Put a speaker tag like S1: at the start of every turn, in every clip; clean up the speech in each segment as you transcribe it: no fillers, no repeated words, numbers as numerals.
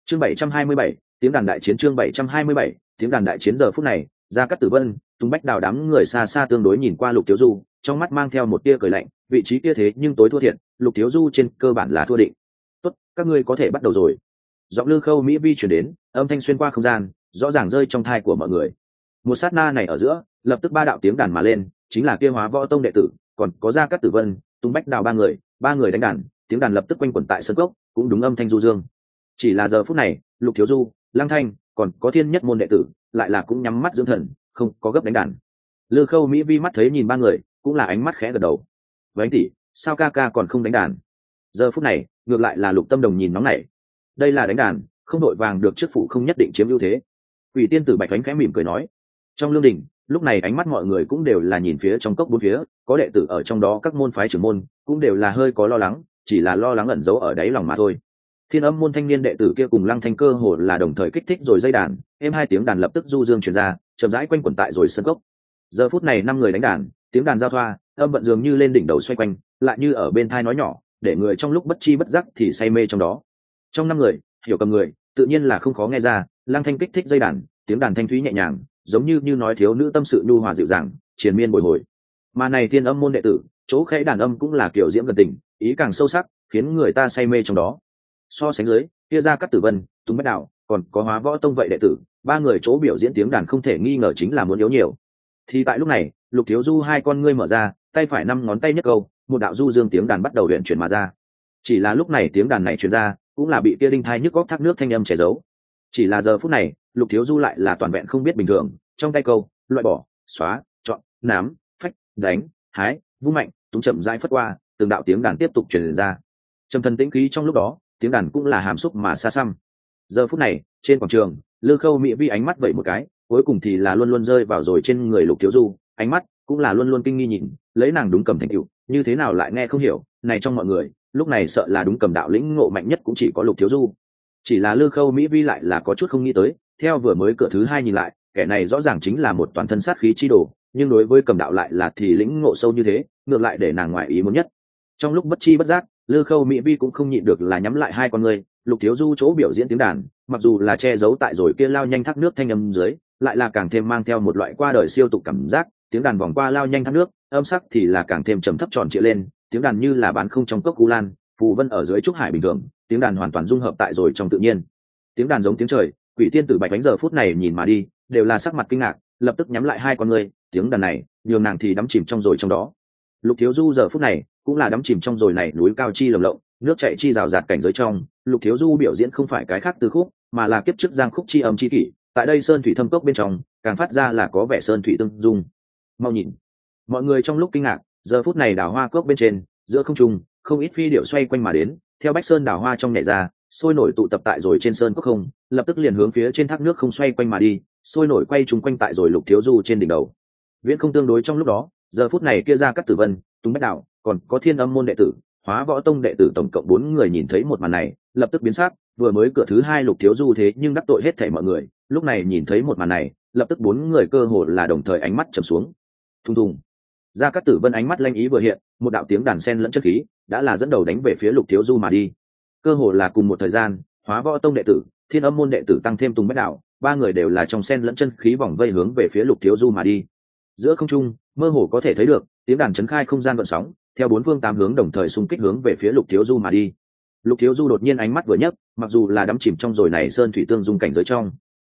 S1: Chương 727, tiếng đàn đại chiến. Chương 727, tiếng đàn đại chiến. Giờ phút này, Gia Cát Tử Vân, Tung Bách Đào đám người xa xa tương đối nhìn qua Lục Thiếu Du, trong mắt mang theo một tia cười lạnh, vị trí kia thế nhưng tối thua thiệt, Lục Thiếu Du trên cơ bản là thua định. Tốt, các ngươi có thể bắt đầu rồi. Giọng Lư Khâu Mỹ Vi truyền đến, âm thanh xuyên qua không gian, rõ ràng rơi trong tai của mọi người. Một sát na này ở giữa, lập tức ba đạo tiếng đàn mà lên, chính là kia Hóa Võ Tông đệ tử, còn có Gia Cát Tử Vân, Tung Bách Đào ba người đánh đàn, tiếng đàn lập tức quanh quẩn tại sân cốc, cũng đúng âm thanh du dương. Chỉ là giờ phút này, Lục Thiếu Du, Lăng Thanh, còn có Thiên Nhất môn đệ tử, lại là cũng nhắm mắt dưỡng thần, không có gấp đánh đàn. Lư Khâu Mỹ Vi mắt thấy nhìn ba người, cũng là ánh mắt khẽ gật đầu. Vánh tỷ, sao ca ca còn không đánh đàn? Giờ phút này, ngược lại là Lục Tâm Đồng nhìn nóng nảy. Đây là đánh đàn, không đội vàng được trước phụ không nhất định chiếm ưu thế. Quỷ tiên tử Bạch Vánh khẽ mỉm cười nói. Trong lương đình, lúc này ánh mắt mọi người cũng đều là nhìn phía trong cốc bốn phía, có đệ tử ở trong đó các môn phái trưởng môn, cũng đều là hơi có lo lắng, chỉ là lo lắng ẩn giấu ở đáy lòng mà thôi. Thiên Âm môn thanh niên đệ tử kia cùng Lăng Thanh cơ hồ là đồng thời kích thích rồi dây đàn, êm hai tiếng đàn lập tức du dương truyền ra, chậm rãi quanh quẩn tại rồi sân cốc. Giờ phút này năm người đánh đàn, tiếng đàn giao thoa, âm vận dường như lên đỉnh đầu xoay quanh, lại như ở bên tai nói nhỏ, để người trong lúc bất chi bất giác thì say mê trong đó. Trong năm người, hiểu cầm người, tự nhiên là không khó nghe ra, Lăng Thanh kích thích dây đàn, tiếng đàn thanh thúy nhẹ nhàng, giống như nói thiếu nữ tâm sự nhu hòa dịu dàng, triền miên bồi hồi. Mà này Thiên Âm môn đệ tử, chỗ khẽ đàn âm cũng là kiểu diễm gần tình, ý càng sâu sắc, khiến người ta say mê trong đó. So sánh dưới, kia Gia Cát Tử Vân, Tung Bách Đạo, còn có Hóa Võ Tông vậy đệ tử, ba người chỗ biểu diễn tiếng đàn không thể nghi ngờ chính là muốn yếu nhiều. Thì tại lúc này, Lục Thiếu Du hai con ngươi mở ra, tay phải năm ngón tay nhất câu, một đạo du dương tiếng đàn bắt đầu luyện chuyển mà ra. Chỉ là lúc này tiếng đàn này truyền ra, cũng là bị kia đinh thai nhức góc thác nước thanh âm che giấu. Chỉ là giờ phút này, Lục Thiếu Du lại là toàn vẹn không biết bình thường, trong tay câu, loại bỏ, xóa, chọn, nắm, phách, đánh, hái, vung mạnh, túng chậm rãi phất qua, từng đạo tiếng đàn tiếp tục truyền ra. Trầm thần tĩnh khí trong lúc đó, tiếng đàn cũng là hàm xúc mà xa xăm. Giờ phút này, trên quảng trường, Lư Khâu Mỹ Vi ánh mắt vẩy một cái, cuối cùng thì là luôn luôn rơi vào rồi trên người Lục Thiếu Du, ánh mắt cũng là luôn luôn kinh nghi nhìn, lấy nàng đúng cầm thành tựu, như thế nào lại nghe không hiểu, này trong mọi người, lúc này sợ là đúng cầm đạo lĩnh ngộ mạnh nhất cũng chỉ có Lục Thiếu Du. Chỉ là Lư Khâu Mỹ Vi lại là có chút không nghĩ tới, theo vừa mới cửa thứ hai nhìn lại, kẻ này rõ ràng chính là một toàn thân sát khí chi đồ, nhưng đối với cầm đạo lại là thì lĩnh ngộ sâu như thế, ngược lại để nàng ngoại ý muốn nhất. Trong lúc bất chi bất giác, Lư Khâu Mỹ Vi cũng không nhịn được là nhắm lại hai con người, Lục Thiếu Du chỗ biểu diễn tiếng đàn, mặc dù là che giấu tại rồi kia lao nhanh thác nước thanh âm dưới, lại là càng thêm mang theo một loại qua đời siêu tục cảm giác, tiếng đàn vòng qua lao nhanh thác nước, âm sắc thì là càng thêm trầm thấp tròn trịa lên, tiếng đàn như là bán không trong cốc cú lan, phù vân ở dưới trúc hải bình thường, tiếng đàn hoàn toàn dung hợp tại rồi trong tự nhiên. Tiếng đàn giống tiếng trời, Quỷ tiên tử Bạch Vánh giờ phút này nhìn mà đi, đều là sắc mặt kinh ngạc, lập tức nhắm lại hai con người, tiếng đàn này, nhường nàng thì đắm chìm trong rồi trong đó. Lục Thiếu Du giờ phút này cũng là đắm chìm trong rồi này núi cao chi lồng lộng, nước chảy chi rào rạt cảnh giới trong. Lục Thiếu Du biểu diễn không phải cái khác từ khúc, mà là kiếp trước giang khúc chi âm chi kỷ. Tại đây sơn thủy thâm cốc bên trong, càng phát ra là có vẻ sơn thủy tương dung. Mau nhìn, mọi người trong lúc kinh ngạc, giờ phút này đào hoa cốc bên trên, giữa không trung, không ít phi điệu xoay quanh mà đến, theo bách sơn đào hoa trong nhảy ra, sôi nổi tụ tập tại rồi trên sơn cốc không, lập tức liền hướng phía trên thác nước không xoay quanh mà đi, sôi nổi quay trúng quanh tại rồi Lục Thiếu Du trên đỉnh đầu. Viễn không tương đối trong lúc đó, giờ phút này kia Gia Cát Tử Vân, Tung Bách Đạo, còn có Thiên Âm môn đệ tử, Hóa Võ Tông đệ tử tổng cộng 4 người nhìn thấy một màn này, lập tức biến sắc, vừa mới cửa thứ hai Lục Thiếu Du thế nhưng đắc tội hết thảy mọi người, lúc này nhìn thấy một màn này, lập tức 4 người cơ hồ là đồng thời ánh mắt trầm xuống. Thùng thùng. Gia Cát Tử Vân ánh mắt lanh ý vừa hiện, một đạo tiếng đàn sen lẫn chất khí, đã là dẫn đầu đánh về phía Lục Thiếu Du mà đi. Cơ hồ là cùng một thời gian, Hóa Võ Tông đệ tử, Thiên Âm môn đệ tử tăng thêm Tung Bách Đạo, 3 người đều là trong sen lẫn chân khí vòng vây hướng về phía Lục Thiếu Du mà đi. Giữa không trung, mơ hồ có thể thấy được tiếng đàn chấn khai không gian gợn sóng, theo 4 phương 8 hướng đồng thời xung kích hướng về phía Lục Thiếu Du mà đi. Lục Thiếu Du đột nhiên ánh mắt vừa nhấc, mặc dù là đắm chìm trong rồi này sơn thủy tương dung cảnh giới trong.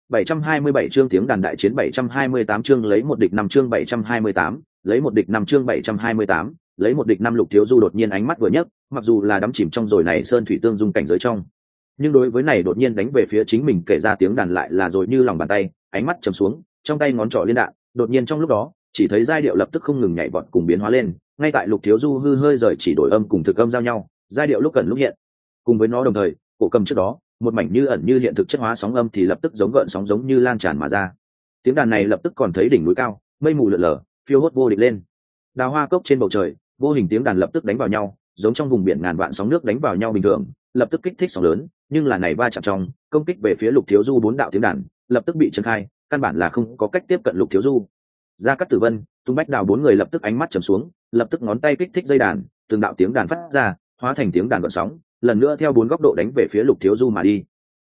S1: 727 chương tiếng đàn đại chiến 728 chương lấy một địch 5 chương 728, lấy một địch 5 chương 728, lấy một địch 5 Lục Thiếu Du đột nhiên ánh mắt vừa nhấc, mặc dù là đắm chìm trong rồi này sơn thủy tương dung cảnh giới trong. Nhưng đối với này đột nhiên đánh về phía chính mình kể ra tiếng đàn lại là rồi như lòng bàn tay, ánh mắt trầm xuống, trong tay ngón trỏ liên đạn, đột nhiên trong lúc đó, chỉ thấy giai điệu lập tức không ngừng nhảy vọt cùng biến hóa lên, ngay tại Lục Thiếu Du hư hơi rời chỉ đổi âm cùng thực âm giao nhau, giai điệu lúc gần lúc hiện. Cùng với nó đồng thời, cổ cầm trước đó, một mảnh như ẩn như hiện thực chất hóa sóng âm thì lập tức giống gợn sóng giống như lan tràn mà ra. Tiếng đàn này lập tức còn thấy đỉnh núi cao, mây mù lượn lờ, phiêu hốt vô địch lên. Đào hoa cốc trên bầu trời, vô hình tiếng đàn lập tức đánh vào nhau, giống trong vùng biển ngàn vạn sóng nước đánh vào nhau bình thường, lập tức kích thích sóng lớn, nhưng là này va chạm trong, công kích về phía Lục Thiếu Du 4 đạo tiếng đàn, lập tức bị chấn khai, căn bản là không có cách tiếp cận Lục Thiếu Du. Gia Cát Tử Vân, Tung Bách Đào 4 người lập tức ánh mắt trầm xuống, lập tức ngón tay kích thích dây đàn, từng đạo tiếng đàn phát ra, hóa thành tiếng đàn gợn sóng, lần nữa theo 4 góc độ đánh về phía Lục Thiếu Du mà đi.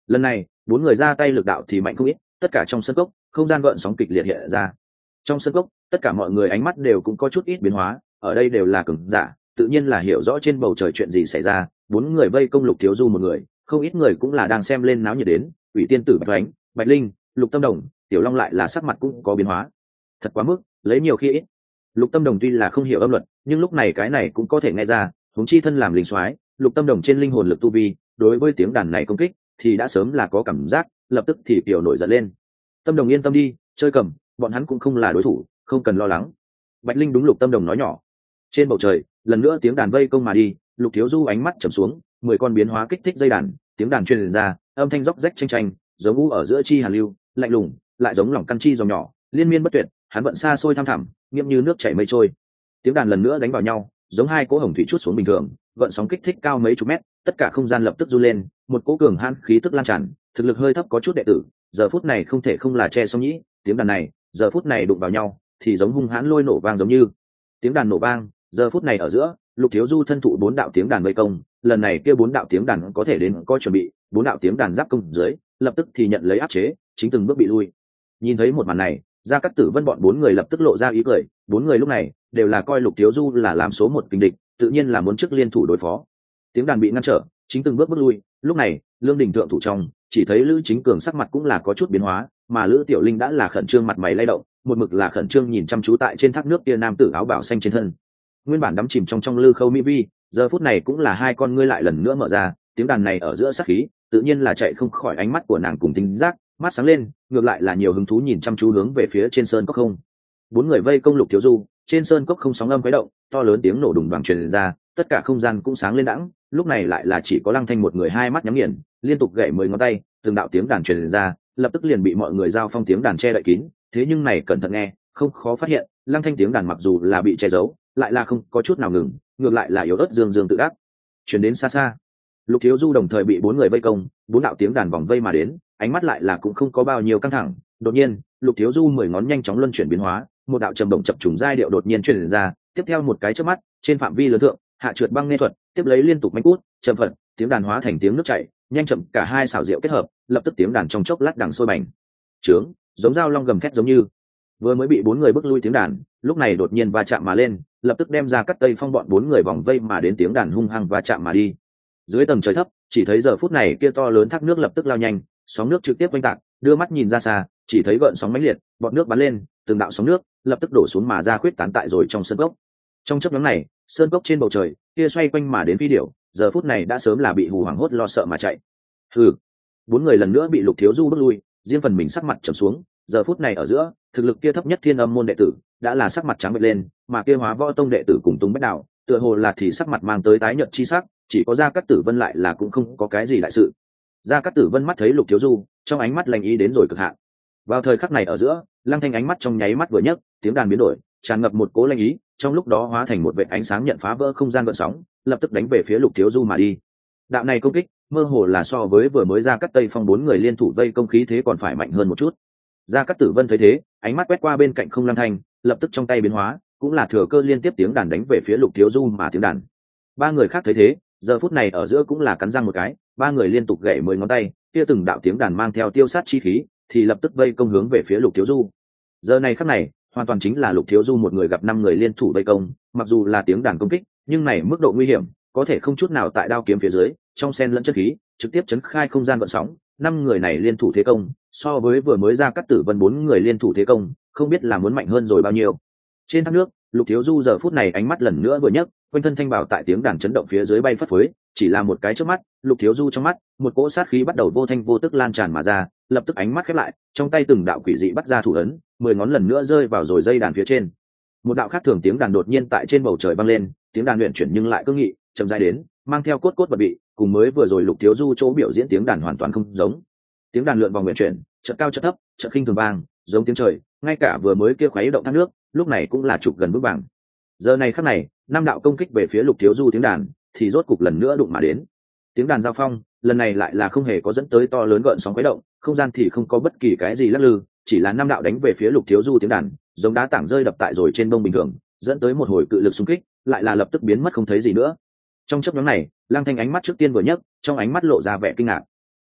S1: lần này bốn người ra tay lực đạo thì mạnh không ít, tất cả trong sân cốc không gian gợn sóng kịch liệt hiện ra. Trong sân cốc tất cả mọi người ánh mắt đều cũng có chút ít biến hóa, ở đây đều là cường giả, tự nhiên là hiểu rõ trên bầu trời chuyện gì xảy ra. Bốn người vây công Lục Thiếu Du một người, không ít người cũng là đang xem lên náo nhiệt đến. Ủy tiên tử Bạch Oánh, Bạch Linh, Lục Tâm Đồng, Tiểu Long lại là sắc mặt cũng có biến hóa. Thật quá mức, lấy nhiều khi ít. Lục Tâm Đồng tuy là không hiểu âm luật, nhưng lúc này cái này cũng có thể nghe ra, huống chi thân làm linh soái, Lục Tâm Đồng trên linh hồn lực tu vi, đối với tiếng đàn này công kích thì đã sớm là có cảm giác, lập tức thì tiểu nổi giận lên. Tâm Đồng yên tâm đi, chơi cầm, bọn hắn cũng không là đối thủ, không cần lo lắng. Bạch Linh đúng Lục Tâm Đồng nói nhỏ. Trên bầu trời lần nữa tiếng đàn vây công mà đi, Lục Thiếu Du ánh mắt trầm xuống, 10 con biến hóa kích thích dây đàn, tiếng đàn truyền ra, âm thanh róc rách tranh tranh, giống u ở giữa chi hàn lưu, lạnh lùng, lại giống lỏng căn chi dòng nhỏ, liên miên bất tuyệt. Hắn vận xa xôi thăm thẳm, nghiêm như nước chảy mây trôi. Tiếng đàn lần nữa đánh vào nhau, giống hai cỗ hồng thủy chút xuống bình thường, gợn sóng kích thích cao mấy chục mét, tất cả không gian lập tức run lên, một cỗ cường hãn khí tức lan tràn, thực lực hơi thấp có chút đệ tử, giờ phút này không thể không là che song nhĩ, tiếng đàn này, giờ phút này đụng vào nhau, thì giống hung hãn lôi nổ vang giống như. Tiếng đàn nổ vang, giờ phút này ở giữa, Lục Thiếu Du thân thụ 4 đạo tiếng đàn vây công, lần này kia 4 đạo tiếng đàn có thể đến có chuẩn bị, 4 đạo tiếng đàn giáp công dưới, lập tức thì nhận lấy áp chế, chính từng bước bị lui. Nhìn thấy một màn này, Gia Cát Tử Vân bọn 4 người lập tức lộ ra ý cười, 4 người lúc này đều là coi Lục Thiếu Du là làm số 1 kình địch, tự nhiên là muốn trước liên thủ đối phó. Tiếng đàn bị ngăn trở, chính từng bước bước lui, lúc này, Lương Đình thượng thủ trong, chỉ thấy Lữ Chính Cường sắc mặt cũng là có chút biến hóa, mà Lữ Tiểu Linh đã là khẩn trương mặt mày lay động, một mực là khẩn trương nhìn chăm chú tại trên thác nước kia nam tử áo bào xanh trên thân. Nguyên bản đắm chìm trong Lư Khâu Mỹ Vi, giờ phút này cũng là hai con ngươi lại lần nữa mở ra, tiếng đàn này ở giữa sát khí, tự nhiên là chạy không khỏi ánh mắt của nàng cùng tính giác, mắt sáng lên, ngược lại là nhiều hứng thú nhìn chăm chú hướng về phía trên sơn cốc không. 4 người vây công Lục Thiếu Du, trên sơn cốc không sóng âm quấy động, to lớn tiếng nổ đùng đoàng truyền ra, tất cả không gian cũng sáng lên đãng. Lúc này lại là chỉ có Lăng Thanh một người hai mắt nhắm nghiền, liên tục gảy 10 ngón tay, từng đạo tiếng đàn truyền ra, lập tức liền bị mọi người giao phong tiếng đàn che đậy kín. Thế nhưng này cẩn thận nghe, không khó phát hiện, Lăng Thanh tiếng đàn mặc dù là bị che giấu, lại là không có chút nào ngừng, ngược lại là yếu ớt dương dương tự đắc, truyền đến xa xa. Lục Thiếu Du đồng thời bị 4 người vây công, 4 đạo tiếng đàn vòng vây mà đến, ánh mắt lại là cũng không có bao nhiêu căng thẳng. Đột nhiên, Lục Thiếu Du 10 ngón nhanh chóng luân chuyển biến hóa, một đạo trầm động chập trùng giai điệu đột nhiên truyền ra, tiếp theo một cái chớp mắt, trên phạm vi lớn thượng, hạ trượt băng nghe thuật, tiếp lấy liên tục manh cút, chậm phật, tiếng đàn hóa thành tiếng nước chảy, nhanh chậm cả hai xảo diệu kết hợp, lập tức tiếng đàn trong chốc lát đằng sôi bành trướng, giống dao long gầm thét giống như. Vừa mới bị 4 người bước lui tiếng đàn, lúc này đột nhiên va chạm mà lên, lập tức đem ra cắt tây phong bọn 4 người vòng vây mà đến tiếng đàn hung hăng va chạm mà đi. Dưới tầng trời thấp, chỉ thấy giờ phút này kia to lớn thác nước lập tức lao nhanh, sóng nước trực tiếp quanh tạc, đưa mắt nhìn ra xa, chỉ thấy gợn sóng mãnh liệt, bọt nước bắn lên, từng đạo sóng nước lập tức đổ xuống mà ra khuyết tán tại rồi trong sơn cốc. Trong chớp nhoáng này, sơn cốc trên bầu trời kia xoay quanh mà đến phi điểu, giờ phút này đã sớm là bị hù hoảng hốt lo sợ mà chạy. Hừ. 4 người lần nữa bị Lục Thiếu Du bước lui, riêng phần mình sắc mặt trầm xuống, giờ phút này ở giữa, thực lực kia thấp nhất Thiên Âm môn đệ tử đã là sắc mặt trắng bệch lên, mà kia Hóa Võ tông đệ tử cùng Tùng Bách Đạo, tựa hồ là thì sắc mặt mang tới tái nhợt chi sắc, chỉ có Gia Cát Tử Vân lại là cũng không có cái gì đại sự. Gia Cát Tử Vân mắt thấy Lục Thiếu Du, trong ánh mắt lạnh ý đến rồi cực hạn. Vào thời khắc này ở giữa, Lăng Thanh ánh mắt trong nháy mắt vừa nhấc, tiếng đàn biến đổi, tràn ngập một cố lạnh ý, trong lúc đó hóa thành một vệt ánh sáng nhận phá vỡ không gian gợn sóng, lập tức đánh về phía Lục Thiếu Du mà đi. Đạo này công kích, mơ hồ là so với vừa mới Gia Cát Tây Phong 4 người liên thủ vây công khí thế còn phải mạnh hơn một chút. Gia Cát Tử Vân thấy thế, ánh mắt quét qua bên cạnh không Lăng Thanh, lập tức trong tay biến hóa, cũng là thừa cơ liên tiếp tiếng đàn đánh về phía Lục Thiếu Du mà tiếng đàn. 3 người khác thấy thế, giờ phút này ở giữa cũng là cắn răng một cái, 3 người liên tục gảy 10 ngón tay, kia từng đạo tiếng đàn mang theo tiêu sát chi khí, thì lập tức vây công hướng về phía Lục Thiếu Du. Giờ này khắc này, hoàn toàn chính là Lục Thiếu Du một người gặp 5 người liên thủ vây công, mặc dù là tiếng đàn công kích, nhưng này mức độ nguy hiểm, có thể không chút nào tại đao kiếm phía dưới, trong sen lẫn chất khí, trực tiếp chấn khai không gian gợn sóng. 5 người này liên thủ thế công, so với vừa mới Gia Cát Tử Vân 4 người liên thủ thế công, không biết là muốn mạnh hơn rồi bao nhiêu. Trên thác nước, Lục Thiếu Du giờ phút này ánh mắt lần nữa vừa nhấc, quanh thân thanh bảo tại tiếng đàn chấn động phía dưới bay phất phới, chỉ là một cái chớp mắt, Lục Thiếu Du trong mắt, một cỗ sát khí bắt đầu vô thanh vô tức lan tràn mà ra, lập tức ánh mắt khép lại, trong tay từng đạo quỷ dị bắt ra thủ ấn, 10 ngón lần nữa rơi vào rồi dây đàn phía trên. Một đạo khác thường tiếng đàn đột nhiên tại trên bầu trời vang lên, tiếng đàn luyện chuyển nhưng lại cương nghị, chậm rãi đến, mang theo cốt cốt bật bị, cùng mới vừa rồi Lục Thiếu Du chỗ biểu diễn tiếng đàn hoàn toàn không giống. Tiếng đàn lượn vòng luyện chuyển, chợt cao chợt thấp, chợt khinh thường vang, giống tiếng trời, ngay cả vừa mới kia khuấy động thác nước, lúc này cũng là chụp gần bước bằng. Giờ này khắc này, 5 đạo công kích về phía Lục Thiếu Du tiếng đàn, thì rốt cục lần nữa đụng mà đến. Tiếng đàn giao phong, lần này lại là không hề có dẫn tới to lớn gợn sóng khuấy động, không gian thì không có bất kỳ cái gì lắc lư, chỉ là 5 đạo đánh về phía Lục Thiếu Du tiếng đàn, giống đá tảng rơi đập tại rồi trên bông bình thường, dẫn tới một hồi cự lực xung kích, lại là lập tức biến mất không thấy gì nữa. Trong chớp nhoáng này, Lăng Thanh ánh mắt trước tiên vừa nhấc, trong ánh mắt lộ ra vẻ kinh ngạc.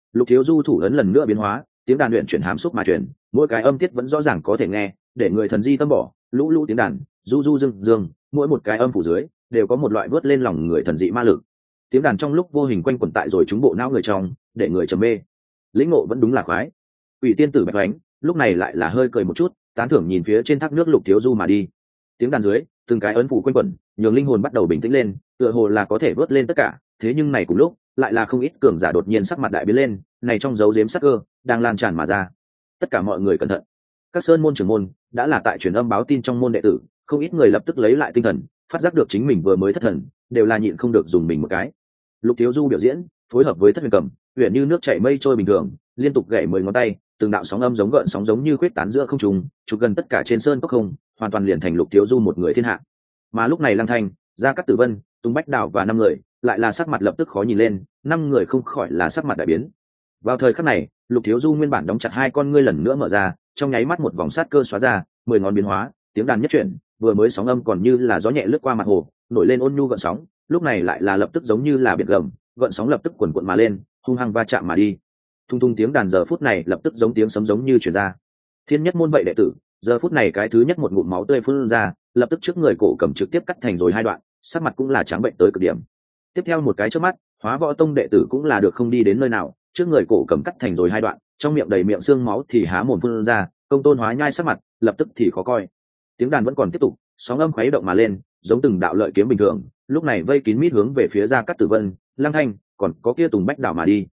S1: Lục thiếu du thủ ấn lần nữa biến hóa, tiếng đàn luyện chuyển hàm xúc mà chuyển, mỗi cái âm tiết vẫn rõ ràng có thể nghe, để người thần di tâm bỏ. Lũ lũ tiếng đàn du du dương dương, mỗi một cái âm phủ dưới đều có một loại vớt lên lòng người thần dị ma lực. Tiếng đàn trong lúc vô hình quanh quẩn tại rồi chúng bộ não người trong, để người trầm mê. Lĩnh ngộ vẫn đúng là khoái. Quỷ tiên tử Bạch Oánh lúc này lại là hơi cười một chút, tán thưởng nhìn phía trên thác nước Lục thiếu du mà đi. Tiếng đàn dưới từng cái ấn phủ quanh quẩn, nhường linh hồn bắt đầu bình tĩnh lên, tựa hồ là có thể vớt lên tất cả. Thế nhưng này cùng lúc lại là không ít cường giả đột nhiên sắc mặt đại biến lên, này trong dấu giếm sắc cơ đang lan tràn mà ra. Tất cả mọi người cẩn thận. Các sơn môn trưởng môn đã là tại truyền âm báo tin trong môn đệ tử, không ít người lập tức lấy lại tinh thần, phát giác được chính mình vừa mới thất thần, đều là nhịn không được dùng mình một cái. Lục thiếu du biểu diễn phối hợp với thất huyền cầm, huyền như nước chảy mây trôi bình thường, liên tục gảy 10 ngón tay, từng đạo sóng âm giống gợn sóng giống như khuyết tán giữa không trung, chụp gần tất cả trên sơn cốc không, hoàn toàn liền thành Lục thiếu du một người thiên hạ. Mà lúc này Lăng Thanh, Gia Cát Tử Vân, Tùng Bách Đào và 5 người lại là sắc mặt lập tức khó nhìn lên, 5 người không khỏi là sắc mặt đại biến. Vào thời khắc này, Lục thiếu du nguyên bản đóng chặt hai con ngươi lần nữa mở ra, trong nháy mắt một vòng sát cơ xóa ra, 10 ngón biến hóa, tiếng đàn nhất chuyển, vừa mới sóng âm còn như là gió nhẹ lướt qua mặt hồ, nổi lên ôn nhu gợn sóng, lúc này lại là lập tức giống như là biển gầm, gợn sóng lập tức cuồn cuộn mà lên, hung hăng va chạm mà đi. Thung thung tiếng đàn giờ phút này lập tức giống tiếng sấm giống như truyền ra. Thiên nhất môn vậy đệ tử, giờ phút này cái thứ nhất một ngụm máu tươi phun ra, lập tức trước người cổ cầm trực tiếp cắt thành rồi hai đoạn, sắc mặt cũng là trắng bệnh tới cực điểm. Tiếp theo một cái chớp mắt, Hóa Võ Tông đệ tử cũng là được không đi đến nơi nào, trước người cổ cầm cắt thành rồi hai đoạn, trong miệng đầy miệng xương máu thì há mồm phun ra, Công Tôn Hóa nhai sắc mặt lập tức thì khó coi. Tiếng đàn vẫn còn tiếp tục, sóng âm khuấy động mà lên, giống từng đạo lợi kiếm bình thường, lúc này vây kín mít hướng về phía Gia Cát Tử Vân, Lăng Thanh, còn có kia Tùng Bách Đảo mà đi.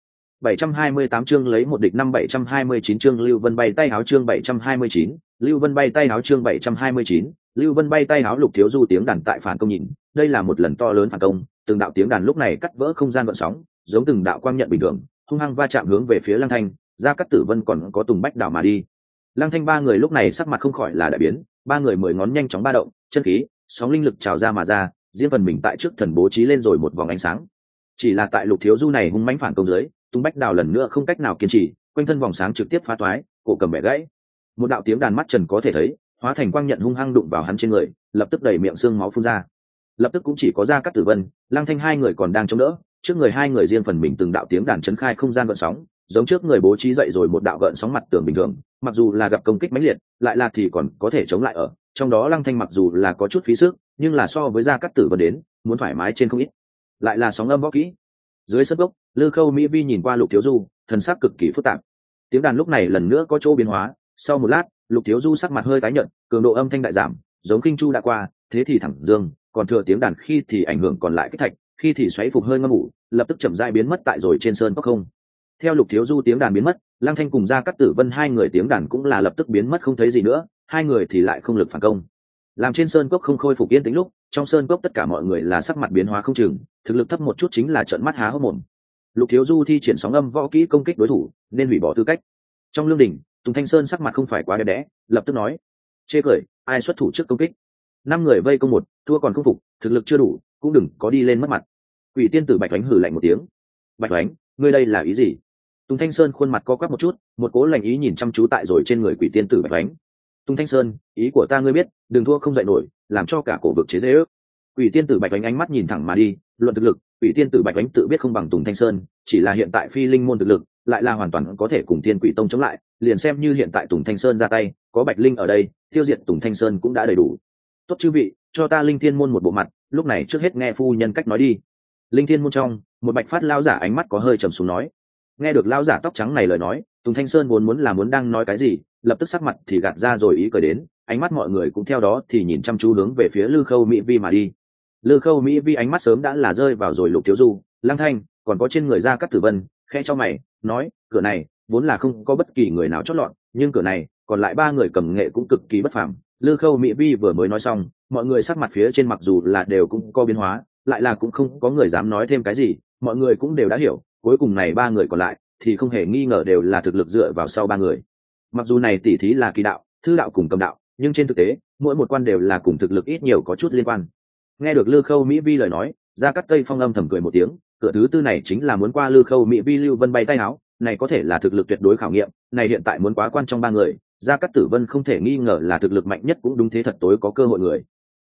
S1: 728 chương lấy một địch năm 729 chương Lưu Vân bay tay áo chương 729, Lưu Vân bay tay áo chương 729, Lưu Vân bay tay áo. Lục thiếu du tiếng đàn tại phản công nhìn, đây là một lần to lớn phản công, từng đạo tiếng đàn lúc này cắt vỡ không gian gợn sóng, giống từng đạo quang nhận bình thường, hung hăng va chạm hướng về phía Lăng Thanh, Gia Cát Tử Vân còn có Tùng Bách Đảo mà đi. Lăng Thanh ba người lúc này sắc mặt không khỏi là đại biến, ba người 10 ngón nhanh chóng ba động, chân khí, sóng linh lực trào ra mà ra, riêng phần mình tại trước thần bố trí lên rồi một vòng ánh sáng. Chỉ là tại Lục thiếu du này hung mãnh phản công dưới, Tung Bách Đào lần nữa không cách nào kiên trì, quanh thân vòng sáng trực tiếp phá toái, cổ cầm bẻ gãy. Một đạo tiếng đàn mắt trần có thể thấy, hóa thành quang nhận hung hăng đụng vào hắn trên người, lập tức đẩy miệng xương máu phun ra. Lập tức cũng chỉ có Gia Cát Tử Vân, Lăng Thanh hai người còn đang chống đỡ, trước người hai người riêng phần mình từng đạo tiếng đàn chấn khai không gian gợn sóng, giống trước người bố trí dậy rồi một đạo gợn sóng mặt tường bình thường, mặc dù là gặp công kích mãnh liệt, lại là thì còn có thể chống lại ở. Trong đó Lăng Thanh mặc dù là có chút phí sức, nhưng là so với Gia Cát Tử Vân đến, muốn thoải mái trên không ít. Lại là sóng âm võ kỹ. Dưới sân gốc, Lư Khâu Mỹ Vi nhìn qua Lục thiếu du, thần sắc cực kỳ phức tạp. Tiếng đàn lúc này lần nữa có chỗ biến hóa, sau một lát, Lục thiếu du sắc mặt hơi tái nhợt, cường độ âm thanh đại giảm, giống kinh chu đã qua, thế thì thẳng dương, còn thừa tiếng đàn khi thì ảnh hưởng còn lại kích thạch, khi thì xoáy phục hơi ngâm ngủ, lập tức chậm rãi biến mất tại rồi trên sơn cốc không. Theo Lục thiếu du tiếng đàn biến mất, Lăng Thanh cùng Gia Cát Tử Vân hai người tiếng đàn cũng là lập tức biến mất không thấy gì nữa, hai người thì lại không lực phản công. Làm trên sơn cốc không khôi phục yên tĩnh lúc, trong sơn cốc tất cả mọi người là sắc mặt biến hóa không chừng, thực lực thấp một chút chính là trợn mắt há hốc mồm. Lục thiếu du thi triển sóng âm võ kỹ công kích đối thủ, nên hủy bỏ tư cách. Trong lương đình, Tùng Thanh Sơn sắc mặt không phải quá đẹp đẽ, lập tức nói: chê cười, ai xuất thủ trước công kích? 5 người vây công một, thua còn không phục, thực lực chưa đủ, cũng đừng có đi lên mất mặt. Quỷ tiên tử Bạch Oánh hừ lạnh một tiếng: Bạch Oánh, ngươi đây là ý gì? Tùng Thanh Sơn khuôn mặt co quắp một chút, một cố lạnh ý nhìn chăm chú tại rồi trên người quỷ tiên tử Bạch Oánh. Tùng Thanh Sơn, ý của ta ngươi biết, đừng thua không dậy nổi, làm cho cả cổ vực chế giễu. Quỷ tiên tử Bạch Oánh ánh mắt nhìn thẳng mà đi, luận thực lực, Quỷ tiên tử Bạch Oánh tự biết không bằng Tùng Thanh Sơn, chỉ là hiện tại phi linh môn thực lực lại là hoàn toàn có thể cùng Thiên Quỷ Tông chống lại, liền xem như hiện tại Tùng Thanh Sơn ra tay, có Bạch Linh ở đây, tiêu diệt Tùng Thanh Sơn cũng đã đầy đủ. Tốt chư vị, cho ta Linh Thiên môn một bộ mặt, lúc này trước hết nghe phu nhân cách nói đi. Linh Thiên môn trong, một Bạch Phát lão giả ánh mắt có hơi trầm xuống nói. Nghe được lão giả tóc trắng này lời nói, Tùng Thanh Sơn vốn muốn đang nói cái gì, lập tức sắc mặt thì gạt ra rồi ý cười đến, ánh mắt mọi người cũng theo đó thì nhìn chăm chú hướng về phía Lư Khâu Mỹ Vi mà đi. Lư Khâu Mỹ Vi ánh mắt sớm đã là rơi vào rồi Lục thiếu du, Lăng Thanh, còn có trên người Gia Cát Tử Vân, khẽ cho mày, nói: cửa này vốn là không có bất kỳ người nào chót lọt, nhưng cửa này còn lại 3 người cầm nghệ cũng cực kỳ bất phàm. Lư Khâu Mỹ Vi vừa mới nói xong, mọi người sắc mặt phía trên mặc dù là đều cũng có biến hóa, lại là cũng không có người dám nói thêm cái gì, mọi người cũng đều đã hiểu, cuối cùng này 3 người còn lại thì không hề nghi ngờ đều là thực lực dựa vào sau 3 người. Mặc dù này tỉ thí là kỳ đạo, thư đạo cùng cầm đạo, nhưng trên thực tế mỗi một quan đều là cùng thực lực ít nhiều có chút liên quan. Nghe được Lư Khâu Mỹ Vi lời nói, Gia Cát Tây Phong âm thầm cười một tiếng, cửa thứ tư này chính là muốn qua Lư Khâu Mỹ Vi Lưu Vân bay tay áo, này có thể là thực lực tuyệt đối khảo nghiệm, này hiện tại muốn quá quan trong 3 người, Gia Cát Tử Vân không thể nghi ngờ là thực lực mạnh nhất cũng đúng thế thật tối có cơ hội người.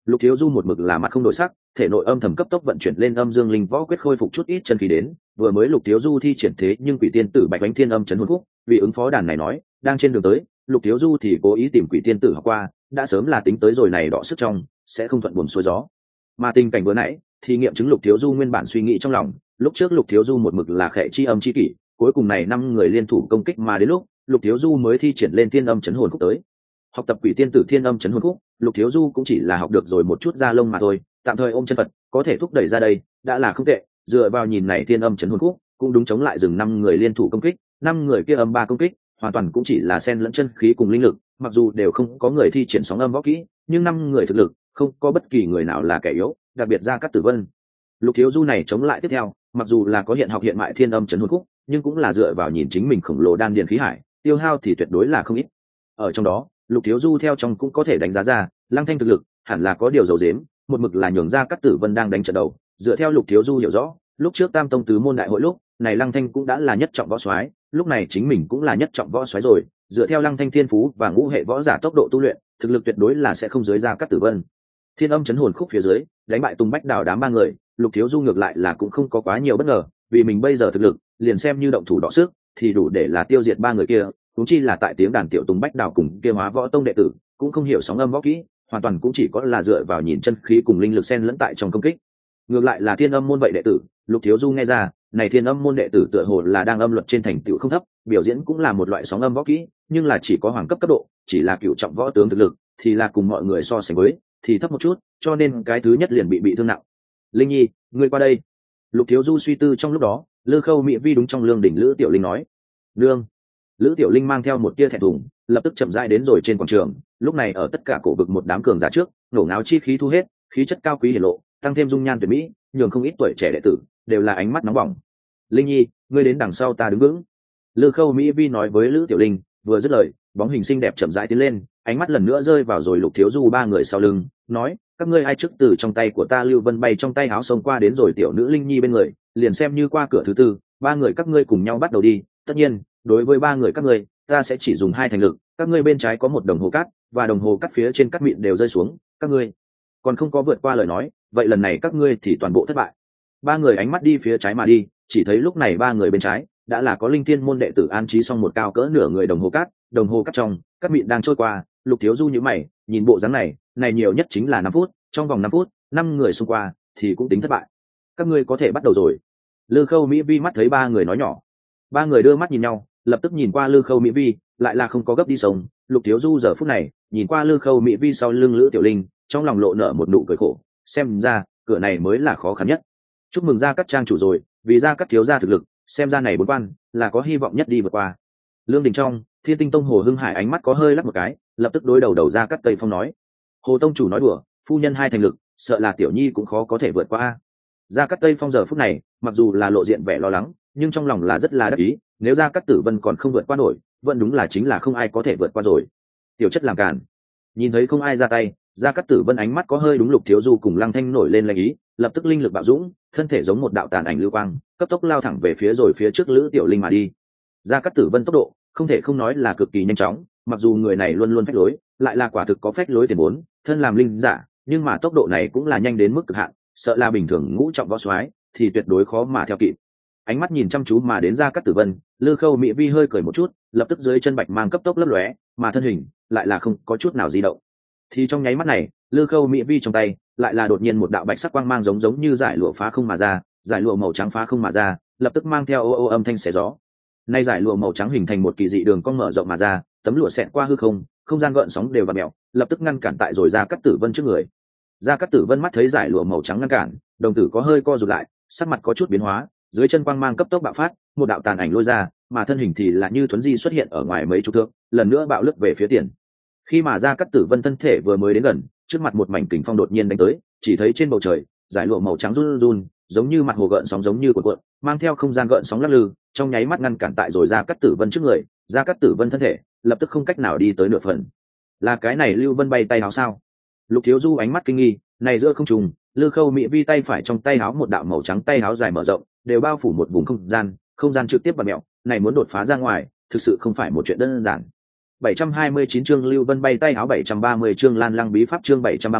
S1: Lục Thiếu Du một mực là mặt không đổi sắc, thể nội âm thầm cấp tốc vận chuyển lên âm dương linh võ quyết khôi phục chút ít chân khí đến. Vừa mới Lục Thiếu Du thi triển thế nhưng quỷ tiên tử Bạch Bánh Thiên Âm Chấn Hồn Khúc, vì ứng phó đàn này nói, đang trên đường tới, Lục Thiếu Du thì cố ý tìm quỷ tiên tử học qua, đã sớm là tính tới rồi này đọ sức trong, sẽ không thuận buồm xuôi gió. Mà tình cảnh vừa nãy, thì nghiệm chứng Lục Thiếu Du nguyên bản suy nghĩ trong lòng, lúc trước Lục Thiếu Du một mực là khệ chi âm chi kỷ, cuối cùng này 5 người liên thủ công kích mà đến lúc Lục Thiếu Du mới thi triển lên Thiên Âm Chấn Hồn Khúc tới. Học tập quỷ tiên tử Thiên Âm Chấn Hồn Khúc, Lục Thiếu Du cũng chỉ là học được rồi một chút da lông mà thôi, tạm thời ôm chân Phật, có thể thúc đẩy ra đây, đã là không tệ. Dựa vào nhìn này Thiên Âm Chấn Hồn Khúc, cũng đúng chống lại dừng 5 người liên thủ công kích, 5 người kia âm 3 công kích, hoàn toàn cũng chỉ là xen lẫn chân khí cùng linh lực, mặc dù đều không có người thi triển sóng âm võ kỹ, nhưng 5 người thực lực, không có bất kỳ người nào là kẻ yếu, đặc biệt ra Cát Tử Vân. Lục Thiếu Du này chống lại tiếp theo, mặc dù là có hiện học hiện mại Thiên Âm Chấn Hồn Khúc, nhưng cũng là dựa vào nhìn chính mình khổng lồ đan điền khí hải, tiêu hao thì tuyệt đối là không ít. Ở trong đó, Lục Thiếu Du theo trong cũng có thể đánh giá ra, Lăng Thanh thực lực hẳn là có điều dầu dếm, một mực là nhường ra Cát Tử Vân đang đánh trận đầu. Dựa theo Lục Thiếu Du hiểu rõ, lúc trước Tam Tông tứ môn đại hội lúc, này Lăng Thanh cũng đã là nhất trọng võ soái, lúc này chính mình cũng là nhất trọng võ soái rồi. Dựa theo Lăng Thanh thiên phú và ngũ hệ võ giả tốc độ tu luyện, thực lực tuyệt đối là sẽ không dưới ra Cát Tử Vân. Thiên Âm Chấn Hồn Khúc phía dưới, đánh bại Tùng Bách Đào đám 3 người, Lục Thiếu Du ngược lại là cũng không có quá nhiều bất ngờ, vì mình bây giờ thực lực, liền xem như động thủ đọ sức, thì đủ để là tiêu diệt 3 người kia, cũng chi là tại tiếng đàn tiểu Tùng Bách Đào cùng kia Hóa Võ Tông đệ tử, cũng không hiểu sóng âm võ kỹ, hoàn toàn cũng chỉ có là dựa vào nhìn chân khí cùng linh lực xen lẫn tại trong công kích. Ngược lại là Thiên Âm môn vậy đệ tử, Lục Thiếu Du nghe ra, này Thiên Âm môn đệ tử tựa hồ là đang âm luật trên thành tựu không thấp, biểu diễn cũng là một loại sóng âm võ kỹ, nhưng là chỉ có hoàng cấp độ, chỉ là cửu trọng võ tướng thực lực, thì là cùng mọi người so sánh với, thì thấp một chút, cho nên cái thứ nhất liền bị thương nặng. Linh Nhi, ngươi qua đây. Lục Thiếu Du suy tư trong lúc đó, Lư Khâu Mỹ Vi đúng trong lương đỉnh Lữ Tiểu Linh nói. Lương. Lữ Tiểu Linh mang theo một tia thẹn thùng, lập tức chậm rãi đến rồi trên quảng trường. Lúc này ở tất cả cổ vực một đám cường giả trước, nổ ngáo chi khí thu hết, khí chất cao quý hiển lộ, tăng thêm dung nhan tuyệt mỹ, nhường không ít tuổi trẻ đệ tử đều là ánh mắt nóng bỏng. Linh Nhi, ngươi đến đằng sau ta đứng vững. Lư Khâu Mỹ Vi nói với Lữ Tiểu Linh, vừa dứt lời, bóng hình xinh đẹp chậm rãi tiến lên, ánh mắt lần nữa rơi vào rồi Lục Thiếu Du 3 người sau lưng, nói, các ngươi ai trước từ trong tay của ta Lưu Vân bay trong tay áo xông qua đến rồi tiểu nữ Linh Nhi bên người, liền xem như qua cửa thứ tư, 3 người các ngươi cùng nhau bắt đầu đi. Tất nhiên, đối với 3 người các ngươi, ta sẽ chỉ dùng 2 thành lực, các ngươi bên trái có một đồng hồ cát, và đồng hồ cát phía trên cát mịn đều rơi xuống, các ngươi còn không có vượt qua lời nói, vậy lần này các ngươi thì toàn bộ thất bại. 3 người ánh mắt đi phía trái mà đi, chỉ thấy lúc này 3 người bên trái đã là có Linh Thiên môn đệ tử an trí xong một cao cỡ nửa người đồng hồ cát trong, cát mịn đang trôi qua. Lục Thiếu Du nhíu mày, nhìn bộ dáng này, nhiều nhất chính là 5 phút, trong vòng 5 phút, 5 người xung qua thì cũng tính thất bại. Các ngươi có thể bắt đầu rồi. Lư Khâu Mỹ Vi mắt thấy 3 người nói nhỏ. 3 người đưa mắt nhìn nhau, lập tức nhìn qua Lư Khâu Mỹ Vi, lại là không có gấp đi sống. Lục Thiếu Du giờ phút này nhìn qua Lư Khâu Mỹ Vi sau lưng Lữ Tiểu Linh, trong lòng lộ nở một nụ cười khổ, xem ra cửa này mới là khó khăn nhất. Chúc mừng Gia Cát trang chủ rồi, vì Gia Cát thiếu gia thực lực, xem ra này 4 quan là có hy vọng nhất đi vượt qua. Lương đình trong, Thiên Tinh Tông Hồ Hưng Hải ánh mắt có hơi lắc một cái, lập tức đối đầu Gia Cát Tây Phong nói: Hồ tông chủ nói đùa, phu nhân 2 thành lực, sợ là tiểu nhi cũng khó có thể vượt qua. Gia Cát Tây Phong giờ phút này, mặc dù là lộ diện vẻ lo lắng, nhưng trong lòng là rất là đắc ý, nếu Gia Cát Tử Vân còn không vượt qua nổi, vẫn đúng là chính là không ai có thể vượt qua rồi. Tiểu chất làm cản. Nhìn thấy không ai ra tay, Gia Cát Tử Vân ánh mắt có hơi đúng Lục Thiếu Du cùng Lăng Thanh nổi lên lanh ý, lập tức linh lực bạo dũng, thân thể giống một đạo tàn ảnh lưu quang, cấp tốc lao thẳng về phía rồi phía trước Lữ Tiểu Linh mà đi. Gia Cát Tử Vân tốc độ, không thể không nói là cực kỳ nhanh chóng, mặc dù người này luôn luôn phách lối, lại là quả thực có phách lối tiền vốn, thân làm linh giả, nhưng mà tốc độ này cũng là nhanh đến mức cực hạn, sợ là bình thường ngũ trọng võ soái thì tuyệt đối khó mà theo kịp. Ánh mắt nhìn chăm chú mà đến Gia Cát Tử Vân, Lư Khâu Mỹ Vi hơi cười một chút, lập tức dưới chân bạch mang cấp tốc lấp lóe, mà thân hình lại là không có chút nào di động. Thì trong nháy mắt này, Lư Khâu Mỹ Vi trong tay lại là đột nhiên một đạo bạch sắc quang mang giống như giải lụa phá không mà ra, giải lụa màu trắng phá không mà ra, lập tức mang theo ô ô âm thanh xé gió. Nay giải lụa màu trắng hình thành một kỳ dị đường cong mở rộng mà ra, tấm lụa xẹt qua hư không, không gian gợn sóng đều vặn mèo, lập tức ngăn cản tại rồi Gia Cát Tử Vân trước người. Gia Cát Tử Vân mắt thấy giải lụa màu trắng ngăn cản, đồng tử có hơi co rụt lại, sắc mặt có chút biến hóa, dưới chân quang mang cấp tốc bạo phát, một đạo tàn ảnh lôi ra, mà thân hình thì là như thuấn di xuất hiện ở ngoài mấy chục thước, lần nữa bạo lướt về phía tiền. Khi mà Gia Cát Tử Vân thân thể vừa mới đến gần, trước mặt một mảnh kình phong đột nhiên đánh tới, chỉ thấy trên bầu trời, giải lụa màu trắng run run, giống như mặt hồ gợn sóng giống như cuộn cuộn, mang theo không gian gợn sóng lắc lư, trong nháy mắt ngăn cản tại rồi Gia Cát Tử Vân trước người. Gia Cát Tử Vân thân thể lập tức không cách nào đi tới nửa phần. Là cái này Lưu Vân bay tay áo sao? Lục Thiếu Du ánh mắt kinh nghi, này giữa không trùng, Lư Khâu Mỹ Vi tay phải trong tay áo một đạo màu trắng tay áo dài mở rộng, đều bao phủ một vùng không gian trực tiếp bật mẹo, này muốn đột phá ra ngoài, thực sự không phải một chuyện đơn giản. 729 chương Lưu Vân bay tay áo, 730 chương Lan Lăng bí pháp, chương 730,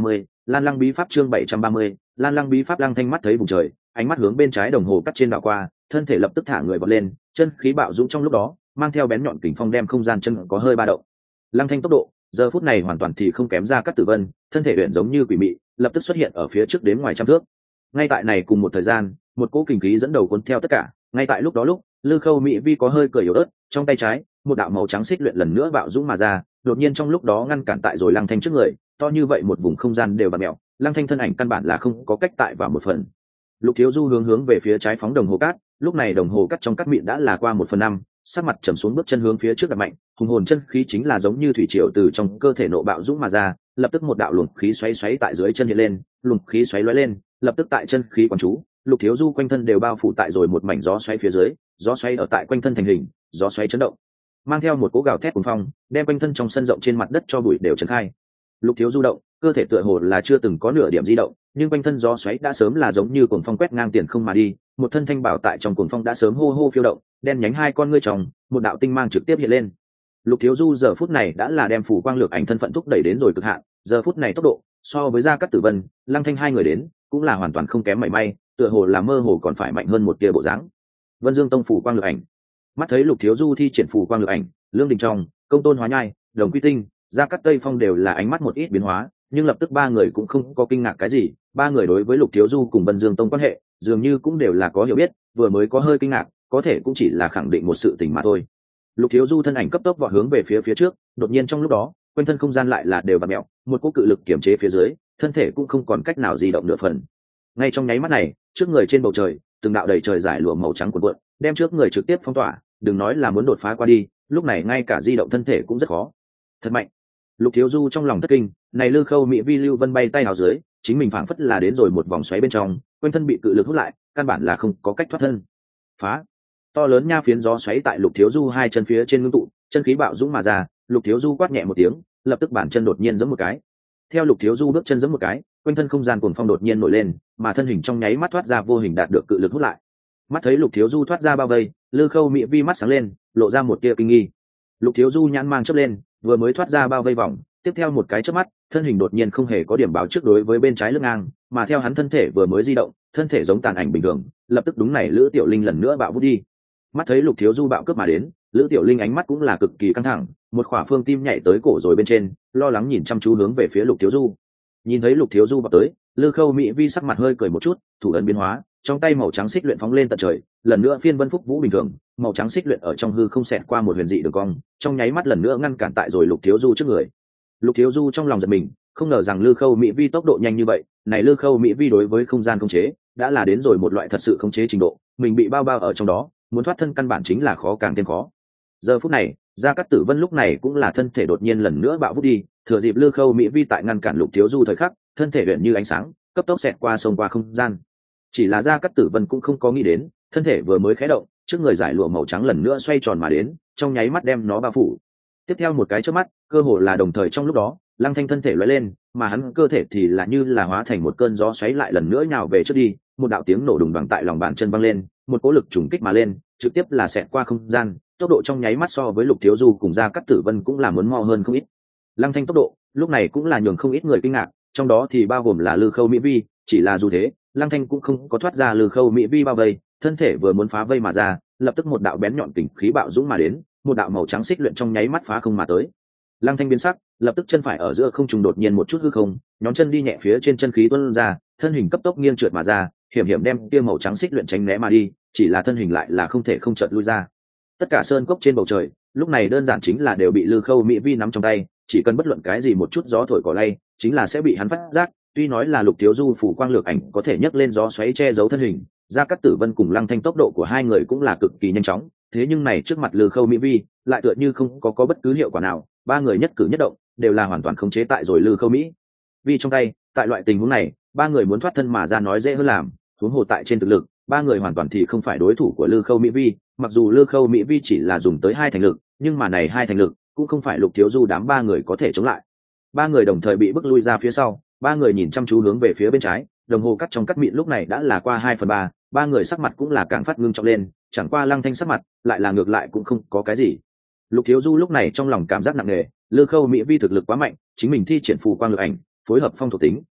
S1: Lan Lăng bí pháp chương 730, Lan Lăng bí pháp. Lăng Thanh mắt thấy vùng trời, ánh mắt hướng bên trái đồng hồ cắt trên đảo qua, thân thể lập tức thả người vọt lên, chân khí bạo dũng trong lúc đó, mang theo bén nhọn kình phong đem không gian chân có hơi ba động. Lăng Thanh tốc độ, giờ phút này hoàn toàn thì không kém Gia Cát Tử Vân, thân thể luyện giống như quỷ mị, lập tức xuất hiện ở phía trước đến ngoài trăm thước. Ngay tại này cùng một thời gian, một cỗ kình khí dẫn đầu cuốn theo tất cả, ngay tại lúc đó Lư Khâu Mỹ Vi có hơi cười yếu ớt, trong tay trái, một đạo màu trắng xích luyện lần nữa bạo dũng mà ra, đột nhiên trong lúc đó ngăn cản tại rồi Lăng Thanh trước người, to như vậy một vùng không gian đều bạt mèo, Lăng Thanh thân ảnh căn bản là không có cách tại vào một phần. Lục Thiếu Du hướng về phía trái phóng đồng hồ cát, lúc này đồng hồ cát trong cát mịn đã là qua 1/5, sắc mặt trầm xuống bước chân hướng phía trước đập mạnh, hùng hồn chân khí chính là giống như thủy triều từ trong cơ thể nộ bạo dũng mà ra, lập tức một đạo luồng khí xoáy xoáy tại dưới chân hiện lên, luồng khí xoáy lóe lên, lập tức tại chân khí quán chú, Lục Thiếu Du quanh thân đều bao phủ tại rồi một mảnh gió xoáy phía dưới, gió xoáy ở tại quanh thân thành hình, gió xoáy chấn động, mang theo một cỗ gào thét cuồng phong, đem quanh thân trong sân rộng trên mặt đất cho bụi đều chấn khai. Lục Thiếu Du động, cơ thể tựa hồ là chưa từng có nửa điểm di động, nhưng quanh thân gió xoáy đã sớm là giống như cuồng phong quét ngang tiền không mà đi, một thân thanh bảo tại trong cuồng phong đã sớm hô hô phiêu động, đen nhánh hai con ngươi tròng, một đạo tinh mang trực tiếp hiện lên. Lục Thiếu Du giờ phút này đã là đem phủ quang lược ảnh thân phận thúc đẩy đến rồi cực hạn, giờ phút này tốc độ so với Gia Cát Tử Vân, Lăng Thanh hai người đến, cũng là hoàn toàn không kém mảy may, tựa hồ là mơ hồ còn phải mạnh hơn một tia bộ dáng. Vân Dương Tông phủ quang lược ảnh. Mắt thấy Lục Thiếu Du thi triển phủ quang lược ảnh, Lương Đình Trong, Công Tôn Hóa Nhai, Đồng Quy Tinh, Gia Cát Tây Phong đều là ánh mắt một ít biến hóa, nhưng lập tức ba người cũng không có kinh ngạc cái gì, ba người đối với Lục Thiếu Du cùng Vân Dương Tông quan hệ, dường như cũng đều là có hiểu biết, vừa mới có hơi kinh ngạc, có thể cũng chỉ là khẳng định một sự tình mà thôi. Lục Thiếu Du thân ảnh cấp tốc vọt hướng về phía trước, đột nhiên trong lúc đó, quanh thân không gian lại là đều vặn mèo, một cỗ cự lực kiểm chế phía dưới, thân thể cũng không còn cách nào di động nửa phần. Ngay trong nháy mắt này, trước người trên bầu trời, từng đạo đầy trời giải lụa màu trắng cuộn cuộn, đem trước người trực tiếp phong tỏa, đừng nói là muốn đột phá qua đi, lúc này ngay cả di động thân thể cũng rất khó. Thật mạnh. Lục Thiếu Du trong lòng thất kinh, này Lư Khâu Mỹ Vi Lưu Vân bay tay hào dưới, chính mình phảng phất là đến rồi một vòng xoáy bên trong, quanh thân bị cự lực hút lại, căn bản là không có cách thoát thân. Phá! To lớn nha phiến gió xoáy tại Lục Thiếu Du hai chân phía trên ngưng tụ, chân khí bạo dũng mà ra, Lục Thiếu Du quát nhẹ một tiếng, lập tức bản chân đột nhiên giẫm một cái. Theo Lục Thiếu Du bước chân giẫm một cái, quanh thân không gian cuồng phong đột nhiên nổi lên, mà thân hình trong nháy mắt thoát ra vô hình đạt được cự lực hút lại. Mắt thấy Lục Thiếu Du thoát ra bao vây, Lư Khâu Mỹ Vi mắt sáng lên, lộ ra một tia kinh nghi. Lục Thiếu Du nhãn mang chớp lên, vừa mới thoát ra bao vây vòng, tiếp theo một cái chớp mắt, thân hình đột nhiên không hề có điểm báo trước đối với bên trái lưng ngang, mà theo hắn thân thể vừa mới di động, thân thể giống tàn ảnh bình thường, lập tức đúng này Lữ Tiểu Linh lần nữa bạo vút đi. Mắt thấy Lục Thiếu Du bạo cướp mà đến, Lữ Tiểu Linh ánh mắt cũng là cực kỳ căng thẳng, một khỏa phương tim nhảy tới cổ rồi bên trên, lo lắng nhìn chăm chú hướng về phía Lục Thiếu Du. Nhìn thấy Lục Thiếu Du vào tới, Lư Khâu Mỹ Vi sắc mặt hơi cười một chút, thủ ấn biến hóa, trong tay màu trắng xích luyện phóng lên tận trời, lần nữa phiên vân phúc vũ bình thường, màu trắng xích luyện ở trong hư không xẹt qua một huyền dị đường cong, trong nháy mắt lần nữa ngăn cản tại rồi Lục Thiếu Du trước người. Lục Thiếu Du trong lòng giật mình, không ngờ rằng Lư Khâu Mỹ Vi tốc độ nhanh như vậy, này Lư Khâu Mỹ Vi đối với không gian khống chế đã là đến rồi một loại thật sự khống chế trình độ, mình bị bao ở trong đó, muốn thoát thân căn bản chính là khó càng thêm khó. Giờ phút này, Gia Cát Tử Vân lúc này cũng là thân thể đột nhiên lần nữa bạo vút đi, thừa dịp Lư Khâu Mỹ Vi tại ngăn cản Lục Thiếu Du thời khắc, thân thể luyện như ánh sáng, cấp tốc xẹt qua sông qua không gian. Chỉ là Gia Cát Tử Vân cũng không có nghĩ đến, thân thể vừa mới khẽ động, trước người giải lụa màu trắng lần nữa xoay tròn mà đến, trong nháy mắt đem nó bao phủ. Tiếp theo một cái chớp mắt, cơ hồ là đồng thời trong lúc đó, Lăng Thanh thân thể lóe lên, mà hắn cơ thể thì là như là hóa thành một cơn gió xoáy lại lần nữa nhào về trước đi, một đạo tiếng nổ đùng đoàng tại lòng bàn chân vang lên, một cỗ lực trùng kích mà lên, trực tiếp là xẹt qua không gian, tốc độ trong nháy mắt so với Lục Thiếu Du cùng Gia Cát Tử Vân cũng là muốn mo hơn không ít. Lăng Thanh tốc độ, lúc này cũng là nhường không ít người kinh ngạc, trong đó thì bao gồm là Lư Khâu Mỹ Vi, chỉ là dù thế, Lăng Thanh cũng không có thoát ra Lư Khâu Mỹ Vi bao vây, thân thể vừa muốn phá vây mà ra, lập tức một đạo bén nhọn kình khí bạo dũng mà đến, một đạo màu trắng xích luyện trong nháy mắt phá không mà tới. Lăng Thanh biến sắc, lập tức chân phải ở giữa không trung đột nhiên một chút hư không, nhón chân đi nhẹ phía trên chân khí tuôn ra, thân hình cấp tốc nghiêng trượt mà ra, hiểm hiểm đem kia màu trắng xích luyện tránh né mà đi, chỉ là thân hình lại là không thể không chợt lui ra. Tất cả sơn cốc trên bầu trời, lúc này đơn giản chính là đều bị Lư Khâu Mỹ Vi nắm trong tay, chỉ cần bất luận cái gì một chút gió thổi cỏ lay, chính là sẽ bị hắn phát giác. Tuy nói là Lục Thiếu Du phủ quang lược ảnh có thể nhấc lên gió xoáy che giấu thân hình, Gia Cát Tử Vân cùng Lăng Thanh tốc độ của hai người cũng là cực kỳ nhanh chóng, thế nhưng này trước mặt Lư Khâu Mỹ Vi lại tựa như không có bất cứ hiệu quả nào, ba người nhất cử nhất động đều là hoàn toàn khống chế tại rồi Lư Khâu Mỹ Vi trong tay. Tại loại tình huống này, ba người muốn thoát thân mà ra nói dễ hơn làm, huống hồ tại trên thực lực, ba người hoàn toàn thì không phải đối thủ của Lư Khâu Mỹ Vi. Mặc dù Lư Khâu Mỹ Vi chỉ là dùng tới 2 thành lực, nhưng mà này 2 thành lực cũng không phải Lục Thiếu Du đám ba người có thể chống lại. Ba người đồng thời bị bức lui ra phía sau, ba người nhìn chăm chú hướng về phía bên trái, đồng hồ cắt trong cắt mịn lúc này đã là qua 2/3, ba người sắc mặt cũng là càng phát ngưng trọng lên, chẳng qua Lăng Thanh sắc mặt lại là ngược lại cũng không có cái gì. Lục Thiếu Du lúc này trong lòng cảm giác nặng nề, Lư Khâu Mỹ Vi thực lực quá mạnh, chính mình thi triển phù quang lực ảnh, phối hợp phong thuộc tính,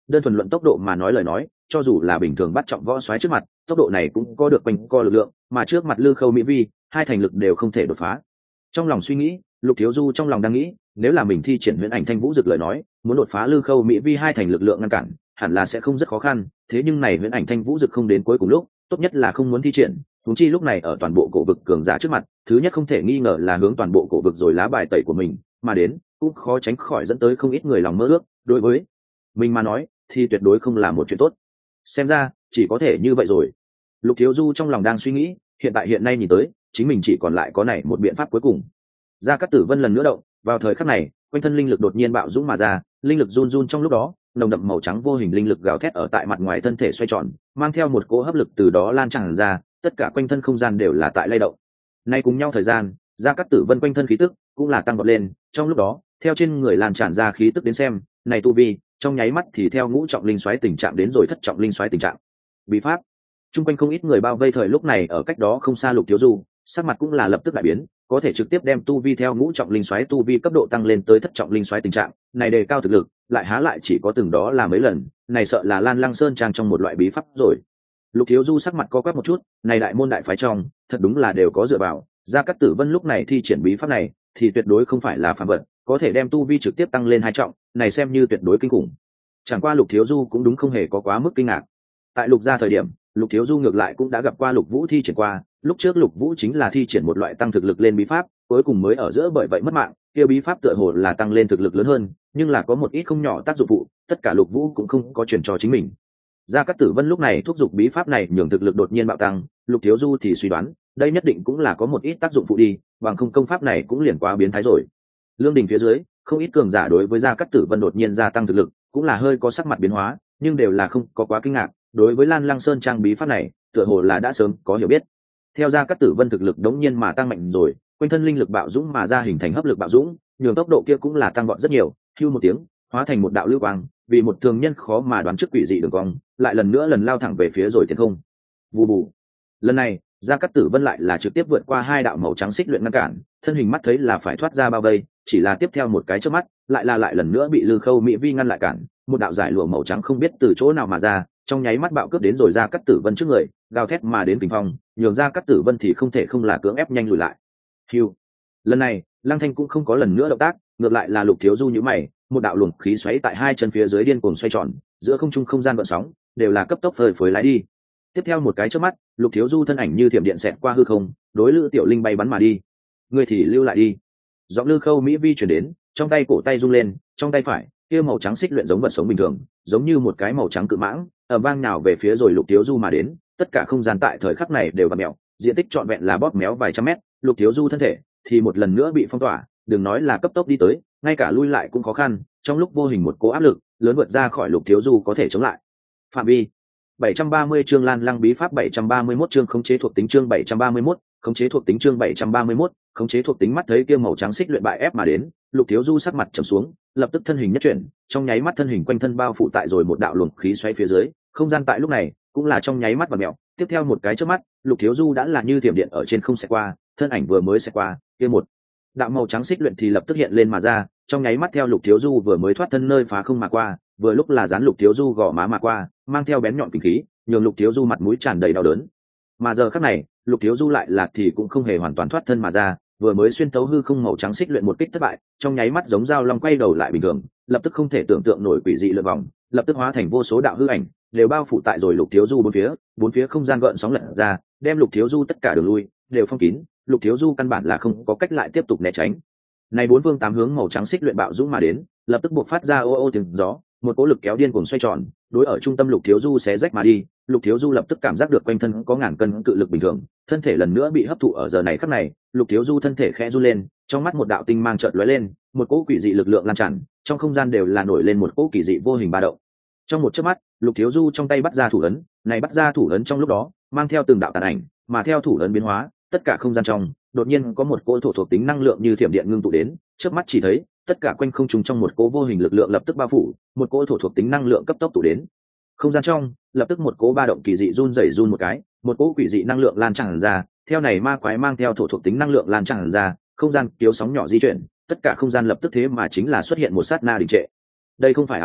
S1: đơn thuần luận tốc độ mà nói lời nói, cho dù là bình thường bắt trọng võ soái trước mặt, tốc độ này cũng có được quanh co lực lượng, mà trước mặt Lư Khâu Mỹ Vi, hai thành lực đều không thể đột phá. Trong lòng suy nghĩ, Lục Thiếu Du trong lòng đang nghĩ, nếu là mình thi triển Huyễn Ảnh Thanh Vũ Dực lời nói, muốn đột phá Lư Khâu Mỹ Vi hai thành lực lượng ngăn cản, hẳn là sẽ không rất khó khăn, thế nhưng này Huyễn Ảnh Thanh Vũ Dực không đến cuối cùng lúc, tốt nhất là không muốn thi triển, huống chi lúc này ở toàn bộ cổ vực cường giả trước mặt, thứ nhất không thể nghi ngờ là hướng toàn bộ cổ vực rồi lá bài tẩy của mình, mà đến, cũng khó tránh khỏi dẫn tới không ít người lòng mơ ước, đối với mình mà nói, thì tuyệt đối không là một chuyện tốt. Xem ra, chỉ có thể như vậy rồi. Lục Thiếu Du trong lòng đang suy nghĩ, hiện nay nhìn tới, chính mình chỉ còn lại có này một biện pháp cuối cùng. Gia Cát Tử Vân lần nữa động, vào thời khắc này, quanh thân linh lực đột nhiên bạo dũng mà ra, linh lực run run trong lúc đó, nồng đậm màu trắng vô hình linh lực gào thét ở tại mặt ngoài thân thể xoay tròn, mang theo một cỗ hấp lực từ đó lan tràn ra, tất cả quanh thân không gian đều là tại lay động. Nay cùng nhau thời gian, Gia Cát Tử Vân quanh thân khí tức cũng là tăng vọt lên, trong lúc đó, theo trên người lan tràn ra khí tức đến xem, này tu vi, trong nháy mắt thì theo ngũ trọng linh xoáy tình trạng đến rồi thất trọng linh xoáy tình trạng. Bí pháp. Trung quanh không ít người bao vây thời lúc này ở cách đó không xa Lục Thiếu Du, sắc mặt cũng là lập tức đại biến, có thể trực tiếp đem tu vi theo ngũ trọng linh xoáy tu vi cấp độ tăng lên tới thất trọng linh xoáy tình trạng, này đề cao thực lực, lại há lại chỉ có từng đó là mấy lần, này sợ là Lan Lăng Sơn trang trong một loại bí pháp rồi. Lục Thiếu Du sắc mặt co quắp một chút, này đại môn đại phái trong, thật đúng là đều có dựa vào, Gia Cát Tử Vân lúc này thi triển bí pháp này, thì tuyệt đối không phải là phàm vật, có thể đem tu vi trực tiếp tăng lên hai trọng, này xem như tuyệt đối kinh khủng. Chẳng qua Lục Thiếu Du cũng đúng không hề có quá mức kinh ngạc. Tại Lục gia thời điểm, Lục Thiếu Du ngược lại cũng đã gặp qua Lục Vũ thi triển qua, lúc trước Lục Vũ chính là thi triển một loại tăng thực lực lên bí pháp, cuối cùng mới ở giữa bởi vậy mất mạng, kia bí pháp tựa hồ là tăng lên thực lực lớn hơn, nhưng là có một ít không nhỏ tác dụng phụ, tất cả Lục Vũ cũng không có truyền cho chính mình. Gia Cát Tử Vân lúc này thúc giục bí pháp này nhường thực lực đột nhiên bạo tăng, Lục Thiếu Du thì suy đoán, đây nhất định cũng là có một ít tác dụng phụ đi, bằng không công pháp này cũng liền quá biến thái rồi. Lương đình phía dưới, không ít cường giả đối với Gia Cát Tử Vân đột nhiên gia tăng thực lực, cũng là hơi có sắc mặt biến hóa, nhưng đều là không có quá kinh ngạc, đối với Lan Lăng Sơn trang bí pháp này, tựa hồ là đã sớm có hiểu biết. Theo Gia Cát Tử Vân thực lực đống nhiên mà tăng mạnh rồi, quanh thân linh lực bạo dũng mà ra hình thành hấp lực bạo dũng, nhường tốc độ kia cũng là tăng vọt rất nhiều, hưu một tiếng, hóa thành một đạo lưu quang, vì một thường nhân khó mà đoán trước quỷ dị đường cong, lại lần nữa lần lao thẳng về phía rồi tiến không. Vù vù. Lần này, Gia Cát Tử Vân lại là trực tiếp vượt qua hai đạo màu trắng xích luyện ngăn cản, thân hình mắt thấy là phải thoát ra bao vây, chỉ là tiếp theo một cái chớp mắt, lại lần nữa bị Lư Khâu Mỹ Vi ngăn lại cản, một đạo giải lụa màu trắng không biết từ chỗ nào mà ra, trong nháy mắt bạo cướp đến rồi Gia Cát Tử Vân trước người, gào thét mà đến kình phong, nhường Gia Cát Tử Vân thì không thể không là cưỡng ép nhanh lùi lại. Hưu. Lần này, Lăng Thanh cũng không có lần nữa động tác, ngược lại là Lục Thiếu Du nhíu mày, một đạo luồng khí xoáy tại hai chân phía dưới điên cuồng xoay tròn, giữa không trung không gian gợn sóng, đều là cấp tốc phơi phới lái đi. Tiếp theo một cái chớp mắt, Lục Thiếu Du thân ảnh như thiểm điện xẹt qua hư không, đối Lữ Tiểu Linh bay bắn mà đi. Ngươi thì lưu lại đi. Giọng Lư Khâu Mỹ Vi truyền đến, trong tay cổ tay rung lên, trong tay phải, kia màu trắng xích luyện giống vật sống bình thường, giống như một cái màu trắng cự mãng, ầm vang nào về phía rồi Lục Thiếu Du mà đến, tất cả không gian tại thời khắc này đều vặn mèo, diện tích trọn vẹn là bóp méo vài trăm mét, Lục Thiếu Du thân thể thì một lần nữa bị phong tỏa, đừng nói là cấp tốc đi tới, ngay cả lui lại cũng khó khăn, trong lúc vô hình một cỗ áp lực lớn vượt ra khỏi Lục Thiếu Du có thể chống lại. Phạm vi 730 chương Lan Lăng bí pháp 731 chương khống chế thuộc tính chương 731, khống chế thuộc tính chương 731, khống chế thuộc tính mắt thấy kia màu trắng xích luyện bại ép mà đến, Lục Thiếu Du sắc mặt trầm xuống, lập tức thân hình nhất chuyển, trong nháy mắt thân hình quanh thân bao phủ tại rồi một đạo luồng khí xoáy phía dưới, không gian tại lúc này cũng là trong nháy mắt vặn mèo, tiếp theo một cái chớp mắt, Lục Thiếu Du đã là như thiểm điện ở trên không xẹt qua, thân ảnh vừa mới xẹt qua, kia một đạo màu trắng xích luyện thì lập tức hiện lên mà ra, trong nháy mắt theo Lục Thiếu Du vừa mới thoát thân nơi phá không mà qua, vừa lúc là dán Lục Thiếu Du gò má mà qua, mang theo bén nhọn kinh khí, nhường Lục Thiếu Du mặt mũi tràn đầy đau đớn. Mà giờ khắc này, Lục Thiếu Du lại là thì cũng không hề hoàn toàn thoát thân mà ra, vừa mới xuyên thấu hư không màu trắng xích luyện một kích thất bại, trong nháy mắt giống dao long quay đầu lại bình thường, lập tức không thể tưởng tượng nổi quỷ dị lượn vòng, lập tức hóa thành vô số đạo hư ảnh, đều bao phủ tại rồi Lục Thiếu Du bốn phía không gian gợn sóng lật ra, đem Lục Thiếu Du tất cả đường lui đều phong kín, Lục Thiếu Du căn bản là không có cách lại tiếp tục né tránh. Này bốn phương tám hướng màu trắng xích luyện bạo dũng mà đến, lập tức buộc phát ra ô ô tiếng gió, một cỗ lực kéo điên cuồng xoay tròn, đối ở trung tâm Lục Thiếu Du xé rách mà đi. Lục Thiếu Du lập tức cảm giác được quanh thân có ngàn cân cự lực bình thường, thân thể lần nữa bị hấp thụ ở giờ này khắc này, Lục Thiếu Du thân thể khẽ run lên, trong mắt một đạo tinh mang chợt lóe lên, một cỗ quỷ dị lực lượng lan tràn, trong không gian đều là nổi lên một cỗ kỳ dị vô hình ba động. Trong một chớp mắt, Lục Thiếu Du trong tay bắt ra thủ ấn, này bắt ra thủ ấn trong lúc đó, mang theo từng đạo tàn ảnh, mà theo thủ ấn biến hóa, tất cả không gian trong, đột nhiên có một cỗ thổ thuộc tính năng lượng như thiểm điện ngưng tụ đến, chớp mắt chỉ thấy, tất cả quanh không trùng trong một cỗ vô hình lực lượng lập tức bao phủ, một cỗ thổ thuộc tính năng lượng cấp tốc tụ đến. Không gian trong, lập tức một cỗ ba động kỳ dị run rẩy run một cái, một cỗ quỷ dị năng lượng lan tràn ra, theo này ma quái mang theo thổ thuộc tính năng lượng lan tràn ra, không gian kiếu sóng nhỏ di chuyển, tất cả không gian lập tức thế mà chính là xuất hiện một sát na đình trệ. Đây không phải ảo giác,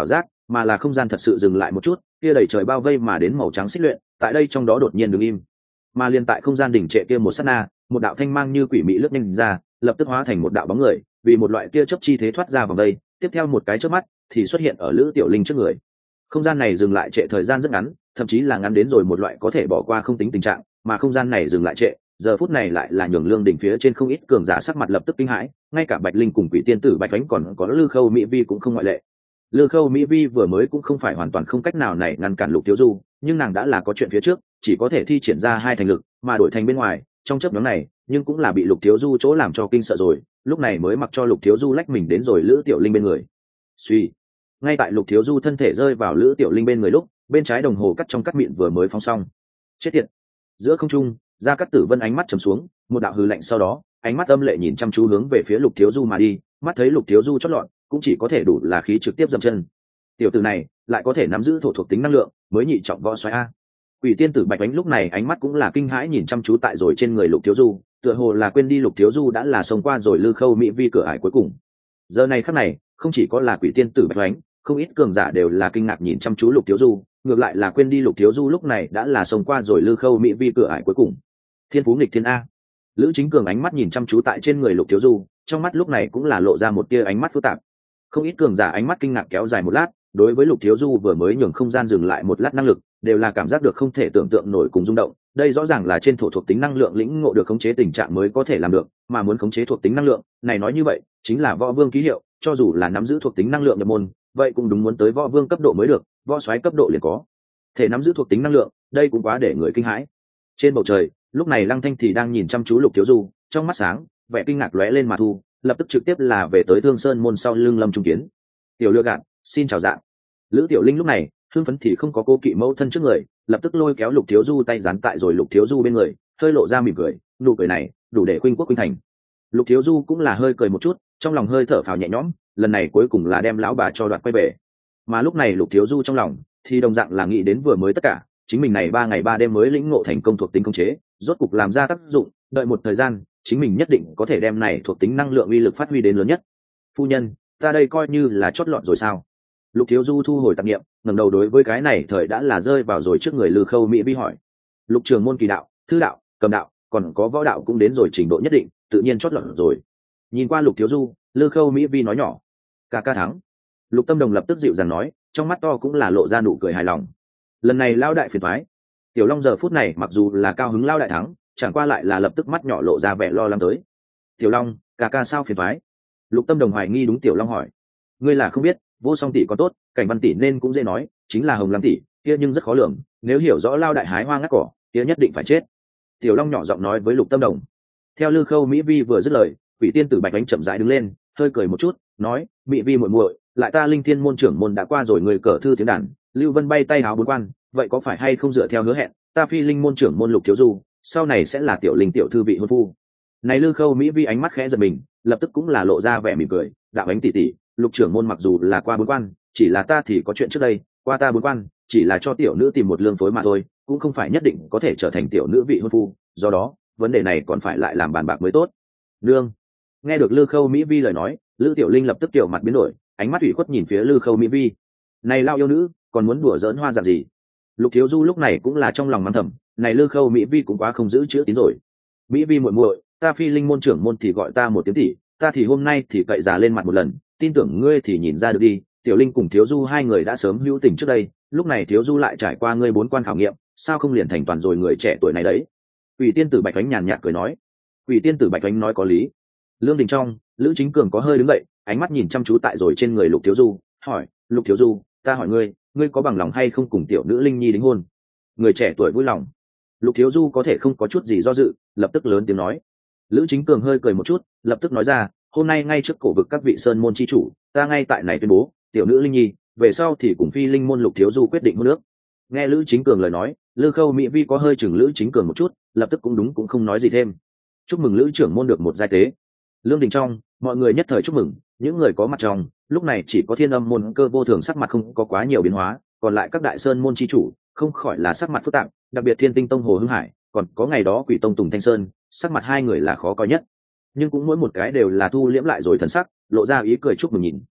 S1: mà là không gian thật sự dừng lại một chút, kia đầy trời bao vây mà đến màu trắng xích luyện tại đây trong đó đột nhiên đứng im, mà liên tại không gian đỉnh trệ kia một sát na, một đạo thanh mang như quỷ mị lướt nhanh ra, lập tức hóa thành một đạo bóng người, vì một loại tia chớp chi thế thoát ra vòng đây, tiếp theo một cái chớp mắt thì xuất hiện ở Lữ Tiểu Linh trước người. Không gian này dừng lại trệ thời gian rất ngắn, thậm chí là ngắn đến rồi một loại có thể bỏ qua không tính tình trạng, mà không gian này dừng lại trệ, giờ phút này lại là nhường Lương đỉnh phía trên không ít cường giả sắc mặt lập tức kinh hãi, ngay cả Bạch Linh cùng Quỷ Tiên tử Bạch Ánh còn có Lư Khâu Mỹ Vi cũng không ngoại lệ. Lư Khâu Mỹ Vi vừa mới cũng không phải hoàn toàn không cách nào này ngăn cản Lục Thiếu Du, nhưng nàng đã là có chuyện phía trước, chỉ có thể thi triển ra hai thành lực, mà đổi thành bên ngoài, trong chớp nhoáng này, nhưng cũng là bị Lục Thiếu Du chỗ làm cho kinh sợ rồi, lúc này mới mặc cho Lục Thiếu Du lách mình đến rồi Lữ Tiểu Linh bên người. Suy, ngay tại Lục Thiếu Du thân thể rơi vào Lữ Tiểu Linh bên người lúc, bên trái đồng hồ cắt trong cắt mịn vừa mới phóng xong. Chết tiệt. Giữa không trung, Gia Cát Tử Vân ánh mắt trầm xuống, một đạo hư lạnh sau đó, ánh mắt âm lệ nhìn chăm chú hướng về phía Lục Thiếu Du mà đi, mắt thấy Lục Thiếu Du chót lọt, cũng chỉ có thể đủ là khí trực tiếp dậm chân. Tiểu tử này lại có thể nắm giữ thổ thuộc tính năng lượng, mới nhị trọng võ xoáy a. Quỷ Tiên tử Bạch Ánh lúc này ánh mắt cũng là kinh hãi nhìn chăm chú tại rồi trên người Lục Thiếu Du, tựa hồ là quên đi Lục Thiếu Du đã là xông qua rồi Lư Khâu Mỹ Vi cửa ải cuối cùng. Giờ này khắc này, không chỉ có là Quỷ Tiên tử Bạch Ánh, không ít cường giả đều là kinh ngạc nhìn chăm chú Lục Thiếu Du, ngược lại là quên đi Lục Thiếu Du lúc này đã là xông qua rồi Lư Khâu Mỹ Vi cửa ải cuối cùng. Thiên phú nghịch thiên a. Lữ Chính Cường ánh mắt nhìn chăm chú tại trên người Lục Thiếu Du, trong mắt lúc này cũng là lộ ra một tia ánh mắt phức tạp. Không ít cường giả ánh mắt kinh ngạc kéo dài một lát, đối với Lục Thiếu Du vừa mới nhường không gian dừng lại một lát năng lực, đều là cảm giác được không thể tưởng tượng nổi cùng rung động. Đây rõ ràng là trên thổ thuộc tính năng lượng lĩnh ngộ được khống chế tình trạng mới có thể làm được, mà muốn khống chế thuộc tính năng lượng, này nói như vậy, chính là võ vương ký hiệu, cho dù là nắm giữ thuộc tính năng lượng nhập môn, vậy cũng đúng muốn tới võ vương cấp độ mới được, võ soái cấp độ liền có. Thể nắm giữ thuộc tính năng lượng, đây cũng quá để người kinh hãi. Trên bầu trời, lúc này Lăng Thanh thì đang nhìn chăm chú Lục Thiếu Du, trong mắt sáng, vẻ kinh ngạc lóe lên mà thu, lập tức trực tiếp là về tới Thương Sơn môn sau lưng Lâm Trung Kiến. Tiểu Lựa Gạn, xin chào dạng. Lữ Tiểu Linh lúc này, hưng phấn thì không có cô kỵ mẫu thân trước người, lập tức lôi kéo Lục Thiếu Du tay dán tại rồi Lục Thiếu Du bên người, hơi lộ ra mỉm cười, nụ cười này đủ để khuynh quốc khuynh thành. Lục Thiếu Du cũng là hơi cười một chút, trong lòng hơi thở phào nhẹ nhõm, lần này cuối cùng là đem lão bà cho đoạt quay về. Mà lúc này Lục Thiếu Du trong lòng thì đồng dạng là nghĩ đến vừa mới tất cả, chính mình này 3 ngày 3 đêm mới lĩnh ngộ thành công thuộc tính khống chế, rốt cục làm ra tác dụng, đợi một thời gian, chính mình nhất định có thể đem này thuộc tính năng lượng uy lực phát huy đến lớn nhất. Phu nhân, ta đây coi như là chót lọt rồi sao? Lục Thiếu Du thu hồi tạp niệm, ngẩng đầu đối với cái này thời đã là rơi vào rồi trước người Lư Khâu Mỹ Vi hỏi. Lục Trường môn kỳ đạo, thư đạo, cầm đạo, còn có võ đạo cũng đến rồi trình độ nhất định, tự nhiên chót lọt rồi. Nhìn qua Lục Thiếu Du, Lư Khâu Mỹ Vi nói nhỏ, ca ca thắng. Lục Tâm Đồng lập tức dịu dàng nói, trong mắt to cũng là lộ ra nụ cười hài lòng. Lần này lao đại phiền toái. Tiểu Long giờ phút này mặc dù là cao hứng lao đại thắng, chẳng qua lại là lập tức mắt nhỏ lộ ra vẻ lo lắng tới. Tiểu Long, ca ca sao phiền toái? Lục Tâm Đồng hoài nghi đúng Tiểu Long hỏi. Ngươi là không biết, Vô Song tỷ có tốt, Cảnh Văn tỷ nên cũng dễ nói, chính là Hồng Lam tỷ, kia nhưng rất khó lường, nếu hiểu rõ lao đại hái hoa ngắt cỏ, kia nhất định phải chết. Tiểu Long nhỏ giọng nói với Lục Tâm Đồng. Theo Lư Khâu Mỹ Vi vừa dứt lời, Quỷ Tiên tử Bạch Ánh chậm rãi đứng lên, hơi cười một chút, nói, Mỹ Vi muội muội, lại ta Linh Thiên môn trưởng môn đã qua rồi người cờ thư tiếng đàn, Lưu Vân bay tay háo bốn quan, vậy có phải hay không dựa theo hứa hẹn, ta Phi Linh môn trưởng môn Lục Thiếu Du, sau này sẽ là tiểu Linh tiểu thư vị hôn phu. Này Lư Khâu Mỹ Vi ánh mắt khẽ giật mình, lập tức cũng là lộ ra vẻ mỉm cười, đạo Ánh tỷ tỷ, Lục trưởng môn mặc dù là qua bốn quan, chỉ là ta thì có chuyện trước đây, qua ta bốn quan, chỉ là cho tiểu nữ tìm một lương phối mà thôi, cũng không phải nhất định có thể trở thành tiểu nữ vị hôn phu, do đó, vấn đề này còn phải lại làm bàn bạc mới tốt. Nương. Nghe được Lư Khâu Mỹ Vi lời nói, Lư Tiểu Linh lập tức tiểu mặt biến đổi, ánh mắt ủy khuất nhìn phía Lư Khâu Mỹ Vi. Này lao yêu nữ, còn muốn đùa giỡn hoa dạng gì? Lục Thiếu Du lúc này cũng là trong lòng mắng thầm, này Lư Khâu Mỹ Vi cũng quá không giữ chữ tín rồi. Mỹ Vi muội muội, ta Phi Linh môn trưởng môn thì gọi ta một tiếng tỷ, ta thì hôm nay thì cậy già lên mặt một lần, tin tưởng ngươi thì nhìn ra được đi, Tiểu Linh cùng Thiếu Du hai người đã sớm hữu tình trước đây, lúc này Thiếu Du lại trải qua ngươi 4 quan khảo nghiệm, sao không liền thành toàn rồi người trẻ tuổi này đấy? Quỷ Tiên tử Bạch Ánh nhàn nhạt cười nói. Quỷ Tiên tử Bạch Ánh nói có lý. Lương Đình trong, Lữ Chính Cường có hơi đứng dậy, ánh mắt nhìn chăm chú tại rồi trên người Lục Thiếu Du, hỏi, Lục Thiếu Du, ta hỏi ngươi, ngươi có bằng lòng hay không cùng tiểu nữ Linh Nhi đính hôn? Người trẻ tuổi vui lòng. Lục Thiếu Du có thể không có chút gì do dự, lập tức lớn tiếng nói. Lữ Chính Cường hơi cười một chút, lập tức nói ra, hôm nay ngay trước cổ vực các vị sơn môn chi chủ, ta ngay tại này tuyên bố, tiểu nữ Linh Nhi, về sau thì cùng Phi Linh môn Lục Thiếu Du quyết định hôn nước. Nghe Lữ Chính Cường lời nói, Lư Khâu Mỹ Vi có hơi chừng Lữ Chính Cường một chút, lập tức cũng đúng cũng không nói gì thêm. Chúc mừng Lữ trưởng môn được một giai tế. Lương Đình trong, mọi người nhất thời chúc mừng, những người có mặt trong, lúc này chỉ có Thiên Âm môn Cơ Vô Thường sắc mặt không có quá nhiều biến hóa, còn lại các đại sơn môn chi chủ, không khỏi là sắc mặt phức tạp, đặc biệt Thiên Tinh tông Hồ Hưng Hải, còn có ngày đó Quỷ tông Tùng Thanh Sơn, sắc mặt hai người là khó coi nhất. Nhưng cũng mỗi một cái đều là thu liễm lại rồi thần sắc, lộ ra ý cười chúc mừng nhìn.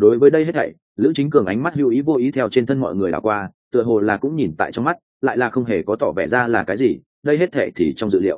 S1: Đối với đây hết thảy, lữ chính cường ánh mắt hữu ý vô ý theo trên thân mọi người đảo qua, tựa hồ là cũng nhìn tại trong mắt, lại là không hề có tỏ vẻ ra là cái gì, đây hết thảy thì trong dự liệu.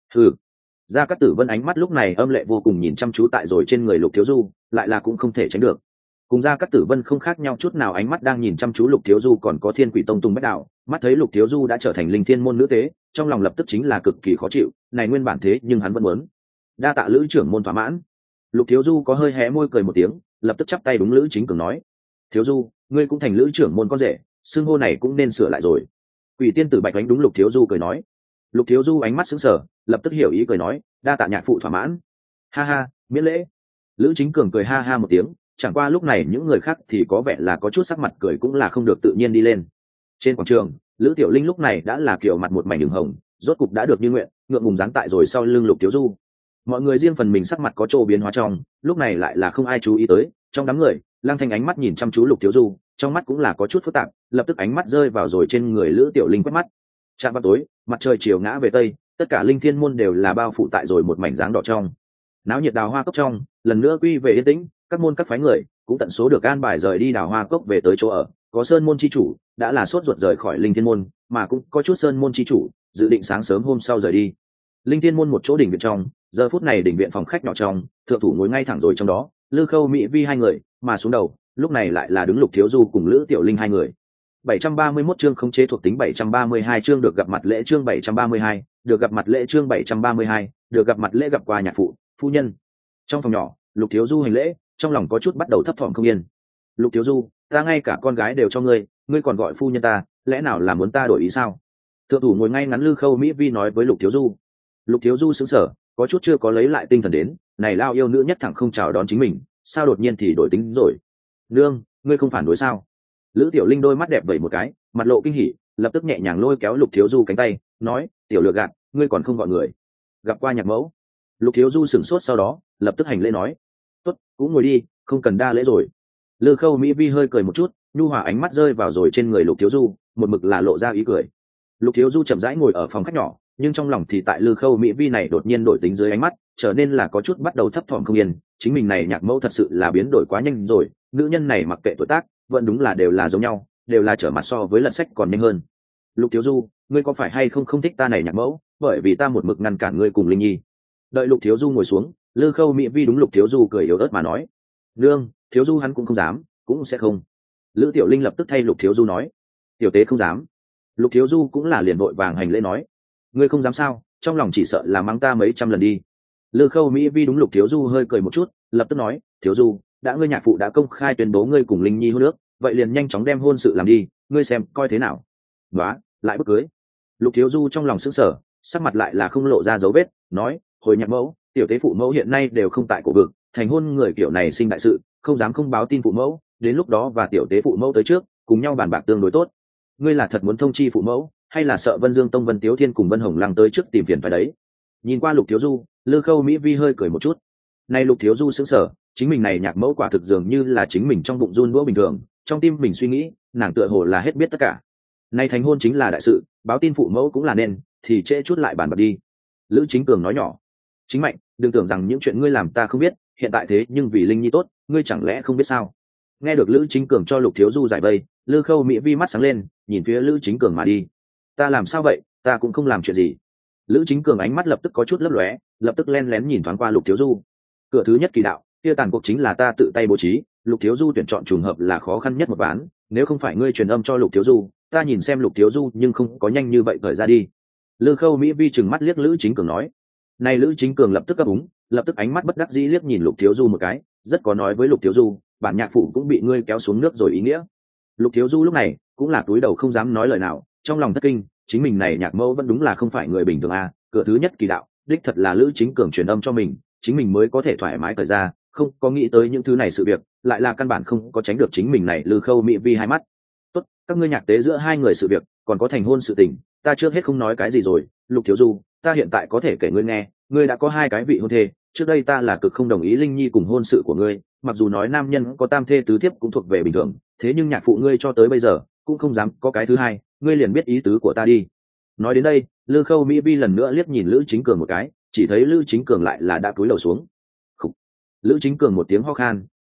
S1: Gia Cát Tử Vân ánh mắt lúc này âm lệ vô cùng nhìn chăm chú tại rồi trên người Lục Thiếu Du, lại là cũng không thể tránh được. Cùng Gia Cát Tử Vân không khác nhau chút nào, ánh mắt đang nhìn chăm chú Lục Thiếu Du còn có Thiên Quỷ Tông Tung Bách Đạo, mắt thấy Lục Thiếu Du đã trở thành linh thiên môn nữ tế, trong lòng lập tức chính là cực kỳ khó chịu, này nguyên bản thế nhưng hắn vẫn muốn. Đa tạ Lữ trưởng môn thỏa mãn. Lục Thiếu Du có hơi hé môi cười một tiếng, lập tức chắp tay đúng Lữ Chính Cường nói: "Thiếu Du, ngươi cũng thành Lữ trưởng môn con rể, xưng hô này cũng nên sửa lại rồi." Quỷ tiên tử Bạch đánh đúng Lục Thiếu Du cười nói. Lục Thiếu Du ánh mắt sững sờ, lập tức hiểu ý cười nói: "Đa tạ nhạc phụ thỏa mãn." "Ha ha, miễn lễ." Lữ Chính Cường cười ha ha một tiếng, chẳng qua lúc này những người khác thì có vẻ là có chút sắc mặt cười cũng là không được tự nhiên đi lên. Trên quảng trường, Lữ Tiểu Linh lúc này đã là kiểu mặt một mảnh đường hồng, rốt cục đã được như nguyện, ngượng ngùng dáng tại rồi sau lưng Lục Thiếu Du. Mọi người riêng phần mình sắc mặt có chỗ biến hóa trong, lúc này lại là không ai chú ý tới, trong đám người, Lăng Thanh ánh mắt nhìn chăm chú Lục Thiếu Du, trong mắt cũng là có chút phức tạp, lập tức ánh mắt rơi vào rồi trên người Lữ Tiểu Linh quét mắt. Chạm vào tối, mặt trời chiều ngã về tây, tất cả linh thiên môn đều là bao phủ tại rồi một mảnh dáng đỏ trong. Náo nhiệt đào hoa cốc trong, lần nữa quy về yên tĩnh, các môn các phái người cũng tận số được an bài rời đi đào hoa cốc về tới chỗ ở. Có sơn môn chi chủ đã là sốt ruột rời khỏi linh thiên môn, mà cũng có chút sơn môn chi chủ dự định sáng sớm hôm sau rời đi. Linh thiên môn một chỗ đỉnh viện trong, giờ phút này đỉnh viện phòng khách nhỏ trong, thượng thủ ngồi ngay thẳng rồi trong đó, Lư Khâu Mỹ Vi hai người, mà xuống đầu lúc này lại là đứng Lục Thiếu Du cùng Lữ Tiểu Linh hai người. 731 chương khống chế thuộc tính 732 chương được gặp mặt lễ chương 732, được gặp mặt lễ chương 732, được gặp mặt lễ gặp qua nhạc phụ, phu nhân. Trong phòng nhỏ, Lục Thiếu Du hành lễ, trong lòng có chút bắt đầu thấp thỏm không yên. Lục Thiếu Du, ta ngay cả con gái đều cho ngươi, ngươi còn gọi phu nhân ta, lẽ nào là muốn ta đổi ý sao? Thượng thủ ngồi ngay ngắn Lư Khâu Mỹ Vi nói với Lục Thiếu Du. Lục Thiếu Du sững sờ, có chút chưa có lấy lại tinh thần đến, này lao yêu nữ nhất thẳng không chào đón chính mình, sao đột nhiên thì đổi tính rồi? Nương, ngươi không phản đối sao? Lữ Tiểu Linh đôi mắt đẹp vẩy một cái, mặt lộ kinh hỉ, lập tức nhẹ nhàng lôi kéo Lục Thiếu Du cánh tay, nói: "Tiểu lừa gạt, ngươi còn không gọi người. Gặp qua nhạc mẫu." Lục Thiếu Du sửng sốt sau đó, lập tức hành lễ nói: "Tốt, cũng ngồi đi, không cần đa lễ rồi." Lư Khâu Mỹ Vi hơi cười một chút, nhu hòa ánh mắt rơi vào rồi trên người Lục Thiếu Du, một mực là lộ ra ý cười. Lục Thiếu Du chậm rãi ngồi ở phòng khách nhỏ, nhưng trong lòng thì tại Lư Khâu Mỹ Vi này đột nhiên đổi tính dưới ánh mắt, trở nên là có chút bắt đầu thấp thỏm không yên, chính mình này nhạc mẫu thật sự là biến đổi quá nhanh rồi, nữ nhân này mặc kệ tuổi tác, vẫn đúng là đều là giống nhau, đều là trở mặt so với lật sách còn nhanh hơn. Lục Thiếu Du, ngươi có phải hay không không thích ta này nhạc mẫu, bởi vì ta một mực ngăn cản ngươi cùng Linh Nhi. Đợi Lục Thiếu Du ngồi xuống, Lư Khâu Mỹ Vi đúng Lục Thiếu Du cười yếu ớt mà nói: "Nương, Thiếu Du hắn cũng không dám, cũng sẽ không." Lữ Tiểu Linh lập tức thay Lục Thiếu Du nói: "Tiểu tế không dám." Lục Thiếu Du cũng là liền vội vàng hành lễ nói: "Ngươi không dám sao, trong lòng chỉ sợ là mắng ta mấy trăm lần đi." Lư Khâu Mỹ Vi đúng Lục Thiếu Du hơi cười một chút, lập tức nói: "Thiếu Du, đã ngươi nhạc phụ đã công khai tuyên bố ngươi cùng Linh Nhi hôn ước, vậy liền nhanh chóng đem hôn sự làm đi, ngươi xem coi thế nào." "Đó, lại bức cưới." Lục Thiếu Du trong lòng sững sờ, sắc mặt lại là không lộ ra dấu vết, nói: "Hồi nhạc mẫu, tiểu tế phụ mẫu hiện nay đều không tại cổ vực, thành hôn người kiểu này sinh đại sự, không dám không báo tin phụ mẫu, đến lúc đó và tiểu tế phụ mẫu tới trước, cùng nhau bàn bạc tương đối tốt. Ngươi là thật muốn thông chi phụ mẫu, hay là sợ Vân Dương Tông Vân Tiếu Thiên cùng Vân Hồng Lăng tới trước tìm phiền phải đấy?" Nhìn qua Lục Thiếu Du, Lư Khâu Mỹ Vi hơi cười một chút. Nay Lục Thiếu Du sững sờ, chính mình này nhạc mẫu quả thực dường như là chính mình trong bụng run đũa bình thường, trong tim mình suy nghĩ, nàng tựa hồ là hết biết tất cả. Nay thành hôn chính là đại sự, báo tin phụ mẫu cũng là nên, thì trễ chút lại bàn bạc đi. Lữ Chính Cường nói nhỏ: "Chính Mạnh, đừng tưởng rằng những chuyện ngươi làm ta không biết, hiện tại thế nhưng vì Linh Nhi tốt, ngươi chẳng lẽ không biết sao?" Nghe được Lữ Chính Cường cho Lục Thiếu Du giải vây, Lư Khâu Mỹ Vi mắt sáng lên, nhìn phía Lữ Chính Cường mà đi. "Ta làm sao vậy, ta cũng không làm chuyện gì." Lữ Chính Cường ánh mắt lập tức có chút lấp lóe, lập tức len lén nhìn thoáng qua Lục Thiếu Du. "Cửa thứ nhất kỳ đạo, kia tàn cuộc chính là ta tự tay bố trí, Lục Thiếu Du tuyển chọn trùng hợp là khó khăn nhất một ván, nếu không phải ngươi truyền âm cho Lục Thiếu Du, ta nhìn xem Lục Thiếu Du nhưng không có nhanh như vậy thời ra đi." Lư Khâu Mỹ Vi trừng mắt liếc Lữ Chính Cường nói. Này Lữ Chính Cường lập tức ấp úng, lập tức ánh mắt bất đắc dĩ liếc nhìn Lục Thiếu Du một cái, rất có nói với Lục Thiếu Du, bản nhạc phụ cũng bị ngươi kéo xuống nước rồi ý nghĩa. Lục Thiếu Du lúc này cũng là cúi đầu không dám nói lời nào, trong lòng thất kinh, chính mình này nhạc mẫu vẫn đúng là không phải người bình thường à, cửa thứ nhất kỳ đạo, đích thật là Lữ Chính Cường truyền âm cho mình, chính mình mới có thể thoải mái thời ra, không có nghĩ tới những thứ này sự việc, lại là căn bản không có tránh được chính mình này Lư Khâu Mỹ Vi hai mắt. "Tốt, các ngươi nhạc tế giữa hai người sự việc, còn có thành hôn sự tình, ta trước hết không nói cái gì rồi, Lục Thiếu Du, ta hiện tại có thể kể ngươi nghe, ngươi đã có hai cái vị hôn thê, trước đây ta là cực không đồng ý Linh Nhi cùng hôn sự của ngươi, mặc dù nói nam nhân có tam thê tứ thiếp cũng thuộc về bình thường, thế nhưng nhạc phụ ngươi cho tới bây giờ cũng không dám có cái thứ hai, ngươi liền biết ý tứ của ta đi." Nói đến đây, Lư Khâu Mỹ Vi lần nữa liếc nhìn Lữ Chính Cường một cái, chỉ thấy Lữ Chính Cường lại là đã cúi đầu xuống. Khủ. Lữ Chính Cường một tiếng ho khan,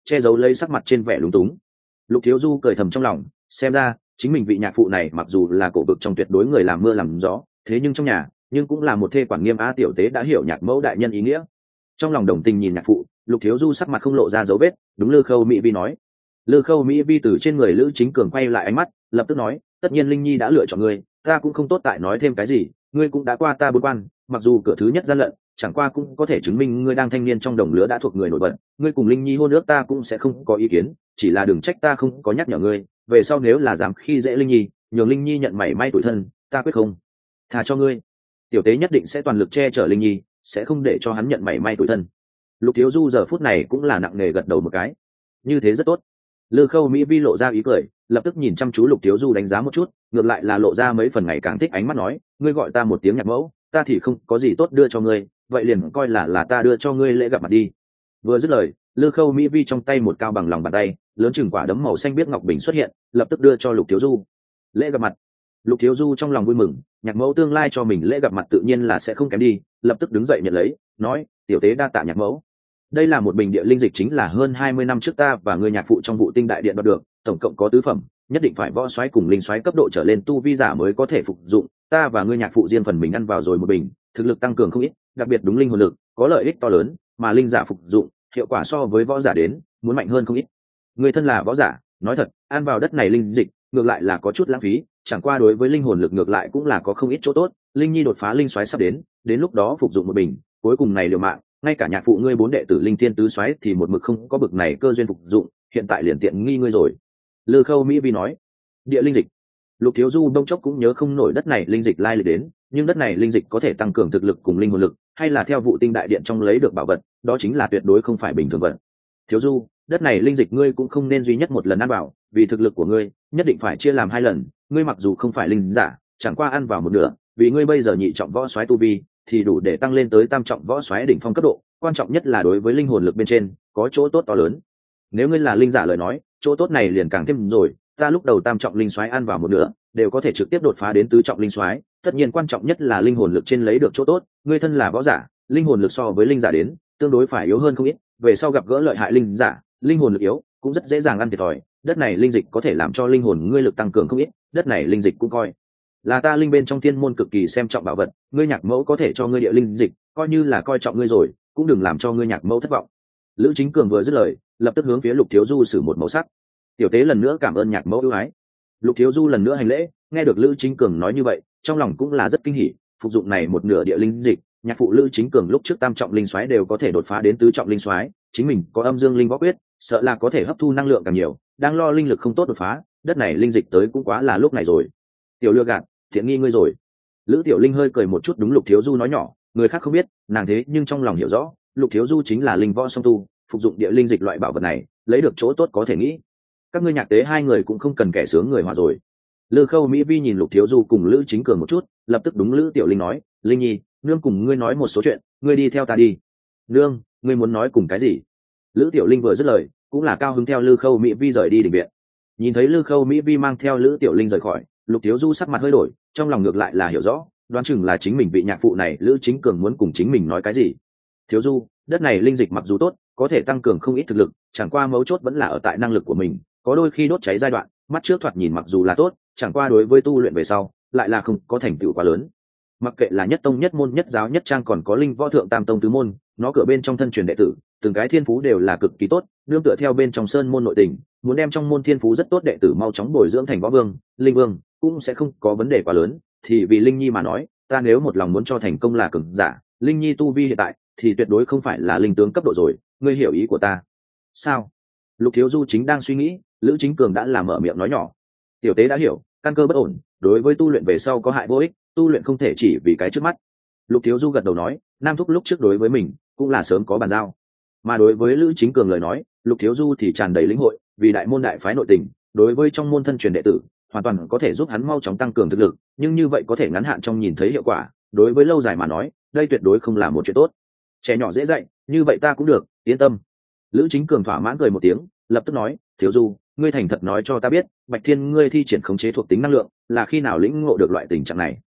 S1: che giấu lấy sắc mặt trên vẻ lúng túng. Lục Thiếu Du cười thầm trong lòng, xem ra chính mình vị nhạc phụ này mặc dù là cổ vực trong tuyệt đối người làm mưa làm gió, thế nhưng trong nhà nhưng cũng là một thê quản nghiêm a tiểu tế đã hiểu nhạc mẫu đại nhân ý nghĩa. Trong lòng đồng tình nhìn nhạc phụ, Lục Thiếu Du sắc mặt không lộ ra dấu vết, đúng Lư Khâu Mỹ Vi nói. Lư Khâu Mỹ Vi từ trên người Lữ Chính Cường quay lại ánh mắt, lập tức nói, tất nhiên Linh Nhi đã lựa chọn ngươi, ta cũng không tốt tại nói thêm cái gì, ngươi cũng đã qua ta bốn quan, mặc dù cửa thứ nhất gian lận, chẳng qua cũng có thể chứng minh ngươi đang thanh niên trong đồng lứa đã thuộc người nổi bật, ngươi cùng Linh Nhi hôn ước ta cũng sẽ không có ý kiến, chỉ là đừng trách ta không có nhắc nhở ngươi, về sau nếu là dám khi dễ Linh Nhi, nhường Linh Nhi nhận mảy may tủi thân, ta quyết không tha cho ngươi. Tiểu tế nhất định sẽ toàn lực che chở Linh Nhi, sẽ không để cho hắn nhận mảy may tủi thân. Lục Thiếu Du giờ phút này cũng là nặng nề gật đầu một cái, như thế rất tốt. Lư Khâu Mỹ Vi lộ ra ý cười, lập tức nhìn chăm chú Lục Thiếu Du đánh giá một chút, ngược lại là lộ ra mấy phần ngày càng thích ánh mắt nói, ngươi gọi ta một tiếng nhạc mẫu, ta thì không có gì tốt đưa cho ngươi, vậy liền coi là ta đưa cho ngươi lễ gặp mặt đi. Vừa dứt lời, Lư Khâu Mỹ Vi trong tay một cao bằng lòng bàn tay, lớn chừng quả đấm màu xanh biếc ngọc bình xuất hiện, lập tức đưa cho Lục Thiếu Du. Lễ gặp mặt. Lục Thiếu Du trong lòng vui mừng, nhạc mẫu tương lai cho mình lễ gặp mặt tự nhiên là sẽ không kém đi, lập tức đứng dậy nhận lấy, nói, tiểu tế đa tạ nhạc mẫu. Đây là một bình địa linh dịch, chính là hơn 20 năm trước ta và người nhạc phụ trong vụ tinh đại điện đoạt được, tổng cộng có tứ phẩm, nhất định phải võ soái cùng linh soái cấp độ trở lên tu vi giả mới có thể phục dụng, ta và người nhạc phụ riêng phần mình ăn vào rồi một bình, thực lực tăng cường không ít, đặc biệt đúng linh hồn lực, có lợi ích to lớn, mà linh giả phục dụng, hiệu quả so với võ giả đến, muốn mạnh hơn không ít. Người thân là võ giả, nói thật, ăn vào đất này linh dịch, ngược lại là có chút lãng phí, chẳng qua đối với linh hồn lực ngược lại cũng là có không ít chỗ tốt, Linh Nhi đột phá linh soái sắp đến lúc đó phục dụng một bình, cuối cùng này liều mạng, ngay cả nhạc phụ ngươi 4 đệ tử linh thiên tứ soái thì một mực không có bực này cơ duyên phục dụng, hiện tại liền tiện nghi ngươi rồi. Lư Khâu Mỹ Vi nói. Địa linh dịch. Lục Thiếu Du đông chốc cũng nhớ không nổi đất này linh dịch lai lịch đến, nhưng đất này linh dịch có thể tăng cường thực lực cùng linh hồn lực, hay là theo vụ tinh đại điện trong lấy được bảo vật, đó chính là tuyệt đối không phải bình thường vật. Thiếu Du, đất này linh dịch ngươi cũng không nên duy nhất một lần ăn vào, vì thực lực của ngươi nhất định phải chia làm 2 lần, ngươi mặc dù không phải linh giả, chẳng qua ăn vào một nửa, vì ngươi bây giờ nhị trọng võ soái tu vi thì đủ để tăng lên tới tam trọng võ soái đỉnh phong cấp độ, quan trọng nhất là đối với linh hồn lực bên trên có chỗ tốt to lớn. Nếu ngươi là linh giả lời nói, chỗ tốt này liền càng thêm rồi, ta lúc đầu tam trọng linh soái ăn vào một nửa đều có thể trực tiếp đột phá đến tứ trọng linh soái, tất nhiên quan trọng nhất là linh hồn lực trên lấy được chỗ tốt, ngươi thân là võ giả, linh hồn lực so với linh giả đến tương đối phải yếu hơn không ít, về sau gặp gỡ lợi hại linh giả, linh hồn lực yếu cũng rất dễ dàng ăn thiệt thòi, đất này linh dịch có thể làm cho linh hồn ngươi lực tăng cường không ít, đất này linh dịch cũng coi là ta linh bên trong thiên môn cực kỳ xem trọng bảo vật, ngươi nhạc mẫu có thể cho ngươi địa linh dịch, coi như là coi trọng ngươi rồi, cũng đừng làm cho ngươi nhạc mẫu thất vọng. Lữ Chính Cường vừa dứt lời, lập tức hướng phía Lục Thiếu Du sử một màu sắc. Tiểu tế lần nữa cảm ơn nhạc mẫu ưu ái. Lục Thiếu Du lần nữa hành lễ, nghe được Lữ Chính Cường nói như vậy, trong lòng cũng là rất kinh hỉ, phục dụng này một nửa địa linh dịch, nhạc phụ Lữ Chính Cường lúc trước tam trọng linh soái đều có thể đột phá đến tứ trọng linh soái, chính mình có âm dương linh võ quyết, sợ là có thể hấp thu năng lượng càng nhiều, đang lo linh lực không tốt đột phá, đất này linh dịch tới cũng quá là lúc này rồi. Tiểu lừa gạt, thiện nghi ngươi rồi. Lữ Tiểu Linh hơi cười một chút, đúng Lục Thiếu Du nói nhỏ, người khác không biết, nàng thế nhưng trong lòng hiểu rõ, Lục Thiếu Du chính là linh võ song tu, phục dụng địa linh dịch loại bảo vật này, lấy được chỗ tốt có thể nghĩ. Các ngươi nhạc tế 2 người cũng không cần kẻ sướng người hòa rồi. Lư Khâu Mỹ Vi nhìn Lục Thiếu Du cùng Lữ Chính Cường một chút, lập tức đúng Lữ Tiểu Linh nói, Linh Nhi, nương cùng ngươi nói một số chuyện, ngươi đi theo ta đi. Nương, ngươi muốn nói cùng cái gì? Lữ Tiểu Linh vừa dứt lời, cũng là cao hứng theo Lư Khâu Mỹ Vi rời đi đình viện. Nhìn thấy Lư Khâu Mỹ Vi mang theo Lữ Tiểu Linh rời khỏi, Lục Thiếu Du sắc mặt hơi đổi, trong lòng ngược lại là hiểu rõ, đoán chừng là chính mình vị nhạc phụ này Lữ Chính Cường muốn cùng chính mình nói cái gì. Thiếu Du, đất này linh dịch mặc dù tốt, có thể tăng cường không ít thực lực, chẳng qua mấu chốt vẫn là ở tại năng lực của mình, có đôi khi đốt cháy giai đoạn, mắt trước thoạt nhìn mặc dù là tốt, chẳng qua đối với tu luyện về sau, lại là không có thành tựu quá lớn. Mặc kệ là nhất tông nhất môn nhất giáo nhất trang còn có linh võ thượng tam tông tứ môn, nó cửa bên trong thân truyền đệ tử, từng cái thiên phú đều là cực kỳ tốt, nương tựa theo bên trong sơn môn nội tình, muốn đem trong môn thiên phú rất tốt đệ tử mau chóng bồi dưỡng thành võ vương, linh vương, cũng sẽ không có vấn đề quá lớn. Thì vì Linh Nhi mà nói, ta nếu một lòng muốn cho thành công là cường giả, Linh Nhi tu vi hiện tại thì tuyệt đối không phải là linh tướng cấp độ rồi, ngươi hiểu ý của ta sao? Lục Thiếu Du chính đang suy nghĩ, Lữ Chính Cường đã làm mở miệng nói nhỏ, tiểu tế đã hiểu, căn cơ bất ổn, đối với tu luyện về sau có hại vô ích, tu luyện không thể chỉ vì cái trước mắt. Lục Thiếu Du gật đầu nói, Nam Thúc lúc trước đối với mình cũng là sớm có bàn giao, mà đối với Lữ Chính Cường lời nói, Lục Thiếu Du thì tràn đầy lĩnh hội, vì đại môn đại phái nội tình, đối với trong môn thân truyền đệ tử, hoàn toàn có thể giúp hắn mau chóng tăng cường thực lực, nhưng như vậy có thể ngắn hạn trong nhìn thấy hiệu quả, đối với lâu dài mà nói, đây tuyệt đối không là một chuyện tốt. Trẻ nhỏ dễ dạy, như vậy ta cũng được, yên tâm. Lữ Chính Cường thỏa mãn cười một tiếng, lập tức nói, Thiếu Du, ngươi thành thật nói cho ta biết, Bạch Thiên ngươi thi triển khống chế thuộc tính năng lượng, là khi nào lĩnh ngộ được loại tình trạng này?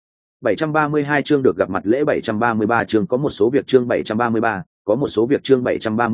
S1: 732 chương được gặp mặt lễ 733 chương có một số việc chương 733, có một số việc chương 733,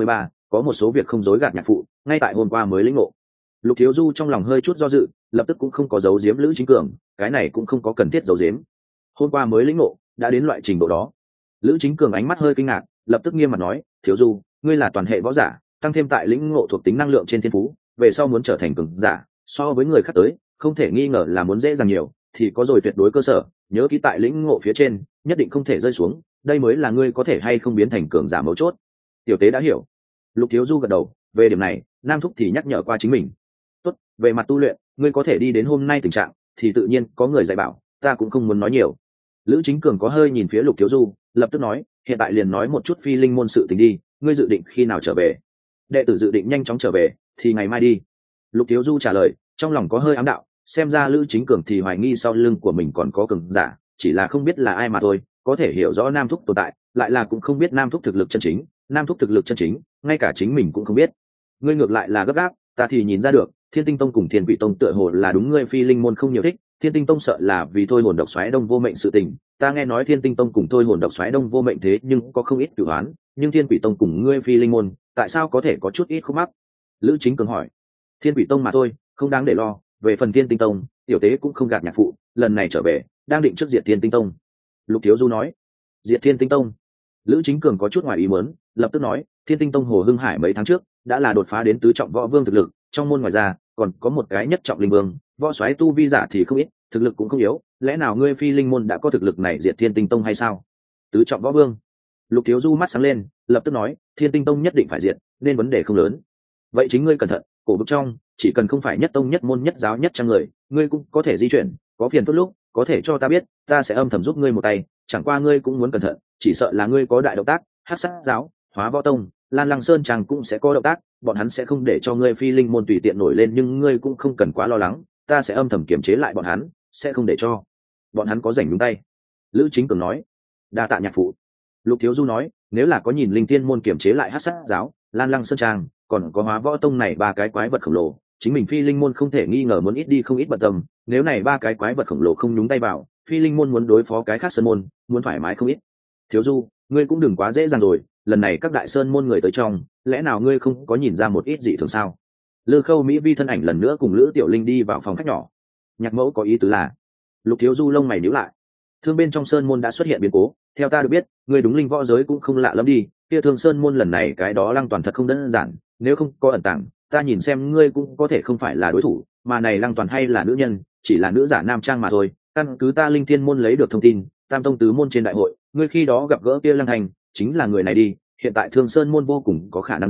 S1: có một số việc không dối gạt nhạc phụ, ngay tại hôm qua mới lĩnh ngộ. Lục Thiếu Du trong lòng hơi chút do dự, lập tức cũng không có giấu giếm Lữ Chính Cường, cái này cũng không có cần thiết giấu giếm. Hôm qua mới lĩnh ngộ, đã đến loại trình độ đó. Lữ Chính Cường ánh mắt hơi kinh ngạc, lập tức nghiêm mặt nói, Thiếu Du, ngươi là toàn hệ võ giả, tăng thêm tại lĩnh ngộ thuộc tính năng lượng trên thiên phú, về sau muốn trở thành cường giả, so với người khác tới, không thể nghi ngờ là muốn dễ dàng nhiều, thì có rồi tuyệt đối cơ sở, nhớ kỹ tại lĩnh ngộ phía trên, nhất định không thể rơi xuống, đây mới là ngươi có thể hay không biến thành cường giả mấu chốt. Tiểu tế đã hiểu. Lục Thiếu Du gật đầu, về điểm này, Nam Thúc thì nhắc nhở qua chính mình. Tốt, về mặt tu luyện, ngươi có thể đi đến hôm nay tình trạng, thì tự nhiên có người dạy bảo, ta cũng không muốn nói nhiều. Lữ Chính Cường có hơi nhìn phía Lục Thiếu Du, lập tức nói, hiện tại liền nói một chút phi linh môn sự tình đi, ngươi dự định khi nào trở về? Đệ tử dự định nhanh chóng trở về, thì ngày mai đi. Lục Thiếu Du trả lời, trong lòng có hơi ám đạo, xem ra Lữ Chính Cường thì hoài nghi sau lưng của mình còn có cường giả, chỉ là không biết là ai mà thôi, có thể hiểu rõ Nam Thúc tồn tại, lại là cũng không biết Nam Thúc thực lực chân chính, Nam Thúc thực lực chân chính, ngay cả chính mình cũng không biết. Ngươi ngược lại là gấp gáp, ta thì nhìn ra được, Thiên Tinh Tông cùng Thiên Quỷ Tông tựa hồ là đúng ngươi phi linh môn không nhiều thích, Thiên Tinh Tông sợ là vì thôi hồn độc xoáy đông vô mệnh sự tình, ta nghe nói Thiên Tinh Tông cùng thôi hồn độc xoáy đông vô mệnh thế nhưng có không ít cửu oán, nhưng Thiên Quỷ Tông cùng ngươi phi linh môn, tại sao có thể có chút ít khúc mắc? Lữ Chính Cường hỏi. Thiên Quỷ Tông mà thôi, không đáng để lo, về phần Thiên Tinh Tông, tiểu tế cũng không gạt nhạc phụ, lần này trở về, đang định trước diệt Thiên Tinh Tông. Lục Thiếu Du nói. Diệt Thiên Tinh Tông? Lữ Chính Cường có chút ngoài ý muốn, lập tức nói, Thiên Tinh Tông Hồ Hưng Hải mấy tháng trước đã là đột phá đến tứ trọng võ vương thực lực, trong môn ngoài ra còn có một cái nhất trọng linh vương, võ soái tu vi giả thì không ít, thực lực cũng không yếu, lẽ nào ngươi phi linh môn đã có thực lực này diệt Thiên Tinh Tông hay sao? Tứ trọng võ vương? Lục Thiếu Du mắt sáng lên, lập tức nói, Thiên Tinh Tông nhất định phải diệt, nên vấn đề không lớn. Vậy chính ngươi cẩn thận, cổ vực trong, chỉ cần không phải nhất tông nhất môn nhất giáo nhất trăm người, ngươi cũng có thể di chuyển, có phiền phức lúc có thể cho ta biết, ta sẽ âm thầm giúp ngươi một tay, chẳng qua ngươi cũng muốn cẩn thận, chỉ sợ là ngươi có đại động tác, Hắc Sát giáo, Hóa Võ Tông, Lan Lăng Sơn chàng cũng sẽ có động tác, bọn hắn sẽ không để cho ngươi phi linh môn tùy tiện nổi lên, nhưng ngươi cũng không cần quá lo lắng, ta sẽ âm thầm kiềm chế lại bọn hắn, sẽ không để cho bọn hắn có rảnh nhúng tay. Lữ Chính Cường nói. Đa tạ nhạc phụ. Lục Thiếu Du nói, nếu là có nhìn linh tiên môn kiềm chế lại Hắc Sát giáo, Lan Lăng Sơn trang, còn có Hóa Võ Tông này ba cái quái vật khổng lồ, chính mình phi linh môn không thể nghi ngờ muốn ít đi không ít bận tâm, nếu này ba cái quái vật khổng lồ không nhúng tay vào, phi linh môn muốn đối phó cái khác sơn môn, muốn thoải mái không ít. Thiếu Du, ngươi cũng đừng quá dễ dàng rồi, lần này các đại sơn môn người tới trong, lẽ nào ngươi không có nhìn ra một ít gì thường sao? Lư Khâu Mỹ Vi thân ảnh lần nữa cùng Lữ Tiểu Linh đi vào phòng khách nhỏ. Nhạc mẫu có ý tứ là? Lục Thiếu Du lông mày nhíu lại. Thương bên trong sơn môn đã xuất hiện biến cố, theo ta được biết, ngươi đúng linh võ giới cũng không lạ lắm đi, kia Thương Sơn môn lần này cái đó Lăng Toàn thật không đơn giản, nếu không có ẩn tàng, ta nhìn xem ngươi cũng có thể không phải là đối thủ, mà này Lăng Toàn hay là nữ nhân, chỉ là nữ giả nam trang mà thôi, căn cứ ta Linh Thiên môn lấy được thông tin, Tam tông tứ môn trên đại hội, ngươi khi đó gặp gỡ kia Lăng Thành, chính là người này đi, hiện tại Thương Sơn môn vô cùng có khả năng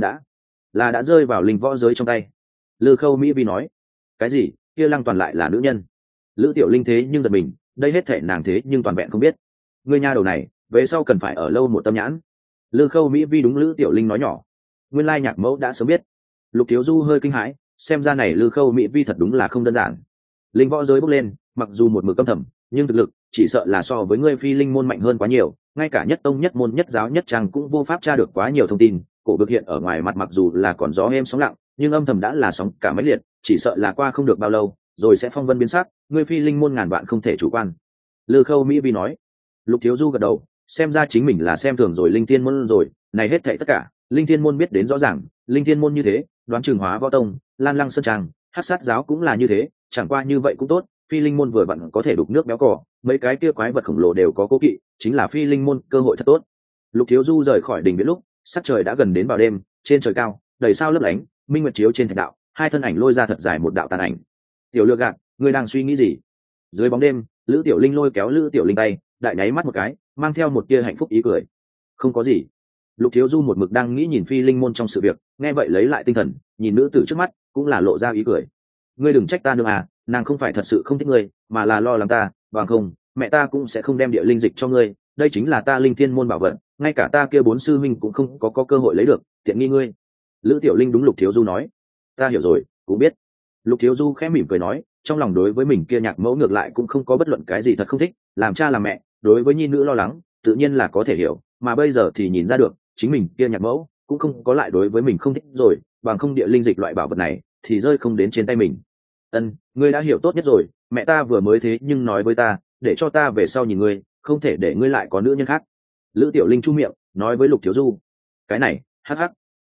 S1: đã rơi vào linh võ giới trong tay. Lư Khâu Mỹ Vi nói. Cái gì? Kia Lăng Toàn lại là nữ nhân? Lữ Tiểu Linh thế nhưng giật mình, đây hết thể nàng thế nhưng toàn vẹn không biết. Ngươi nha đầu này, về sau cần phải ở lâu một tâm nhãn. Lư Khâu Mỹ Vi đúng Lữ Tiểu Linh nói nhỏ. Nguyên lai nhạc mẫu đã sớm biết. Lục Thiếu Du hơi kinh hãi, xem ra này Lư Khâu Mỹ Vi thật đúng là không đơn giản. Linh võ giới bốc lên, mặc dù một mực căm thầm, nhưng thực lực chỉ sợ là so với ngươi phi linh môn mạnh hơn quá nhiều, ngay cả nhất tông nhất môn nhất giáo nhất trang cũng vô pháp tra được quá nhiều thông tin. Cổ vực hiện ở ngoài mặt mặc dù là còn gió êm sóng lặng, nhưng âm thầm đã là sóng cả mấy liệt, chỉ sợ là qua không được bao lâu, rồi sẽ phong vân biến sắc, ngươi phi linh môn ngàn vạn không thể chủ quan. Lư Khâu Mỹ Vi nói. Lục Thiếu Du gật đầu, xem ra chính mình là xem thường rồi Linh Thiên môn rồi, này hết thảy tất cả, Linh Thiên môn biết đến rõ ràng, Linh Thiên môn như thế, đoán chừng Hóa Võ Tông, Lan Lăng Sơn trang, Hắc Sát giáo cũng là như thế, chẳng qua như vậy cũng tốt, phi linh môn vừa vặn có thể đục nước béo cò, mấy cái kia quái vật khổng lồ đều có cố kỵ, chính là phi linh môn cơ hội thật tốt. Lục Thiếu Du rời khỏi đỉnh viện lúc, sắc trời đã gần đến vào đêm, trên trời cao, đầy sao lấp lánh, minh nguyệt chiếu trên thạch đạo, hai thân ảnh lôi ra thật dài một đạo tàn ảnh. Tiểu Lược Gạt, ngươi đang suy nghĩ gì? Dưới bóng đêm, Lữ Tiểu Linh lôi kéo Lữ Tiểu Linh tay, đại nháy mắt một cái, mang theo một tia hạnh phúc ý cười. Không có gì. Lục Thiếu Du một mực đang nghĩ nhìn phi linh môn trong sự việc, nghe vậy lấy lại tinh thần, nhìn nữ tử trước mắt, cũng là lộ ra ý cười. Ngươi đừng trách ta nữa à, nàng không phải thật sự không thích ngươi, mà là lo lắng ta, bằng không, mẹ ta cũng sẽ không đem địa linh dịch cho ngươi, đây chính là ta Linh Thiên môn bảo vật, ngay cả ta kia bốn sư minh cũng không có cơ hội lấy được, tiện nghi ngươi. Lữ Tiểu Linh đúng Lục Thiếu Du nói. Ta hiểu rồi, cũng biết. Lục Thiếu Du khẽ mỉm cười nói, trong lòng đối với mình kia nhạc mẫu ngược lại cũng không có bất luận cái gì thật không thích, làm cha làm mẹ, đối với nhi nữ lo lắng, tự nhiên là có thể hiểu, mà bây giờ thì nhìn ra được, chính mình kia nhạc mẫu cũng không có lại đối với mình không thích rồi, bằng không địa linh dịch loại bảo vật này thì rơi không đến trên tay mình. Ngươi đã hiểu tốt nhất rồi, mẹ ta vừa mới thế nhưng nói với ta, để cho ta về sau nhìn ngươi, không thể để ngươi lại có nữ nhân khác. Lữ Tiểu Linh chu miệng, nói với Lục Thiếu Du. Cái này, hắc hắc.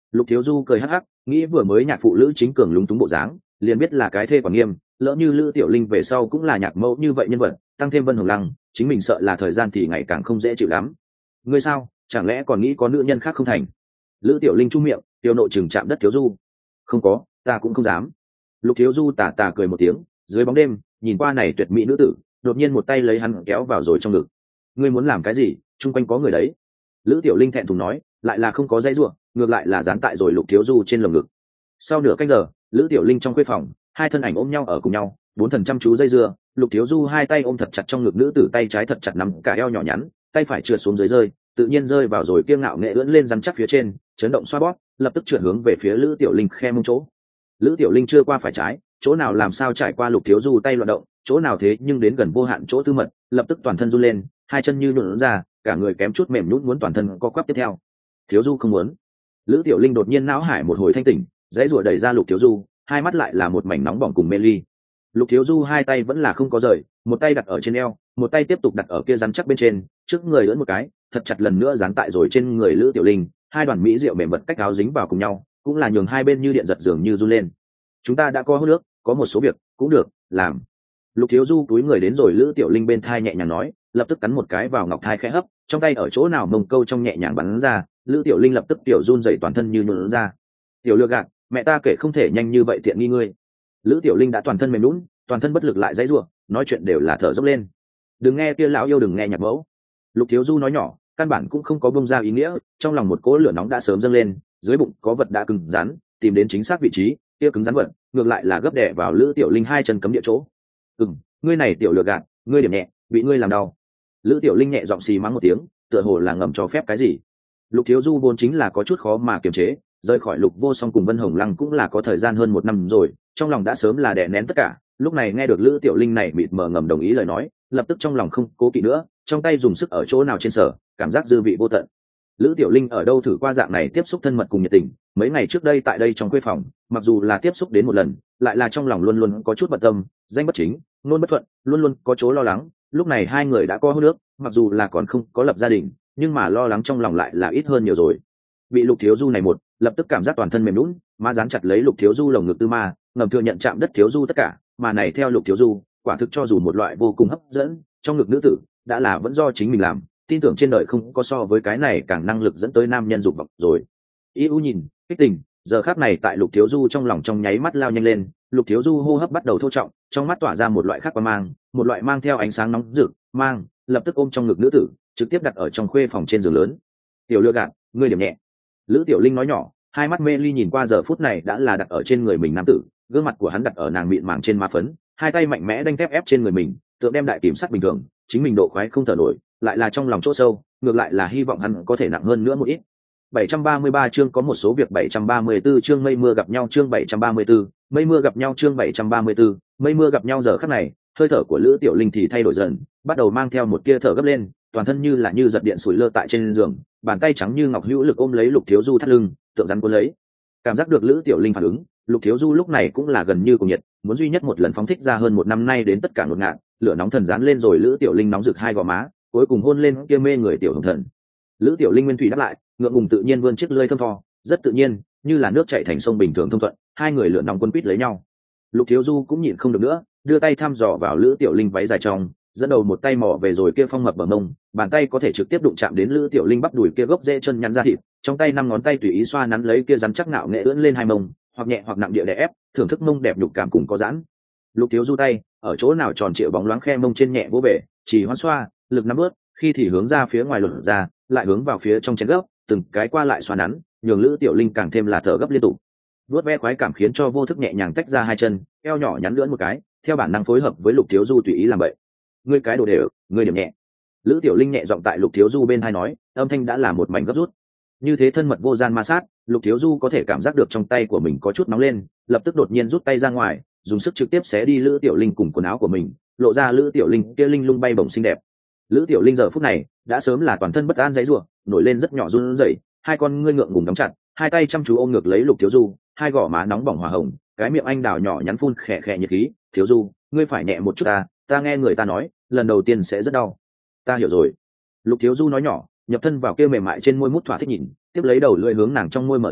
S1: Lục Thiếu Du cười hắc hắc, nghĩ vừa mới nhạc phụ Lữ Chính Cường lúng túng bộ dáng, liền biết là cái thê quản nghiêm, lỡ như Lữ Tiểu Linh về sau cũng là nhạc mẫu như vậy nhân vật, tăng thêm Vân Hồng Lăng, chính mình sợ là thời gian thì ngày càng không dễ chịu lắm. Ngươi sao, chẳng lẽ còn nghĩ có nữ nhân khác không thành? Lữ Tiểu Linh chu miệng, tiêu nộ chừng chạm đất Thiếu Du. Không có, ta cũng không dám. Lục Thiếu Du tà tà cười một tiếng, dưới bóng đêm, nhìn qua này tuyệt mỹ nữ tử, đột nhiên một tay lấy hắn kéo vào rồi trong ngực. Ngươi muốn làm cái gì? Trung quanh có người đấy. Lữ Tiểu Linh thẹn thùng nói, lại là không có dây ruộng, ngược lại là dán tại rồi Lục Thiếu Du trên lồng ngực. Sau nửa canh giờ, Lữ Tiểu Linh trong khuê phòng, hai thân ảnh ôm nhau ở cùng nhau, bốn thần chăm chú dây dưa. Lục Thiếu Du hai tay ôm thật chặt trong ngực nữ tử, tay trái thật chặt nắm cả eo nhỏ nhắn, tay phải trượt xuống dưới rơi, tự nhiên rơi vào rồi kiêng ngạo nghệ ưỡn lên rắn chắc phía trên, chấn động xoa bóp, lập tức trượt hướng về phía Lữ Tiểu Linh khe mông chỗ. Lữ Tiểu Linh chưa qua phải trái, chỗ nào làm sao trải qua Lục Thiếu Du tay loạn động, chỗ nào thế nhưng đến gần vô hạn chỗ tư mật, lập tức toàn thân run lên, hai chân như nhũn ra, cả người kém chút mềm nhũn muốn toàn thân co quắp tiếp theo. Thiếu Du không muốn. Lữ Tiểu Linh đột nhiên não hải một hồi thanh tỉnh, dãy rủa đẩy ra Lục Thiếu Du, hai mắt lại là một mảnh nóng bỏng cùng mê ly. Lục Thiếu Du hai tay vẫn là không có rời, một tay đặt ở trên eo, một tay tiếp tục đặt ở kia rắn chắc bên trên, trước người ưỡn một cái, thật chặt lần nữa dán tại rồi trên người Lữ Tiểu Linh, hai đoàn mỹ diệu mềm vật cách áo dính vào cùng nhau, cũng là nhường hai bên như điện giật dường như run lên. Chúng ta đã có hô nước, có một số việc cũng được làm. Lục Thiếu Du túi người đến rồi Lữ Tiểu Linh bên thai nhẹ nhàng nói, lập tức cắn một cái vào ngọc thai khẽ hấp, trong tay ở chỗ nào mông câu trong nhẹ nhàng bắn ra, Lữ Tiểu Linh lập tức tiểu run rẩy toàn thân như nhũn ra. Tiểu lừa gạt, mẹ ta kể không thể nhanh như vậy tiện nghi ngươi. Lữ Tiểu Linh đã toàn thân mềm nhũn, toàn thân bất lực lại dãy rủa, nói chuyện đều là thở dốc lên. Đừng nghe kia lão yêu, đừng nghe nhạc mẫu. Lục Thiếu Du nói nhỏ, căn bản cũng không có bông ra ý nghĩa, trong lòng một cỗ lửa nóng đã sớm dâng lên, dưới bụng có vật đã cứng rắn, tìm đến chính xác vị trí, kia cứng rắn vật, ngược lại là gấp đè vào Lữ Tiểu Linh hai chân cấm địa chỗ. Ngươi này tiểu lừa gạt, ngươi điểm nhẹ, bị ngươi làm đau. Lữ Tiểu Linh nhẹ giọng xì mắng một tiếng, tựa hồ là ngầm cho phép cái gì. Lục Thiếu Du vốn chính là có chút khó mà kiềm chế, rời khỏi Lục Vô Song cùng Vân Hồng Lăng cũng là có thời gian hơn một năm rồi, trong lòng đã sớm là đè nén tất cả, lúc này nghe được Lữ Tiểu Linh này mịt mờ ngầm đồng ý lời nói, lập tức trong lòng không cố kỵ nữa, trong tay dùng sức ở chỗ nào trên sở, cảm giác dư vị vô tận. Lữ Tiểu Linh ở đâu thử qua dạng này tiếp xúc thân mật cùng nhiệt tình, mấy ngày trước đây tại đây trong khuê phòng, mặc dù là tiếp xúc đến một lần, lại là trong lòng luôn luôn có chút bận tâm, danh bất chính, ngôn bất thuận, luôn luôn có chỗ lo lắng. Lúc này hai người đã có hôn nước, mặc dù là còn không có lập gia đình, nhưng mà lo lắng trong lòng lại là ít hơn nhiều rồi. Bị Lục Thiếu Du này một, lập tức cảm giác toàn thân mềm nhũn, má dán chặt lấy Lục Thiếu Du lồng ngực tư ma, ngầm thừa nhận chạm đất Thiếu Du tất cả, mà này theo Lục Thiếu Du, quả thực cho dù một loại vô cùng hấp dẫn, trong ngực nữ tử, đã là vẫn do chính mình làm, tin tưởng trên đời không có so với cái này càng năng lực dẫn tới nam nhân dục vọng rồi. Yêu nhìn, kích tình, giờ khắc này tại Lục Thiếu Du trong lòng trong nháy mắt lao nhanh lên, Lục Thiếu Du hô hấp bắt đầu thô trọng, trong mắt tỏa ra một loại khác quang mang, một loại mang theo ánh sáng nóng rực, mang, lập tức ôm trong ngực nữ tử, trực tiếp đặt ở trong khuê phòng trên giường lớn. Tiểu lừa gạt, ngươi điểm nhẹ. Lữ Tiểu Linh nói nhỏ, hai mắt mê ly nhìn qua giờ phút này đã là đặt ở trên người mình nam tử, gương mặt của hắn đặt ở nàng mịn màng trên má phấn, hai tay mạnh mẽ đanh thép ép trên người mình, tượng đem đại kiểm sắt bình thường, chính mình độ khoái không thở nổi, lại là trong lòng chỗ sâu, ngược lại là hy vọng hắn có thể nặng hơn nữa một ít. 733 chương có một số việc 734 chương mây mưa gặp nhau chương 734, mây mưa gặp nhau chương 734, mây mưa gặp nhau giờ khắc này, hơi thở của Lữ Tiểu Linh thì thay đổi dần, bắt đầu mang theo một tia thở gấp lên, toàn thân như là như giật điện sủi lơ tại trên giường, bàn tay trắng như ngọc hữu lực ôm lấy Lục Thiếu Du thắt lưng, tượng rắn cuốn lấy. Cảm giác được Lữ Tiểu Linh phản ứng, Lục Thiếu Du lúc này cũng là gần như cùng nhiệt, muốn duy nhất một lần phóng thích ra hơn một năm nay đến tất cả ngột ngạt, lửa nóng thần dán lên rồi Lữ Tiểu Linh nóng rực hai gò má, cuối cùng hôn lên kia mê người tiểu hồng thần. Lữ Tiểu Linh nguyên thủy đáp lại, ngượng ngùng tự nhiên vươn chiếc lưỡi thơm tho, rất tự nhiên, như là nước chảy thành sông bình thường thông thuận, hai người lửa nóng quấn quýt lấy nhau. Lục Thiếu Du cũng nhịn không được nữa, đưa tay thăm dò vào Lữ Tiểu Linh váy dài trong, dẫn đầu một tay mò về rồi kia phong mập bờ mông, bàn tay có thể trực tiếp đụng chạm đến Lữ Tiểu Linh bắp đùi kia gốc rễ chân nhắn ra thịt, trong tay năm ngón tay tùy ý xoa nắn lấy kia rắn chắc ngạo nghệ ưỡn lên hai mông, hoặc nhẹ hoặc nặng địa đè ép, thưởng thức mông đẹp nhục cảm cùng có giãn. Lục Thiếu Du tay ở chỗ nào tròn trịa bóng loáng khe mông trên nhẹ vỗ về, chỉ hoán xoa, lực nắm bước, khi thì hướng ra phía ngoài lột ra, lại hướng vào phía trong chén gốc, từng cái qua lại xoa nắn, nhường Lữ Tiểu Linh càng thêm là thở gấp liên tục. Vuốt ve khoái cảm khiến cho vô thức nhẹ nhàng tách ra hai chân, eo nhỏ nhắn lưỡn một cái, theo bản năng phối hợp với Lục Thiếu Du tùy ý làm vậy. Ngươi cái đồ đều, ngươi điểm nhẹ. Lữ Tiểu Linh nhẹ giọng tại Lục Thiếu Du bên tai nói, âm thanh đã là một mảnh gấp rút. Như thế thân mật vô gian ma sát, Lục Thiếu Du có thể cảm giác được trong tay của mình có chút nóng lên, lập tức đột nhiên rút tay ra ngoài, dùng sức trực tiếp xé đi Lữ Tiểu Linh cùng quần áo của mình, lộ ra Lữ Tiểu Linh kia linh lung bay bổng xinh đẹp. Lữ Tiểu Linh giờ phút này đã sớm là toàn thân bất an giãy giụa, nổi lên rất nhỏ run rẩy, hai con ngươi ngượng ngùng đóng chặt, hai tay chăm chú ôm ngược lấy Lục Thiếu Du, hai gò má nóng bỏng hỏa hồng, cái miệng anh đào nhỏ nhắn phun khẽ khẽ nhiệt khí. Thiếu Du, ngươi phải nhẹ một chút ta nghe người ta nói, lần đầu tiên sẽ rất đau. Ta hiểu rồi. Lục Thiếu Du nói nhỏ, nhập thân vào kia mềm mại trên môi mút thỏa thích nhìn, tiếp lấy đầu lưỡi hướng nàng trong môi mở rộng,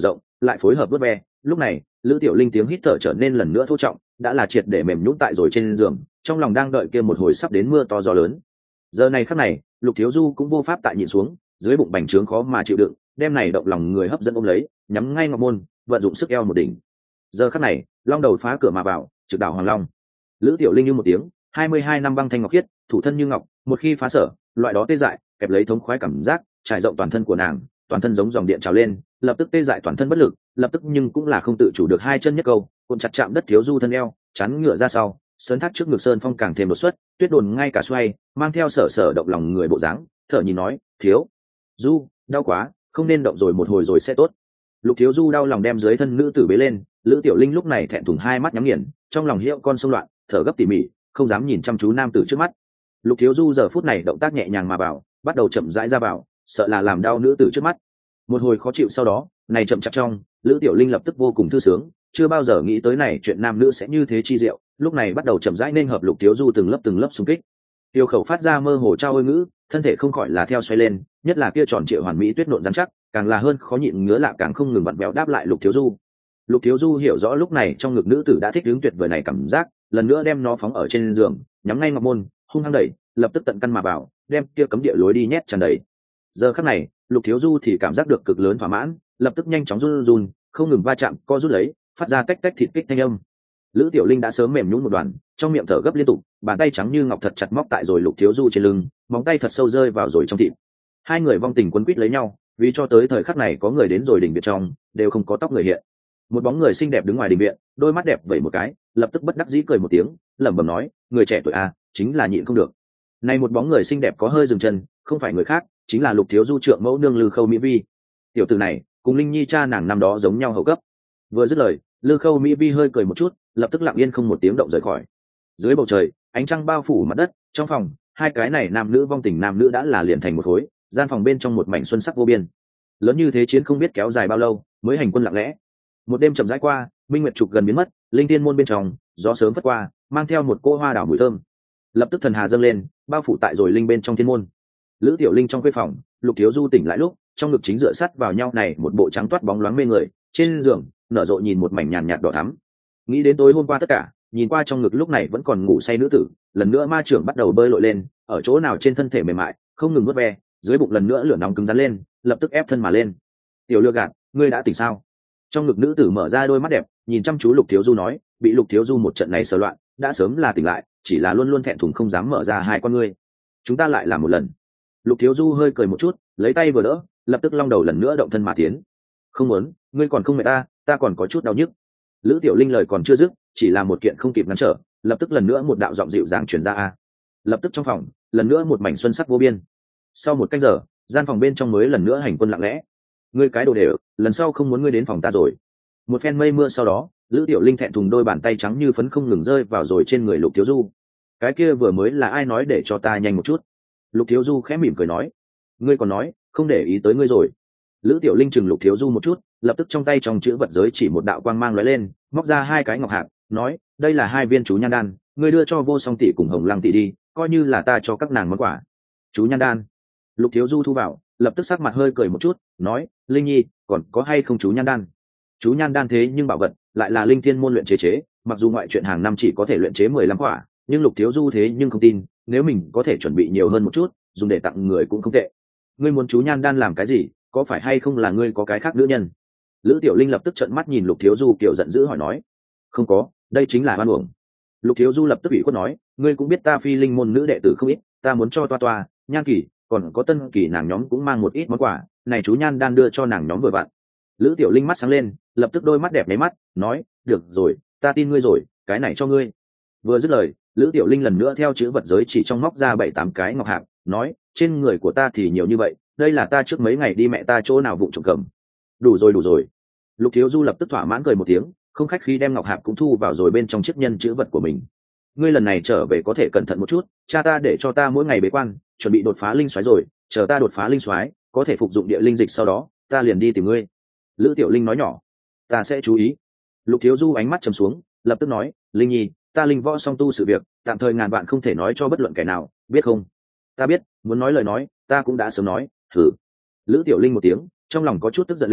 S1: lại phối hợp vớt ve. Lúc này Lữ Tiểu Linh tiếng hít thở trở nên lần nữa thô trọng, đã là triệt để mềm nhũn tại rồi trên giường, trong lòng đang đợi kia một hồi sắp đến mưa to gió lớn. Giờ này khắc này Lục Thiếu Du cũng vô pháp tại nhịn xuống, dưới bụng bành trướng khó mà chịu đựng, đem này động lòng người hấp dẫn ôm lấy, nhắm ngay ngọc môn, vận dụng sức eo một đỉnh. Giờ khắc này long đầu phá cửa mà vào, trực đảo hoàng long. Lữ Tiểu Linh như một tiếng, 22 năm băng thanh ngọc khiết, thủ thân như ngọc, một khi phá sở, loại đó tê dại, kẹp lấy thống khoái cảm giác, trải rộng toàn thân của nàng, toàn thân giống dòng điện trào lên, lập tức tê dại toàn thân bất lực, lập tức nhưng cũng là không tự chủ được hai chân nhất câu, cuộn chặt chạm đất Thiếu Du thân eo, chắn ngựa ra sau, sớn thác trước ngực sơn phong càng thêm đột xuất, tuyết đồn ngay cả xoay, mang theo sở sở động lòng người bộ dáng, thở nhìn nói, Thiếu Du, đau quá, không nên động rồi, một hồi rồi sẽ tốt. Lục Thiếu Du đau lòng đem dưới thân nữ tử bế lên, Lữ Tiểu Linh lúc này thẹn thùng hai mắt nhắm nghiền, trong lòng hiệu con xung loạn, thở gấp tỉ mỉ, không dám nhìn chăm chú nam tử trước mắt. Lục Thiếu Du giờ phút này động tác nhẹ nhàng mà bảo, bắt đầu chậm rãi ra bảo, sợ là làm đau nữ tử trước mắt. Một hồi khó chịu sau đó, này chậm chạp trong, Lữ Tiểu Linh lập tức vô cùng thư sướng, chưa bao giờ nghĩ tới này chuyện nam nữ sẽ như thế chi diệu, lúc này bắt đầu chậm rãi nên hợp Lục Thiếu Du từng lớp xung kích. Tiêu khẩu phát ra mơ hồ trao ôi ngữ, thân thể không khỏi là theo xoay lên, nhất là kia tròn trịa hoàn mỹ tuyết nộn rắn chắc, càng là hơn khó nhịn ngứa lạ càng không ngừng vặn béo đáp lại Lục Thiếu Du. Lục Thiếu Du hiểu rõ lúc này trong ngực nữ tử đã thích ứng tuyệt vời này cảm giác, lần nữa đem nó phóng ở trên giường, nhắm ngay ngọc môn, hung hăng đẩy, lập tức tận căn mà vào, đem kia cấm địa lối đi nhét tràn đầy. Giờ khắc này Lục Thiếu Du thì cảm giác được cực lớn thỏa mãn, lập tức nhanh chóng run run, không ngừng va chạm co rút lấy, phát ra cách thịt kích thanh âm. Lữ Tiểu Linh đã sớm mềm nhũn một đoàn, trong miệng thở gấp liên tục, bàn tay trắng như ngọc thật chặt móc tại rồi Lục Thiếu Du trên lưng, móng tay thật sâu rơi vào rồi trong thịt. Hai người vong tình quấn quýt lấy nhau, vì cho tới thời khắc này có người đến rồi đình viện trong, đều không có tóc người hiện. Một bóng người xinh đẹp đứng ngoài đình viện, đôi mắt đẹp vẩy một cái, lập tức bất đắc dĩ cười một tiếng, lẩm bẩm nói, người trẻ tuổi a, chính là nhịn không được. Này một bóng người xinh đẹp có hơi dừng chân, không phải người khác, chính là Lục Thiếu Du trượng mẫu nương Lư Khâu Mỹ Vi. Tiểu tử này cùng Linh Nhi cha nàng năm đó giống nhau hậu cấp. Vừa dứt lời, Lư Khâu Mỹ Vi hơi cười một chút, lập tức lặng yên không một tiếng động rời khỏi. Dưới bầu trời ánh trăng bao phủ mặt đất, trong phòng hai cái này nam nữ vong tình nam nữ đã là liền thành một khối, gian phòng bên trong một mảnh xuân sắc vô biên. Lớn như thế chiến không biết kéo dài bao lâu mới hành quân lặng lẽ. Một đêm chậm rãi qua, minh nguyệt trục gần biến mất, linh tiên môn bên trong gió sớm phất qua, mang theo một cỗ hoa đảo mùi thơm. Lập tức thần hà dâng lên, bao phủ tại rồi linh bên trong thiên môn. Lữ Tiểu Linh trong khuê phòng, Lục Thiếu Du tỉnh lại lúc trong ngực chính dựa sát vào nhau này một bộ trắng toát bóng loáng mê người, trên giường nở rộ nhìn một mảnh nhàn nhạt đỏ thắm. Nghĩ đến tối hôm qua tất cả, nhìn qua trong ngực lúc này vẫn còn ngủ say nữ tử, lần nữa ma trưởng bắt đầu bơi lội lên, ở chỗ nào trên thân thể mềm mại không ngừng vớt ve, dưới bụng lần nữa lửa nóng cứng rắn lên, lập tức ép thân mà lên. Tiểu Lừa Gạt, ngươi đã tỉnh sao? Trong ngực nữ tử mở ra đôi mắt đẹp, nhìn chăm chú Lục Thiếu Du nói, bị Lục Thiếu Du một trận này sờ loạn, đã sớm là tỉnh lại, chỉ là luôn luôn thẹn thùng không dám mở ra hai con ngươi. Chúng ta lại làm một lần. Lục Thiếu Du hơi cười một chút, lấy tay vừa đỡ, lập tức long đầu lần nữa động thân mà tiến. Không muốn, ngươi còn không mệt ta còn có chút đau nhức. Lữ Tiểu Linh lời còn chưa dứt, chỉ là một kiện không kịp ngăn trở, lập tức lần nữa một đạo giọng dịu dàng truyền ra a. Lập tức trong phòng, lần nữa một mảnh xuân sắc vô biên. Sau một canh giờ, gian phòng bên trong mới lần nữa hành quân lặng lẽ. Ngươi cái đồ đều, lần sau không muốn ngươi đến phòng ta rồi. Một phen mây mưa sau đó, Lữ Tiểu Linh thẹn thùng đôi bàn tay trắng như phấn không ngừng rơi vào rồi trên người Lục Thiếu Du. Cái kia vừa mới là ai nói để cho ta nhanh một chút? Lục Thiếu Du khẽ mỉm cười nói, ngươi còn nói không để ý tới ngươi rồi. Lữ Tiểu Linh chừng Lục Thiếu Du một chút, lập tức trong tay trong chữ vật giới chỉ một đạo quang mang lóe lên, móc ra hai cái ngọc hạt, nói, đây là hai viên chú nhan đan, ngươi đưa cho Vô Song tỷ cùng Hồng Lăng tỷ đi, coi như là ta cho các nàng món quà. Chú nhan đan. Lục Thiếu Du thu vào, lập tức sắc mặt hơi cười một chút, nói, Linh Nhi, còn có hay không chú nhan đan? Chú nhan đan thế nhưng bảo vật, lại là linh thiên môn luyện chế, mặc dù ngoại chuyện hàng năm chỉ có thể luyện chế 15 quả, nhưng Lục Thiếu Du thế nhưng không tin, nếu mình có thể chuẩn bị nhiều hơn một chút, dùng để tặng người cũng không tệ. Ngươi muốn chú nhan đan làm cái gì, có phải hay không là ngươi có cái khác nữ nhân? Lữ Tiểu Linh lập tức trợn mắt nhìn Lục Thiếu Du kiểu giận dữ hỏi nói, không có, đây chính là oan uổng. Lục Thiếu Du lập tức ủy khuất nói, ngươi cũng biết ta phi linh môn nữ đệ tử không ít, ta muốn cho toa toa, nhan kỳ, còn có tân kỳ nàng nhóm cũng mang một ít món quà, này chú nhan đan đưa cho nàng nhóm vừa vặn. Lữ Tiểu Linh mắt sáng lên, lập tức đôi mắt đẹp nháy mắt, nói, được rồi, ta tin ngươi rồi, cái này cho ngươi. Vừa dứt lời, Lữ Tiểu Linh lần nữa theo chữ vật giới chỉ trong móc ra 7-8 cái ngọc hạt, nói, trên người của ta thì nhiều như vậy, đây là ta trước mấy ngày đi mẹ ta chỗ nào vụng trộm cầm. Đủ rồi. Lục Thiếu Du lập tức thỏa mãn cười một tiếng, không khách khí đem ngọc hạt cũng thu vào rồi bên trong chiếc nhân chữ vật của mình. Ngươi lần này trở về có thể cẩn thận một chút, cha ta để cho ta mỗi ngày bế quan, chuẩn bị đột phá linh soái rồi, chờ ta đột phá linh soái, có thể phục dụng địa linh dịch sau đó, ta liền đi tìm ngươi. Lữ Tiểu Linh nói nhỏ, ta sẽ chú ý. Lục Thiếu Du ánh mắt trầm xuống, lập tức nói, Linh Nhi, ta linh võ song tu sự việc, tạm thời ngàn vạn không thể nói cho bất luận kẻ nào, biết không? Ta biết, muốn nói lời nói, ta cũng đã sớm nói, thử. Lữ Tiểu Linh một tiếng, trong lòng có chút tức giận lên,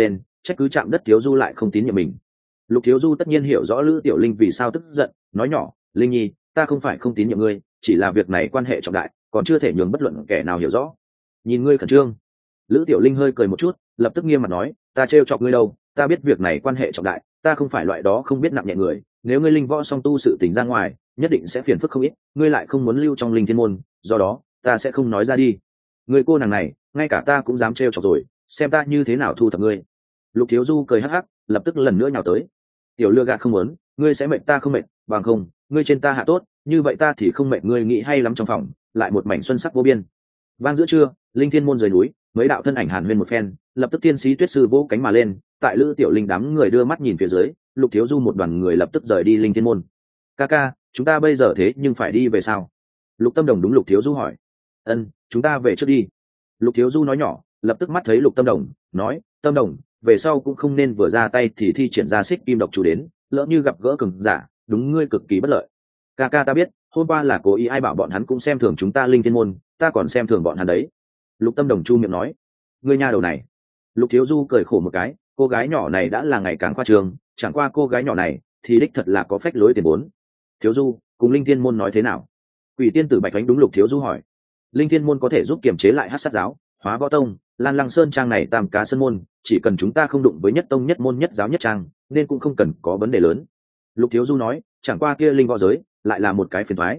S1: trách cứ chạm đất thiếu du lại không tín nhiệm mình. Lục thiếu du tất nhiên hiểu rõ Lữ Tiểu Linh vì sao tức giận, nói nhỏ, Linh nhi, ta không phải không tín nhiệm ngươi, chỉ là việc này quan hệ trọng đại, còn chưa thể nhường bất luận kẻ nào hiểu rõ. Nhìn ngươi khẩn trương. Lữ Tiểu Linh hơi cười một chút, lập tức nghiêm mặt nói, ta trêu chọc ngươi đâu, ta biết việc này quan hệ trọng đại, ta không phải loại đó không biết nặng nhẹ người, nếu ngươi linh võ song tu sự tình ra ngoài, nhất định sẽ phiền phức không ít, ngươi lại không muốn lưu trong linh thiên môn, do đó ta sẽ không nói ra đi. Người cô nàng này, ngay cả ta cũng dám trêu chọc rồi, xem ta như thế nào thu thập ngươi. Lục thiếu du cười hắc hắc, lập tức lần nữa nhào tới. Tiểu lừa gạt không muốn, ngươi sẽ mệt ta không mệt, bằng không ngươi trên ta hạ tốt, như vậy ta thì không mệt ngươi nghĩ hay lắm trong phòng, lại một mảnh xuân sắc vô biên. Vang giữa trưa, linh thiên môn rời núi, mấy đạo thân ảnh hàn huyên một phen, lập tức tiên sĩ tuyết sư vỗ cánh mà lên, tại Lữ Tiểu Linh đám người đưa mắt nhìn phía dưới, Lục thiếu du một đoàn người lập tức rời đi linh thiên môn. Ca ca, chúng ta bây giờ thế nhưng phải đi về sao? Lục Tâm Đồng đúng Lục thiếu du hỏi. Ân, chúng ta về trước đi. Lục thiếu du nói nhỏ, lập tức mắt thấy Lục Tâm Đồng, nói, Tâm Đồng, về sau cũng không nên vừa ra tay thì thi triển ra xích kim độc chủ đến, lỡ như gặp gỡ cường giả, đúng ngươi cực kỳ bất lợi. Ca ca ta biết, hôm qua là cố ý ai bảo bọn hắn cũng xem thường chúng ta linh thiên môn, ta còn xem thường bọn hắn đấy. Lục Tâm Đồng chu miệng nói. Ngươi nha đầu này. Lục thiếu du cười khổ một cái, cô gái nhỏ này đã là ngày càng khoa trương, chẳng qua cô gái nhỏ này thì đích thật là có phách lối tiền vốn. Thiếu du, cùng linh thiên môn nói thế nào? Quỷ tiên tử Bạch Ánh đúng Lục thiếu du hỏi. Linh thiên môn có thể giúp kiềm chế lại Hắc Sát giáo, Hóa Võ tông, Lan Lăng Sơn trang này tam cá sơn môn, chỉ cần chúng ta không đụng với nhất tông nhất môn nhất giáo nhất trang, nên cũng không cần có vấn đề lớn. Lục thiếu du nói, chẳng qua kia linh võ giới lại là một cái phiền toái.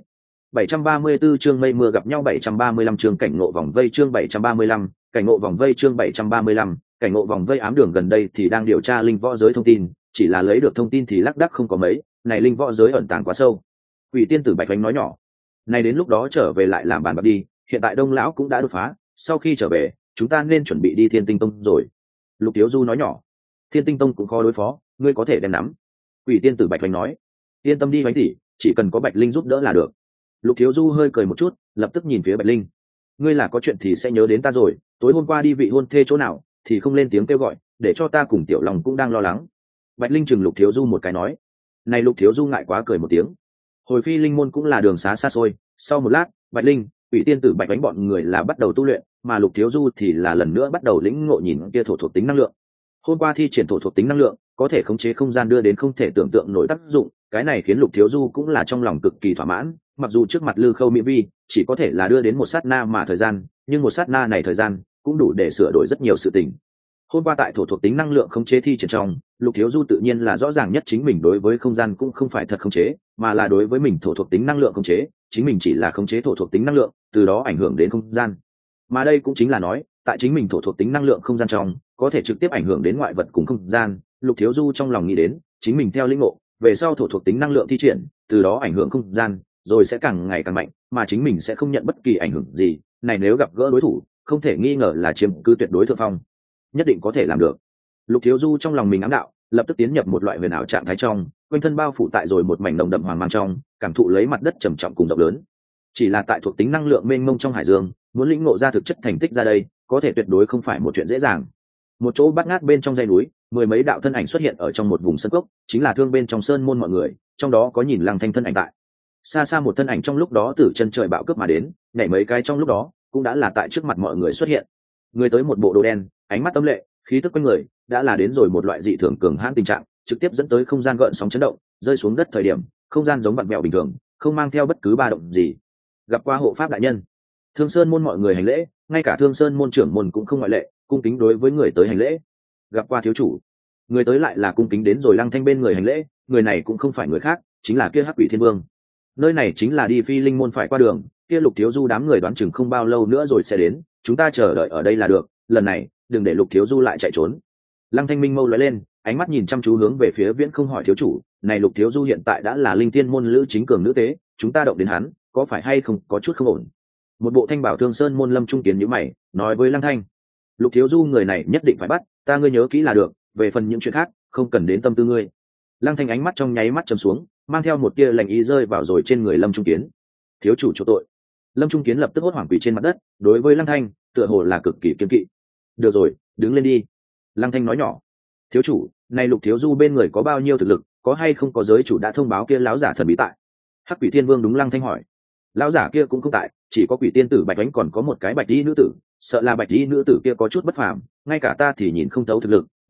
S1: 734 chương mây mưa gặp nhau, 735 chương cảnh ngộ vòng vây, chương 735 cảnh ngộ vòng vây, chương 735 cảnh ngộ vòng vây. Ám đường gần đây thì đang điều tra linh võ giới thông tin, chỉ là lấy được thông tin thì lác đác không có mấy, này linh võ giới ẩn tàng quá sâu. Quỷ tiên tử Bạch Ánh nói nhỏ, này đến lúc đó trở về lại làm bàn bạc đi, hiện tại Đông lão cũng đã đột phá, sau khi trở về chúng ta nên chuẩn bị đi Thiên Tinh tông rồi. Lục Tiếu Du nói nhỏ, Thiên Tinh tông cũng khó đối phó, ngươi có thể đem nắm. Quỷ tiên tử Bạch Ánh nói, yên tâm đi Bánh tỷ, chỉ cần có Bạch Linh giúp đỡ là được. Lục Thiếu Du hơi cười một chút, lập tức nhìn phía Bạch Linh, ngươi là có chuyện thì sẽ nhớ đến ta rồi, tối hôm qua đi vị hôn thê chỗ nào thì không lên tiếng kêu gọi, để cho ta cùng Tiểu Long cũng đang lo lắng. Bạch Linh chừng Lục Thiếu Du một cái nói. Này Lục Thiếu Du ngại quá cười một tiếng. Hồi phi linh môn cũng là đường xá xa xôi, sau một lát Bạch Linh, Quỷ tiên tử Bạch Ánh bọn người là bắt đầu tu luyện, mà Lục Thiếu Du thì là lần nữa bắt đầu lĩnh ngộ nhìn kia thổ thuộc tính năng lượng. Hôm qua thi triển thổ thuộc tính năng lượng có thể khống chế không gian đưa đến không thể tưởng tượng nổi tác dụng, cái này khiến Lục Thiếu Du cũng là trong lòng cực kỳ thỏa mãn, mặc dù trước mặt Lư Khâu Mỹ Vi chỉ có thể là đưa đến một sát na mà thời gian, nhưng một sát na này thời gian cũng đủ để sửa đổi rất nhiều sự tình. Hôm qua tại thổ thuộc tính năng lượng khống chế thi triển trong, Lục Thiếu Du tự nhiên là rõ ràng nhất chính mình đối với không gian cũng không phải thật khống chế, mà là đối với mình thổ thuộc tính năng lượng khống chế, chính mình chỉ là khống chế thổ thuộc tính năng lượng, từ đó ảnh hưởng đến không gian. Mà đây cũng chính là nói, tại chính mình thổ thuộc tính năng lượng không gian trong, có thể trực tiếp ảnh hưởng đến ngoại vật cùng không gian. Lục Thiếu Du trong lòng nghĩ đến, chính mình theo lĩnh ngộ, về sau thổ thuộc tính năng lượng thi triển, từ đó ảnh hưởng không gian, rồi sẽ càng ngày càng mạnh, mà chính mình sẽ không nhận bất kỳ ảnh hưởng gì. Này nếu gặp gỡ đối thủ, không thể nghi ngờ là chiếm cứ tuyệt đối thượng phong, nhất định có thể làm được. Lục Thiếu Du trong lòng mình ám đạo, lập tức tiến nhập một loại huyền ảo trạng thái trong, quanh thân bao phủ tại rồi một mảnh nồng đậm hoàng mang trong, cảm thụ lấy mặt đất trầm trọng cùng rộng lớn. Chỉ là tại thuộc tính năng lượng mênh mông trong hải dương, muốn lĩnh ngộ ra thực chất thành tích ra đây, có thể tuyệt đối không phải một chuyện dễ dàng. Một chỗ bát ngát bên trong dãy núi, mười mấy đạo thân ảnh xuất hiện ở trong một vùng sân cốc, chính là thương bên trong sơn môn mọi người, trong đó có nhìn Lăng Thanh thân ảnh tại. Xa xa một thân ảnh trong lúc đó từ chân trời bạo cướp mà đến, nhảy mấy cái trong lúc đó, cũng đã là tại trước mặt mọi người xuất hiện. Người tới một bộ đồ đen, ánh mắt âm lệ, khí tức quanh người đã là đến rồi một loại dị thường cường hãn tình trạng, trực tiếp dẫn tới không gian gợn sóng chấn động, rơi xuống đất thời điểm, không gian giống vặn vẹo bình thường, không mang theo bất cứ ba động gì. Gặp qua hộ pháp đại nhân. Thương Sơn môn mọi người hành lễ, ngay cả Thương Sơn môn trưởng môn cũng không ngoại lệ, cung kính đối với người tới hành lễ. Gặp qua thiếu chủ. Người tới lại là cung kính đến rồi Lăng Thanh bên người hành lễ, người này cũng không phải người khác, chính là kia Hắc Quỷ Thiên Vương. Nơi này chính là đi phi linh môn phải qua đường, kia Lục Thiếu Du đám người đoán chừng không bao lâu nữa rồi sẽ đến, chúng ta chờ đợi ở đây là được, lần này đừng để Lục Thiếu Du lại chạy trốn. Lăng Thanh minh mâu lóe lên, ánh mắt nhìn chăm chú hướng về phía Viễn Không hỏi thiếu chủ, này Lục Thiếu Du hiện tại đã là linh tiên môn lữ chính cường nữ tế, chúng ta động đến hắn, có phải hay không có chút không ổn? Một bộ thanh bảo Thương Sơn môn Lâm Trung Kiến nhíu mày, nói với Lăng Thanh, Lục Thiếu Du người này nhất định phải bắt, ta ngươi nhớ kỹ là được, về phần những chuyện khác, không cần đến tâm tư ngươi. Lăng Thanh ánh mắt trong nháy mắt trầm xuống, mang theo một tia lạnh ý rơi vào rồi trên người Lâm Trung Kiến. Thiếu chủ chỗ tội. Lâm Trung Kiến lập tức hốt hoảng quỳ trên mặt đất, đối với Lăng Thanh, tựa hồ là cực kỳ kiêng kỵ. Được rồi, đứng lên đi. Lăng Thanh nói nhỏ. Thiếu chủ, này Lục Thiếu Du bên người có bao nhiêu thực lực, có hay không có giới chủ đã thông báo kia láo giả thần bí tại? Hắc Quỷ Thiên Vương đúng Lăng Thanh hỏi. Lão giả kia cũng không tại, chỉ có Quỷ Tiên tử Bạch Ánh còn có một cái bạch y nữ tử, sợ là bạch y nữ tử kia có chút bất phàm, ngay cả ta thì nhìn không thấu thực lực,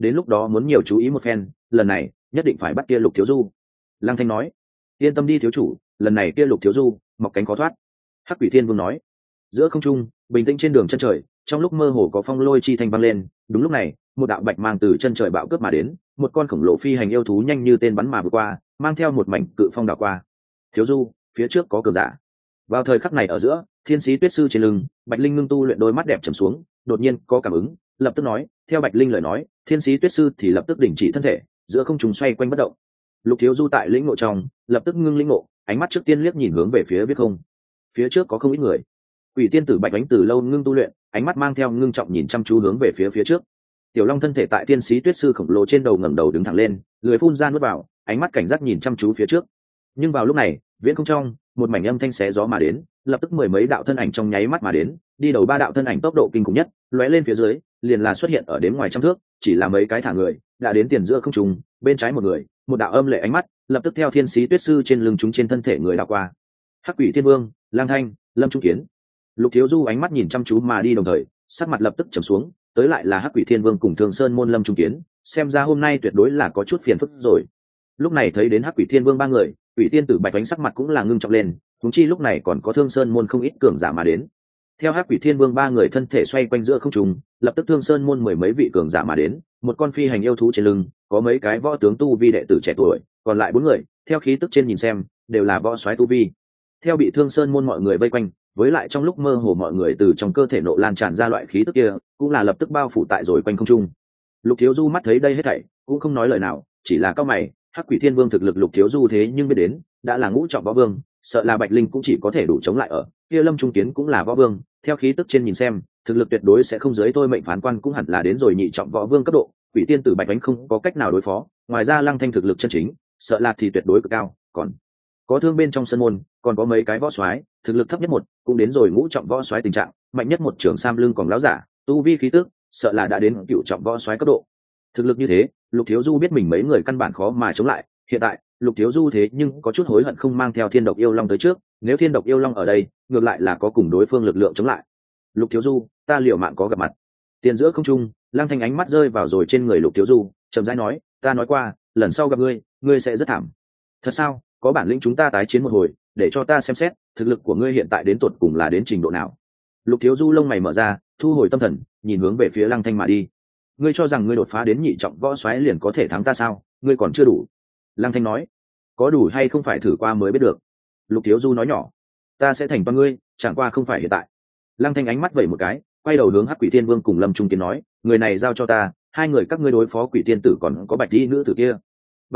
S1: đến lúc đó muốn nhiều chú ý một phen, lần này nhất định phải bắt kia Lục thiếu du. Lăng Thanh nói. Yên tâm đi thiếu chủ, lần này kia Lục thiếu du mọc cánh khó thoát. Hắc Quỷ Thiên Vương nói. Giữa không trung bình tĩnh trên đường chân trời, trong lúc mơ hồ có phong lôi chi thanh vang lên. Đúng lúc này, một đạo bạch mang từ chân trời bạo cướp mà đến, một con khổng lồ phi hành yêu thú nhanh như tên bắn mà vượt qua, mang theo một mảnh cự phong đảo qua. Thiếu du, phía trước có cường giả. Vào thời khắc này ở giữa, Thiên Sĩ Tuyết Sư trên lưng, Bạch Linh ngưng tu luyện đôi mắt đẹp trầm xuống, đột nhiên có cảm ứng, lập tức nói, theo Bạch Linh lời nói, Thiên Sĩ Tuyết Sư thì lập tức đình chỉ thân thể, giữa không trung xoay quanh bất động. Lục thiếu du tại lĩnh ngộ trong, lập tức ngưng lĩnh ngộ, ánh mắt trước tiên liếc nhìn hướng về phía viết không. Phía trước có không ít người. Quỷ tiên tử Bạch Ánh từ lâu ngưng tu luyện, ánh mắt mang theo ngưng trọng nhìn chăm chú hướng về phía trước. Tiểu Long thân thể tại Thiên Sĩ Tuyết Sư khổng lồ trên đầu ngẩng đầu đứng thẳng lên, lưỡi phun ra nuốt vào, ánh mắt cảnh giác nhìn chăm chú phía trước. Nhưng vào lúc này, viễn không trong, một mảnh âm thanh xé gió mà đến, lập tức mười mấy đạo thân ảnh trong nháy mắt mà đến, đi đầu ba đạo thân ảnh tốc độ kinh khủng nhất, lóe lên phía dưới, liền là xuất hiện ở đến ngoài trăm thước, chỉ là mấy cái thả người, đã đến tiền giữa không trung, bên trái một người, một đạo âm lệ ánh mắt, lập tức theo Thiên Sĩ Tuyết Sư trên lưng chúng trên thân thể người đảo qua. Hắc Quỷ Thiên Vương, Lang Thanh, Lâm Trung Kiến. Lục thiếu du ánh mắt nhìn chăm chú mà đi đồng thời, sắc mặt lập tức trầm xuống, tới lại là Hắc Quỷ Thiên Vương cùng Thường Sơn môn Lâm Trung Kiến, xem ra hôm nay tuyệt đối là có chút phiền phức rồi. Lúc này thấy đến Hắc Quỷ Thiên Vương ba người, Quỷ tiên tử Bạch Ánh sắc mặt cũng là ngưng trọng lên, huống chi lúc này còn có Thương Sơn môn không ít cường giả mà đến. Theo Hắc Quỷ Thiên Vương ba người thân thể xoay quanh giữa không trung, lập tức Thương Sơn môn mười mấy vị cường giả mà đến, một con phi hành yêu thú trên lưng, có mấy cái võ tướng tu vi đệ tử trẻ tuổi, còn lại bốn người, theo khí tức trên nhìn xem, đều là võ soái tu vi. Theo bị Thương Sơn môn mọi người vây quanh, với lại trong lúc mơ hồ mọi người từ trong cơ thể nộ lan tràn ra loại khí tức kia, cũng là lập tức bao phủ tại rồi quanh không trung. Lục thiếu du mắt thấy đây hết thảy, cũng không nói lời nào, chỉ là cau mày. Hắc Quỷ Thiên Vương thực lực Lục thiếu du thế nhưng biết đến, đã là ngũ trọng võ vương, sợ là Bạch Linh cũng chỉ có thể đủ chống lại ở. Kia Lâm Trung Kiến cũng là võ vương, theo khí tức trên nhìn xem, thực lực tuyệt đối sẽ không dưới thôi mệnh phán quan cũng hẳn là đến rồi nhị trọng võ vương cấp độ. Quỷ tiên tử Bạch Ánh không có cách nào đối phó, ngoài ra Lăng Thanh thực lực chân chính, sợ là thì tuyệt đối cực cao, còn có thương bên trong sân môn, còn có mấy cái võ soái, thực lực thấp nhất một, cũng đến rồi ngũ trọng võ soái tình trạng, mạnh nhất một trưởng sam lưng còn láo giả, tu vi khí tức, sợ là đã đến cựu trọng võ soái cấp độ. Thực lực như thế, Lục thiếu du biết mình mấy người căn bản khó mà chống lại, hiện tại Lục thiếu du thế nhưng có chút hối hận không mang theo Thiên Độc Yêu Long tới trước, nếu Thiên Độc Yêu Long ở đây, ngược lại là có cùng đối phương lực lượng chống lại. Lục thiếu du, ta liều mạng có gặp mặt. Tiền giữa không trung, Lăng Thanh ánh mắt rơi vào rồi trên người Lục thiếu du, chậm rãi nói, ta nói qua, lần sau gặp ngươi, ngươi sẽ rất thảm. Thật sao? Có bản lĩnh chúng ta tái chiến một hồi, để cho ta xem xét thực lực của ngươi hiện tại đến tột cùng là đến trình độ nào. Lục thiếu du lông mày mở ra, thu hồi tâm thần, nhìn hướng về phía Lăng Thanh mà đi. Ngươi cho rằng ngươi đột phá đến nhị trọng võ soái liền có thể thắng ta sao? Ngươi còn chưa đủ. Lăng Thanh nói. Có đủ hay không phải thử qua mới biết được. Lục thiếu du nói nhỏ. Ta sẽ thành qua ngươi, chẳng qua không phải hiện tại. Lăng Thanh ánh mắt vẩy một cái, quay đầu hướng Hắc Quỷ Thiên Vương cùng Lâm Trung Kiến nói, người này giao cho ta, hai người các ngươi đối phó Quỷ tiên tử còn có Bạch y nữ tử kia.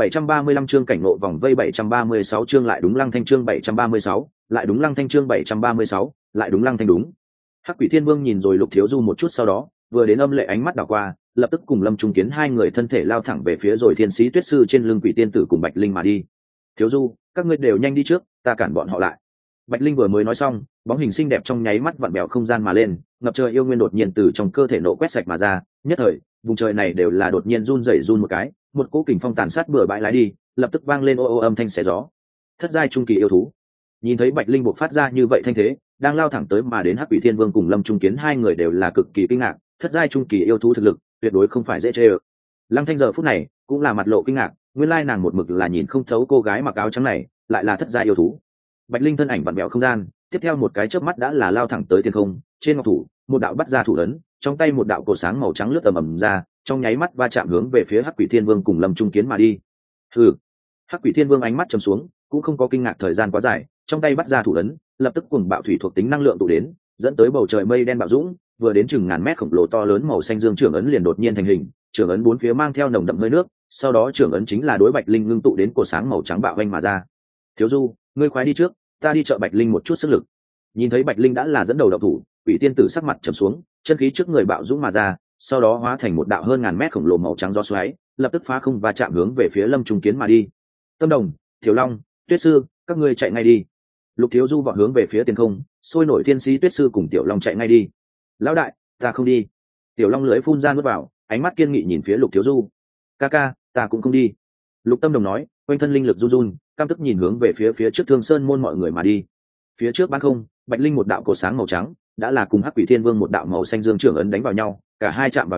S1: 735 chương cảnh ngộ vòng vây 736 chương lại đúng Lăng Thanh chương 736, lại đúng Lăng Thanh chương 736, lại đúng Lăng Thanh đúng. Hắc Quỷ Thiên Vương nhìn rồi Lục thiếu du một chút sau đó, vừa đến âm lệ ánh mắt đảo qua, lập tức cùng Lâm Trung Kiến hai người thân thể lao thẳng về phía rồi Thiên Sĩ Tuyết Sư trên lưng Quỷ tiên tử cùng Bạch Linh mà đi. Thiếu du, các ngươi đều nhanh đi trước, ta cản bọn họ lại. Bạch Linh vừa mới nói xong, bóng hình xinh đẹp trong nháy mắt vặn bèo không gian mà lên, ngập trời yêu nguyên đột nhiên từ trong cơ thể nổ quét sạch mà ra, nhất thời, vùng trời này đều là đột nhiên run rẩy run một cái, một cỗ kình phong tàn sát bừa bãi lái đi, lập tức vang lên ô ô âm thanh xé gió. Thất giai trung kỳ yêu thú. Nhìn thấy Bạch Linh bộc phát ra như vậy thanh thế, đang lao thẳng tới mà đến Hắc Quỷ Thiên Vương cùng Lâm Trung Kiến hai người đều là cực kỳ kinh ngạc, thất giai trung kỳ yêu thú thực lực, tuyệt đối không phải dễ chơi. Lăng Thanh giờ phút này cũng là mặt lộ kinh ngạc, nguyên lai nàng một mực là nhìn không thấu cô gái mặc áo trắng này, lại là thất giai yêu thú. Bạch Linh thân ảnh vặn vẹo không gian, tiếp theo một cái chớp mắt đã là lao thẳng tới thiên không, trên ngọc thủ, một đạo bắt ra thủ ấn, trong tay một đạo cột sáng màu trắng lướt ầm ra, trong nháy mắt va chạm hướng về phía Hắc Quỷ Thiên Vương cùng Lâm Trung Kiến mà đi. Hừ. Hắc Quỷ Thiên Vương ánh mắt trầm xuống, cũng không có kinh ngạc thời gian quá dài, trong tay bắt ra thủ ấn, lập tức cuồng bạo thủy thuộc tính năng lượng tụ đến, dẫn tới bầu trời mây đen bạo dũng, vừa đến chừng ngàn mét khổng lồ to lớn màu xanh dương trưởng ấn liền đột nhiên thành hình, trưởng ấn bốn phía mang theo nồng đậm hơi nước, sau đó trưởng ấn chính là đối Bạch Linh ngưng tụ đến cột sáng màu trắng bạo vênh mà ra. Thiếu du, ngươi khoái đi trước, ta đi trợ Bạch Linh một chút sức lực. Nhìn thấy Bạch Linh đã là dẫn đầu động thủ, Quỷ tiên tử sắc mặt trầm xuống, chân khí trước người bạo dũng mà ra, sau đó hóa thành một đạo hơn ngàn mét khổng lồ màu trắng gió xoáy, lập tức phá không và chạm hướng về phía Lâm Trung Kiến mà đi. Tâm Đồng, Tiểu Long, Tuyết Sư, các ngươi chạy ngay đi. Lục thiếu du vọt hướng về phía tiền không, sôi nổi Thiên Sĩ Tuyết Sư cùng Tiểu Long chạy ngay đi. Lão đại, ta không đi. Tiểu Long lưỡi phun ra nuốt vào, ánh mắt kiên nghị nhìn phía Lục thiếu du. Ca ca, ta cũng không đi. Lục Tâm Đồng nói, quanh thân linh lực run run, cam tức nhìn hướng về phía trước Thương Sơn môn mọi người mà đi. Phía trước bán không, Bạch Linh một đạo cột sáng màu trắng, đã là cùng Hắc Quỷ Thiên Vương một đạo màu xanh dương trưởng ấn đánh vào nhau, cả hai chạm vào nhau,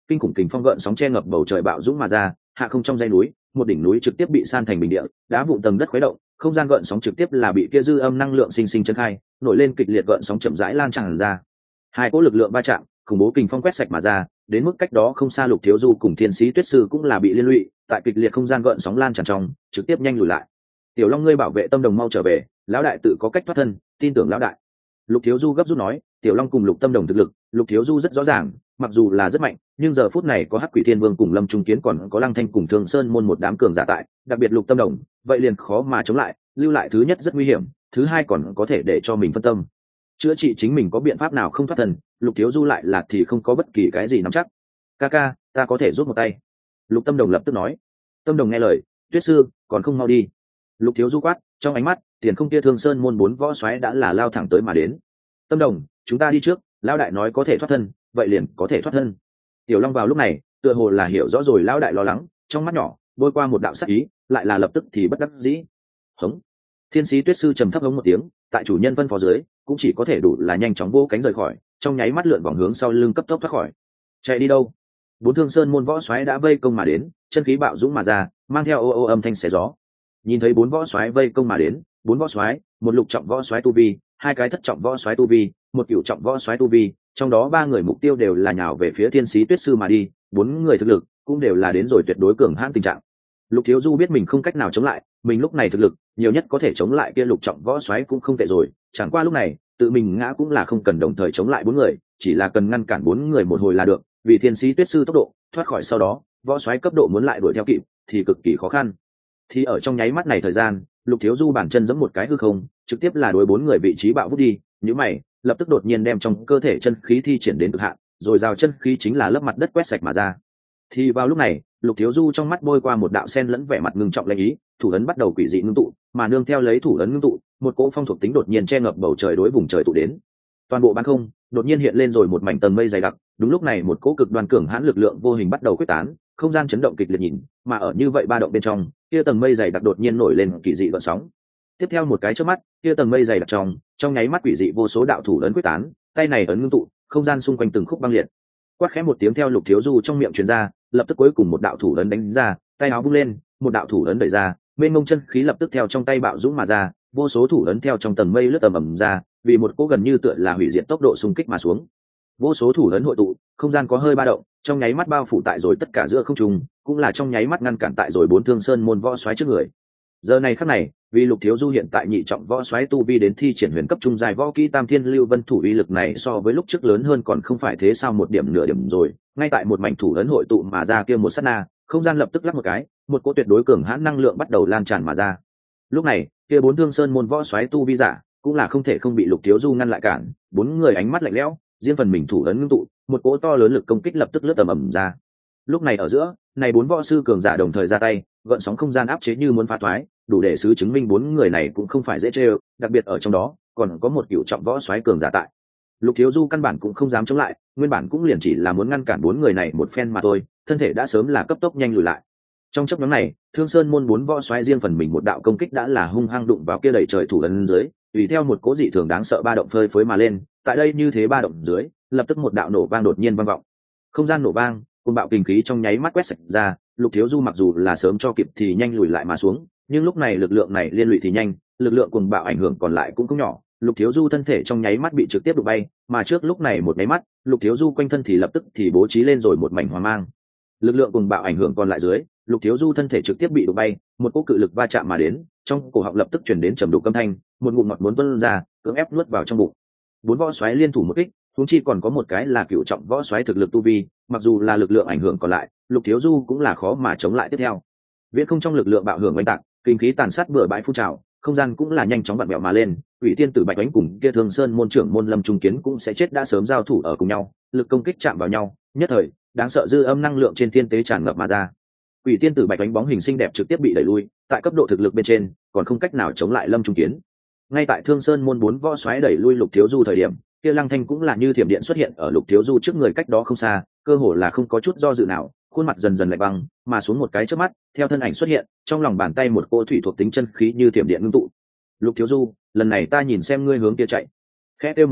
S1: kinh khủng kình phong gợn sóng che ngập bầu trời bạo dũng mà ra, hạ không trong dãy núi, một đỉnh núi trực tiếp bị san thành bình địa, đá vụn tầng đất khuấy động, không gian gợn sóng trực tiếp là bị kia dư âm năng lượng sinh sinh chấn khai, nổi lên kịch liệt gợn sóng chậm rãi lan tràn ra. Hai cỗ lực lượng va chạm, khủng bố kình phong quét sạch mà ra, đến mức cách đó không xa Lục Thiếu Du cùng Thiên Sĩ Tuyết Sư cũng là bị liên lụy, tại kịch liệt không gian gợn sóng lan tràn trong, trực tiếp nhanh lùi lại. Tiểu Long, ngươi bảo vệ Tâm Đồng mau trở về, lão đại tự có cách thoát thân, tin tưởng lão đại. Lục Thiếu Du gấp rút nói. Tiểu Long cùng Lục Tâm Đồng thực lực, Lục Thiếu Du rất rõ ràng, mặc dù là rất mạnh, nhưng giờ phút này có Hắc Quỷ Thiên Vương cùng Lâm Trung Kiến còn có Lăng Thanh cùng Thương Sơn môn một đám cường giả tại, đặc biệt Lục Tâm Đồng, vậy liền khó mà chống lại, lưu lại thứ nhất rất nguy hiểm, thứ hai còn có thể để cho mình phân tâm. Chữa trị chính mình có biện pháp nào không thoát thân, Lục Thiếu Du lại là thì không có bất kỳ cái gì nắm chắc. Ca, ta có thể giúp một tay. Lục Tâm Đồng lập tức nói. Tâm Đồng nghe lời, Tuyết sư, còn không mau đi. Lục Thiếu Du quát, trong ánh mắt, tiền không kia Thương Sơn môn 4 võ xoáy đã là lao thẳng tới mà đến. Tâm Đồng, chúng ta đi trước, lão đại nói có thể thoát thân, vậy liền có thể thoát thân. Tiểu Long vào lúc này tựa hồ là hiểu rõ rồi lão đại lo lắng, trong mắt nhỏ bôi qua một đạo sắc ý, lại là lập tức thì bất đắc dĩ. Hống. Thiên Sĩ Tuyết sư trầm thấp hống một tiếng, tại chủ nhân phân phó dưới, cũng chỉ có thể đủ là nhanh chóng vô cánh rời khỏi, trong nháy mắt lượn vòng hướng sau lưng cấp tốc thoát khỏi. Chạy đi đâu? 4 Thương Sơn môn võ xoáy đã vây công mà đến, chân khí bạo dũng mà ra, mang theo ô ô âm thanh xé gió. Nhìn thấy 4 võ xoáy vây công mà đến, 4 võ xoáy, một lục trọng võ xoáy tu vi, hai cái thất trọng võ xoáy tu vi, một cửu trọng võ xoáy tu vi, trong đó 3 người mục tiêu đều là nhào về phía Thiên Sĩ Tuyết sư mà đi, 4 người thực lực cũng đều là đến rồi tuyệt đối cường hãn tình trạng. Lục Thiếu Du biết mình không cách nào chống lại, mình lúc này thực lực nhiều nhất có thể chống lại kia lục trọng võ xoáy cũng không tệ rồi, chẳng qua lúc này tự mình ngã cũng là không cần đồng thời chống lại 4 người, chỉ là cần ngăn cản 4 người một hồi là được, vì Thiên Sĩ Tuyết sư tốc độ thoát khỏi sau đó, võ xoáy cấp độ muốn lại đuổi theo kịp thì cực kỳ khó khăn. Thì ở trong nháy mắt này thời gian, Lục Thiếu Du bàn chân giẫm một cái hư không, trực tiếp là đối 4 người vị trí bạo vút đi, nhíu mày, lập tức đột nhiên đem trong cơ thể chân khí thi triển đến cực hạn, rồi rào chân khí chính là lấp mặt đất quét sạch mà ra. Thì vào lúc này, Lục Thiếu Du trong mắt bôi qua một đạo sen lẫn vẻ mặt ngưng trọng lệnh ý, thủ ấn bắt đầu quỷ dị ngưng tụ, mà nương theo lấy thủ ấn ngưng tụ, một cỗ phong thuộc tính đột nhiên che ngập bầu trời đối vùng trời tụ đến. Toàn bộ ban không đột nhiên hiện lên rồi một mảnh tầng mây dày đặc, đúng lúc này một cỗ cực đoan cường hãn lực lượng vô hình bắt đầu quyết tán, không gian chấn động kịch liệt nhìn, mà ở như vậy ba động bên trong, kia tầng mây dày đặc đột nhiên nổi lên kỳ dị gợn sóng. Tiếp theo một cái chớp mắt, kia tầng mây dày đặc trong nháy mắt quỷ dị vô số đạo thủ ấn quyết tán, tay này ấn ngưng tụ, không gian xung quanh từng khúc băng liệt. Quát khẽ một tiếng theo Lục Thiếu Du trong miệng truyền ra, lập tức cuối cùng một đạo thủ ấn đánh ra, tay áo vung lên, một đạo thủ ấn đẩy ra, mênh mông chân khí lập tức theo trong tay bạo dũng mà ra, vô số thủ ấn theo trong tầng mây lướt ầm ra, vì một cỗ gần như tựa là hủy diệt tốc độ xung kích mà xuống. Vô số thủ ấn hội tụ, không gian có hơi ba động, trong nháy mắt bao phủ tại rồi tất cả giữa không trung, cũng là trong nháy mắt ngăn cản tại rồi 4 Thương Sơn môn võ xoáy trước người. Giờ này khắc này, vì Lục Thiếu Du hiện tại nhị trọng võ xoáy tu vi đến thi triển huyền cấp trung giai võ kỹ Tam Thiên Lưu Vân thủ uy lực này so với lúc trước lớn hơn còn không phải thế sao một điểm nửa điểm rồi, ngay tại một mảnh thủ ấn hội tụ mà ra kia một sát na, không gian lập tức lắc một cái, một cỗ tuyệt đối cường hãn năng lượng bắt đầu lan tràn mà ra. Lúc này, kia 4 Thương Sơn môn võ xoáy tu vi giả, cũng là không thể không bị Lục Thiếu Du ngăn lại cản, 4 người ánh mắt lạnh lẽo, riêng phần mình thủ ấn ngưng tụ, một cỗ to lớn lực công kích lập tức lướt ầm ra. Lúc này ở giữa, này 4 võ sư cường giả đồng thời ra tay, gợn sóng không gian áp chế như muốn phá thoái, đủ để chứng minh 4 người này cũng không phải dễ trêu, đặc biệt ở trong đó còn có một cửu trọng võ xoáy cường giả tại. Lục Thiếu Du căn bản cũng không dám chống lại, nguyên bản cũng liền chỉ là muốn ngăn cản 4 người này một phen mà thôi, thân thể đã sớm là cấp tốc nhanh lùi lại. Trong chốc ngắn này, Thương Sơn môn 4 võ xoáy riêng phần mình một đạo công kích đã là hung hăng đụng vào kia đầy trời thủ ấn dưới, tùy theo một cố dị thường đáng sợ ba động phơi phới mà lên, tại đây như thế ba động dưới, lập tức một đạo nổ vang đột nhiên vang vọng. Không gian nổ vang, cuồng bạo kinh khí trong nháy mắt quét sạch ra, Lục Thiếu Du mặc dù là sớm cho kịp thì nhanh lùi lại mà xuống, nhưng lúc này lực lượng này liên lụy thì nhanh, lực lượng cuồng bạo ảnh hưởng còn lại cũng không nhỏ, Lục Thiếu Du thân thể trong nháy mắt bị trực tiếp đụng bay, mà trước lúc này một nháy mắt, Lục Thiếu Du quanh thân thì lập tức thì bố trí lên rồi một mảnh hỏa mang. Lực lượng cuồng bạo ảnh hưởng còn lại dưới, Lục Thiếu Du thân thể trực tiếp bị đụng bay, một cỗ cự lực va chạm mà đến, trong cổ họng lập tức truyền đến trầm đục âm thanh, một ngụm ngọt muốn tuôn ra, cưỡng ép nuốt vào trong bụng. 4 võ xoáy liên thủ một kích, huống chi còn có một cái là cửu trọng võ xoáy thực lực tu vi, mặc dù là lực lượng ảnh hưởng còn lại, Lục Thiếu Du cũng là khó mà chống lại tiếp theo. Viễn không trong lực lượng bạo hưởng oanh tạc, kinh khí tàn sát bừa bãi phun trào, không gian cũng là nhanh chóng vặn vẹo mà lên, Quỷ Tiên Tử Bạch Ánh cùng kia Thương Sơn môn trưởng môn Lâm Trung Kiến cũng sẽ chết đã sớm giao thủ ở cùng nhau, lực công kích chạm vào nhau, nhất thời, đáng sợ dư âm năng lượng trên thiên tế tràn ngập mà ra. Quỷ Tiên Tử Bạch Ánh bóng hình xinh đẹp trực tiếp bị đẩy lui, tại cấp độ thực lực bên trên, còn không cách nào chống lại Lâm Trung Kiến. Ngay tại Thương Sơn môn 4 võ xoáy đẩy lui Lục Thiếu Du thời điểm, kia Lăng Thanh cũng là như thiểm điện xuất hiện ở Lục Thiếu Du trước người cách đó không xa, cơ hồ là không có chút do dự nào, khuôn mặt dần dần lạnh băng, mà xuống một cái chớp mắt, theo thân ảnh xuất hiện, trong lòng bàn tay một cỗ thủy thuộc tính chân khí như thiểm điện ngưng tụ. Lục Thiếu Du, lần này ta nhìn xem ngươi hướng kia chạy. Khẽ kêu một tiếng,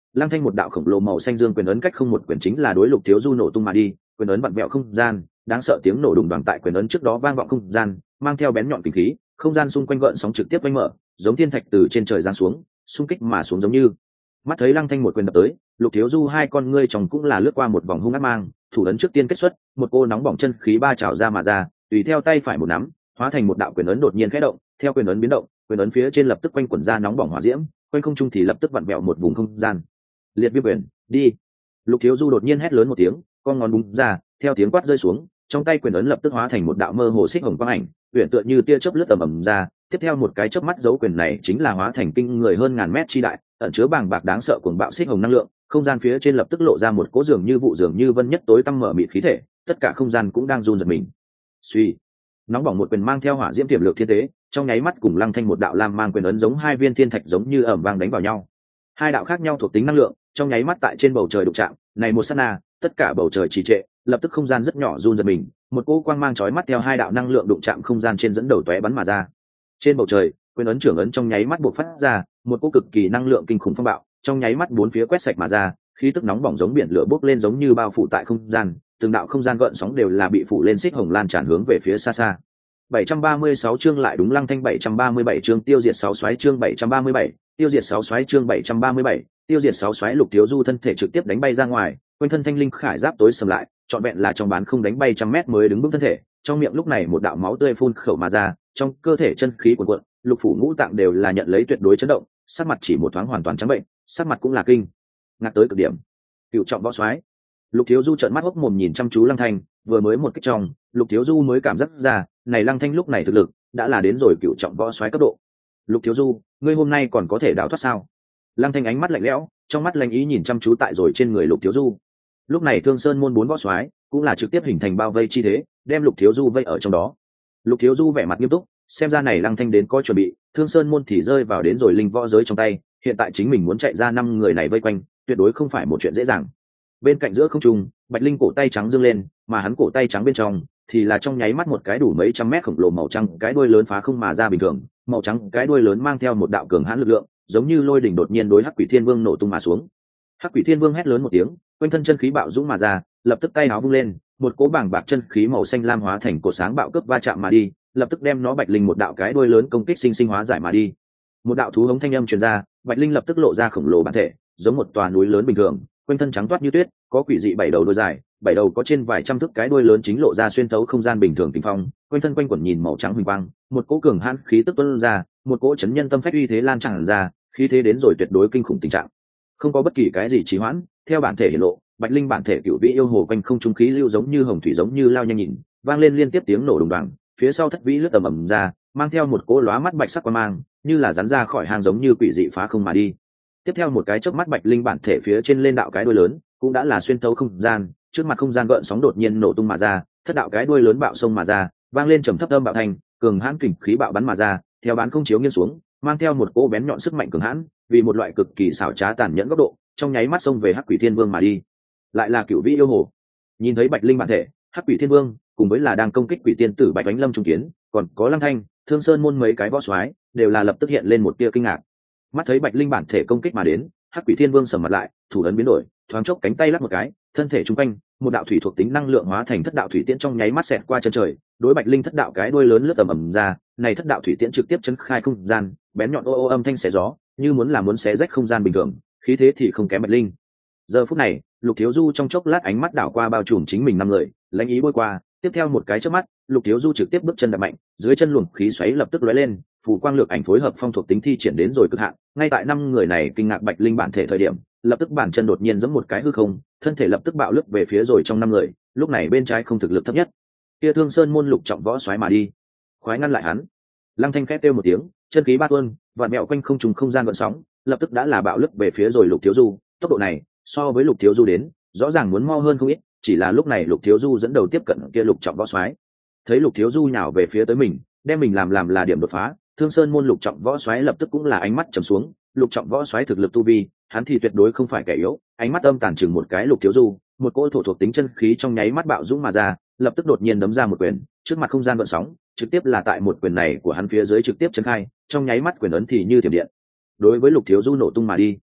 S1: Lăng Thanh một đạo khổng lồ màu xanh dương quyền ấn cách không một quyền chính là đối Lục Thiếu Du nổ tung mà đi, quyền ấn vặn vẹo không gian, đáng sợ tiếng nổ đùng đoàng tại quyền ấn trước đó vang vọng không gian, mang theo bén nhọn kinh khí, không gian xung quanh gợn sóng trực tiếp quanh mở, giống thiên thạch từ trên trời giáng xuống, xung kích mà xuống giống như. Mắt thấy Lăng Thanh một quyền đập tới, Lục Thiếu Du hai con ngươi trong cũng là lướt qua một vòng hung ác mang, thủ ấn trước tiên kết xuất, một cô nóng bỏng chân khí ba trào ra mà ra, tùy theo tay phải một nắm, hóa thành một đạo quyền ấn đột nhiên khẽ động, theo quyền ấn biến động, quyền ấn phía trên lập tức quanh quẩn ra nóng bỏng hỏa diễm, quanh không trung thì lập tức vặn vẹo một vùng không gian. Liệt viêm quyền, đi! Lục Thiếu Du đột nhiên hét lớn một tiếng, con ngón búng ra, theo tiếng quát rơi xuống, trong tay quyền ấn lập tức hóa thành một đạo mơ hồ xích hồng quang ảnh, uyển tựa như tia chớp lướt tầm ầm ra, tiếp theo một cái chớp mắt dấu quyền này chính là hóa thành kinh người hơn ngàn mét chi đại, ẩn chứa bàng bạc đáng sợ cuồng bạo xích hồng năng lượng, không gian phía trên lập tức lộ ra một cỗ dường như vụ dường như vân nhất tối tăm mở mịt khí thể, tất cả không gian cũng đang run rẩy mình. Suy, nóng bỏng một quyền mang theo hỏa diễm tiềm lược thiên tế, trong nháy mắt cùng Lăng Thanh một đạo lam mang quyền ấn giống hai viên thiên thạch giống như ầm vang đánh vào nhau. Hai đạo khác nhau thuộc tính năng lượng, trong nháy mắt tại trên bầu trời đụng chạm, này một sát na, tất cả bầu trời trì trệ, lập tức không gian rất nhỏ run rẩy mình, một cỗ quang mang chói mắt theo hai đạo năng lượng đụng chạm không gian trên dẫn đầu tóe bắn mà ra. Trên bầu trời, quyền ấn trưởng ấn trong nháy mắt bộc phát ra, một cỗ cực kỳ năng lượng kinh khủng phong bạo, trong nháy mắt bốn phía quét sạch mà ra, khí tức nóng bỏng giống biển lửa bốc lên giống như bao phủ tại không gian, từng đạo không gian gợn sóng đều là bị phủ lên xích hồng lan tràn hướng về phía xa xa. 736 chương lại đúng Lăng Thanh 737 chương tiêu diệt 6 xoáy chương 737, tiêu diệt 6 xoáy chương 737, tiêu diệt 6 xoáy Lục Thiếu Du thân thể trực tiếp đánh bay ra ngoài, quanh thân thanh linh khải giáp tối sầm lại, trọn vẹn là trong bán không đánh bay trăm mét mới đứng vững thân thể, trong miệng lúc này một đạo máu tươi phun khẩu mà ra, trong cơ thể chân khí cuồn cuộn, lục phủ ngũ tạng đều là nhận lấy tuyệt đối chấn động, sắc mặt chỉ một thoáng hoàn toàn trắng bệnh, sắc mặt cũng là kinh ngạc tới cực điểm. Cựu trọng võ soái. Lục Thiếu Du trợn mắt hốc mồm nhìn chăm chú Lăng Thanh, vừa mới một kích trong, Lục Thiếu Du mới cảm giác ra, này Lăng Thanh lúc này thực lực đã là đến rồi cựu trọng võ soái cấp độ. Lục Thiếu Du, ngươi hôm nay còn có thể đào thoát sao? Lăng Thanh ánh mắt lạnh lẽo, trong mắt lạnh ý nhìn chăm chú tại rồi trên người Lục Thiếu Du. Lúc này Thương Sơn môn 4 võ soái cũng là trực tiếp hình thành bao vây chi thế, đem Lục Thiếu Du vây ở trong đó. Lục Thiếu Du vẻ mặt nghiêm túc, xem ra này Lăng Thanh đến có chuẩn bị, Thương Sơn môn thì rơi vào đến rồi linh võ giới trong tay, hiện tại chính mình muốn chạy ra 5 người này vây quanh, tuyệt đối không phải một chuyện dễ dàng. Bên cạnh giữa không trung, Bạch Linh cổ tay trắng dương lên, mà hắn cổ tay trắng bên trong thì là trong nháy mắt một cái đủ mấy trăm mét khổng lồ màu trắng, cái đuôi lớn phá không mà ra bình thường, màu trắng cái đuôi lớn mang theo một đạo cường hãn lực lượng, giống như lôi đỉnh đột nhiên đối Hắc Quỷ Thiên Vương nổ tung mà xuống. Hắc Quỷ Thiên Vương hét lớn một tiếng, quanh thân chân khí bạo dũng mà ra, lập tức tay áo vung lên, một cỗ bảng bạc chân khí màu xanh lam hóa thành cột sáng bạo cướp va chạm mà đi, lập tức đem nó Bạch Linh một đạo cái đuôi lớn công kích sinh hóa giải mà đi. Một đạo thú hống thanh âm truyền ra, Bạch Linh lập tức lộ ra khổng lồ bản thể, giống một tòa núi lớn bình thường, quanh thân trắng toát như tuyết, có quỷ dị 7 đầu đuôi dài, 7 đầu có trên vài trăm thước cái đuôi lớn chính lộ ra xuyên thấu không gian bình thường kinh phong, quanh thân quanh quẩn nhìn màu trắng huỳnh quang, một cỗ cường hãn khí tức tuôn ra, một cỗ chấn nhân tâm phách uy thế lan tràn ra, khí thế đến rồi tuyệt đối kinh khủng tình trạng. Không có bất kỳ cái gì trì hoãn, theo bản thể hiển lộ, Bạch Linh bản thể cựu vĩ yêu hồ quanh không trung khí lưu giống như hồng thủy giống như lao nhanh nhìn, vang lên liên tiếp tiếng nổ đùng đoàng, phía sau thất vĩ lướt tầm ầm ra, mang theo một cỗ lóa mắt bạch sắc quang mang, như là rắn ra khỏi hang giống như quỷ dị phá không mà đi. Tiếp theo một cái chớp mắt Bạch Linh bản thể phía trên lên đạo cái đuôi lớn, cũng đã là xuyên thấu không gian, trước mặt không gian gợn sóng đột nhiên nổ tung mà ra, thất đạo cái đuôi lớn bạo sông mà ra, vang lên trầm thấp âm bạo thành, cường hãn kình khí bạo bắn mà ra, theo bán không chiếu nghiêng xuống, mang theo một cỗ bén nhọn sức mạnh cường hãn, vì một loại cực kỳ xảo trá tàn nhẫn góc độ, trong nháy mắt xông về Hắc Quỷ Thiên Vương mà đi. Lại là cựu vĩ yêu hồ. Nhìn thấy Bạch Linh bản thể, Hắc Quỷ Thiên Vương cùng với là đang công kích quỷ tiên tử Bạch Ánh Lâm trung kiến, còn có Lăng Thanh, Thương Sơn môn mấy cái võ soái đều là lập tức hiện lên một tia kinh ngạc. Mắt thấy Bạch Linh bản thể công kích mà đến, Hắc Quỷ Thiên Vương sầm mặt lại, thủ ấn biến đổi, thoáng chốc cánh tay lắc một cái, thân thể trung quanh một đạo thủy thuộc tính năng lượng hóa thành thất đạo thủy tiễn trong nháy mắt xẹt qua chân trời, đối Bạch Linh thất đạo cái đuôi lớn lướt tầm ầm ra, này thất đạo thủy tiễn trực tiếp chấn khai không gian, bén nhọn ô ô âm thanh xé gió, như muốn xé rách không gian bình thường, khí thế thì không kém Bạch Linh. Giờ phút này, Lục Thiếu Du trong chốc lát ánh mắt đảo qua bao trùm chính mình 5 người, lãnh ý bôi qua, tiếp theo một cái chớp mắt, Lục Thiếu Du trực tiếp bước chân đạp mạnh, dưới chân luồng khí xoáy lập tức lóe lên, phù quang lược ảnh phối hợp phong thuộc tính thi triển đến rồi cực hạn, ngay tại 5 người này kinh ngạc Bạch Linh bản thể thời điểm, lập tức bản chân đột nhiên giẫm một cái hư không, thân thể lập tức bạo lướt về phía rồi trong 5 người, lúc này bên trái không thực lực thấp nhất, kia Thương Sơn môn lục trọng võ xoáy mà đi, khoái ngăn lại hắn. Lăng Thanh khét kêu một tiếng, chân khí ba tuôn, vạn mẹo quanh không trùng không gian gợn sóng, lập tức đã là bạo lướt về phía rồi Lục Thiếu Du, tốc độ này so với Lục Thiếu Du đến, rõ ràng muốn mau hơn không ít, chỉ là lúc này Lục Thiếu Du dẫn đầu tiếp cận kia lục trọng võ soái. Thấy Lục Thiếu Du nhào về phía tới mình, đem mình làm là điểm đột phá, Thương Sơn môn lục trọng võ soái lập tức cũng là ánh mắt trầm xuống, lục trọng võ soái thực lực tu vi, hắn thì tuyệt đối không phải kẻ yếu, ánh mắt âm tàn chừng một cái Lục Thiếu Du, một cỗ thổ thuộc tính chân khí trong nháy mắt bạo dũng mà ra, lập tức đột nhiên đấm ra một quyền, trước mặt không gian gợn sóng, trực tiếp là tại một quyền này của hắn phía dưới trực tiếp chấn khai, trong nháy mắt quyền ấn thì như thiểm điện, đối với Lục Thiếu Du nổ tung mà đi.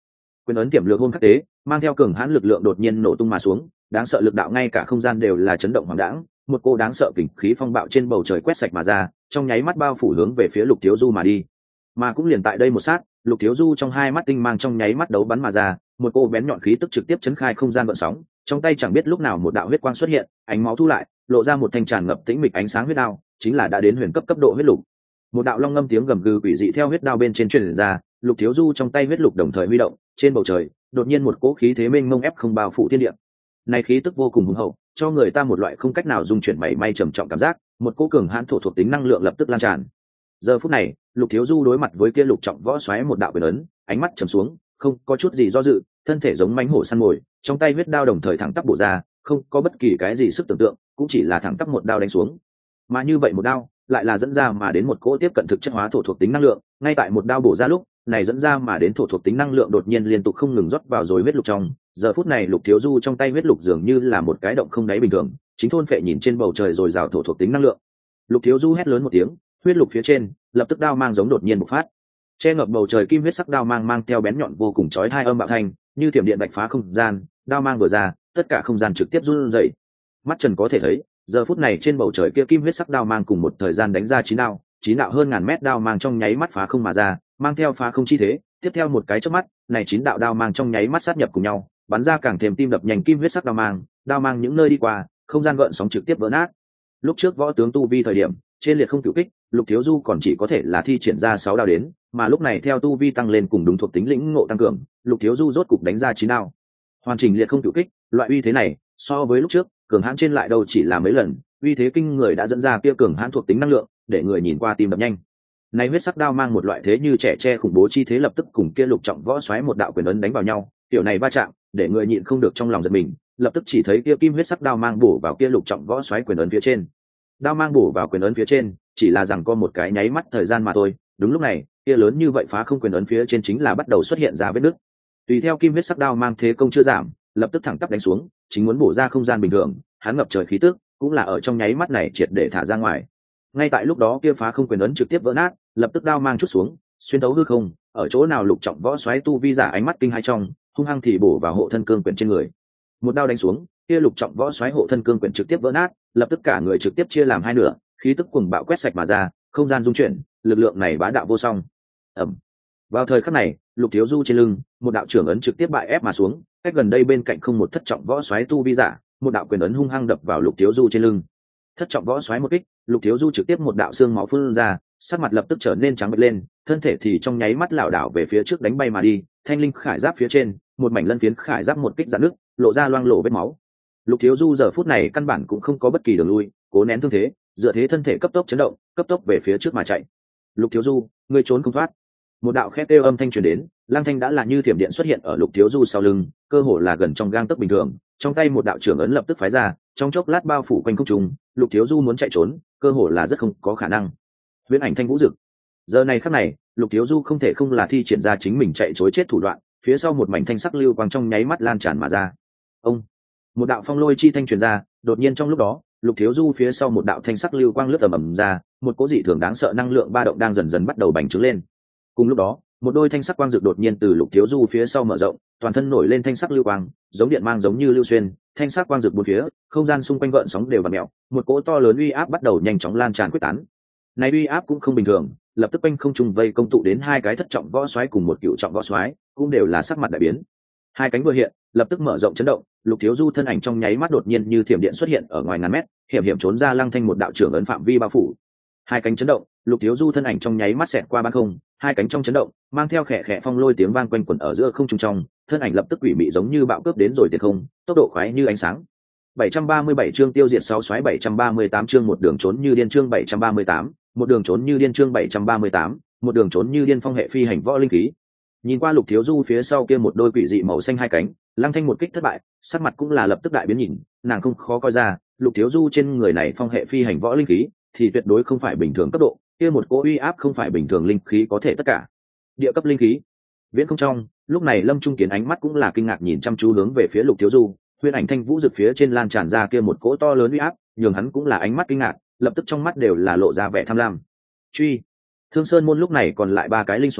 S1: quyền ấn tiềm lược hôn khắc tế mang theo cường hãn lực lượng đột nhiên nổ tung mà xuống, đáng sợ lực đạo ngay cả không gian đều là chấn động hoàng đãng, một cô đáng sợ kình khí phong bạo trên bầu trời quét sạch mà ra, trong nháy mắt bao phủ hướng về phía Lục Thiếu Du mà đi. Mà cũng liền tại đây một sát, Lục Thiếu Du trong hai mắt tinh mang trong nháy mắt đấu bắn mà ra, một cô bén nhọn khí tức trực tiếp chấn khai không gian gợn sóng, trong tay chẳng biết lúc nào một đạo huyết quang xuất hiện, ánh máu thu lại, lộ ra một thanh tràn ngập tĩnh mịch ánh sáng huyết đao, chính là đã đến huyền cấp cấp độ huyết lục. Một đạo long ngâm tiếng gầm gừ quỷ dị theo huyết đao bên trên truyền ra, Lục Thiếu Du trong tay huyết lục đồng thời huy động, trên bầu trời đột nhiên một cỗ khí thế mênh mông ép không bao phủ thiên địa. Này khí tức vô cùng hùng hậu, cho người ta một loại không cách nào dung chuyển mảy may trầm trọng cảm giác, một cỗ cường hãn thổ thuộc tính năng lượng lập tức lan tràn. Giờ phút này, Lục Thiếu Du đối mặt với kia lục trọng võ xoáy một đạo quyền ấn, ánh mắt trầm xuống, không có chút gì do dự, thân thể giống mãnh hổ săn mồi, trong tay huyết đao đồng thời thẳng tắp bổ ra, không có bất kỳ cái gì sức tưởng tượng, cũng chỉ là thẳng tắp một đao đánh xuống. Mà như vậy một đao, lại là dẫn ra mà đến một cỗ tiếp cận thực chất hóa thổ thuộc tính năng lượng, ngay tại một đao bổ ra lúc, này dẫn ra mà đến thổ thuộc tính năng lượng đột nhiên liên tục không ngừng rót vào rồi huyết lục trong. Giờ phút này Lục Thiếu Du trong tay huyết lục dường như là một cái động không đáy bình thường, chính thôn phệ nhìn trên bầu trời rồi rào thổ thuộc tính năng lượng. Lục Thiếu Du hét lớn một tiếng, huyết lục phía trên lập tức đao mang giống đột nhiên bộc phát, che ngập bầu trời kim huyết sắc đao mang mang theo bén nhọn vô cùng chói hai âm bạo thanh, như thiểm điện bạch phá không gian, đao mang vừa ra, tất cả không gian trực tiếp run rẩy. Mắt Trần có thể thấy, giờ phút này trên bầu trời kia kim huyết sắc đao mang cùng một thời gian đánh ra chín đạo hơn ngàn mét đao mang trong nháy mắt phá không mà ra, mang theo phá không chi thế, tiếp theo một cái chớp mắt, này 9 đạo đao mang trong nháy mắt sát nhập cùng nhau, bắn ra càng thêm tim đập nhanh kim huyết sắc đao mang những nơi đi qua, không gian gợn sóng trực tiếp vỡ nát. Lúc trước võ tướng tu vi thời điểm, trên liệt không cửu kích, Lục Thiếu Du còn chỉ có thể là thi triển ra 6 đao đến, mà lúc này theo tu vi tăng lên cùng đúng thuộc tính lĩnh ngộ tăng cường, Lục Thiếu Du rốt cục đánh ra 9 đao. Hoàn chỉnh liệt không cửu kích, loại uy thế này, so với lúc trước, cường hãn trên lại đâu chỉ là mấy lần, uy thế kinh người đã dẫn ra kia cường hãn thuộc tính năng lượng, để người nhìn qua tim đập nhanh. Này huyết sắc đao mang một loại thế như trẻ tre khủng bố chi thế lập tức cùng kia lục trọng võ xoáy một đạo quyền ấn đánh vào nhau, tiểu này va chạm, để người nhịn không được trong lòng giật mình, lập tức chỉ thấy kia kim huyết sắc đao mang bổ vào kia lục trọng võ xoáy quyền ấn phía trên. Đao mang bổ vào quyền ấn phía trên, chỉ là rằng có một cái nháy mắt thời gian mà thôi, đúng lúc này, kia lớn như vậy phá không quyền ấn phía trên chính là bắt đầu xuất hiện ra vết nứt. Tùy theo kim huyết sắc đao mang thế công chưa giảm, lập tức thẳng tắp đánh xuống, chính muốn bổ ra không gian bình thường, hắn ngập trời khí tức, cũng là ở trong nháy mắt này triệt để thả ra ngoài. Ngay tại lúc đó kia phá không quyền ấn trực tiếp vỡ nát, lập tức đao mang chút xuống, xuyên thấu hư không, ở chỗ nào lục trọng võ xoáy tu vi giả ánh mắt kinh hai trong, hung hăng thì bổ vào hộ thân cương quyển trên người. Một đao đánh xuống, kia lục trọng võ xoáy hộ thân cương quyển trực tiếp vỡ nát, lập tức cả người trực tiếp chia làm hai nửa, khí tức cuồng bạo quét sạch mà ra, không gian dung chuyển, lực lượng này bá đạo vô song. Ầm. Vào thời khắc này, Lục Thiếu Du trên lưng, một đạo trưởng ấn trực tiếp bại ép mà xuống, cách gần đây bên cạnh không một thất trọng võ xoáy tu vi giả, một đạo quyền ấn hung hăng đập vào Lục Thiếu Du trên lưng. Thất trọng võ xoáy một kích, Lục Thiếu Du trực tiếp một đạo xương máu phun ra, sắc mặt lập tức trở nên trắng bệch lên, thân thể thì trong nháy mắt lảo đảo về phía trước đánh bay mà đi, thanh linh khải giáp phía trên, một mảnh lân phiến khải giáp một kích giãn nước, lộ ra loang lổ vết máu. Lục Thiếu Du giờ phút này căn bản cũng không có bất kỳ đường lui, cố nén thương thế, dựa thế thân thể cấp tốc chấn động, cấp tốc về phía trước mà chạy. Lục Thiếu Du, ngươi trốn không thoát. Một đạo khét kêu âm thanh truyền đến, Lăng Thanh đã là như thiểm điện xuất hiện ở Lục Thiếu Du sau lưng, cơ hồ là gần trong gang tấc bình thường, trong tay một đạo trưởng ấn lập tức phái ra, trong chốc lát bao phủ quanh không trung, Lục Thiếu Du muốn chạy trốn, cơ hồ là rất không có khả năng. Huyễn ảnh thanh vũ dực. Giờ này khắc này, Lục Thiếu Du không thể không là thi triển ra chính mình chạy trối chết thủ đoạn, phía sau một mảnh thanh sắc lưu quang trong nháy mắt lan tràn mà ra. Ông, một đạo phong lôi chi thanh truyền ra, đột nhiên trong lúc đó, Lục Thiếu Du phía sau một đạo thanh sắc lưu quang lướt ầm ra, một cỗ dị thường đáng sợ năng lượng ba động đang dần dần bắt đầu bành trướng lên. Cùng lúc đó, một đôi thanh sắc quang dược đột nhiên từ Lục Thiếu Du phía sau mở rộng, toàn thân nổi lên thanh sắc lưu quang, giống điện mang giống như lưu xuyên, thanh sắc quang dược bốn phía, không gian xung quanh gợn sóng đều vặn mèo, một cỗ to lớn uy áp bắt đầu nhanh chóng lan tràn quyết tán. Này uy áp cũng không bình thường, lập tức quanh không trung vây công tụ đến hai cái thất trọng võ xoáy cùng một cựu trọng võ xoáy, cũng đều là sắc mặt đại biến. Hai cánh vừa hiện, lập tức mở rộng chấn động, Lục Thiếu Du thân ảnh trong nháy mắt đột nhiên như thiểm điện xuất hiện ở ngoài ngàn mét, hiểm hiểm trốn ra Lăng Thanh một đạo trưởng ấn phạm vi bao phủ. Hai cánh chấn động, Lục Thiếu Du thân ảnh trong nháy mắt xẹt qua ban không, hai cánh trong chấn động, mang theo khẽ khẽ phong lôi tiếng vang quanh quẩn ở giữa không trung trong, thân ảnh lập tức quỷ mị giống như bạo cướp đến rồi tiền không, tốc độ khoái như ánh sáng. 737 chương tiêu diệt 6 xoáy 738 chương một đường trốn như điên chương 738, một đường trốn như điên chương 738, một đường trốn như điên phong hệ phi hành võ linh khí. Nhìn qua Lục Thiếu Du phía sau kia một đôi quỷ dị màu xanh hai cánh, Lăng Thanh một kích thất bại, sắc mặt cũng là lập tức đại biến nhìn, nàng không khó coi ra, Lục Thiếu Du trên người này phong hệ phi hành võ linh khí, thì tuyệt đối không phải bình thường cấp độ, kia một cỗ uy áp không phải bình thường linh khí có thể tất cả. Địa cấp linh khí. Viễn không trong, lúc này Lâm Trung Kiến ánh mắt cũng là kinh ngạc nhìn chăm chú hướng về phía Lục Thiếu Du, huyễn ảnh thanh vũ dực phía trên lan tràn ra kia một cỗ to lớn uy áp, nhường hắn cũng là ánh mắt kinh ngạc, lập tức trong mắt đều là lộ ra vẻ tham lam. Truy. Thương Sơn môn lúc này còn lại ba cái linh soái,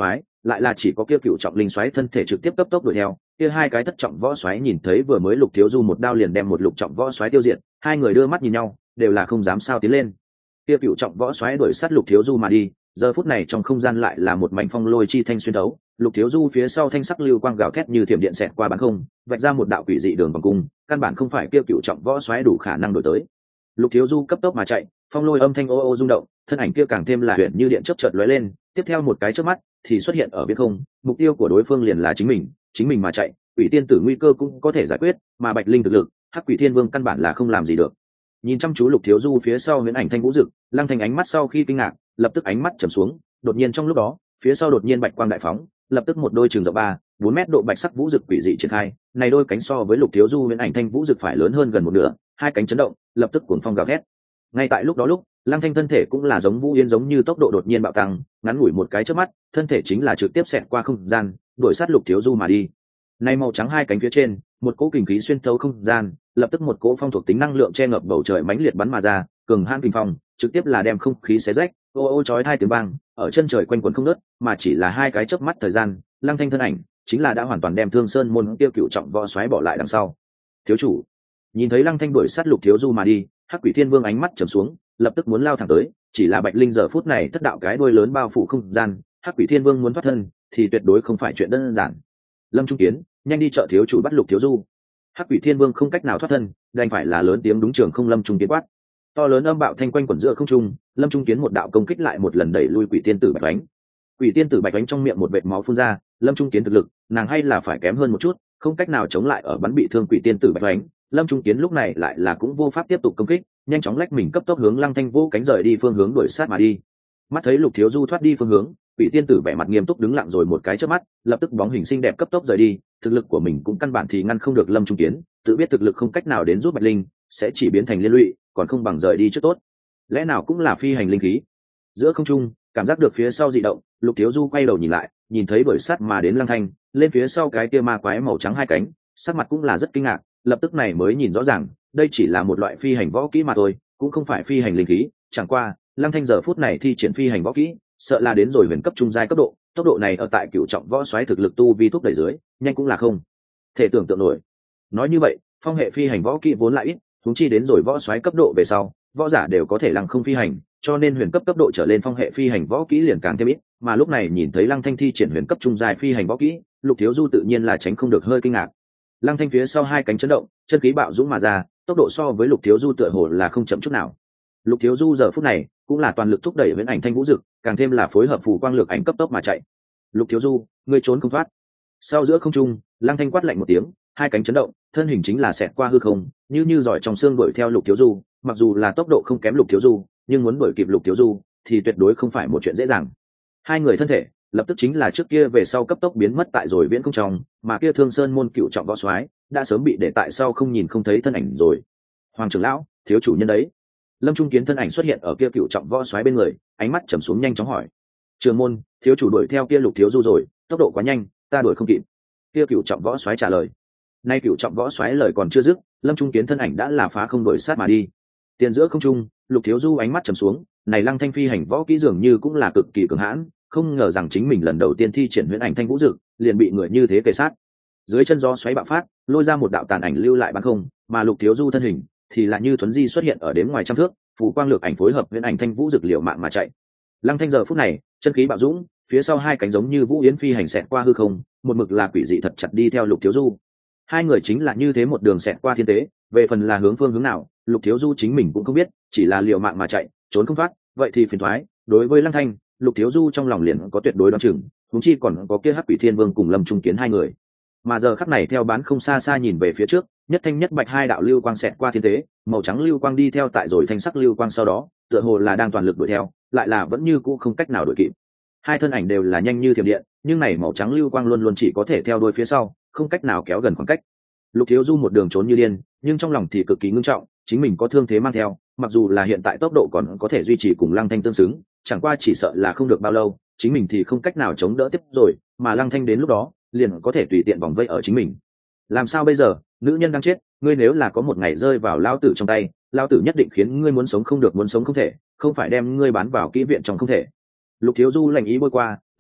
S1: lại là chỉ có kia cựu trọng linh xoáy thân thể trực tiếp cấp tốc đuổi theo. Kia hai cái thất trọng võ xoáy nhìn thấy vừa mới Lục Thiếu Du một đao liền đem một lục trọng võ xoáy tiêu diệt, hai người đưa mắt nhìn nhau, đều là không dám sao tiến lên. Kia cựu trọng võ xoáy đuổi sát Lục Thiếu Du mà đi, giờ phút này trong không gian lại là một mảnh phong lôi chi thanh xuyên thấu. Lục Thiếu Du phía sau thanh sắc lưu quang gào thét như thiểm điện xẹt qua bán không, vạch ra một đạo quỷ dị đường vòng cung, căn bản không phải kia cựu trọng võ xoáy đủ khả năng đuổi tới. Lục Thiếu Du cấp tốc mà chạy, phong lôi âm thanh ô ô rung động, thân ảnh kia càng thêm là huyền như điện chớp chợt lóe lên, tiếp theo một cái chớp mắt thì xuất hiện ở viễn không. Mục tiêu của đối phương liền là chính mình mà chạy, quỷ tiên tử nguy cơ cũng có thể giải quyết, mà Bạch Linh thực lực, Hắc Quỷ Thiên Vương căn bản là không làm gì được. Nhìn chăm chú Lục Thiếu Du phía sau huyễn ảnh thanh vũ dực, Lăng Thanh ánh mắt sau khi kinh ngạc, lập tức ánh mắt trầm xuống, đột nhiên trong lúc đó, phía sau đột nhiên bạch quang đại phóng, lập tức một đôi trường rộng 3-4 mét độ bạch sắc vũ dực quỷ dị triển khai, này đôi cánh so với Lục Thiếu Du huyễn ảnh thanh vũ dực phải lớn hơn gần một nửa, hai cánh chấn động, lập tức cuồng phong gào thét. Ngay tại lúc đó Lăng Thanh thân thể cũng là giống Vũ Yên giống như tốc độ đột nhiên bạo tăng, ngắn ngủi một cái chớp mắt, thân thể chính là trực tiếp xẹt qua không gian, đuổi sát Lục Thiếu Du mà đi. Nay màu trắng hai cánh phía trên, một cỗ kình khí xuyên thấu không gian, lập tức một cỗ phong thuộc tính năng lượng che ngập bầu trời mãnh liệt bắn mà ra, cường hãn kình phong, trực tiếp là đem không khí xé rách, ô ô chói tai tiếng vang, ở chân trời quanh quẩn không ngớt, mà chỉ là hai cái chớp mắt thời gian, Lăng Thanh thân ảnh chính là đã hoàn toàn đem Thương Sơn môn tiêu cựu trọng võ xoáy bỏ lại đằng sau. Thiếu chủ, nhìn thấy Lăng Thanh đuổi sát Lục Thiếu Du mà đi, Hắc Quỷ Thiên Vương ánh mắt trầm xuống, lập tức muốn lao thẳng tới, chỉ là Bạch Linh giờ phút này thất đạo cái đuôi lớn bao phủ không gian, Hắc Quỷ Thiên Vương muốn thoát thân thì tuyệt đối không phải chuyện đơn giản. Lâm Trung Kiến, nhanh đi trợ thiếu chủ bắt Lục Thiếu Du. Hắc Quỷ Thiên Vương không cách nào thoát thân, đành phải là lớn tiếng đúng trường không Lâm Trung Kiến quát. To lớn âm bạo thanh quanh quẩn giữa không trung, Lâm Trung Kiến một đạo công kích lại một lần đẩy lui Quỷ Tiên tử Bạch Oánh. Quỷ Tiên tử Bạch Oánh trong miệng một vệt máu phun ra, Lâm Trung Kiến thực lực, nàng hay là phải kém hơn một chút, không cách nào chống lại ở bắn bị thương Quỷ Tiên tử Bạch Oánh. Lâm Trung Kiến lúc này lại là cũng vô pháp tiếp tục công kích, nhanh chóng lách mình cấp tốc hướng Lăng Thanh vô cánh rời đi phương hướng đuổi sát mà đi. Mắt thấy Lục Thiếu Du thoát đi phương hướng, Quỷ Tiên tử vẻ mặt nghiêm túc đứng lặng rồi một cái chớp mắt, lập tức bóng hình xinh đẹp cấp tốc rời đi, thực lực của mình cũng căn bản thì ngăn không được Lâm Trung Kiến, tự biết thực lực không cách nào đến giúp Bạch Linh, sẽ chỉ biến thành liên lụy, còn không bằng rời đi trước tốt. Lẽ nào cũng là phi hành linh khí? Giữa không trung, cảm giác được phía sau dị động, Lục Thiếu Du quay đầu nhìn lại, nhìn thấy đuổi sát mà đến Lăng Thanh, lên phía sau cái kia ma quái màu trắng hai cánh, sắc mặt cũng là rất kinh ngạc, lập tức này mới nhìn rõ ràng, đây chỉ là một loại phi hành võ kỹ mà thôi, cũng không phải phi hành linh khí, chẳng qua, Lăng Thanh giờ phút này thi triển phi hành võ kỹ, sợ là đến rồi huyền cấp trung giai cấp độ, tốc độ này ở tại cửu trọng võ xoáy thực lực tu vi thúc đẩy dưới, nhanh cũng là không thể tưởng tượng nổi. Nói như vậy, phong hệ phi hành võ kỹ vốn lại ít, huống chi đến rồi võ xoáy cấp độ về sau, võ giả đều có thể lăng không phi hành, cho nên huyền cấp cấp độ trở lên phong hệ phi hành võ kỹ liền càng thêm ít, mà lúc này nhìn thấy Lăng Thanh thi triển huyền cấp trung giai phi hành võ kỹ, Lục Thiếu Du tự nhiên là tránh không được hơi kinh ngạc. Lăng Thanh phía sau hai cánh chấn động, chân khí bạo dũng mà ra, tốc độ so với Lục Thiếu Du tựa hồ là không chậm chút nào. Lục Thiếu Du giờ phút này cũng là toàn lực thúc đẩy viễn ảnh thanh vũ dực, càng thêm là phối hợp phù quang lược ảnh cấp tốc mà chạy. Lục Thiếu Du, ngươi trốn không thoát. Sau giữa không trung, Lăng Thanh quát lạnh một tiếng, hai cánh chấn động, thân hình chính là xẹt qua hư không, như giỏi trong xương đuổi theo Lục Thiếu Du. Mặc dù là tốc độ không kém Lục Thiếu Du, nhưng muốn đuổi kịp Lục Thiếu Du thì tuyệt đối không phải một chuyện dễ dàng. Hai người thân thể lập tức chính là trước kia về sau cấp tốc biến mất tại rồi viễn không trong, mà kia Thương Sơn môn cựu trọng võ soái đã sớm bị để tại sau không nhìn không thấy thân ảnh rồi. Hoàng trưởng lão, thiếu chủ nhân đấy. Lâm Trung Kiến thân ảnh xuất hiện ở kia cựu trọng võ soái bên người, ánh mắt trầm xuống nhanh chóng hỏi. Trường môn, thiếu chủ đuổi theo kia Lục Thiếu Du rồi, tốc độ quá nhanh, ta đuổi không kịp. Kia cựu trọng võ soái trả lời. Nay cựu trọng võ soái lời còn chưa dứt, Lâm Trung Kiến thân ảnh đã là phá không đuổi sát mà đi. Tiền giữa không trung, Lục Thiếu Du ánh mắt trầm xuống, này Lăng Thanh phi hành võ kỹ dường như cũng là cực kỳ cường hãn, không ngờ rằng chính mình lần đầu tiên thi triển huyễn ảnh thanh vũ dực, liền bị người như thế kề sát. Dưới chân gió xoáy bạo phát, lôi ra một đạo tàn ảnh lưu lại bắn không, mà Lục Thiếu Du thân hình thì là như thuấn di xuất hiện ở đến ngoài trăm thước, phù quang lược ảnh phối hợp huyễn ảnh thanh vũ dực liều mạng mà chạy. Lăng Thanh giờ phút này, chân khí bạo dũng, phía sau hai cánh giống như vũ yến phi hành xẹt qua hư không, một mực là quỷ dị thật chặt đi theo Lục Thiếu Du. Hai người chính là như thế một đường xẹt qua thiên tế, về phần là hướng phương hướng nào, Lục Thiếu Du chính mình cũng không biết, chỉ là liều mạng mà chạy, trốn không thoát, vậy thì phiền toái. Đối với Lăng Thanh, Lục Thiếu Du trong lòng liền có tuyệt đối đoán chừng, huống chi còn có kia Hắc Quỷ Thiên Vương cùng Lâm Trung Kiến hai người. Mà giờ khắc này theo bán không xa xa nhìn về phía trước, nhất thanh nhất bạch hai đạo lưu quang xẹt qua thiên tế, màu trắng lưu quang đi theo tại rồi thanh sắc lưu quang sau đó, tựa hồ là đang toàn lực đuổi theo, lại là vẫn như cũ không cách nào đuổi kịp. Hai thân ảnh đều là nhanh như thiểm điện, nhưng này màu trắng lưu quang luôn luôn chỉ có thể theo đuôi phía sau, không cách nào kéo gần khoảng cách. Lục Thiếu Du một đường trốn như điên, nhưng trong lòng thì cực kỳ ngưng trọng, chính mình có thương thế mang theo, mặc dù là hiện tại tốc độ còn có thể duy trì cùng Lăng Thanh tương xứng, chẳng qua chỉ sợ là không được bao lâu, chính mình thì không cách nào chống đỡ tiếp rồi, mà Lăng Thanh đến lúc đó, liền có thể tùy tiện vòng vây ở chính mình. Làm sao bây giờ, nữ nhân đang chết, ngươi nếu là có một ngày rơi vào lao tử trong tay, lao tử nhất định khiến ngươi muốn sống không được muốn sống không thể, không phải đem ngươi bán vào kỹ viện trong không thể. Lục Thiếu Du lành ý bôi qua,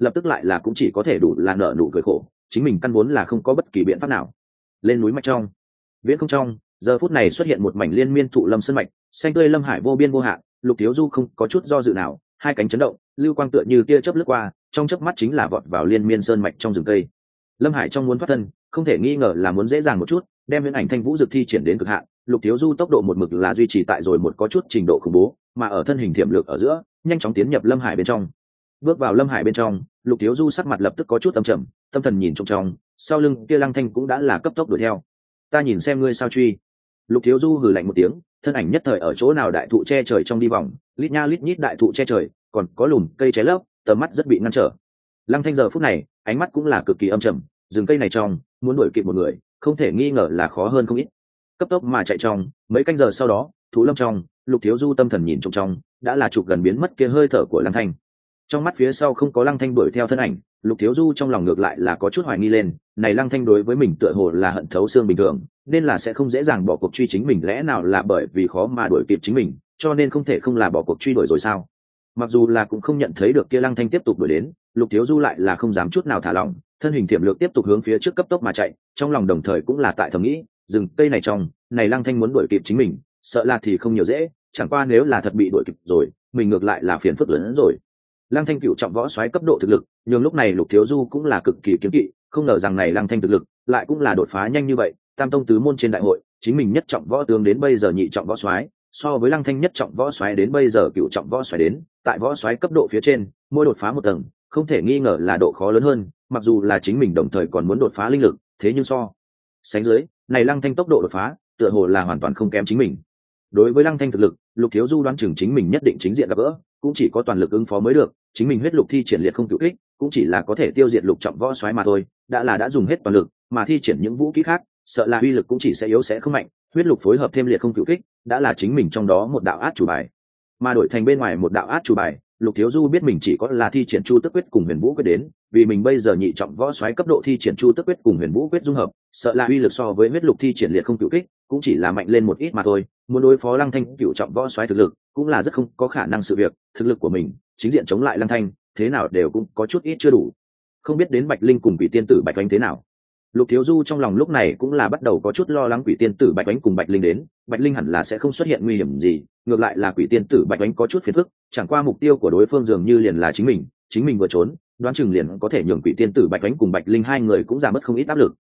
S1: lập tức lại là cũng chỉ có thể đủ là nở nụ cười khổ, chính mình căn vốn là không có bất kỳ biện pháp nào. Lên núi mạch trong, viễn không trong, giờ phút này xuất hiện một mảnh liên miên thụ lâm sơn mạch, xanh tươi lâm hải vô biên vô hạn. Lục Thiếu Du không có chút do dự nào, hai cánh chấn động, lưu quang tựa như tia chớp lướt qua, trong chớp mắt chính là vọt vào liên miên sơn mạch trong rừng cây. Lâm Hải trong muốn thoát thân, không thể nghi ngờ là muốn dễ dàng một chút, đem Huyễn Ảnh Thanh Vũ Dực thi triển đến cực hạn. Lục Thiếu Du tốc độ một mực là duy trì tại rồi một có chút trình độ khủng bố, mà ở thân hình thiểm lược ở giữa, nhanh chóng tiến nhập Lâm Hải bên trong. Bước vào Lâm Hải bên trong, Lục Thiếu Du sắc mặt lập tức có chút âm trầm, tâm thần nhìn trong, sau lưng kia Lăng Thanh cũng đã là cấp tốc đuổi theo. Ta nhìn xem ngươi sao truy. Lục Thiếu Du hừ lạnh một tiếng, thân ảnh nhất thời ở chỗ nào đại thụ che trời trong đi vòng, lít nha lít nhít đại thụ che trời, còn có lùm cây cháy lấp, tầm mắt rất bị ngăn trở. Lăng Thanh giờ phút này, ánh mắt cũng là cực kỳ âm trầm, rừng cây này trong, muốn đuổi kịp một người, không thể nghi ngờ là khó hơn không ít. Cấp tốc mà chạy trong, mấy canh giờ sau đó, thú lâm trong, Lục Thiếu Du tâm thần nhìn trong, đã là chụp gần biến mất kia hơi thở của Lăng Thanh. Trong mắt phía sau không có Lăng Thanh đuổi theo thân ảnh, Lục Thiếu Du trong lòng ngược lại là có chút hoài nghi lên, này Lăng Thanh đối với mình tựa hồ là hận thấu xương bình thường, nên là sẽ không dễ dàng bỏ cuộc truy chính mình, lẽ nào là bởi vì khó mà đuổi kịp chính mình, cho nên không thể không là bỏ cuộc truy đuổi rồi sao? Mặc dù là cũng không nhận thấy được kia Lăng Thanh tiếp tục đuổi đến, Lục Thiếu Du lại là không dám chút nào thả lỏng, thân hình tiềm lược tiếp tục hướng phía trước cấp tốc mà chạy, trong lòng đồng thời cũng là tại thầm nghĩ, rừng cây này trong, này Lăng Thanh muốn đuổi kịp chính mình, sợ là thì không nhiều dễ, chẳng qua nếu là thật bị đuổi kịp rồi, mình ngược lại là phiền phức lớn hơn rồi. Lăng Thanh cựu trọng võ xoáy cấp độ thực lực, nhưng lúc này Lục Thiếu Du cũng là cực kỳ kiếm kỵ, không ngờ rằng này Lăng Thanh thực lực lại cũng là đột phá nhanh như vậy. Tam tông tứ môn trên đại hội, chính mình nhất trọng võ tướng đến bây giờ nhị trọng võ xoáy, so với Lăng Thanh nhất trọng võ xoáy đến bây giờ cựu trọng võ xoáy đến, tại võ xoáy cấp độ phía trên, mỗi đột phá một tầng, không thể nghi ngờ là độ khó lớn hơn. Mặc dù là chính mình đồng thời còn muốn đột phá linh lực, thế nhưng so sánh dưới, này Lăng Thanh tốc độ đột phá, tựa hồ là hoàn toàn không kém chính mình. Đối với Lăng Thanh thực lực, Lục Thiếu Du đoán chừng chính mình nhất định chính diện gặp gỡ, cũng chỉ có toàn lực ứng phó mới được. Chính mình huyết lục thi triển liệt không cựu kích, cũng chỉ là có thể tiêu diệt lục trọng võ xoáy mà thôi, đã dùng hết toàn lực, mà thi triển những vũ khí khác, sợ là uy lực cũng chỉ sẽ yếu sẽ không mạnh. Huyết lục phối hợp thêm liệt không cựu kích, đã là chính mình trong đó một đạo át chủ bài, mà đổi thành bên ngoài một đạo át chủ bài. Lục Thiếu Du biết mình chỉ có là thi triển Chu Tức Quyết cùng Huyền Vũ Quyết đến, vì mình bây giờ nhị trọng võ xoáy cấp độ thi triển Chu Tức Quyết cùng Huyền Vũ Quyết dung hợp, sợ là uy lực so với huyết lục thi triển liệt không cựu kích cũng chỉ là mạnh lên một ít mà thôi. Muốn đối phó Lăng Thanh cựu trọng võ xoáy thực lực, cũng là rất không có khả năng sự việc. Thực lực của mình chính diện chống lại Lăng Thanh, thế nào đều cũng có chút ít chưa đủ. Không biết đến Bạch Linh cùng Quỷ Tiên Tử Bạch Oánh thế nào. Lục Thiếu Du trong lòng lúc này cũng là bắt đầu có chút lo lắng Quỷ Tiên Tử Bạch Oánh cùng Bạch Linh đến, Bạch Linh hẳn là sẽ không xuất hiện nguy hiểm gì, ngược lại là Quỷ Tiên Tử Bạch Oánh có chút phiền phức, chẳng qua mục tiêu của đối phương dường như liền là chính mình vừa trốn, đoán chừng liền có thể nhường Quỷ Tiên Tử Bạch Oánh cùng Bạch Linh hai người cũng giảm mất không ít áp lực.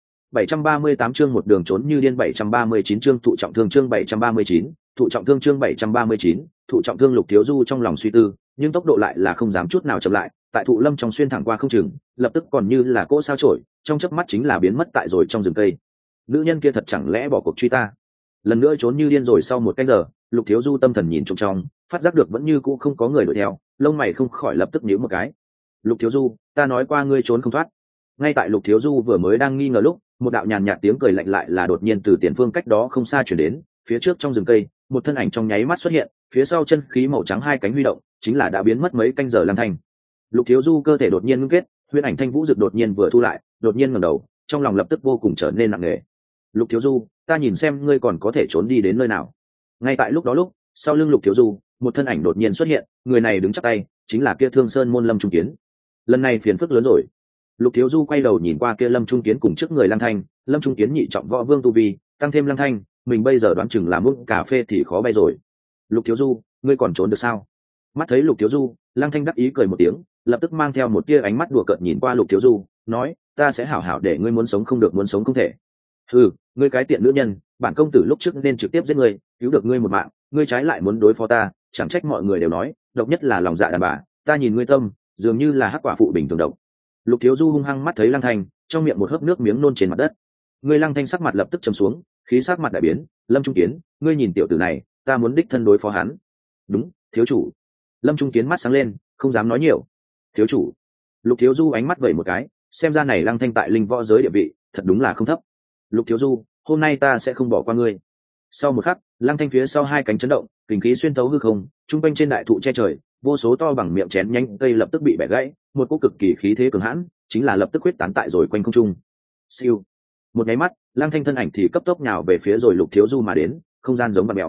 S1: 738 chương một đường trốn như điên, 739 chương thụ trọng thương, chương 739, thụ trọng thương, chương 739, thụ trọng thương. Lục Thiếu Du trong lòng suy tư, nhưng tốc độ lại là không dám chút nào chậm lại, tại thụ lâm trong xuyên thẳng qua không chừng, lập tức còn như là cỗ sao chổi, trong chớp mắt chính là biến mất tại rồi trong rừng cây. Nữ nhân kia thật chẳng lẽ bỏ cuộc truy ta? Lần nữa trốn như điên rồi. Sau một canh giờ, Lục Thiếu Du tâm thần nhìn trong, phát giác được vẫn như cũ không có người đuổi theo, lông mày không khỏi lập tức nhíu một cái. Lục Thiếu Du, ta nói qua ngươi trốn không thoát. Ngay tại Lục Thiếu Du vừa mới đang nghi ngờ lúc, một đạo nhàn nhạt tiếng cười lạnh lại là đột nhiên từ tiền phương cách đó không xa chuyển đến. Phía trước trong rừng cây, một thân ảnh trong nháy mắt xuất hiện, phía sau chân khí màu trắng hai cánh huy động, chính là đã biến mất mấy canh giờ Lăng Thanh. Lục Thiếu Du cơ thể đột nhiên ngưng kết, Huyễn Ảnh Thanh Vũ Dực đột nhiên vừa thu lại, đột nhiên ngẩng đầu, trong lòng lập tức vô cùng trở nên nặng nề. Lục Thiếu Du, ta nhìn xem ngươi còn có thể trốn đi đến nơi nào. Ngay tại lúc đó sau lưng Lục Thiếu Du, một thân ảnh đột nhiên xuất hiện, người này đứng chắp tay, chính là kia Thương Sơn môn Lâm Trung Kiến. Lần này phiền phức lớn rồi. Lục Thiếu Du quay đầu nhìn qua kia Lâm Trung Kiến cùng trước người Lăng Thanh, Lâm Trung Kiến nhị trọng võ vương tu vi, tăng thêm Lăng Thanh, mình bây giờ đoán chừng là muỗng cà phê thì khó bay rồi. Lục Thiếu Du, ngươi còn trốn được sao? Mắt thấy Lục Thiếu Du, Lăng Thanh đắc ý cười một tiếng, lập tức mang theo một tia ánh mắt đùa cợt nhìn qua Lục Thiếu Du, nói, ta sẽ hảo hảo để ngươi muốn sống không được, muốn sống không thể. Ừ, ngươi cái tiện nữ nhân, bản công tử lúc trước nên trực tiếp giết ngươi, cứu được ngươi một mạng, ngươi trái lại muốn đối phó ta, chẳng trách mọi người đều nói, độc nhất là lòng dạ đàn bà, ta nhìn ngươi tâm, dường như là hắc quả phụ bình thường độc. Lục Thiếu Du hung hăng mắt thấy Lăng Thanh, trong miệng một hớp nước miếng nôn trên mặt đất. Ngươi Lăng Thanh sắc mặt lập tức trầm xuống, khí sắc mặt đại biến, Lâm Trung Kiến, ngươi nhìn tiểu tử này, ta muốn đích thân đối phó hắn. Đúng, thiếu chủ. Lâm Trung Kiến mắt sáng lên, không dám nói nhiều. Thiếu chủ. Lục Thiếu Du ánh mắt vẩy một cái, xem ra này Lăng Thanh tại linh võ giới địa vị, thật đúng là không thấp. Lục Thiếu Du, hôm nay ta sẽ không bỏ qua ngươi. Sau một khắc, Lăng Thanh phía sau hai cánh chấn động, kình khí xuyên tấu hư không, trung quanh trên đại thụ che trời, vô số to bằng miệng chén nhánh cây lập tức bị bẻ gãy, một cỗ cực kỳ khí thế cường hãn, chính là lập tức huyết tán tại rồi quanh không trung. Siêu. Một nháy mắt, Lăng Thanh thân ảnh thì cấp tốc nhào về phía rồi Lục Thiếu Du mà đến, không gian giống vặn mèo.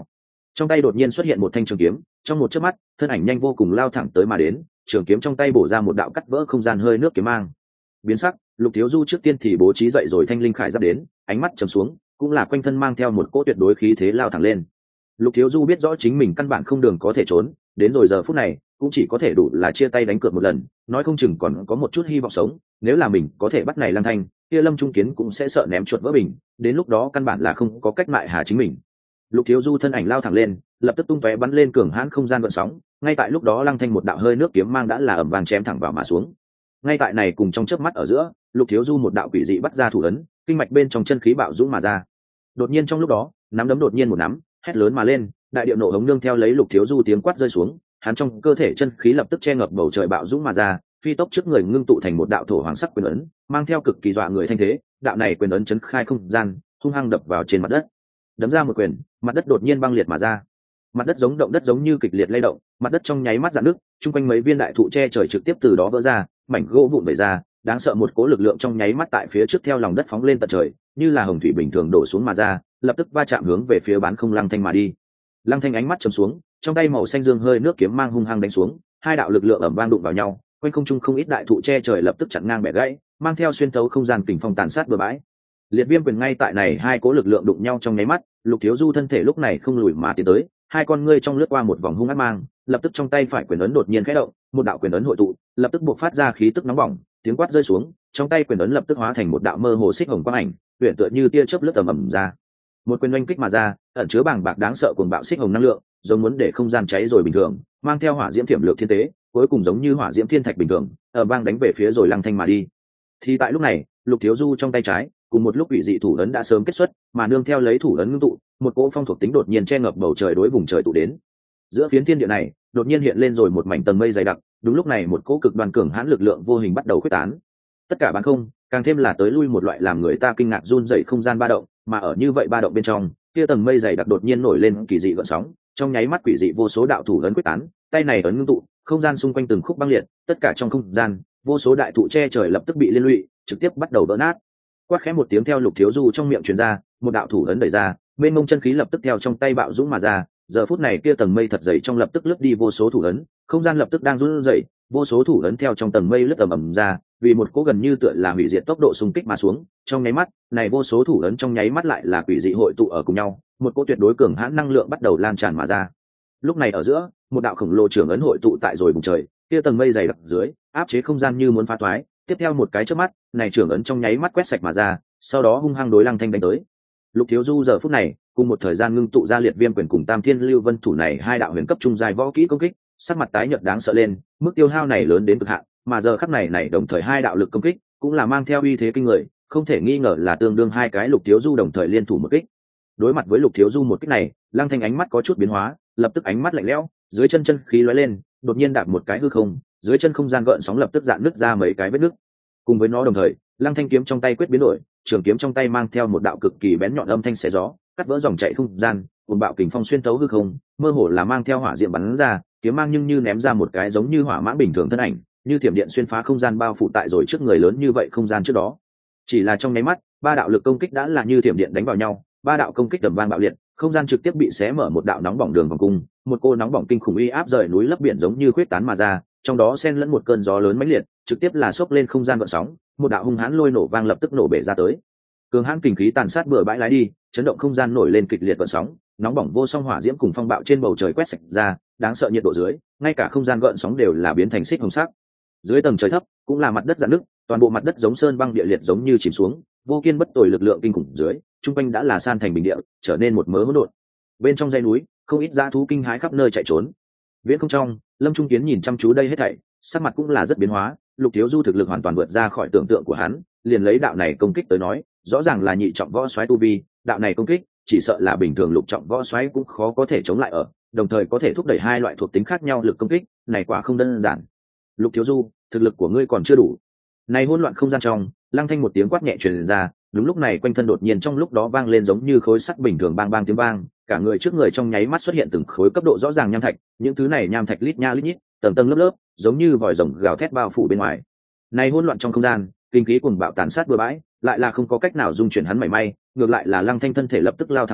S1: trong tay đột nhiên xuất hiện một thanh trường kiếm, trong một chớp mắt thân ảnh nhanh vô cùng lao thẳng tới mà đến, trường kiếm trong tay bổ ra một đạo cắt vỡ không gian hơi nước kiếm mang. Biến sắc, Lục Thiếu Du trước tiên thì bố trí dậy rồi thanh linh khải giáp đến, ánh mắt trầm xuống, cũng là quanh thân mang theo một cỗ tuyệt đối khí thế lao thẳng lên. Lục Thiếu Du biết rõ chính mình căn bản không đường có thể trốn, đến rồi giờ phút này cũng chỉ có thể đủ là chia tay đánh cược một lần, nói không chừng còn có một chút hy vọng sống. Nếu là mình có thể bắt này Lăng Thanh, kia Lâm Trung Kiến cũng sẽ sợ ném chuột vỡ bình, đến lúc đó căn bản là không có cách mại hà chính mình. Lục Thiếu Du thân ảnh lao thẳng lên, lập tức tung tóe bắn lên cường hãn không gian gợn sóng. Ngay tại lúc đó Lăng Thanh một đạo hơi nước kiếm mang đã là ầm vang chém thẳng vào mà xuống. Ngay tại này cùng trong chớp mắt ở giữa, Lục Thiếu Du một đạo quỷ dị bắt ra thủ ấn, kinh mạch bên trong chân khí bạo dũng mà ra. Đột nhiên trong lúc đó, nắm đấm đột nhiên một nắm, hét lớn mà lên, đại điệu nổ hống nương theo lấy Lục Thiếu Du tiếng quát rơi xuống, hắn trong cơ thể chân khí lập tức che ngập bầu trời bạo dũng mà ra, phi tốc trước người ngưng tụ thành một đạo thổ hoàng sắc quyền ấn, mang theo cực kỳ dọa người thanh thế. Đạo này quyền ấn chấn khai không gian, hung hăng đập vào trên mặt đất. Đấm ra một quyền, mặt đất đột nhiên băng liệt mà ra. Mặt đất giống động đất giống như kịch liệt lay động, mặt đất trong nháy mắt rạn nứt, chung quanh mấy viên đại thụ che trời trực tiếp từ đó vỡ ra, mảnh gỗ vụn vẩy ra, đáng sợ một cỗ lực lượng trong nháy mắt tại phía trước theo lòng đất phóng lên tận trời, như là hồng thủy bình thường đổ xuống mà ra, lập tức va chạm hướng về phía bán không Lăng Thanh mà đi. Lăng Thanh ánh mắt trầm xuống, trong tay màu xanh dương hơi nước kiếm mang hung hăng đánh xuống, hai đạo lực lượng ầm vang đụng vào nhau, quanh không trung không ít đại thụ che trời lập tức chặn ngang bẻ gãy, mang theo xuyên thấu không gian kình phong tàn sát bừa bãi. Liệt viêm quyền ngay tại này hai cỗ lực lượng đụng nhau trong nháy mắt, Lục Thiếu Du thân thể lúc này không lùi mà tiến tới, hai con ngươi trong lướt qua một vòng hung ác mang, lập tức trong tay phải quyền ấn đột nhiên khẽ động, một đạo quyền ấn hội tụ, lập tức buộc phát ra khí tức nóng bỏng, tiếng quát rơi xuống, trong tay quyền ấn lập tức hóa thành một đạo mơ hồ xích hồng quang ảnh, huyền tựa như tia chớp lướt tầm ầm ra. Một quyền oanh kích mà ra, ẩn chứa bàng bạc đáng sợ cuồng bạo xích hồng năng lượng, giống muốn để không gian cháy rồi bình thường, mang theo hỏa diễm thiểm lược thiên tế, cuối cùng giống như hỏa diễm thiên thạch bình thường, ở bang đánh về phía rồi Lăng Thanh mà đi. Thì tại lúc này, Lục Thiếu Du trong tay trái, cùng một lúc ủy dị thủ ấn đã sớm kết xuất, mà nương theo lấy thủ ấn ngưng tụ, một cỗ phong thuộc tính đột nhiên che ngập bầu trời đối vùng trời tụ đến. Giữa phiến thiên địa này, đột nhiên hiện lên rồi một mảnh tầng mây dày đặc, đúng lúc này một cỗ cực đoan cường hãn lực lượng vô hình bắt đầu khuếch tán. Tất cả bán không, càng thêm là tới lui một loại làm người ta kinh ngạc run rẩy không gian ba động, mà ở như vậy ba động bên trong, kia tầng mây dày đặc đột nhiên nổi lên kỳ dị gợn sóng, trong nháy mắt quỷ dị vô số đạo thủ ấn quyết tán, tay này ấn ngưng tụ, không gian xung quanh từng khúc băng liệt, tất cả trong không gian, vô số đại thụ che trời lập tức bị liên lụy, trực tiếp bắt đầu vỡ nát. Quát khẽ một tiếng theo Lục Thiếu Du trong miệng truyền ra, một đạo thủ ấn đẩy ra, mênh mông chân khí lập tức theo trong tay bạo dũng mà ra. Giờ phút này kia tầng mây thật dày trong lập tức lướt đi vô số thủ ấn, không gian lập tức đang run rẩy, vô số thủ ấn theo trong tầng mây lướt ầm ra, vì một cỗ gần như tựa là hủy diệt tốc độ xung kích mà xuống. Trong nháy mắt, này vô số thủ ấn trong nháy mắt lại là quỷ dị hội tụ ở cùng nhau, một cỗ tuyệt đối cường hãn năng lượng bắt đầu lan tràn mà ra. Lúc này ở giữa, một đạo khổng lồ trưởng ấn hội tụ tại rồi vùng trời, kia tầng mây dày đặc dưới, áp chế không gian như muốn phá toái. Tiếp theo một cái chớp mắt, này trưởng ấn trong nháy mắt quét sạch mà ra, sau đó hung hăng đối Lăng Thanh đánh tới. Lục Thiếu Du giờ phút này, cùng một thời gian ngưng tụ ra liệt viêm quyền cùng Tam Thiên Lưu Vân thủ này hai đạo huyền cấp trung giai võ kỹ công kích, sắc mặt tái nhợt đáng sợ lên, mức tiêu hao này lớn đến cực hạn, mà giờ khắc này đồng thời hai đạo lực công kích, cũng là mang theo uy thế kinh người, không thể nghi ngờ là tương đương hai cái Lục Thiếu Du đồng thời liên thủ một kích. Đối mặt với Lục Thiếu Du một kích này, Lăng Thanh ánh mắt có chút biến hóa, lập tức ánh mắt lạnh lẽo, dưới chân chân khí lóe lên, đột nhiên đạp một cái hư không, dưới chân không gian gợn sóng lập tức dạn nứt ra mấy cái vết nứt. Cùng với nó đồng thời, Lăng Thanh kiếm trong tay quyết biến đổi, trường kiếm trong tay mang theo một đạo cực kỳ bén nhọn âm thanh xé gió, cắt vỡ dòng chảy không gian, cuồng bạo kình phong xuyên thấu hư không, mơ hồ là mang theo hỏa diệm bắn ra, kiếm mang nhưng như ném ra một cái giống như hỏa mãng bình thường thân ảnh, như thiểm điện xuyên phá không gian bao phủ tại rồi trước người lớn như vậy không gian trước đó. Chỉ là trong nháy mắt, ba đạo lực công kích đã là như thiểm điện đánh vào nhau, ba đạo công kích đầm vang bạo liệt, không gian trực tiếp bị xé mở một đạo nóng bỏng đường vòng cung, một cô nóng bỏng kinh khủng uy áp rời núi lấp biển giống như khuyết tán mà ra, trong đó xen lẫn một cơn gió lớn mãnh liệt, trực tiếp là xốc lên không gian gợn sóng, một đạo hung hãn lôi nổ vang lập tức nổ bể ra tới. Cường hãn kình khí tàn sát bừa bãi lái đi, chấn động không gian nổi lên kịch liệt gợn sóng, nóng bỏng vô song hỏa diễm cùng phong bạo trên bầu trời quét sạch ra, đáng sợ nhiệt độ dưới, ngay cả không gian gợn sóng đều là biến thành xích hồng sắc. Dưới tầng trời thấp, cũng là mặt đất rạn nứt, toàn bộ mặt đất giống sơn băng địa liệt giống như chìm xuống, vô kiên bất tồi lực lượng kinh khủng dưới, trung quanh đã là san thành bình địa, trở nên một mớ hỗn độn. Bên trong dãy núi, không ít dã thú kinh hãi khắp nơi chạy trốn. Viễn không trong, Lâm Trung Kiến nhìn chăm chú đây hết thảy, sắc mặt cũng là rất biến hóa. Lục Thiếu Du thực lực hoàn toàn vượt ra khỏi tưởng tượng của hắn, liền lấy đạo này công kích tới nói, rõ ràng là nhị trọng võ soái tu vi, đạo này công kích chỉ sợ là bình thường lục trọng võ soái cũng khó có thể chống lại ở, đồng thời có thể thúc đẩy hai loại thuộc tính khác nhau lực công kích, này quả không đơn giản. Lục Thiếu Du, thực lực của ngươi còn chưa đủ. Này hỗn loạn không gian trong, Lăng Thanh một tiếng quát nhẹ truyền ra, đúng lúc này quanh thân đột nhiên trong lúc đó vang lên giống như khối sắt bình thường bang bang tiếng vang, cả người trước người trong nháy mắt xuất hiện từng khối cấp độ rõ ràng nham thạch, những thứ này nham thạch lít nha lít nhít, tầng tầng lớp lớp, giống như vòi rồng gào thét bao phủ bên ngoài. Này hỗn loạn trong không gian, kinh khí cuồng bạo tàn sát bừa bãi, lại là không có cách nào dung chuyển hắn mảy may, ngược lại là Lăng Thanh thân thể lập tức lao thẳng lên,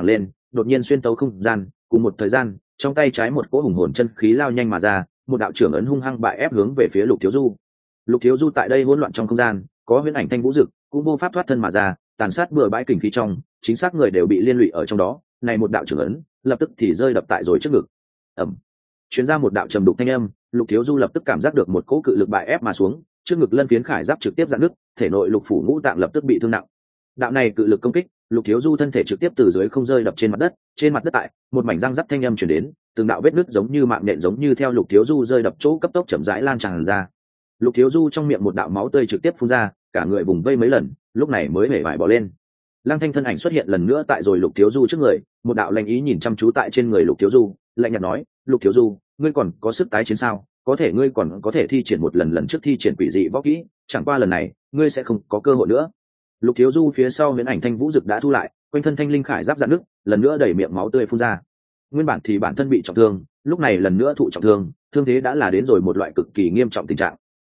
S1: đột nhiên xuyên tấu không gian, cùng một thời gian trong tay trái một cỗ hùng hồn chân khí lao nhanh mà ra, một đạo trưởng ấn hung hăng bại ép hướng về phía Lục Thiếu Du. Lục Thiếu Du tại đây hỗn loạn trong không gian, có huyễn ảnh thanh vũ dực cũng vô pháp thoát thân mà ra, tàn sát bừa bãi kình khí trong, chính xác người đều bị liên lụy ở trong đó. Này một đạo trưởng ấn lập tức thì rơi đập tại rồi trước ngực. Ầm. Truyền ra một đạo trầm đục thanh âm, Lục Thiếu Du lập tức cảm giác được một cỗ cự lực bại ép mà xuống, trước ngực lân phiến khải giáp trực tiếp giãn nứt, thể nội lục phủ ngũ tạng lập tức bị thương nặng. Đạo này cự lực công kích, Lục Thiếu Du thân thể trực tiếp từ dưới không rơi đập trên mặt đất, trên mặt đất tại một mảnh răng rắc thanh âm truyền đến, từng đạo vết nứt giống như mạng nhện giống như theo Lục Thiếu Du rơi đập chỗ cấp tốc chậm rãi lan tràn ra. Lục Thiếu Du trong miệng một đạo máu tươi trực tiếp phun ra, cả người vùng vây mấy lần, lúc này mới hể vải bỏ lên. Lăng Thanh thân ảnh xuất hiện lần nữa tại rồi Lục Thiếu Du trước người, một đạo lạnh ý nhìn chăm chú tại trên người Lục Thiếu Du, lạnh nhạt nói: "Lục Thiếu Du, ngươi còn có sức tái chiến sao? Có thể ngươi còn có thể thi triển một lần trước thi triển quỷ dị võ kỹ, chẳng qua lần này, ngươi sẽ không có cơ hội nữa." Lục Thiếu Du phía sau huyễn ảnh thanh vũ dực đã thu lại, quanh thân thanh linh khải giáp dạn nước, lần nữa đẩy miệng máu tươi phun ra. Nguyên bản thì bản thân bị trọng thương, lúc này lần nữa thụ trọng thương, thương thế đã là đến rồi một loại cực kỳ nghiêm trọng tình trạng.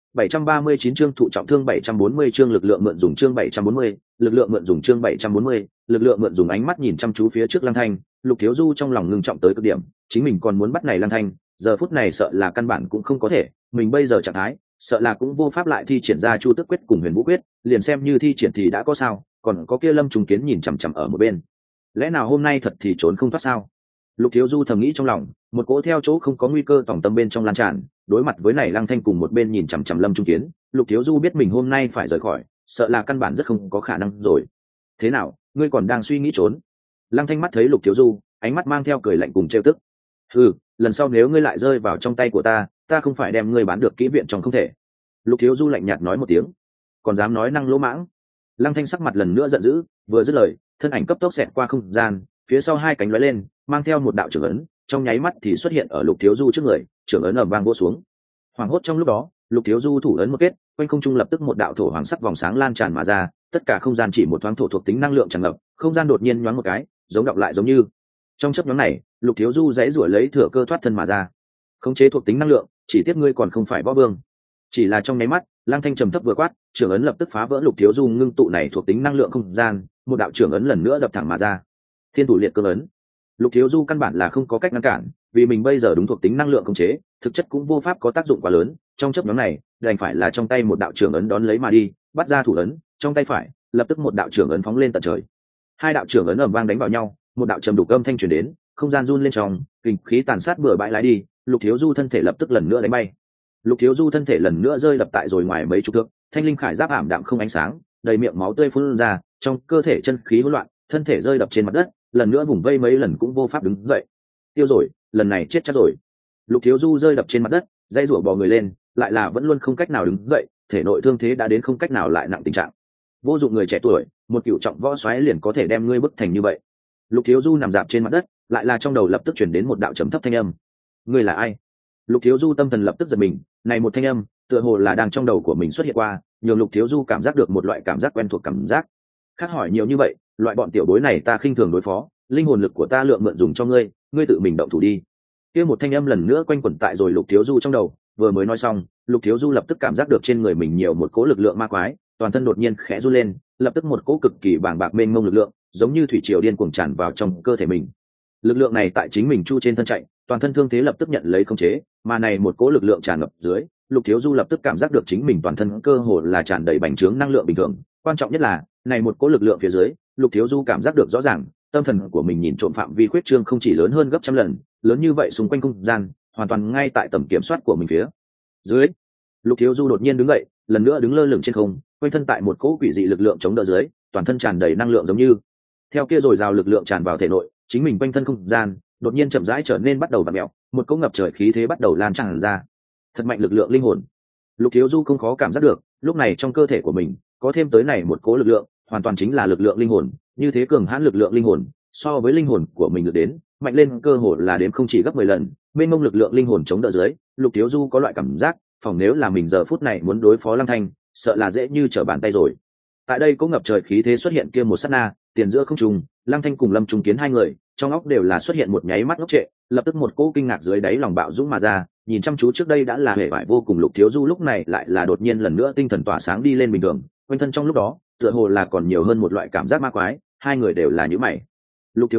S1: 739 chương thụ trọng thương 740 chương lực lượng mượn dùng chương 740, lực lượng mượn dùng chương 740, lực lượng mượn dùng ánh mắt nhìn chăm chú phía trước Lăng Thanh, Lục Thiếu Du trong lòng ngưng trọng tới cực điểm, chính mình còn muốn bắt này Lăng Thanh, giờ phút này sợ là căn bản cũng không có thể, mình bây giờ trạng thái, sợ là cũng vô pháp lại thi triển ra Chu Tước quyết cùng Huyền Vũ quyết, liền xem như thi triển thì đã có sao, còn có kia Lâm Trung Kiến nhìn chằm chằm ở một bên. Lẽ nào hôm nay thật thì trốn không thoát sao? Lục Thiếu Du thầm nghĩ trong lòng, một cỗ theo chỗ không có nguy cơ tổng tâm bên trong lan tràn, đối mặt với này Lăng Thanh cùng một bên nhìn chằm chằm Lâm Trung Kiến, Lục Thiếu Du biết mình hôm nay phải rời khỏi, sợ là căn bản rất không có khả năng rồi. Thế nào, ngươi còn đang suy nghĩ trốn? Lăng Thanh mắt thấy Lục Thiếu Du, ánh mắt mang theo cười lạnh cùng trêu tức. Lần sau nếu ngươi lại rơi vào trong tay của ta, ta không phải đem ngươi bán được kỹ viện trong không thể. Lục Thiếu Du lạnh nhạt nói một tiếng. Còn dám nói năng lỗ mãng? Lăng Thanh sắc mặt lần nữa giận dữ, vừa dứt lời, thân ảnh cấp tốc xẹt qua không gian, phía sau hai cánh lóe lên, mang theo một đạo trưởng ấn, trong nháy mắt thì xuất hiện ở Lục Thiếu Du trước người, trưởng ấn ầm vang vỗ xuống. Hoàng hốt trong lúc đó, Lục Thiếu Du thủ ấn một kết, quanh không trung lập tức một đạo thổ hoàng sắc vòng sáng lan tràn mà ra, tất cả không gian chỉ một thoáng thổ thuộc tính năng lượng tràn ngập, không gian đột nhiên nhoáng một cái, giống đọc lại giống như. Trong chớp nhoáng này, Lục Thiếu Du dãy rủa lấy thừa cơ thoát thân mà ra. Khống chế thuộc tính năng lượng, chỉ tiếc ngươi còn không phải võ vương. Chỉ là trong nháy mắt, Lăng Thanh trầm thấp vừa quát, trưởng ấn lập tức phá vỡ Lục Thiếu Du ngưng tụ này thuộc tính năng lượng không gian, một đạo trưởng ấn lần nữa đập thẳng mà ra. Thiên thủ liệt cương ấn. Lục Thiếu Du căn bản là không có cách ngăn cản, vì mình bây giờ đúng thuộc tính năng lượng khống chế, thực chất cũng vô pháp có tác dụng quá lớn. Trong chớp nhoáng này, đành phải là trong tay một đạo trưởng ấn đón lấy mà đi, bắt ra thủ ấn, trong tay phải, lập tức một đạo trưởng ấn phóng lên tận trời. Hai đạo trưởng ấn ầm vang đánh vào nhau, một đạo trầm đục âm thanh truyền đến, không gian run lên trong, kình khí tàn sát bừa bãi lái đi, Lục Thiếu Du thân thể lập tức lần nữa đánh bay. Lục Thiếu Du thân thể lần nữa rơi đập tại rồi ngoài mấy chục thước, thanh linh khải giáp ảm đạm không ánh sáng, đầy miệng máu tươi phun ra, trong cơ thể chân khí hỗn loạn, thân thể rơi đập trên mặt đất, lần nữa vùng vây mấy lần cũng vô pháp đứng dậy. Tiêu rồi, lần này chết chắc rồi. Lục Thiếu Du rơi đập trên mặt đất, dây rủa bò người lên, lại là vẫn luôn không cách nào đứng dậy, thể nội thương thế đã đến không cách nào lại nặng tình trạng. Vô dụng người trẻ tuổi, một cửu trọng võ xoáy liền có thể đem ngươi bức thành như vậy. Lục Thiếu Du nằm dạp trên mặt đất, lại là trong đầu lập tức chuyển đến một đạo trầm thấp thanh âm. Ngươi là ai? Lục Thiếu Du tâm thần lập tức giật mình, này một thanh âm, tựa hồ là đang trong đầu của mình xuất hiện qua, nhường Lục Thiếu Du cảm giác được một loại cảm giác quen thuộc cảm giác. Khác hỏi nhiều như vậy, loại bọn tiểu bối này ta khinh thường đối phó, linh hồn lực của ta lượng mượn dùng cho ngươi, ngươi tự mình động thủ đi. Kia một thanh âm lần nữa quanh quẩn tại rồi Lục Thiếu Du trong đầu, vừa mới nói xong, Lục Thiếu Du lập tức cảm giác được trên người mình nhiều một cỗ lực lượng ma quái, toàn thân đột nhiên khẽ run lên, lập tức một cỗ cực kỳ bàng bạc mênh mông lực lượng, giống như thủy triều điên cuồng tràn vào trong cơ thể mình. Lực lượng này tại chính mình chu trên thân chạy, toàn thân thương thế lập tức nhận lấy khống chế, mà này một cỗ lực lượng tràn ngập dưới, Lục Thiếu Du lập tức cảm giác được chính mình toàn thân cơ hồ là tràn đầy bành trướng năng lượng bình thường. Quan trọng nhất là, này một cỗ lực lượng phía dưới, Lục Thiếu Du cảm giác được rõ ràng, tâm thần của mình nhìn trộm phạm vi khuyết trương không chỉ lớn hơn gấp trăm lần, lớn như vậy xung quanh không gian, hoàn toàn ngay tại tầm kiểm soát của mình phía dưới. Lục Thiếu Du đột nhiên đứng dậy, lần nữa đứng lơ lửng trên không, quanh thân tại một cỗ quỷ dị lực lượng chống đỡ dưới, toàn thân tràn đầy năng lượng giống như. Theo kia rồi rào lực lượng tràn vào thể nội, chính mình quanh thân không gian đột nhiên chậm rãi trở nên bắt đầu vặn mèo, một cỗ ngập trời khí thế bắt đầu lan tràn ra. Thật mạnh lực lượng linh hồn. Lục Thiếu Du không khó cảm giác được, lúc này trong cơ thể của mình có thêm tới này một cỗ lực lượng, hoàn toàn chính là lực lượng linh hồn, như thế cường hãn lực lượng linh hồn, so với linh hồn của mình được đến, mạnh lên cơ hồ là đến không chỉ gấp 10 lần, bên mông lực lượng linh hồn chống đỡ dưới, Lục Thiếu Du có loại cảm giác, phòng nếu là mình giờ phút này muốn đối phó Lăng Thanh, sợ là dễ như trở bàn tay rồi. Tại đây có ngập trời khí thế xuất hiện kia một sát na, tiền giữa không trung, Lăng Thanh cùng Lâm Trung Kiến hai người, trong óc đều là xuất hiện một nháy mắt ngốc trệ, lập tức một cỗ kinh ngạc dưới đáy lòng bạo dũng mà ra, nhìn chăm chú trước đây đã là hề bại vô cùng Lục Thiếu Du lúc này lại là đột nhiên lần nữa tinh thần tỏa sáng đi lên bình thường, quanh thân trong lúc đó, tựa hồ là còn nhiều hơn một loại cảm giác ma quái, hai người đều là nhíu mày. Lục Thiếu Du,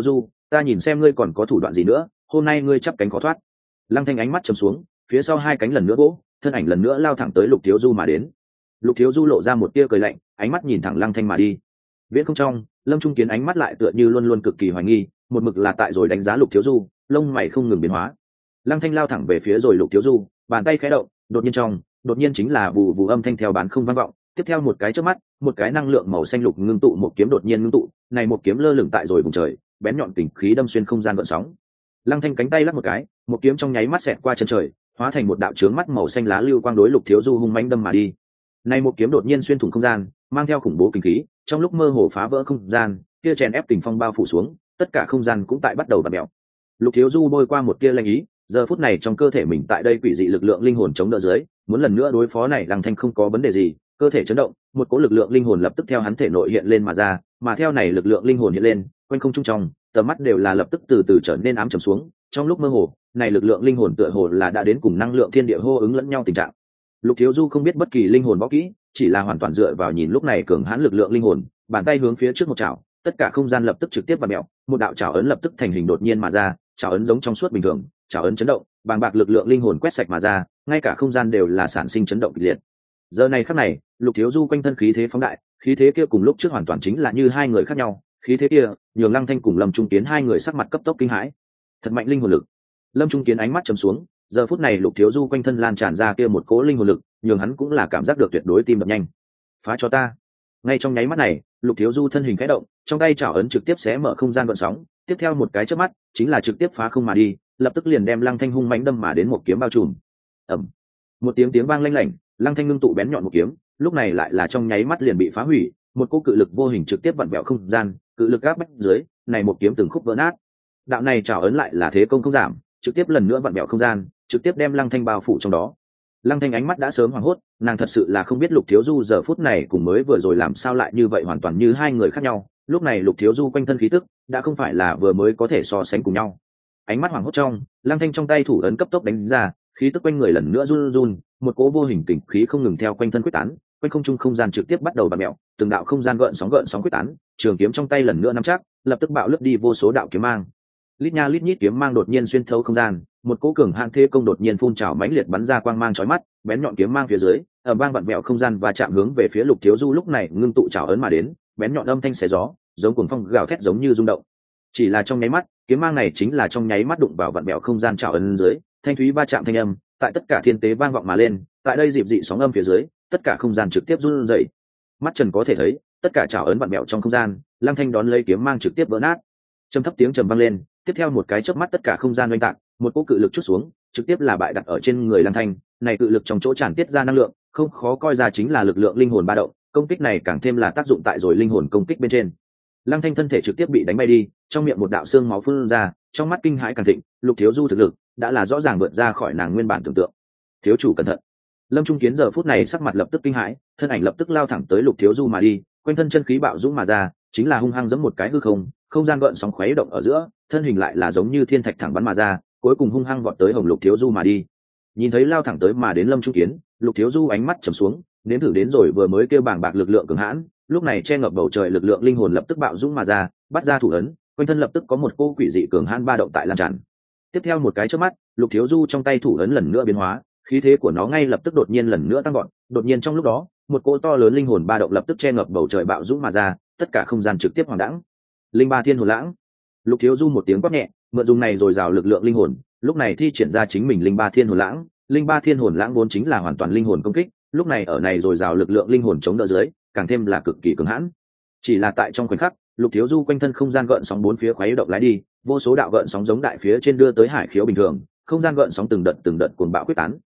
S1: ta nhìn xem ngươi còn có thủ đoạn gì nữa, hôm nay ngươi chắp cánh khó thoát. Lăng Thanh ánh mắt trầm xuống, phía sau hai cánh lần nữa vỗ, thân ảnh lần nữa lao thẳng tới Lục Thiếu Du mà đến. Lục Thiếu Du lộ ra một tia cười lạnh, ánh mắt nhìn thẳng Lăng Thanh mà đi. Viễn không trong, Lâm Trung Kiến ánh mắt lại tựa như luôn luôn cực kỳ hoài nghi, một mực là tại rồi đánh giá Lục Thiếu Du, lông mày không ngừng biến hóa. Lăng Thanh lao thẳng về phía rồi Lục Thiếu Du, bàn tay khẽ động, đột nhiên chính là vù vù âm thanh theo bán không vang vọng. Tiếp theo một cái chớp mắt, một cái năng lượng màu xanh lục ngưng tụ một kiếm đột nhiên ngưng tụ, này một kiếm lơ lửng tại rồi vùng trời, bén nhọn kình khí đâm xuyên không gian gợn sóng. Lăng Thanh cánh tay lắc một cái, một kiếm trong nháy mắt xẹt qua chân trời, hóa thành một đạo chướng mắt màu xanh lá lưu quang đối Lục Thiếu Du hung mãnh đâm mà đi. Này một kiếm đột nhiên xuyên thủng không gian, mang theo khủng bố kình khí, trong lúc mơ hồ phá vỡ không gian, kia chèn ép kình phong bao phủ xuống, tất cả không gian cũng tại bắt đầu vặn mèo. Lục Thiếu Du bôi qua một tia lanh ý, giờ phút này trong cơ thể mình tại đây quỷ dị lực lượng linh hồn chống đỡ dưới, muốn lần nữa đối phó này Lăng Thanh không có vấn đề gì, cơ thể chấn động, một cỗ lực lượng linh hồn lập tức theo hắn thể nội hiện lên mà ra, mà theo này lực lượng linh hồn hiện lên, quanh không trung trong, tầm mắt đều là lập tức từ từ trở nên ám trầm xuống, trong lúc mơ hồ, này lực lượng linh hồn tựa hồ là đã đến cùng năng lượng thiên địa hô ứng lẫn nhau tình trạng. Lục Thiếu Du không biết bất kỳ linh hồn võ kỹ, chỉ là hoàn toàn dựa vào nhìn lúc này cường hãn lực lượng linh hồn, bàn tay hướng phía trước một chảo, tất cả không gian lập tức trực tiếp vặn mèo, một đạo chảo ấn lập tức thành hình đột nhiên mà ra, chảo ấn giống trong suốt bình thường, chảo ấn chấn động, bàng bạc lực lượng linh hồn quét sạch mà ra, ngay cả không gian đều là sản sinh chấn động kịch liệt. Giờ này khắc này, Lục Thiếu Du quanh thân khí thế phóng đại, khí thế kia cùng lúc trước hoàn toàn chính là như hai người khác nhau, khí thế kia nhường Lăng Thanh cùng Lâm Trung Kiến hai người sắc mặt cấp tốc kinh hãi. Thật mạnh linh hồn lực. Lâm Trung Kiến ánh mắt trầm xuống, giờ phút này Lục Thiếu Du quanh thân lan tràn ra kia một cỗ linh hồn lực, nhường hắn cũng là cảm giác được tuyệt đối tim đập nhanh. Phá cho ta. Ngay trong nháy mắt này, Lục Thiếu Du thân hình khẽ động, trong tay chảo ấn trực tiếp xé mở không gian gợn sóng, tiếp theo một cái chớp mắt, chính là trực tiếp phá không mà đi, lập tức liền đem Lăng Thanh hung mãnh đâm mà đến một kiếm bao trùm. Ầm. Một tiếng vang lanh lảnh, Lăng Thanh ngưng tụ bén nhọn một kiếm, lúc này lại là trong nháy mắt liền bị phá hủy, một cỗ cự lực vô hình trực tiếp vặn vẹo không gian, cự lực áp bách dưới, này một kiếm từng khúc vỡ nát. Đạo này chảo ấn lại là thế công không giảm, trực tiếp lần nữa vặn vẹo không gian, trực tiếp đem Lăng Thanh bao phủ trong đó. Lăng Thanh ánh mắt đã sớm hoảng hốt, nàng thật sự là không biết Lục Thiếu Du giờ phút này cùng mới vừa rồi làm sao lại như vậy, hoàn toàn như hai người khác nhau. Lúc này Lục Thiếu Du quanh thân khí tức đã không phải là vừa mới có thể so sánh cùng nhau. Ánh mắt hoảng hốt trong, Lăng Thanh trong tay thủ ấn cấp tốc đánh ra, khí tức quanh người lần nữa run run, một cỗ vô hình kình khí không ngừng theo quanh thân quyết tán, quanh không trung không gian trực tiếp bắt đầu vặn mèo, từng đạo không gian gợn sóng quyết tán, trường kiếm trong tay lần nữa nắm chắc, lập tức bạo lướt đi vô số đạo kiếm mang. Lít nha lít nhít kiếm mang đột nhiên xuyên thấu không gian, một cỗ cường hạn thế công đột nhiên phun trào mãnh liệt bắn ra quang mang chói mắt, bén nhọn kiếm mang phía dưới, ở bang vặn vẹo không gian và chạm hướng về phía Lục Thiếu Du lúc này ngưng tụ chảo ấn mà đến, bén nhọn âm thanh xé gió, giống cuồng phong gào thét giống như rung động. Chỉ là trong nháy mắt, kiếm mang này chính là trong nháy mắt đụng vào vặn vẹo không gian chảo ấn dưới, thanh thúy va chạm thanh âm, tại tất cả thiên tế vang vọng mà lên, tại đây dịp dị sóng âm phía dưới, tất cả không gian trực tiếp run rẩy. Mắt Trần có thể thấy, tất cả chảo ấn vặn vẹo trong không gian, Lăng Thanh đón lấy kiếm mang trực tiếp vỡ nát. Trầm thấp tiếng trầm vang lên, tiếp theo một cái chớp mắt tất cả không gian oanh tạc, một cỗ cự lực chút xuống, trực tiếp là bại đặt ở trên người Lăng Thanh, này cự lực trong chỗ tràn tiết ra năng lượng, không khó coi ra chính là lực lượng linh hồn ba động, công kích này càng thêm là tác dụng tại rồi linh hồn công kích bên trên. Lăng Thanh thân thể trực tiếp bị đánh bay đi, trong miệng một đạo xương máu phun ra, trong mắt kinh hãi càng thịnh, Lục Thiếu Du thực lực đã là rõ ràng vượt ra khỏi nàng nguyên bản tưởng tượng. Thiếu chủ cẩn thận. Lâm Trung Kiến giờ phút này sắc mặt lập tức kinh hãi, thân ảnh lập tức lao thẳng tới Lục Thiếu Du mà đi, quanh thân chân khí bạo dũng mà ra, chính là hung hăng giẫm một cái hư không, không gian gợn sóng khuấy động ở giữa, thân hình lại là giống như thiên thạch thẳng bắn mà ra, cuối cùng hung hăng vọt tới Hồng Lục Thiếu Du mà đi. Nhìn thấy lao thẳng tới mà đến Lâm Trung Kiến, Lục Thiếu Du ánh mắt trầm xuống, nếm thử đến rồi vừa mới kêu bảng bạc lực lượng cường hãn, lúc này che ngập bầu trời lực lượng linh hồn lập tức bạo dũng mà ra, bắt ra thủ ấn, quanh thân lập tức có một cô quỷ dị cường hãn ba động tại lan tràn. Tiếp theo một cái chớp mắt, Lục Thiếu Du trong tay thủ ấn lần nữa biến hóa, khí thế của nó ngay lập tức đột nhiên lần nữa tăng vọt, đột nhiên trong lúc đó, một cỗ to lớn linh hồn ba động lập tức che ngập bầu trời bạo dũng mà ra, tất cả không gian trực tiếp hoàng đãng. Linh Ba Thiên Hồn Lãng. Lục Thiếu Du một tiếng quát nhẹ, mượn dùng này rồi rào lực lượng linh hồn, lúc này thi triển ra chính mình Linh Ba Thiên Hồn Lãng. Linh Ba Thiên Hồn Lãng vốn chính là hoàn toàn linh hồn công kích, lúc này ở này rồi rào lực lượng linh hồn chống đỡ dưới, càng thêm là cực kỳ cứng hãn. Chỉ là tại trong khoảnh khắc, Lục Thiếu Du quanh thân không gian gợn sóng bốn phía khuấy động lái đi, vô số đạo gợn sóng giống đại phía trên đưa tới hải khiếu bình thường, không gian gợn sóng từng đợt cuồng bạo quyết tán.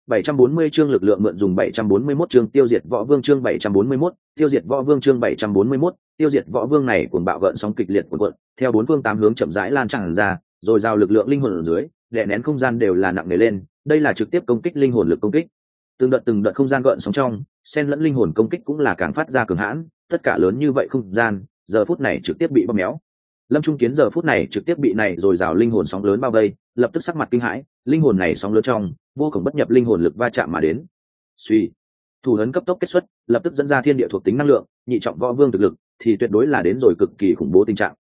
S1: 740 chương lực lượng mượn dùng 741 chương tiêu diệt võ vương chương 741, tiêu diệt võ vương chương 741, tiêu diệt võ vương này cuồng bạo gợn sóng kịch liệt cuộn cuộn, theo bốn phương tám hướng chậm rãi lan tràn ra, rồi giao lực lượng linh hồn ở dưới, đè nén không gian đều là nặng nề lên, đây là trực tiếp công kích linh hồn lực công kích. Từng đợt không gian gợn sóng trong, xen lẫn linh hồn công kích cũng là càng phát ra cường hãn, tất cả lớn như vậy không gian, giờ phút này trực tiếp bị bóp méo. Lâm Trung Kiến giờ phút này trực tiếp bị này rồi rào linh hồn sóng lớn bao vây, lập tức sắc mặt kinh hãi, linh hồn này sóng lớn trong, vô cùng bất nhập linh hồn lực va chạm mà đến. Suy, thủ ấn cấp tốc kết xuất, lập tức dẫn ra thiên địa thuộc tính năng lượng, nhị trọng võ vương thực lực, thì tuyệt đối là đến rồi cực kỳ khủng bố tình trạng,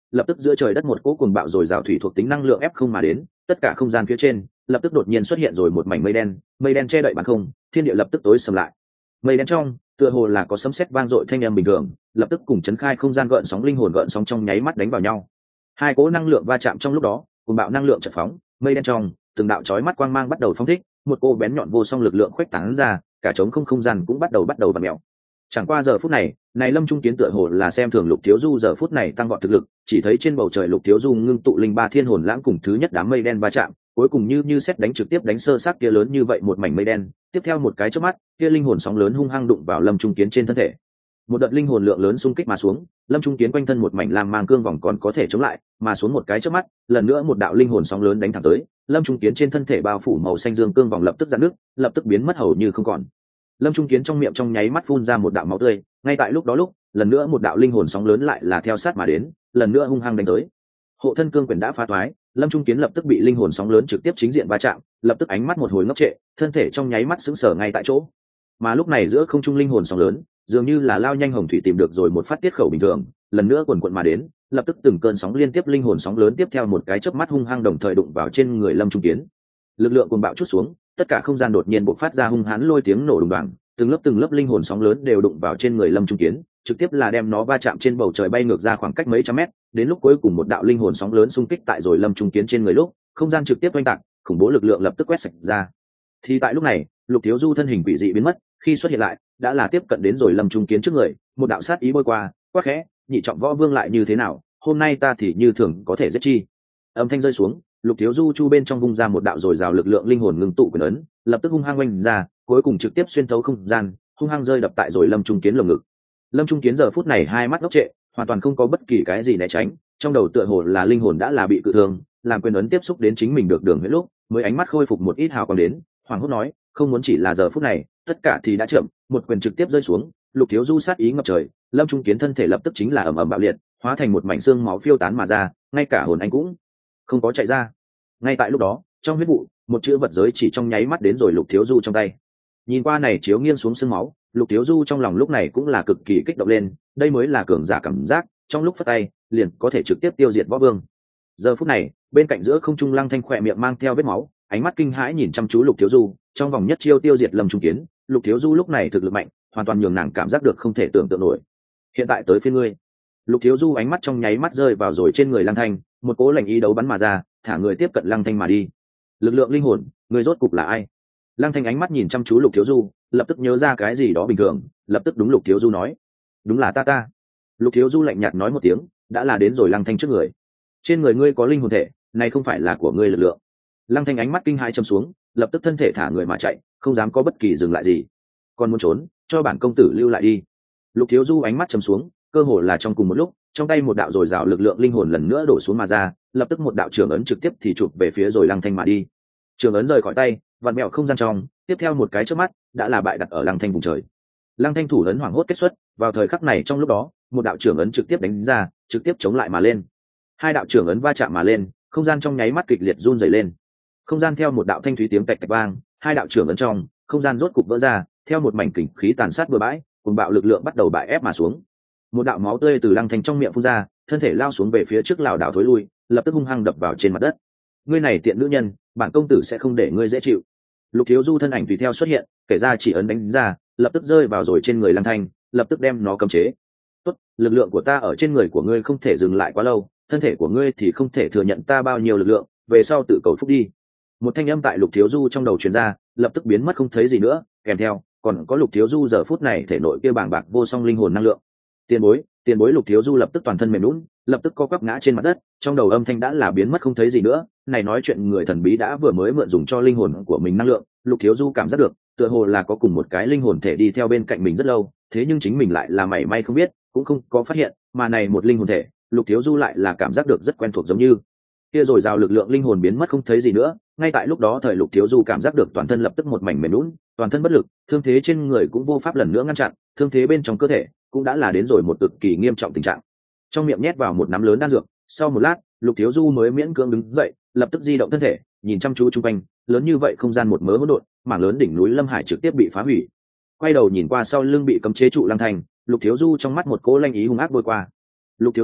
S1: lập tức giữa trời đất một cỗ cuồng bạo rồi rào thủy thuộc tính năng lượng ép không mà đến, tất cả không gian phía trên lập tức đột nhiên xuất hiện rồi một mảnh mây đen che đậy bằng không, thiên địa lập tức tối sầm lại. Mây đen trong tựa hồ là có sấm sét vang dội thanh âm bình thường, lập tức cùng chấn khai không gian gợn sóng linh hồn gợn sóng trong nháy mắt đánh vào nhau. Hai cỗ năng lượng va chạm trong lúc đó, cuồng bạo năng lượng chợt phóng, mây đen trong từng đạo chói mắt quang mang bắt đầu phóng thích, một cô bén nhọn vô song lực lượng khuếch tán ra, cả trống không gian cũng bắt đầu vặn mèo. Chẳng qua giờ phút này, Lâm Trung Kiến tựa hồ là xem thường Lục Thiếu Du giờ phút này tăng vọt thực lực, chỉ thấy trên bầu trời Lục Thiếu Du ngưng tụ linh ba thiên hồn lãng cùng thứ nhất đám mây đen va chạm, cuối cùng như sét đánh trực tiếp đánh sơ xác kia lớn như vậy một mảnh mây đen, tiếp theo một cái chớp mắt, kia linh hồn sóng lớn hung hăng đụng vào Lâm Trung Kiến trên thân thể. Một đợt linh hồn lượng lớn xung kích mà xuống, Lâm Trung Kiến quanh thân một mảnh lam mang cương vòng còn có thể chống lại, mà xuống một cái chớp mắt, lần nữa một đạo linh hồn sóng lớn đánh thẳng tới, Lâm Trung Kiến trên thân thể bao phủ màu xanh dương cương vòng lập tức giãn nước, lập tức biến mất hầu như không còn. Lâm Trung Kiến trong miệng trong nháy mắt phun ra một đạo máu tươi, ngay tại lúc đó lần nữa một đạo linh hồn sóng lớn lại là theo sát mà đến, lần nữa hung hăng đánh tới. Hộ thân cương quyền đã phá toái, Lâm Trung Kiến lập tức bị linh hồn sóng lớn trực tiếp chính diện va chạm, lập tức ánh mắt một hồi ngốc trệ, thân thể trong nháy mắt sững sờ ngay tại chỗ. Mà lúc này giữa không trung linh hồn sóng lớn, dường như là lao nhanh hồng thủy tìm được rồi một phát tiết khẩu bình thường, lần nữa quần quật mà đến, lập tức từng cơn sóng liên tiếp linh hồn sóng lớn tiếp theo một cái chớp mắt hung hăng đồng thời đụng vào trên người Lâm Trung Kiến. Lực lượng cuồng bạo chút xuống, tất cả không gian đột nhiên bộc phát ra hung hãn lôi tiếng nổ đùng đoàng, từng lớp linh hồn sóng lớn đều đụng vào trên người Lâm Trung Kiến, trực tiếp là đem nó va chạm trên bầu trời bay ngược ra khoảng cách mấy trăm mét, đến lúc cuối cùng một đạo linh hồn sóng lớn xung kích tại rồi Lâm Trung Kiến trên người lúc, không gian trực tiếp oanh tạc, khủng bố lực lượng lập tức quét sạch ra. Thì tại lúc này, Lục Thiếu Du thân hình quỷ dị biến mất, khi xuất hiện lại, đã là tiếp cận đến rồi Lâm Trung Kiến trước người, một đạo sát ý bôi qua, quát khẽ, nhị trọng võ vương lại như thế nào, hôm nay ta thì như thường có thể giết chi. Âm thanh rơi xuống, Lục Thiếu Du chu bên trong vung ra một đạo rồi rào lực lượng linh hồn ngưng tụ quyền ấn, lập tức hung hăng oanh ra, cuối cùng trực tiếp xuyên thấu không gian, hung hăng rơi đập tại rồi Lâm Trung Kiến lồng ngực. Lâm Trung Kiến giờ phút này hai mắt ngốc trệ, hoàn toàn không có bất kỳ cái gì né tránh, trong đầu tựa hồ là linh hồn đã là bị cự thương, làm quyền ấn tiếp xúc đến chính mình được đường huyết lúc, mới ánh mắt khôi phục một ít hào quang đến, hoàng hốt nói, không muốn chỉ là giờ phút này, tất cả thì đã chậm, một quyền trực tiếp rơi xuống, Lục Thiếu Du sát ý ngập trời, Lâm Trung Kiến thân thể lập tức chính là ầm ầm bạo liệt, hóa thành một mảnh xương máu phiêu tán mà ra, ngay cả hồn anh cũng không có chạy ra. Ngay tại lúc đó, trong huyết vụ, một chữ vật giới chỉ trong nháy mắt đến rồi Lục Thiếu Du trong tay. Nhìn qua này chiếu nghiêng xuống xương máu, Lục Thiếu Du trong lòng lúc này cũng là cực kỳ kích động lên, đây mới là cường giả cảm giác, trong lúc phất tay, liền có thể trực tiếp tiêu diệt võ vương. Giờ phút này, bên cạnh giữa không trung Lăng Thanh khỏe miệng mang theo vết máu, ánh mắt kinh hãi nhìn chăm chú Lục Thiếu Du, trong vòng nhất chiêu tiêu diệt Lâm Trung Kiến, Lục Thiếu Du lúc này thực lực mạnh, hoàn toàn nhường nàng cảm giác được không thể tưởng tượng nổi. Hiện tại tới phiên ngươi. Lục Thiếu Du ánh mắt trong nháy mắt rơi vào rồi trên người Lăng Thanh, một cỗ lạnh ý đấu bắn mà ra, thả người tiếp cận Lăng Thanh mà đi. Lực lượng linh hồn, ngươi rốt cục là ai? Lăng Thanh ánh mắt nhìn chăm chú Lục Thiếu Du, lập tức nhớ ra cái gì đó bình thường, lập tức đúng Lục Thiếu Du nói, đúng là ta. Lục Thiếu Du lạnh nhạt nói một tiếng, đã là đến rồi Lăng Thanh trước người. Trên người ngươi có linh hồn thể, này không phải là của ngươi lực lượng. Lăng Thanh ánh mắt kinh hãi trầm xuống, lập tức thân thể thả người mà chạy, không dám có bất kỳ dừng lại gì. Còn muốn trốn, cho bản công tử lưu lại đi. Lục Thiếu Du ánh mắt trầm xuống, cơ hồ là trong cùng một lúc, trong tay một đạo dồi dào lực lượng linh hồn lần nữa đổ xuống mà ra, lập tức một đạo trưởng ấn trực tiếp thì chụp về phía rồi Lăng Thanh mà đi. Trưởng ấn rời khỏi tay, vặn mèo không gian trong, tiếp theo một cái chớp mắt, đã là bại đặt ở Lăng Thanh vùng trời. Lăng Thanh thủ ấn hoảng hốt kết xuất, vào thời khắc này trong lúc đó, một đạo trưởng ấn trực tiếp đánh ra, trực tiếp chống lại mà lên. Hai đạo trưởng ấn va chạm mà lên, không gian trong nháy mắt kịch liệt run rẩy lên. Không gian theo một đạo thanh thúy tiếng tạch tạch vang, hai đạo trưởng ấn trong, không gian rốt cục vỡ ra, theo một mảnh kình khí tàn sát bừa bãi, cùng bạo lực lượng bắt đầu bại ép mà xuống. Một đạo máu tươi từ Lăng Thanh trong miệng phun ra, thân thể lao xuống về phía trước lảo đảo thối lui, lập tức hung hăng đập vào trên mặt đất. Ngươi này tiện nữ nhân, bản công tử sẽ không để ngươi dễ chịu. Lục Thiếu Du thân ảnh tùy theo xuất hiện, kể ra chỉ ấn đánh ra, lập tức rơi vào rồi trên người Lăng Thanh, lập tức đem nó cấm chế. Tốt, lực lượng của ta ở trên người của ngươi không thể dừng lại quá lâu, thân thể của ngươi thì không thể thừa nhận ta bao nhiêu lực lượng, về sau tự cầu phúc đi. Một thanh âm tại Lục Thiếu Du trong đầu truyền ra, lập tức biến mất không thấy gì nữa, kèm theo còn có Lục Thiếu Du giờ phút này thể nội kia bàng bạc vô song linh hồn năng lượng. Tiền bối Lục Thiếu Du lập tức toàn thân mềm nhũn, lập tức co quắp ngã trên mặt đất, trong đầu âm thanh đã là biến mất không thấy gì nữa, này nói chuyện người thần bí đã vừa mới mượn dùng cho linh hồn của mình năng lượng, Lục Thiếu Du cảm giác được, tựa hồ là có cùng một cái linh hồn thể đi theo bên cạnh mình rất lâu, thế nhưng chính mình lại là mảy may không biết, cũng không có phát hiện, mà này một linh hồn thể, Lục Thiếu Du lại là cảm giác được rất quen thuộc giống như kia rồi rào lực lượng linh hồn biến mất không thấy gì nữa. Ngay tại lúc đó thời Lục Thiếu Du cảm giác được toàn thân lập tức một mảnh mềm nhũn, toàn thân bất lực, thương thế trên người cũng vô pháp lần nữa ngăn chặn, thương thế bên trong cơ thể cũng đã là đến rồi một cực kỳ nghiêm trọng tình trạng. Trong miệng nhét vào một nắm lớn đan dược, sau một lát, Lục Thiếu Du mới miễn cưỡng đứng dậy, lập tức di động thân thể, nhìn chăm chú xung quanh, lớn như vậy không gian một mớ hỗn độn, mảng lớn đỉnh núi Lâm Hải trực tiếp bị phá hủy. Quay đầu nhìn qua sau lưng bị cấm chế trụ Lăng Thanh, Lục Thiếu Du trong mắt một cỗ lanh ý hung ác bôi qua. Lục Thiếu Du,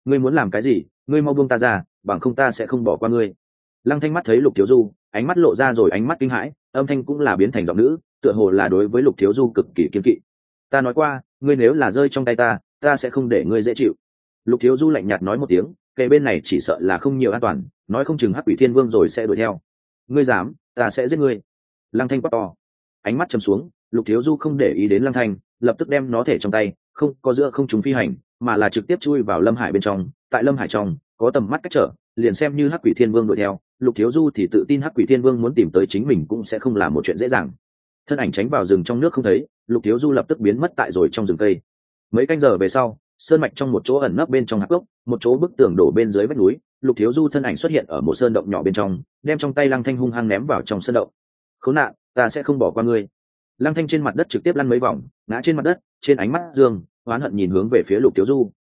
S1: ngươi muốn làm cái gì, ngươi mau buông ta ra, bằng không ta sẽ không bỏ qua ngươi. Lăng Thanh mắt thấy Lục Thiếu Du, ánh mắt lộ ra rồi ánh mắt kinh hãi, âm thanh cũng là biến thành giọng nữ, tựa hồ là đối với Lục Thiếu Du cực kỳ kiên kỵ. Ta nói qua, ngươi nếu là rơi trong tay ta sẽ không để ngươi dễ chịu. Lục Thiếu Du lạnh nhạt nói một tiếng, kề bên này chỉ sợ là không nhiều an toàn, nói không chừng Hắc Quỷ Thiên Vương rồi sẽ đuổi theo. Ngươi dám, ta sẽ giết ngươi. Lăng Thanh quát to, ánh mắt trầm xuống. Lục Thiếu Du không để ý đến Lăng Thanh, lập tức đem nó thể trong tay, không có giữa không trùng phi hành, mà là trực tiếp chui vào Lâm Hải bên trong. Tại Lâm Hải trong có tầm mắt cách trở, liền xem như Hắc Quỷ Thiên Vương đuổi theo, Lục Thiếu Du thì tự tin Hắc Quỷ Thiên Vương muốn tìm tới chính mình cũng sẽ không là một chuyện dễ dàng. Thân ảnh tránh vào rừng trong nước không thấy, Lục Thiếu Du lập tức biến mất tại rồi trong rừng cây. Mấy canh giờ về sau, sơn mạch trong một chỗ ẩn nấp bên trong hạp gốc, một chỗ bức tường đổ bên dưới vách núi, Lục Thiếu Du thân ảnh xuất hiện ở một sơn động nhỏ bên trong, đem trong tay Lăng Thanh hung hăng ném vào trong sơn động. Khốn nạn, ta sẽ không bỏ qua ngươi. Lăng Thanh trên mặt đất trực tiếp lăn mấy vòng, ngã trên mặt đất, trên ánh mắt dương oán hận nhìn hướng về phía Lục Thiếu Du.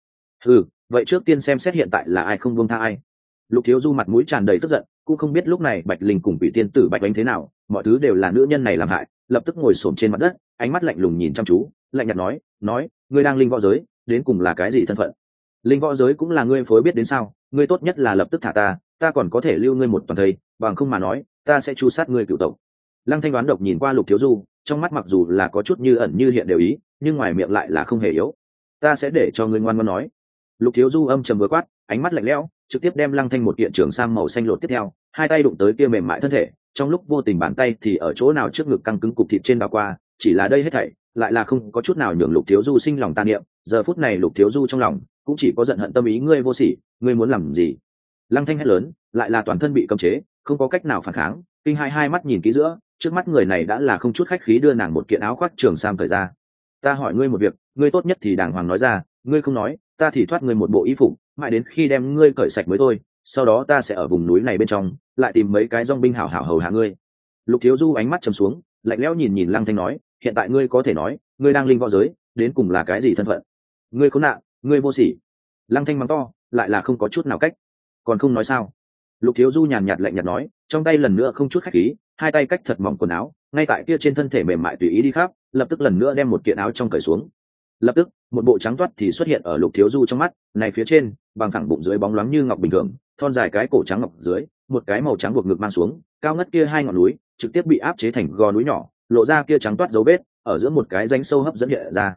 S1: Vậy trước tiên xem xét hiện tại là ai không buông tha ai. Lục Thiếu Du mặt mũi tràn đầy tức giận, cũng không biết lúc này Bạch Linh cùng Quỷ Tiên Tử Bạch Oánh thế nào, mọi thứ đều là nữ nhân này làm hại, lập tức ngồi xổm trên mặt đất, ánh mắt lạnh lùng nhìn chăm chú, lạnh nhạt nói, ngươi đang linh võ giới, đến cùng là cái gì thân phận? Linh võ giới cũng là ngươi phối biết đến sao? Ngươi tốt nhất là lập tức thả ta còn có thể lưu ngươi một toàn thây, bằng không mà nói, ta sẽ tru sát ngươi cửu tộc. Lăng Thanh đoán độc nhìn qua Lục Thiếu Du, trong mắt mặc dù là có chút như ẩn như hiện đều ý, nhưng ngoài miệng lại là không hề yếu. Ta sẽ để cho ngươi ngoan ngoãn nói. Lục Thiếu Du âm trầm vừa quát, ánh mắt lạnh lẽo, trực tiếp đem Lăng Thanh một kiện trường sam màu xanh lột tiếp theo, hai tay đụng tới kia mềm mại thân thể, trong lúc vô tình bàn tay thì ở chỗ nào trước ngực căng cứng cục thịt trên đào qua, chỉ là đây hết thảy lại là không có chút nào nhường Lục Thiếu Du sinh lòng tàn niệm. Giờ phút này Lục Thiếu Du trong lòng cũng chỉ có giận hận tâm ý, ngươi vô sỉ, ngươi muốn làm gì? Lăng Thanh hét lớn, lại là toàn thân bị cấm chế, không có cách nào phản kháng, kinh hai mắt nhìn kỹ giữa, trước mắt người này đã là không chút khách khí đưa nàng một kiện áo khoác trường sam cởi ra. Ta hỏi ngươi một việc, ngươi tốt nhất thì đàng hoàng nói ra, ngươi không nói, ta thì thoát ngươi một bộ y phục, mãi đến khi đem ngươi cởi sạch mới thôi, sau đó ta sẽ ở vùng núi này bên trong lại tìm mấy cái dòng binh hảo hảo hầu hạ ngươi. Lục Thiếu Du ánh mắt trầm xuống, lạnh lẽo nhìn Lăng Thanh nói, hiện tại ngươi có thể nói, ngươi đang linh võ giới, đến cùng là cái gì thân phận? Ngươi khốn nạn, ngươi vô sỉ. Lăng Thanh mắng to, lại là không có chút nào cách, còn không nói sao? Lục Thiếu Du nhàn nhạt lạnh nhạt nói, trong tay lần nữa không chút khách khí, hai tay cách thật mỏng quần áo, ngay tại kia trên thân thể mềm mại tùy ý đi khắp, lập tức lần nữa đem một kiện áo trong cởi xuống. Lập tức một bộ trắng toát thì xuất hiện ở Lục Thiếu Du trong mắt, này phía trên bằng thẳng bụng dưới bóng loáng như ngọc bình thường, thon dài cái cổ trắng ngọc dưới, một cái màu trắng buộc ngực mang xuống, cao ngất kia hai ngọn núi trực tiếp bị áp chế thành gò núi nhỏ, lộ ra kia trắng toát dấu vết, ở giữa một cái rãnh sâu hấp dẫn hiện ra.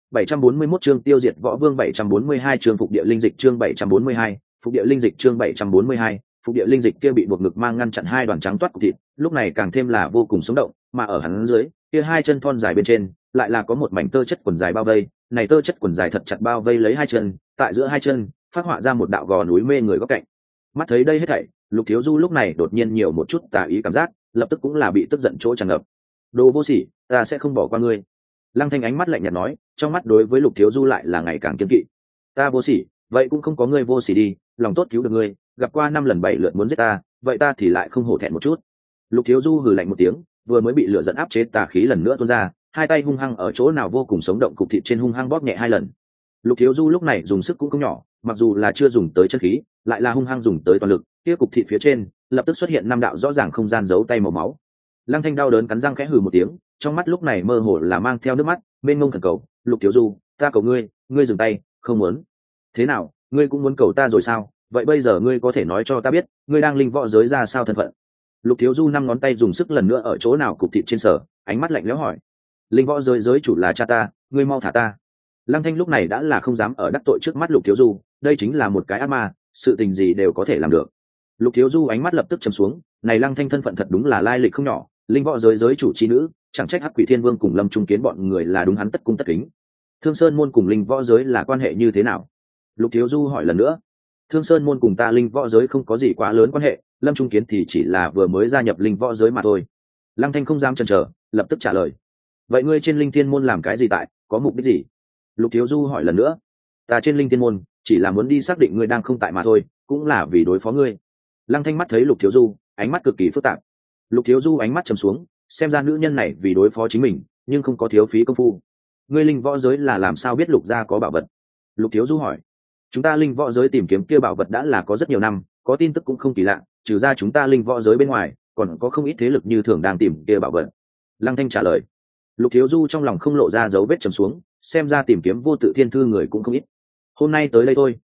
S1: 741 chương tiêu diệt võ vương, 742 chương phục địa linh dịch, chương 742 phục địa linh dịch, chương 742 phục địa linh dịch kia bị buộc ngực mang ngăn chặn hai đoàn trắng toát của thịt, lúc này càng thêm là vô cùng sống động, mà ở hắn dưới kia hai chân thon dài bên trên lại là có một mảnh tơ chất quần dài bao vây, này tơ chất quần dài thật chặt bao vây lấy hai chân, tại giữa hai chân phát họa ra một đạo gò núi mê người góc cạnh. Mắt thấy đây hết thảy, Lục Thiếu Du lúc này đột nhiên nhiều một chút tà ý cảm giác, lập tức cũng là bị tức giận chỗ tràn ngập. Đồ vô sỉ, ta sẽ không bỏ qua ngươi. Lăng Thanh ánh mắt lạnh nhạt nói, trong mắt đối với Lục Thiếu Du lại là ngày càng kiêng kỵ. Ta vô sỉ, vậy cũng không có ngươi vô sỉ đi, lòng tốt cứu được ngươi, gặp qua 5 lần 7 lượt muốn giết ta, vậy ta thì lại không hổ thẹn một chút. Lục Thiếu Du hừ lạnh một tiếng, vừa mới bị lửa giận áp chế tà khí lần nữa tuôn ra, hai tay hung hăng ở chỗ nào vô cùng sống động cục thịt trên hung hăng bóp nhẹ 2 lần. Lục Thiếu Du lúc này dùng sức cũng không nhỏ, mặc dù là chưa dùng tới chân khí, lại là hung hăng dùng tới toàn lực, kia cục thịt phía trên lập tức xuất hiện 5 đạo rõ ràng không gian giấu tay màu máu. Lăng Thanh đau đớn cắn răng khẽ hừ một tiếng, trong mắt lúc này mơ hồ là mang theo nước mắt, mênh mông khẩn cầu, Lục Thiếu Du, ta cầu ngươi, ngươi dừng tay, không muốn. Thế nào, ngươi cũng muốn cầu ta rồi sao? Vậy bây giờ ngươi có thể nói cho ta biết, ngươi đang linh võ giới ra sao thân phận? Lục Thiếu Du 5 ngón tay dùng sức lần nữa ở chỗ nào cục thịt trên sở, ánh mắt lạnh lẽo hỏi. Linh võ giới giới chủ là cha ta, ngươi mau thả ta. Lăng Thanh lúc này đã là không dám ở đắc tội trước mắt Lục Thiếu Du, đây chính là một cái ác ma, sự tình gì đều có thể làm được. Lục Thiếu Du ánh mắt lập tức trầm xuống, này Lăng Thanh thân phận thật đúng là lai lịch không nhỏ, linh võ giới giới chủ chi nữ, chẳng trách Hắc Quỷ Thiên Vương cùng Lâm Trung Kiến bọn người là đúng hắn tất cung tất kính. Thương Sơn môn cùng linh võ giới là quan hệ như thế nào? Lục Thiếu Du hỏi lần nữa. Thương Sơn môn cùng ta linh võ giới không có gì quá lớn quan hệ, Lâm Trung Kiến thì chỉ là vừa mới gia nhập linh võ giới mà thôi. Lăng Thanh không dám chần chờ, lập tức trả lời. Vậy ngươi trên linh thiên môn làm cái gì tại, có mục đích gì? Lục Thiếu Du hỏi lần nữa. Ta trên linh thiên môn chỉ là muốn đi xác định ngươi đang không tại mà thôi, cũng là vì đối phó ngươi. Lăng Thanh mắt thấy Lục Thiếu Du, ánh mắt cực kỳ phức tạp. Lục Thiếu Du ánh mắt trầm xuống, xem ra nữ nhân này vì đối phó chính mình, nhưng không có thiếu phí công phu. Ngươi linh võ giới là làm sao biết Lục gia có bảo vật? Lục Thiếu Du hỏi. Chúng ta linh võ giới tìm kiếm kia bảo vật đã là có rất nhiều năm, có tin tức cũng không kỳ lạ, trừ ra chúng ta linh võ giới bên ngoài, còn có không ít thế lực như thường đang tìm kia bảo vật. Lăng Thanh trả lời. Lục Thiếu Du trong lòng không lộ ra dấu vết trầm xuống, xem ra tìm kiếm vô tự thiên thư người cũng không ít. Hôm nay tới đây thôi,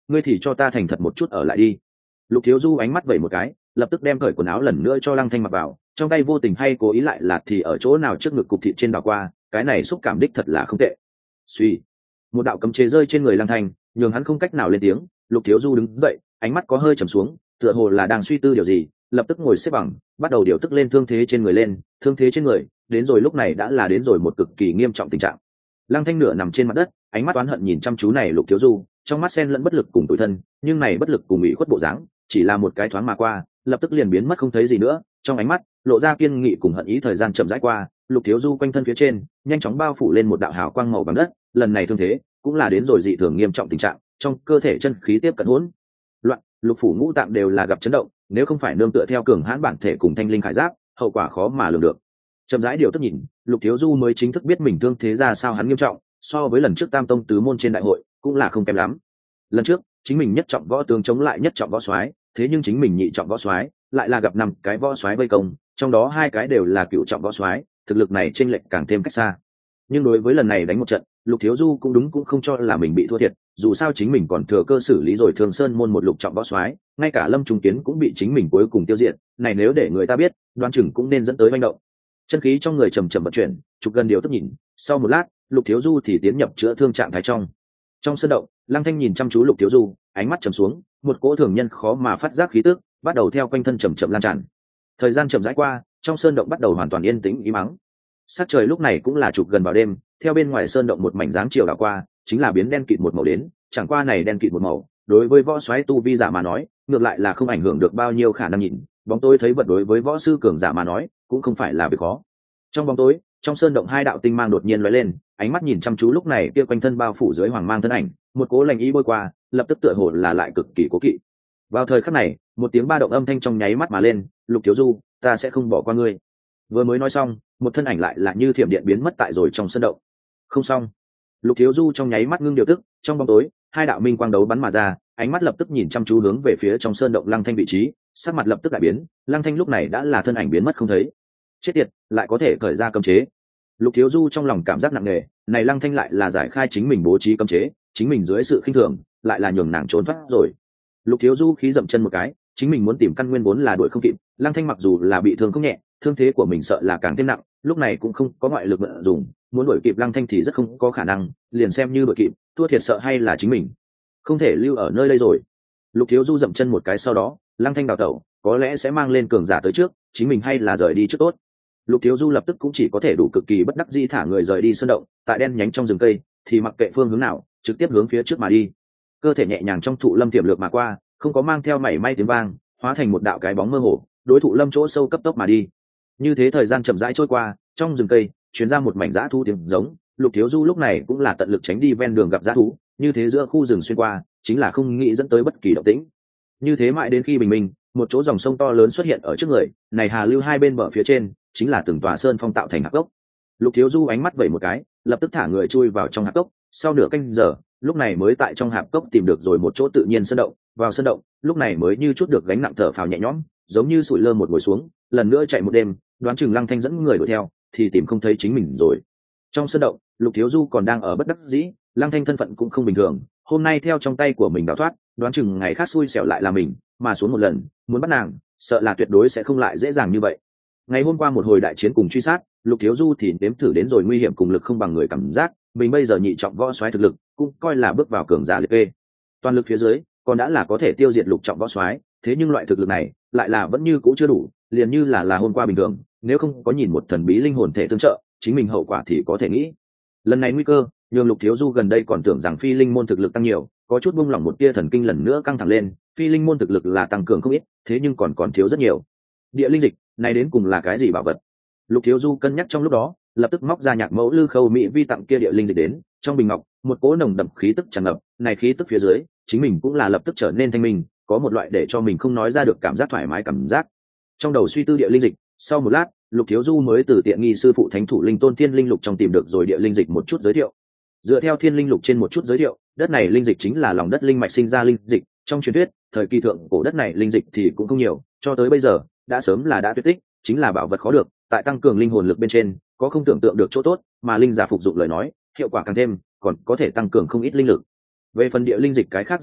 S1: ngươi thì cho ta thành thật một chút ở lại đi. Lục Thiếu Du ánh mắt vẩy một cái, lập tức đem cởi quần áo lần nữa cho Lăng Thanh mặc vào, trong tay vô tình hay cố ý lại là thì ở chỗ nào trước ngực cục thịt trên đảo qua, cái này xúc cảm đích thật là không tệ. Suy, một đạo cấm chế rơi trên người Lăng Thanh, nhường hắn không cách nào lên tiếng. Lục Thiếu Du đứng dậy, ánh mắt có hơi trầm xuống, tựa hồ là đang suy tư điều gì, lập tức ngồi xếp bằng, bắt đầu điều tức lên thương thế trên người lên. Thương thế trên người đến rồi lúc này đã là đến rồi một cực kỳ nghiêm trọng tình trạng. Lăng Thanh nửa nằm trên mặt đất, ánh mắt oán hận nhìn chăm chú này Lục Thiếu Du, trong mắt xen lẫn bất lực cùng tủi thân, nhưng này bất lực cùng ủy khuất bộ dáng, chỉ là một cái thoáng mà qua, lập tức liền biến mất không thấy gì nữa. Trong ánh mắt lộ ra kiên nghị cùng hận ý. Thời gian chậm rãi qua, Lục Thiếu Du quanh thân phía trên nhanh chóng bao phủ lên một đạo hào quang màu vàng đất. Lần này thương thế cũng là đến rồi dị thường nghiêm trọng tình trạng, trong cơ thể chân khí tiếp cận hỗn loạn, lục phủ ngũ tạng đều là gặp chấn động, nếu không phải nương tựa theo cường hãn bản thể cùng thanh linh khải giáp, hậu quả khó mà lường được. Chậm rãi điều tức nhìn, Lục Thiếu Du mới chính thức biết mình thương thế ra sao. Hắn nghiêm trọng, so với lần trước Tam Tông tứ môn trên đại hội cũng là không kém lắm. Lần trước chính mình nhất trọng võ tướng chống lại nhất trọng võ soái, thế nhưng chính mình nhị trọng võ soái lại là gặp 5 cái võ soái vây công, trong đó 2 cái đều là cựu trọng võ soái, thực lực này chênh lệch càng thêm cách xa. Nhưng đối với lần này đánh một trận, Lục Thiếu Du cũng không cho là mình bị thua thiệt, dù sao chính mình còn thừa cơ xử lý rồi Thường Sơn môn một lục trọng võ soái, ngay cả Lâm Trung Kiến cũng bị chính mình cuối cùng tiêu diệt, này nếu để người ta biết, đoán chừng cũng nên dẫn tới manh động. Chân khí trong người chầm chậm vận chuyển, trục gần điều tức nhìn, sau một lát, Lục Thiếu Du thì tiến nhập chữa thương trạng thái trong. Trong sân động, Lăng Thanh nhìn chăm chú Lục Thiếu Du, ánh mắt trầm xuống, một cỗ thường nhân khó mà phát giác khí tức bắt đầu theo quanh thân chậm chậm lan tràn. Thời gian chậm rãi qua, trong sơn động bắt đầu hoàn toàn yên tĩnh ý mắng. Sắc trời lúc này cũng là chụp gần vào đêm, theo bên ngoài sơn động một mảnh dáng chiều đảo qua, chính là biến đen kịt một màu đến, chẳng qua này đen kịt một màu, đối với võ soái tu vi giả mà nói, ngược lại là không ảnh hưởng được bao nhiêu khả năng nhìn, bóng tối thấy vật đối với võ sư cường giả mà nói, cũng không phải là việc khó. Trong bóng tối, trong sơn động 2 đạo tinh mang đột nhiên lóe lên, ánh mắt nhìn chăm chú lúc này kia quanh thân bao phủ dưới hoàng mang thân ảnh, một cố lành ý bôi qua, lập tức tựa hồ là lại cực kỳ cố kỵ. Vào thời khắc này, một tiếng ba động âm thanh trong nháy mắt mà lên, Lục Thiếu Du, ta sẽ không bỏ qua ngươi. Vừa mới nói xong, một thân ảnh lại là như thiểm điện biến mất tại rồi trong sân động. Không xong. Lục Thiếu Du trong nháy mắt ngưng điều tức, trong bóng tối 2 đạo minh quang đấu bắn mà ra, ánh mắt lập tức nhìn chăm chú hướng về phía trong sơn động Lăng Thanh vị trí, sắc mặt lập tức đại biến. Lăng Thanh lúc này đã là thân ảnh biến mất không thấy. Chết tiệt, lại có thể cởi ra cấm chế. Lục Thiếu Du trong lòng cảm giác nặng nề, này Lăng Thanh lại là giải khai chính mình bố trí cấm chế, chính mình dưới sự khinh thường lại là nhường nàng trốn thoát rồi. Lục Thiếu Du khí dậm chân một cái, chính mình muốn tìm căn nguyên vốn là đuổi không kịp. Lăng Thanh mặc dù là bị thương không nhẹ, thương thế của mình sợ là càng thêm nặng, lúc này cũng không có ngoại lực mượn dùng, muốn đuổi kịp Lăng Thanh thì rất không có khả năng, liền xem như đuổi kịp, thua thiệt sợ hay là chính mình, không thể lưu ở nơi đây rồi. Lục Thiếu Du dậm chân một cái, sau đó Lăng Thanh đào tẩu, có lẽ sẽ mang lên cường giả tới trước, chính mình hay là rời đi trước tốt. Lục Thiếu Du lập tức cũng chỉ có thể đủ cực kỳ bất đắc dĩ thả người rời đi sơn động, tại đen nhánh trong rừng cây thì mặc kệ phương hướng nào, trực tiếp hướng phía trước mà đi. Cơ thể nhẹ nhàng trong thụ lâm tiềm lược mà qua, không có mang theo mảy may tiếng vang, hóa thành một đạo cái bóng mơ hồ, đối thụ lâm chỗ sâu cấp tốc mà đi. Như thế thời gian chậm rãi trôi qua, trong rừng cây truyền ra một mảnh dã thú tiếng giống. Lục Thiếu Du lúc này cũng là tận lực tránh đi ven đường gặp dã thú, như thế giữa khu rừng xuyên qua chính là không nghĩ dẫn tới bất kỳ động tĩnh. Như thế mãi đến khi bình minh, một chỗ dòng sông to lớn xuất hiện ở trước người, này hà lưu 2 bên bờ phía trên chính là từng tòa sơn phong tạo thành hạp cốc. Lục Thiếu Du ánh mắt vẩy một cái, lập tức thả người chui vào trong hạp cốc. Sau nửa canh giờ, lúc này mới tại trong hạp cốc tìm được rồi một chỗ tự nhiên sơn động. Vào sơn động, lúc này mới như chút được gánh nặng, thở phào nhẹ nhõm, giống như sủi lơ một ngồi xuống, lần nữa chạy một đêm, đoán chừng Lăng Thanh dẫn người đuổi theo thì tìm không thấy chính mình rồi. Trong sơn động, Lục Thiếu Du còn đang ở bất đắc dĩ, Lăng Thanh thân phận cũng không bình thường, hôm nay theo trong tay của mình đào thoát, đoán chừng ngày khác xui xẻo lại là mình, mà xuống một lần muốn bắt nàng, sợ là tuyệt đối sẽ không lại dễ dàng như vậy. Ngày hôm qua một hồi đại chiến cùng truy sát, Lục Thiếu Du thì nếm thử đến rồi nguy hiểm cùng lực không bằng người cảm giác, mình bây giờ nhị trọng võ soái thực lực cũng coi là bước vào cường giả liệt kê. Toàn lực phía dưới còn đã là có thể tiêu diệt lục trọng võ soái, thế nhưng loại thực lực này lại là vẫn như cũ chưa đủ, liền như là hôm qua bình thường, nếu không có nhìn một thần bí linh hồn thể tương trợ, chính mình hậu quả thì có thể nghĩ. Lần này nguy cơ nhường Lục Thiếu Du gần đây còn tưởng rằng phi linh môn thực lực tăng nhiều, có chút buông lỏng một tia thần kinh lần nữa căng thẳng lên. Phi linh môn thực lực là tăng cường không ít, thế nhưng còn thiếu rất nhiều. Địa linh dịch này đến cùng là cái gì bảo vật? Lục Thiếu Du cân nhắc trong lúc đó, lập tức móc ra nhạc mẫu Lư Khâu Mỹ vi tặng kia địa linh dịch đến. Trong bình ngọc một cỗ nồng đậm khí tức tràn ngập, này khí tức phía dưới chính mình cũng là lập tức trở nên thanh minh, có một loại để cho mình không nói ra được cảm giác thoải mái cảm giác. Trong đầu suy tư địa linh dịch, sau một lát Lục Thiếu Du mới từ tiện nghi sư phụ thánh thủ linh tôn thiên linh lục trong tìm được rồi địa linh dịch một chút giới thiệu. Dựa theo thiên linh lục trên một chút giới thiệu, đất này linh dịch chính là lòng đất linh mạch sinh ra linh dịch. Trong truyền thuyết thời kỳ thượng cổ đất này linh dịch thì cũng không nhiều, cho tới bây giờ đã sớm là đã tuyệt tích, chính là bảo vật khó được, tại tăng cường linh hồn lực bên trên có không tưởng tượng được chỗ tốt, mà linh giả phục dụng lời nói hiệu quả càng thêm, còn có thể tăng cường không ít linh lực. Về phần địa linh dịch cái khác giới thiệu,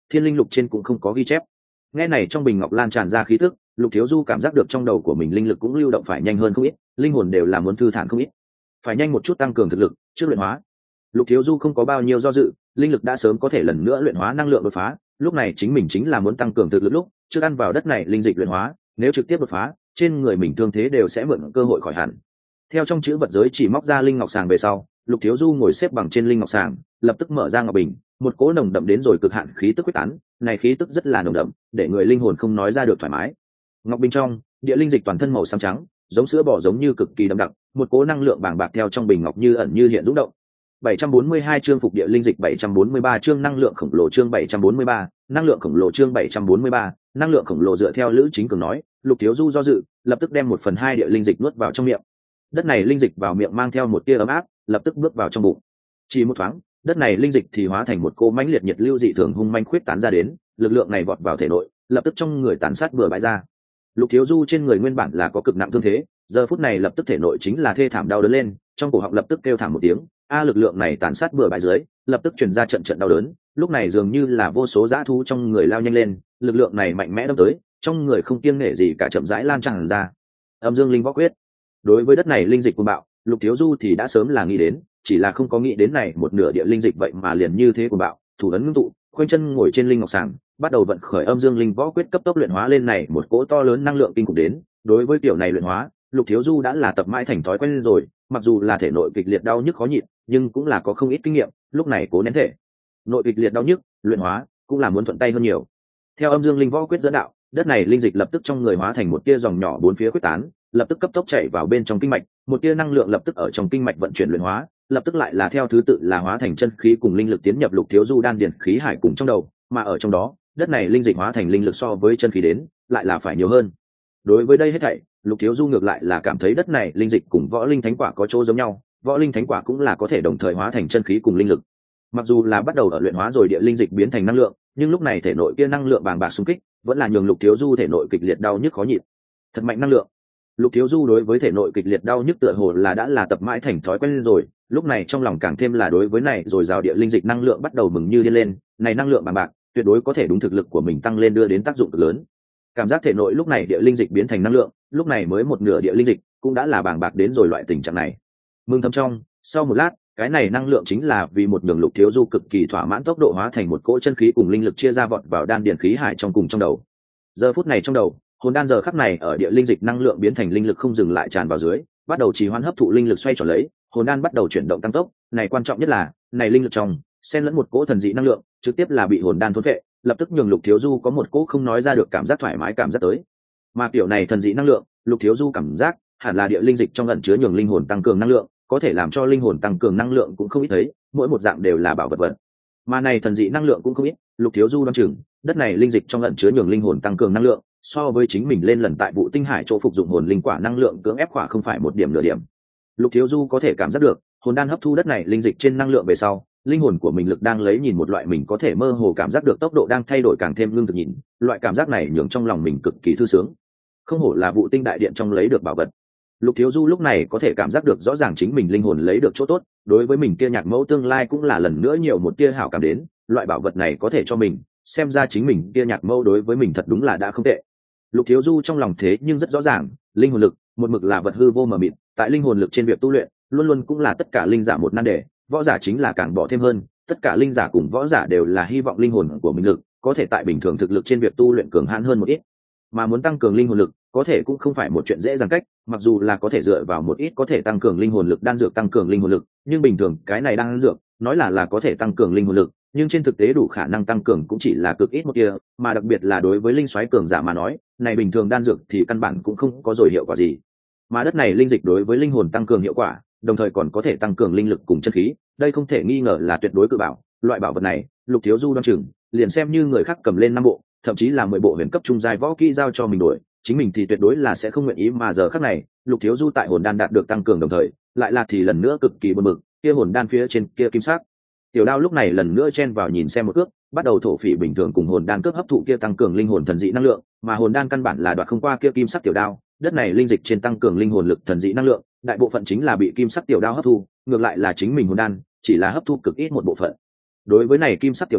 S1: thiên linh lục trên cũng không có ghi chép. Nghe này trong bình ngọc lan tràn ra khí tức, Lục Thiếu Du cảm giác được trong đầu của mình linh lực cũng lưu động phải nhanh hơn không ít, linh hồn đều là muốn thư thản không ít, phải nhanh một chút tăng cường thực lực trước luyện hóa. Lục Thiếu Du không có bao nhiêu do dự, linh lực đã sớm có thể lần nữa luyện hóa năng lượng đột phá, lúc này chính mình chính là muốn tăng cường thực lực lúc trước ăn vào đất này linh dịch luyện hóa, nếu trực tiếp đột phá trên người mình thương thế đều sẽ mượn cơ hội khỏi hẳn. Theo trong chữ vật giới chỉ móc ra linh ngọc sàng về sau, Lục Thiếu Du ngồi xếp bằng trên linh ngọc sàng, lập tức mở ra ngọc bình, một cỗ nồng đậm đến rồi cực hạn khí tức quyết tán, này khí tức rất là nồng đậm, để người linh hồn không nói ra được thoải mái. Ngọc bình trong, địa linh dịch toàn thân màu xám trắng, giống sữa bò giống như cực kỳ đậm đặc, một cỗ năng lượng bàng bạc theo trong bình ngọc như ẩn như hiện rung động. 742 chương phục địa linh dịch 743 chương năng lượng khổng lồ chương 743, năng lượng khổng lồ chương 743, năng lượng khổng lồ dựa theo Lữ Chính Cường nói, Lục Thiếu Du do dự, lập tức đem 1/2 địa linh dịch nuốt vào trong miệng. Đất này linh dịch vào miệng mang theo một tia ấm áp, lập tức bước vào trong bụng. Chỉ một thoáng, đất này linh dịch thì hóa thành một cỗ mãnh liệt nhiệt lưu dị thường hung manh khuyết tán ra đến, lực lượng này vọt vào thể nội, lập tức trong người tàn sát bừa bãi ra. Lục Thiếu Du trên người nguyên bản là có cực nặng thương thế, giờ phút này lập tức thể nội chính là thê thảm đau đớn lên, trong cổ họng lập tức kêu thảm một tiếng. Lực lượng này tàn sát bừa bãi dưới, lập tức truyền ra trận trận đau đớn, lúc này dường như là vô số dã thú trong người lao nhanh lên, lực lượng này mạnh mẽ đâm tới, trong người không kiêng nể gì cả chậm rãi lan tràn ra. Âm Dương Linh Võ Quyết. Đối với đất này linh dịch cuồng bạo, Lục Thiếu Du thì đã sớm là nghĩ đến, chỉ là không có nghĩ đến này một nửa địa linh dịch vậy mà liền như thế cuồng bạo, thủ ấn ngưng tụ, khoanh chân ngồi trên linh ngọc sàng, bắt đầu vận khởi Âm Dương Linh Võ Quyết cấp tốc luyện hóa lên này một cỗ to lớn năng lượng kinh khủng đến. Đối với kiểu này luyện hóa, Lục Thiếu Du đã là tập mãi thành thói quen rồi, mặc dù là thể nội kịch liệt đau nhức khó nhịn, nhưng cũng là có không ít kinh nghiệm, lúc này cố nén thể nội kịch liệt đau nhức, luyện hóa cũng là muốn thuận tay hơn nhiều. Theo Âm Dương Linh Võ Quyết dẫn đạo, đất này linh dịch lập tức trong người hóa thành một tia dòng nhỏ bốn phía quyết tán, lập tức cấp tốc chảy vào bên trong kinh mạch, một tia năng lượng lập tức ở trong kinh mạch vận chuyển luyện hóa, lập tức lại là theo thứ tự là hóa thành chân khí cùng linh lực tiến nhập Lục Thiếu Du đan điền khí hải cùng trong đầu, mà ở trong đó, đất này linh dịch hóa thành linh lực so với chân khí đến, lại là phải nhiều hơn. Đối với đây hết thảy, Lục Thiếu Du ngược lại là cảm thấy đất này linh dịch cùng võ linh thánh quả có chỗ giống nhau, võ linh thánh quả cũng là có thể đồng thời hóa thành chân khí cùng linh lực. Mặc dù là bắt đầu ở luyện hóa rồi địa linh dịch biến thành năng lượng, nhưng lúc này thể nội kia năng lượng bàng bạc xung kích, vẫn là nhường Lục Thiếu Du thể nội kịch liệt đau nhức khó nhịn. Thật mạnh năng lượng. Lục Thiếu Du đối với thể nội kịch liệt đau nhức tựa hồ là đã là tập mãi thành thói quen rồi, lúc này trong lòng càng thêm là đối với này rồi rào địa linh dịch năng lượng bắt đầu mừng như điên lên, này năng lượng bàng bạc, tuyệt đối có thể đúng thực lực của mình tăng lên đưa đến tác dụng cực lớn. Cảm giác thể nội lúc này địa linh dịch biến thành năng lượng, lúc này mới một nửa địa linh dịch cũng đã là bàng bạc đến rồi loại tình trạng này. Mừng thầm trong, sau một lát, cái này năng lượng chính là vì một nhường Lục Thiếu Du cực kỳ thỏa mãn tốc độ hóa thành một cỗ chân khí cùng linh lực chia ra vọt vào đan điền khí hải trong cùng trong đầu. Giờ phút này trong đầu, hồn đan giờ khắc này ở địa linh dịch năng lượng biến thành linh lực không dừng lại tràn vào dưới, bắt đầu trì hoãn hấp thụ linh lực xoay tròn lấy, hồn đan bắt đầu chuyển động tăng tốc, này quan trọng nhất là, này linh lực trong xen lẫn một cỗ thần dị năng lượng, trực tiếp là bị hồn đan thôn phệ, lập tức nhường Lục Thiếu Du có một cỗ không nói ra được cảm giác thoải mái cảm giác tới. Mà kiểu này thần dị năng lượng, Lục Thiếu Du cảm giác hẳn là địa linh dịch trong ẩn chứa nhường linh hồn tăng cường năng lượng, có thể làm cho linh hồn tăng cường năng lượng cũng không ít thấy, mỗi một dạng đều là bảo vật vật. Mà này thần dị năng lượng cũng không ít, Lục Thiếu Du đoán chừng, đất này linh dịch trong ẩn chứa nhường linh hồn tăng cường năng lượng, so với chính mình lên lần tại vụ tinh hải chỗ phục dụng hồn linh quả năng lượng cưỡng ép quả không phải một điểm nửa điểm. Lục Thiếu Du có thể cảm giác được, hồn đan hấp thu đất này linh dịch trên năng lượng về sau, linh hồn của mình lực đang lấy nhìn một loại mình có thể mơ hồ cảm giác được tốc độ đang thay đổi càng thêm ngưng thực nhìn, loại cảm giác này nhường trong lòng mình cực kỳ thư sướng. Không hổ là vụ tinh đại điện trong lấy được bảo vật. Lục Thiếu Du lúc này có thể cảm giác được rõ ràng chính mình linh hồn lấy được chỗ tốt, đối với mình kia nhạc mẫu tương lai cũng là lần nữa nhiều một tia hảo cảm đến, loại bảo vật này có thể cho mình, xem ra chính mình kia nhạc mẫu đối với mình thật đúng là đã không tệ. Lục Thiếu Du trong lòng thế nhưng rất rõ ràng, linh hồn lực một mực là vật hư vô mờ mịt, tại linh hồn lực trên việc tu luyện, luôn luôn cũng là tất cả linh giả một nan đề, võ giả chính là càng bỏ thêm hơn, tất cả linh giả cùng võ giả đều là hy vọng linh hồn của mình lực có thể tại bình thường thực lực trên việc tu luyện cường hãn hơn một ít, mà muốn tăng cường linh hồn lực có thể cũng không phải một chuyện dễ dàng cách, mặc dù là có thể dựa vào một ít có thể tăng cường linh hồn lực đan dược tăng cường linh hồn lực, nhưng bình thường cái này đan dược nói là có thể tăng cường linh hồn lực, nhưng trên thực tế đủ khả năng tăng cường cũng chỉ là cực ít một kia, mà đặc biệt là đối với linh soái cường giả mà nói, này bình thường đan dược thì căn bản cũng không có rồi hiệu quả gì. Mà đất này linh dịch đối với linh hồn tăng cường hiệu quả, đồng thời còn có thể tăng cường linh lực cùng chân khí, đây không thể nghi ngờ là tuyệt đối cự bảo. Loại bảo vật này, Lục Thiếu Du đoán chừng, liền xem như người khác cầm lên 5 bộ, thậm chí là 10 bộ huyền cấp trung giai võ kỹ giao cho mình đổi, chính mình thì tuyệt đối là sẽ không nguyện ý, mà giờ khắc này, Lục Thiếu Du tại hồn đan đạt được tăng cường đồng thời, lại là thì lần nữa cực kỳ buồn bực, kia hồn đan phía trên kia kim sắc tiểu đao lúc này lần nữa chen vào nhìn xem một cước, bắt đầu thổ phỉ bình thường cùng hồn đan cướp hấp thụ kia tăng cường linh hồn thần dị năng lượng, mà hồn đan căn bản là đoạt không qua kia kim sắc tiểu đao, đất này linh dịch trên tăng cường linh hồn lực thần dị năng lượng, đại bộ phận chính là bị kim sắc tiểu đao hấp thu, ngược lại là chính mình hồn đan chỉ là hấp thu cực ít một bộ phận. Đối với này kim sắc tiểu đao,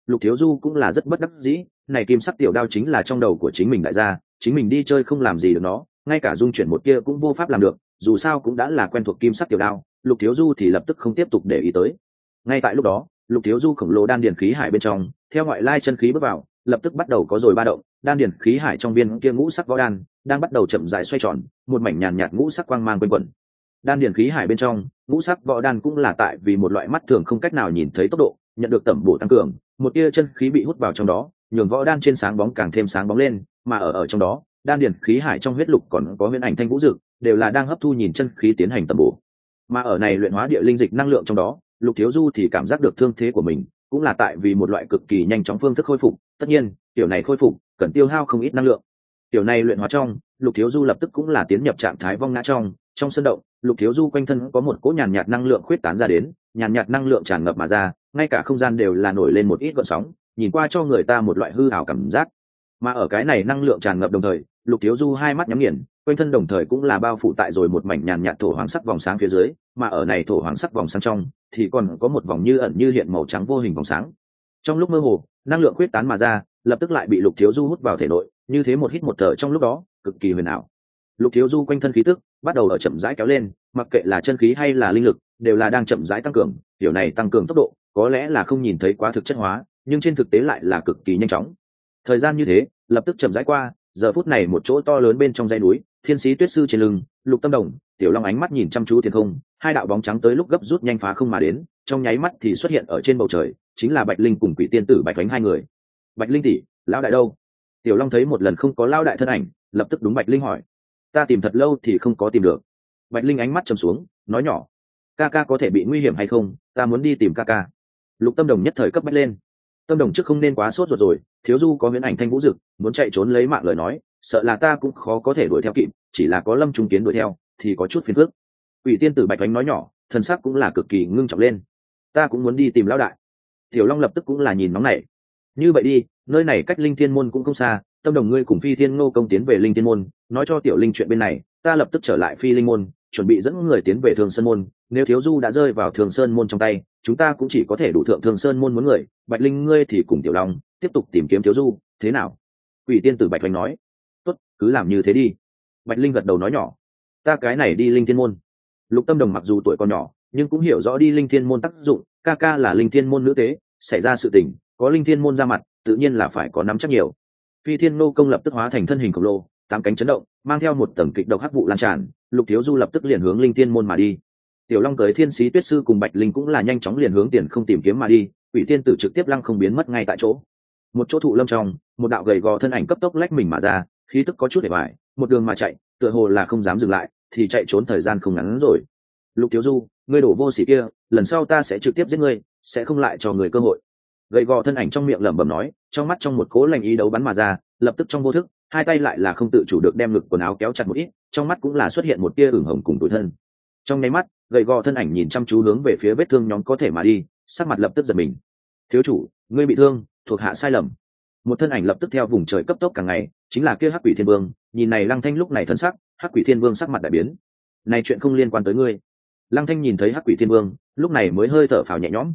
S1: Lục Thiếu Du cũng là rất bất đắc dĩ, này kim sắc tiểu đao chính là trong đầu của chính mình đại gia, chính mình đi chơi không làm gì được nó, ngay cả dung chuyển một kia cũng vô pháp làm được, dù sao cũng đã là quen thuộc kim sắc tiểu đao. Lục Thiếu Du thì lập tức không tiếp tục để ý tới. Ngay tại lúc đó, Lục Thiếu Du khổng lồ đan điền khí hải bên trong, theo ngoại lai chân khí bước vào, lập tức bắt đầu có rồi ba động, đan điền khí hải trong viên kia ngũ sắc võ đan đang bắt đầu chậm rãi xoay tròn, một mảnh nhàn nhạt ngũ sắc quang mang quanh quẩn. Đan điền khí hải bên trong, ngũ sắc võ đan cũng là tại vì một loại mắt thường không cách nào nhìn thấy tốc độ, nhận được tẩm bổ tăng cường, một tia chân khí bị hút vào trong đó, nhường võ đan trên sáng bóng càng thêm sáng bóng lên, mà ở trong đó, đan điền khí hải trong huyết lục còn có huyền ảnh thanh vũ dực, đều là đang hấp thu nhìn chân khí tiến hành tẩm bổ. Mà ở này luyện hóa địa linh dịch năng lượng trong đó, Lục Thiếu Du thì cảm giác được thương thế của mình, cũng là tại vì một loại cực kỳ nhanh chóng phương thức khôi phục, tất nhiên, tiểu này khôi phục cần tiêu hao không ít năng lượng. Tiểu này luyện hóa trong, Lục Thiếu Du lập tức cũng là tiến nhập trạng thái vong ngã trong sân động, Lục Thiếu Du quanh thân có một cỗ nhàn nhạt năng lượng khuyết tán ra đến, nhàn nhạt năng lượng tràn ngập mà ra, ngay cả không gian đều là nổi lên một ít gợn sóng, nhìn qua cho người ta một loại hư ảo cảm giác. Mà ở cái này năng lượng tràn ngập đồng thời, Lục Thiếu Du hai mắt nhắm nghiền, quanh thân đồng thời cũng là bao phủ tại rồi một mảnh nhàn nhạt thổ hoàng sắc vòng sáng phía dưới, mà ở này thổ hoàng sắc vòng sáng trong thì còn có một vòng như ẩn như hiện màu trắng vô hình vòng sáng. Trong lúc mơ hồ, năng lượng khuyết tán mà ra, lập tức lại bị Lục Thiếu Du hút vào thể nội, như thế một hít một thở trong lúc đó, cực kỳ huyền ảo. Lục Thiếu Du quanh thân khí tức bắt đầu ở chậm rãi kéo lên, mặc kệ là chân khí hay là linh lực, đều là đang chậm rãi tăng cường, điều này tăng cường tốc độ, có lẽ là không nhìn thấy quá thực chất hóa, nhưng trên thực tế lại là cực kỳ nhanh chóng. Thời gian như thế, lập tức chậm rãi qua, giờ phút này một chỗ to lớn bên trong dãy núi, Thiên Sĩ Tuyết Sư trên lưng, Lục Tâm Đồng, Tiểu Long ánh mắt nhìn chăm chú thiên không, hai đạo bóng trắng tới lúc gấp rút nhanh phá không mà đến, trong nháy mắt thì xuất hiện ở trên bầu trời, chính là Bạch Linh cùng Quỷ Tiên tử Bạch Vánh hai người. Bạch Linh tỷ, lão đại đâu? Tiểu Long thấy một lần không có lão đại thân ảnh, lập tức đúng Bạch Linh hỏi. Ta tìm thật lâu thì không có tìm được. Bạch Linh ánh mắt trầm xuống, nói nhỏ, ca ca có thể bị nguy hiểm hay không, ta muốn đi tìm ca ca. Lục Tâm Đồng nhất thời cấp bách lên. Tâm Đồng trước không nên quá sốt ruột rồi, Thiếu Du có huyễn ảnh thanh vũ dực, muốn chạy trốn lấy mạng lời nói, sợ là ta cũng khó có thể đuổi theo kịp, chỉ là có Lâm Trung Kiến đuổi theo thì có chút phiền phức. Quỷ Tiên tử Bạch Vánh nói nhỏ, thần sắc cũng là cực kỳ ngưng trọng lên. Ta cũng muốn đi tìm lão đại. Tiểu Long lập tức cũng là nhìn nóng nảy. Như vậy đi, nơi này cách Linh Thiên môn cũng không xa, Tâm Đồng ngươi cùng Phi Thiên Ngô công tiến về Linh Thiên môn, nói cho Tiểu Linh chuyện bên này, ta lập tức trở lại Phi Linh môn, chuẩn bị dẫn người tiến về Thường Sơn môn, nếu Thiếu Du đã rơi vào Thường Sơn môn trong tay, chúng ta cũng chỉ có thể đủ thượng Thường Sơn môn muốn người, Bạch Linh ngươi thì cùng Tiểu Long tiếp tục tìm kiếm Thiếu Du, thế nào? Quỷ Tiên tử Bạch Vánh nói. Tốt, cứ làm như thế đi. Bạch Linh gật đầu nói nhỏ. Ta cái này đi Linh Thiên môn. Lục Tâm Đồng mặc dù tuổi còn nhỏ, nhưng cũng hiểu rõ đi Linh Thiên môn tác dụng, ca ca là Linh Thiên môn nữ tế, xảy ra sự tình, có Linh Thiên môn ra mặt, tự nhiên là phải có nắm chắc nhiều. Phi Thiên Ngô công lập tức hóa thành thân hình khổng lồ, tám cánh chấn động, mang theo một tầng kịch độc hắc vụ lan tràn, Lục Thiếu Du lập tức liền hướng Linh Thiên môn mà đi. Tiểu Long tới Thiên Sĩ Tuyết Sư cùng Bạch Linh cũng là nhanh chóng liền hướng tiền không tìm kiếm mà đi, Quỷ Tiên tử trực tiếp lăng không biến mất ngay tại chỗ. Một chỗ thụ lâm trong, một đạo gầy gò thân ảnh cấp tốc lách mình mà ra, khí tức có chút hề bại, một đường mà chạy, tựa hồ là không dám dừng lại, thì chạy trốn thời gian không ngắn rồi. Lục Thiếu Du, ngươi đổ vô sỉ kia, lần sau ta sẽ trực tiếp giết ngươi, sẽ không lại cho người cơ hội. Gầy gò thân ảnh trong miệng lẩm bẩm nói, trong mắt trong một cố lành ý đấu bắn mà ra, lập tức trong vô thức, hai tay lại là không tự chủ được đem ngực quần áo kéo chặt một ít, trong mắt cũng là xuất hiện một tia ửng hồng cùng tủi thân. Trong nháy mắt, gầy gò thân ảnh nhìn chăm chú hướng về phía vết thương nhóm có thể mà đi, sắc mặt lập tức giật mình. Thiếu chủ, ngươi bị thương, thuộc hạ sai lầm. Một thân ảnh lập tức theo vùng trời cấp tốc càng ngày, chính là kia Hắc Quỷ Thiên Vương, nhìn này Lăng Thanh lúc này thân sắc, Hắc Quỷ Thiên Vương sắc mặt đại biến. Này chuyện không liên quan tới ngươi. Lăng Thanh nhìn thấy Hắc Quỷ Thiên Vương, lúc này mới hơi thở phào nhẹ nhõm.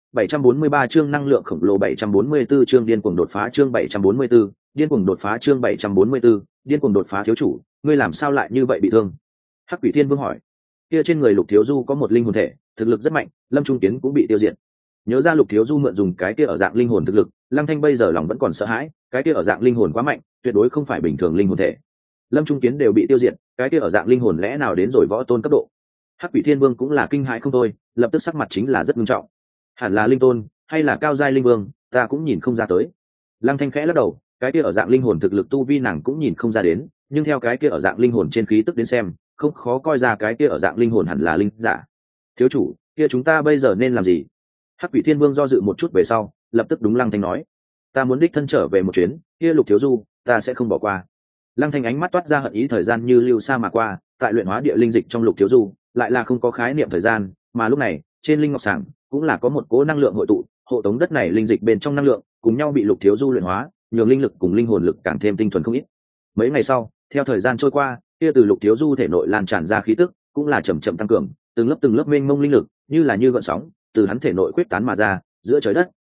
S1: 743 chương năng lượng khổng lồ 744 chương điên cuồng đột phá chương 744, điên cuồng đột phá chương 744, điên cuồng đột phá thiếu chủ, ngươi làm sao lại như vậy bị thương? Hắc Quỷ Thiên Vương hỏi. Kia trên người Lục Thiếu Du có một linh hồn thể, thực lực rất mạnh, Lâm Trung Kiến cũng bị tiêu diệt. Nhớ ra Lục Thiếu Du mượn dùng cái kia ở dạng linh hồn thực lực, Lăng Thanh bây giờ lòng vẫn còn sợ hãi, cái kia ở dạng linh hồn quá mạnh, tuyệt đối không phải bình thường linh hồn thể. Lâm Trung Kiến đều bị tiêu diệt, cái kia ở dạng linh hồn lẽ nào đến rồi võ tôn cấp độ? Hắc Quỷ Thiên Vương cũng là kinh hãi không thôi, lập tức sắc mặt chính là rất nghiêm trọng. Hẳn là linh tôn, hay là cao giai linh vương, ta cũng nhìn không ra tới. Lăng Thanh khẽ lắc đầu, cái kia ở dạng linh hồn thực lực tu vi nàng cũng nhìn không ra đến, nhưng theo cái kia ở dạng linh hồn trên khí tức đến xem, không khó coi ra cái kia ở dạng linh hồn hẳn là linh giả. Thiếu chủ, kia chúng ta bây giờ nên làm gì? Hắc Quỷ Thiên Vương do dự một chút về sau, lập tức đúng Lăng Thanh nói, ta muốn đích thân trở về một chuyến, kia Lục Thiếu Du, ta sẽ không bỏ qua. Lăng Thanh ánh mắt toát ra hận ý, thời gian như lưu sa mà qua, tại luyện hóa địa linh dịch trong Lục Thiếu Du, lại là không có khái niệm thời gian, mà lúc này, trên linh ngọc sảng cũng là có một cỗ năng lượng hội tụ, hộ tống đất này linh dịch bên trong năng lượng, cùng nhau bị Lục Thiếu Du luyện hóa, nhường linh lực cùng linh hồn lực càng thêm tinh thuần không ít. Mấy ngày sau, theo thời gian trôi qua, kia từ Lục Thiếu Du thể nội lan tràn ra khí tức, cũng là chậm chậm tăng cường, từng lớp mênh mông linh lực, như là như gợn sóng, từ hắn thể nội quyết tán mà ra, giữa trời đất,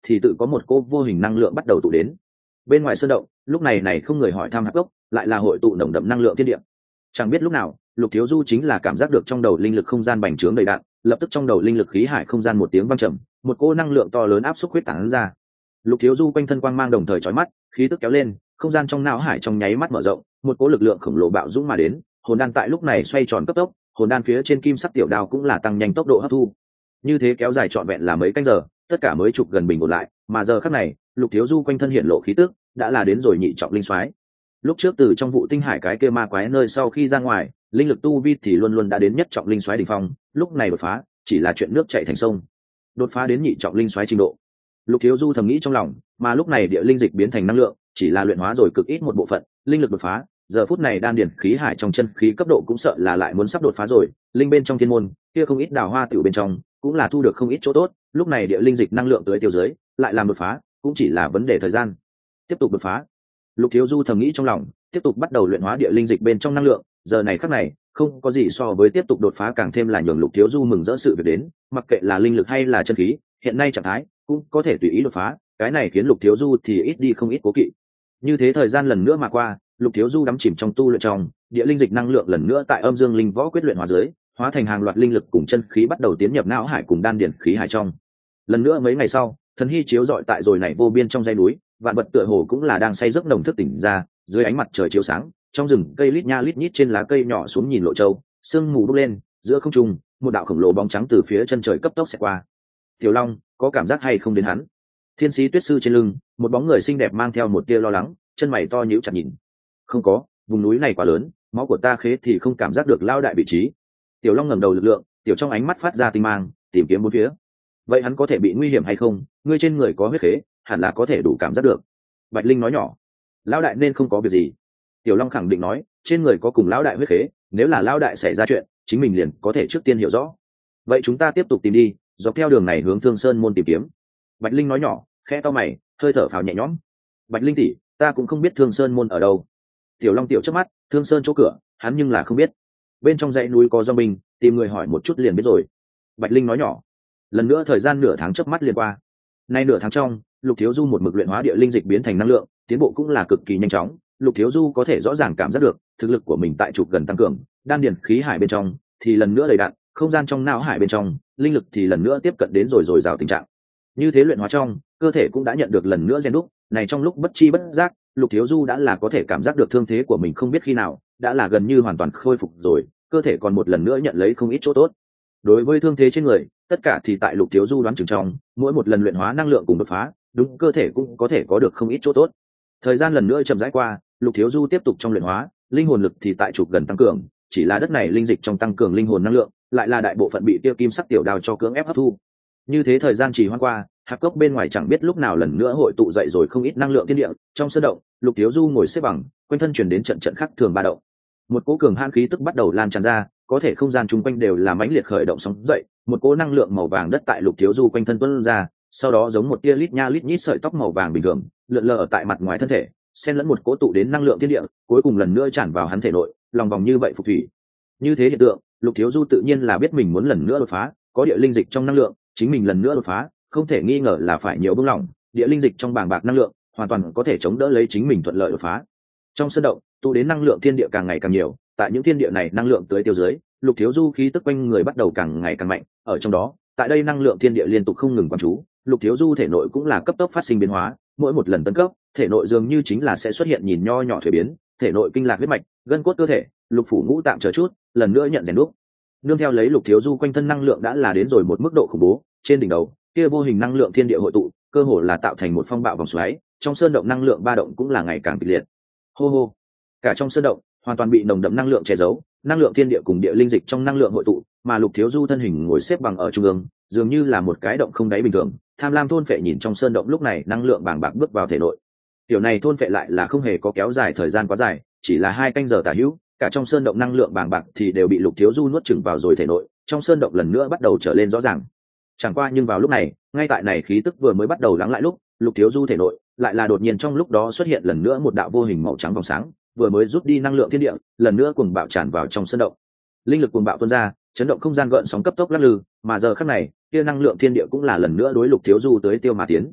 S1: thì tự có một cô vô hình năng lượng bắt đầu tụ đến. Bên ngoài sơn động lúc này không người hỏi thăm hạp gốc, lại là hội tụ nồng đậm năng lượng thiên địa. Chẳng biết lúc nào Lục Thiếu Du chính là cảm giác được trong đầu linh lực không gian bành trướng đầy đạn, lập tức trong đầu linh lực khí hải không gian một tiếng vang trầm, một cỗ năng lượng to lớn áp xúc huyết tán ra. Lục Thiếu Du quanh thân quang mang đồng thời chói mắt, khí tức kéo lên, không gian trong não hải trong nháy mắt mở rộng, một cỗ lực lượng khổng lồ bạo dũng mà đến, hồn đan tại lúc này xoay tròn cấp tốc, hồn đan phía trên kim sắc tiểu đao cũng là tăng nhanh tốc độ hấp thu. Như thế kéo dài trọn vẹn là mấy canh giờ, tất cả mới chụp gần bình ổn lại, mà giờ khắc này, Lục Thiếu Du quanh thân hiện lộ khí tức, đã là đến rồi nhị trọng linh soái. Lúc trước từ trong vụ tinh hải cái kia ma quái nơi sau khi ra ngoài, linh lực tu vi thì luôn luôn đã đến nhất trọng linh soái đỉnh phong, lúc này đột phá, chỉ là chuyện nước chảy thành sông. Đột phá đến nhị trọng linh soái trình độ. Lục Thiếu Du thầm nghĩ trong lòng, mà lúc này địa linh dịch biến thành năng lượng, chỉ là luyện hóa rồi cực ít một bộ phận, linh lực đột phá, giờ phút này đan điển khí hải trong chân khí cấp độ cũng sợ là lại muốn sắp đột phá rồi, linh bên trong thiên môn, kia không ít đào hoa tiểu bên trong, cũng là thu được không ít chỗ tốt, lúc này địa linh dịch năng lượng tới tiêu dưới, lại làm đột phá, cũng chỉ là vấn đề thời gian. Tiếp tục đột phá. Lục Thiếu Du thầm nghĩ trong lòng, tiếp tục bắt đầu luyện hóa địa linh dịch bên trong năng lượng, giờ này khắc này, không có gì so với tiếp tục đột phá càng thêm là nhường Lục Thiếu Du mừng rỡ sự việc đến, mặc kệ là linh lực hay là chân khí, hiện nay trạng thái cũng có thể tùy ý đột phá, cái này khiến Lục Thiếu Du thì ít đi không ít cố kỵ. Như thế thời gian lần nữa mà qua, Lục Thiếu Du đắm chìm trong tu luyện trong, địa linh dịch năng lượng lần nữa tại âm dương linh võ quyết luyện hóa dưới, hóa thành hàng loạt linh lực cùng chân khí bắt đầu tiến nhập não hải cùng đan điển khí hải trong. Lần nữa mấy ngày sau, thần hy chiếu rọi tại rồi này vô biên trong dãy núi, vạn vật tựa hồ cũng là đang say giấc nồng thức tỉnh ra, dưới ánh mặt trời chiếu sáng, trong rừng cây lít nha lít nhít trên lá cây nhỏ xuống nhìn lộ châu, sương mù bốc lên, giữa không trung, một đạo khổng lồ bóng trắng từ phía chân trời cấp tốc xẹt qua. Tiểu Long, có cảm giác hay không đến hắn? Thiên Sĩ Tuyết Sư trên lưng, một bóng người xinh đẹp mang theo một tia lo lắng, chân mày to nhíu chặt nhìn. Không có, vùng núi này quá lớn, máu của ta khế thì không cảm giác được lao đại vị trí. Tiểu Long ngẩng đầu lực lượng, tiểu trong ánh mắt phát ra tinh mang, tìm kiếm bốn phía. Vậy hắn có thể bị nguy hiểm hay không? Ngươi trên người có huyết khế, hẳn là có thể đủ cảm giác được. Bạch Linh nói nhỏ. Lão đại nên không có việc gì. Tiểu Long khẳng định nói, trên người có cùng lão đại huyết khế, nếu là lão đại xảy ra chuyện, chính mình liền có thể trước tiên hiểu rõ. Vậy chúng ta tiếp tục tìm đi, dọc theo đường này hướng Thương Sơn môn tìm kiếm. Bạch Linh nói nhỏ, khẽ to mày, hơi thở phào nhẹ nhõm. Bạch Linh tỷ, ta cũng không biết Thương Sơn môn ở đâu. Tiểu Long tiểu chớp mắt, Thương Sơn chỗ cửa, hắn nhưng là không biết. Bên trong dãy núi có do mình, tìm người hỏi một chút liền biết rồi. Bạch Linh nói nhỏ. Lần nữa thời gian nửa tháng chớp mắt liền qua. Nay nửa tháng trong, Lục Thiếu Du một mực luyện hóa địa linh dịch biến thành năng lượng, tiến bộ cũng là cực kỳ nhanh chóng. Lục Thiếu Du có thể rõ ràng cảm giác được thực lực của mình tại trục gần tăng cường, đan điền khí hải bên trong thì lần nữa đầy đặn, không gian trong não hải bên trong, linh lực thì lần nữa tiếp cận đến rồi rào tình trạng. Như thế luyện hóa trong, cơ thể cũng đã nhận được lần nữa rèn đúc, này trong lúc bất chi bất giác, Lục Thiếu Du đã là có thể cảm giác được thương thế của mình không biết khi nào, đã là gần như hoàn toàn khôi phục rồi, cơ thể còn một lần nữa nhận lấy không ít chỗ tốt. Đối với thương thế trên người, tất cả thì tại Lục Thiếu Du đoán chừng trong, mỗi một lần luyện hóa năng lượng cùng đột phá, đúng cơ thể cũng có thể có được không ít chỗ tốt. Thời gian lần nữa chậm rãi qua, Lục Thiếu Du tiếp tục trong luyện hóa, linh hồn lực thì tại trục gần tăng cường, chỉ là đất này linh dịch trong tăng cường linh hồn năng lượng, lại là đại bộ phận bị tiêu kim sắc tiểu đao cho cưỡng ép hấp thu. Như thế thời gian chỉ hoãn qua, hạp cốc bên ngoài chẳng biết lúc nào lần nữa hội tụ dậy rồi không ít năng lượng thiên địa, trong sơn động, Lục Thiếu Du ngồi xếp bằng, quanh thân truyền đến trận trận khắc thường ba động. Một cỗ cường hãn khí tức bắt đầu lan tràn ra, có thể không gian chung quanh đều là mãnh liệt khởi động sóng dậy, một cỗ năng lượng màu vàng đất tại Lục Thiếu Du quanh thân tuôn ra, sau đó giống một tia lít nha lít nhít sợi tóc màu vàng bình thường, lượn lờ ở tại mặt ngoài thân thể, xen lẫn một cỗ tụ đến năng lượng thiên địa, cuối cùng lần nữa tràn vào hắn thể nội, lòng vòng như vậy phục thủy. Như thế hiện tượng, Lục Thiếu Du tự nhiên là biết mình muốn lần nữa đột phá, có địa linh dịch trong năng lượng, chính mình lần nữa đột phá, không thể nghi ngờ là phải nhiều bưng lỏng, địa linh dịch trong bàng bạc năng lượng, hoàn toàn có thể chống đỡ lấy chính mình thuận lợi đột phá. Trong sơn động, tụ đến năng lượng thiên địa càng ngày càng nhiều, tại những thiên địa này năng lượng tới tiêu dưới, Lục Thiếu Du khí tức quanh người bắt đầu càng ngày càng mạnh, ở trong đó, tại đây năng lượng thiên địa liên tục không ngừng quan trú, Lục Thiếu Du thể nội cũng là cấp tốc phát sinh biến hóa, mỗi một lần tấn cấp, thể nội dường như chính là sẽ xuất hiện nhìn nho nhỏ thuế biến, thể nội kinh lạc huyết mạch, gân cốt cơ thể, lục phủ ngũ tạm chờ chút, lần nữa nhận rèn đúc. Nương theo lấy Lục Thiếu Du quanh thân năng lượng đã là đến rồi một mức độ khủng bố, trên đỉnh đầu, kia vô hình năng lượng thiên địa hội tụ, cơ hồ là tạo thành một phong bạo vòng xoáy, trong sơn động năng lượng ba động cũng là ngày càng kịch liệt. Hô hô, cả trong sơn động hoàn toàn bị nồng đậm năng lượng che giấu, năng lượng thiên địa cùng địa linh dịch trong năng lượng hội tụ, mà Lục Thiếu Du thân hình ngồi xếp bằng ở trung ương, dường như là một cái động không đáy bình thường, tham lam thôn phệ nhìn trong sơn động lúc này năng lượng bàng bạc bước vào thể nội. Điều này thôn phệ lại là không hề có kéo dài thời gian quá dài, chỉ là 2 canh giờ tả hữu, cả trong sơn động năng lượng bàng bạc thì đều bị Lục Thiếu Du nuốt chửng vào rồi thể nội, trong sơn động lần nữa bắt đầu trở lên rõ ràng. Chẳng qua nhưng vào lúc này, ngay tại này khí tức vừa mới bắt đầu lắng lại lúc, Lục Thiếu Du thể nội lại là đột nhiên trong lúc đó xuất hiện lần nữa một đạo vô hình màu trắng vòng sáng, vừa mới rút đi năng lượng thiên địa, lần nữa cuồng bạo tràn vào trong sơn động. Linh lực cuồng bạo tuôn ra, chấn động không gian gợn sóng cấp tốc lắc lư, mà giờ khắc này, kia năng lượng thiên địa cũng là lần nữa đối Lục Thiếu Du tới tiêu mà tiến.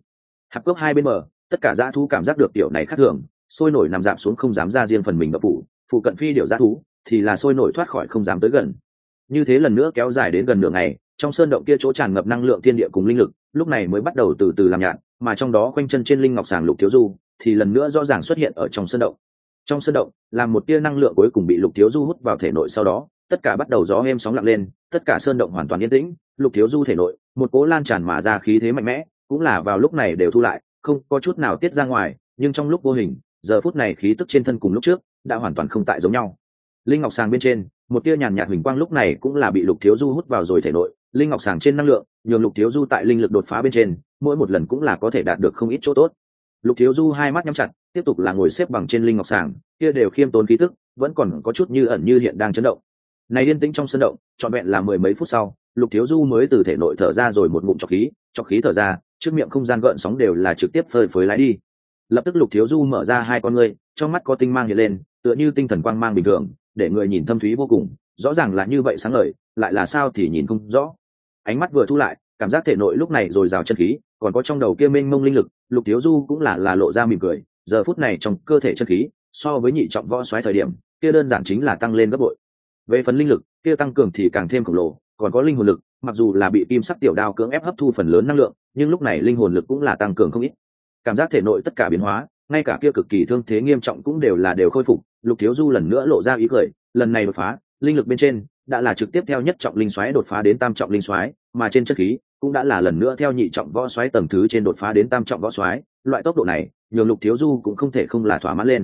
S1: hạp cốc hai bên bờ, tất cả dã thú cảm giác được tiểu này khác thường, sôi nổi nằm dạp xuống không dám ra riêng phần mình đập phủ, phụ cận phi điểu dã thú thì là sôi nổi thoát khỏi không dám tới gần. Như thế lần nữa kéo dài đến gần nửa ngày, trong sơn động kia chỗ tràn ngập năng lượng thiên địa cùng linh lực, lúc này mới bắt đầu từ từ làm nhạt, mà trong đó quanh chân trên linh ngọc sàng Lục Thiếu Du thì lần nữa rõ ràng xuất hiện ở trong sơn động. Trong sơn động, làm một tia năng lượng cuối cùng bị Lục Thiếu Du hút vào thể nội sau đó, tất cả bắt đầu gió êm sóng lặng lên, tất cả sơn động hoàn toàn yên tĩnh. Lục Thiếu Du thể nội, một cỗ lan tràn mà ra khí thế mạnh mẽ, cũng là vào lúc này đều thu lại, không có chút nào tiết ra ngoài, nhưng trong lúc vô hình, giờ phút này khí tức trên thân cùng lúc trước đã hoàn toàn không tại giống nhau. Linh ngọc sàng bên trên, một tia nhàn nhạt huỳnh quang lúc này cũng là bị Lục Thiếu Du hút vào rồi thể nội. Linh ngọc sàng trên năng lượng, nhường Lục Thiếu Du tại linh lực đột phá bên trên, mỗi một lần cũng là có thể đạt được không ít chỗ tốt. Lục Thiếu Du hai mắt nhắm chặt, tiếp tục là ngồi xếp bằng trên linh ngọc sàng, kia đều khiêm tốn khí tức, vẫn còn có chút như ẩn như hiện đang chấn động. Này yên tĩnh trong sân động, trọn vẹn là mười mấy phút sau, Lục Thiếu Du mới từ thể nội thở ra rồi một ngụm trọc khí thở ra, trước miệng không gian gợn sóng đều là trực tiếp phơi phới lái đi. Lập tức Lục Thiếu Du mở ra hai con ngươi, trong mắt có tinh mang hiện lên, tựa như tinh thần quang mang bình thường, để người nhìn thâm thúy vô cùng, rõ ràng là như vậy sáng ngời, lại là sao thì nhìn không rõ. Ánh mắt vừa thu lại, cảm giác thể nội lúc này rồi rào chân khí, còn có trong đầu kia mênh mông linh lực, Lục Thiếu Du cũng là lộ ra mỉm cười, giờ phút này trong cơ thể chân khí, so với nhị trọng võ soái thời điểm, kia đơn giản chính là tăng lên gấp bội. Về phần linh lực, kia tăng cường thì càng thêm khổng lồ, còn có linh hồn lực, mặc dù là bị kim sắc tiểu đao cưỡng ép hấp thu phần lớn năng lượng, nhưng lúc này linh hồn lực cũng là tăng cường không ít. Cảm giác thể nội tất cả biến hóa, ngay cả kia cực kỳ thương thế nghiêm trọng cũng đều khôi phục. Lục Thiếu Du lần nữa lộ ra ý cười, lần này đột phá, linh lực bên trên đã là trực tiếp theo nhất trọng linh soái đột phá đến tam trọng linh soái, mà trên chất khí cũng đã là lần nữa theo nhị trọng võ soái tầng thứ trên đột phá đến tam trọng võ soái. Loại tốc độ này, nhường Lục Thiếu Du cũng không thể không là thỏa mãn lên.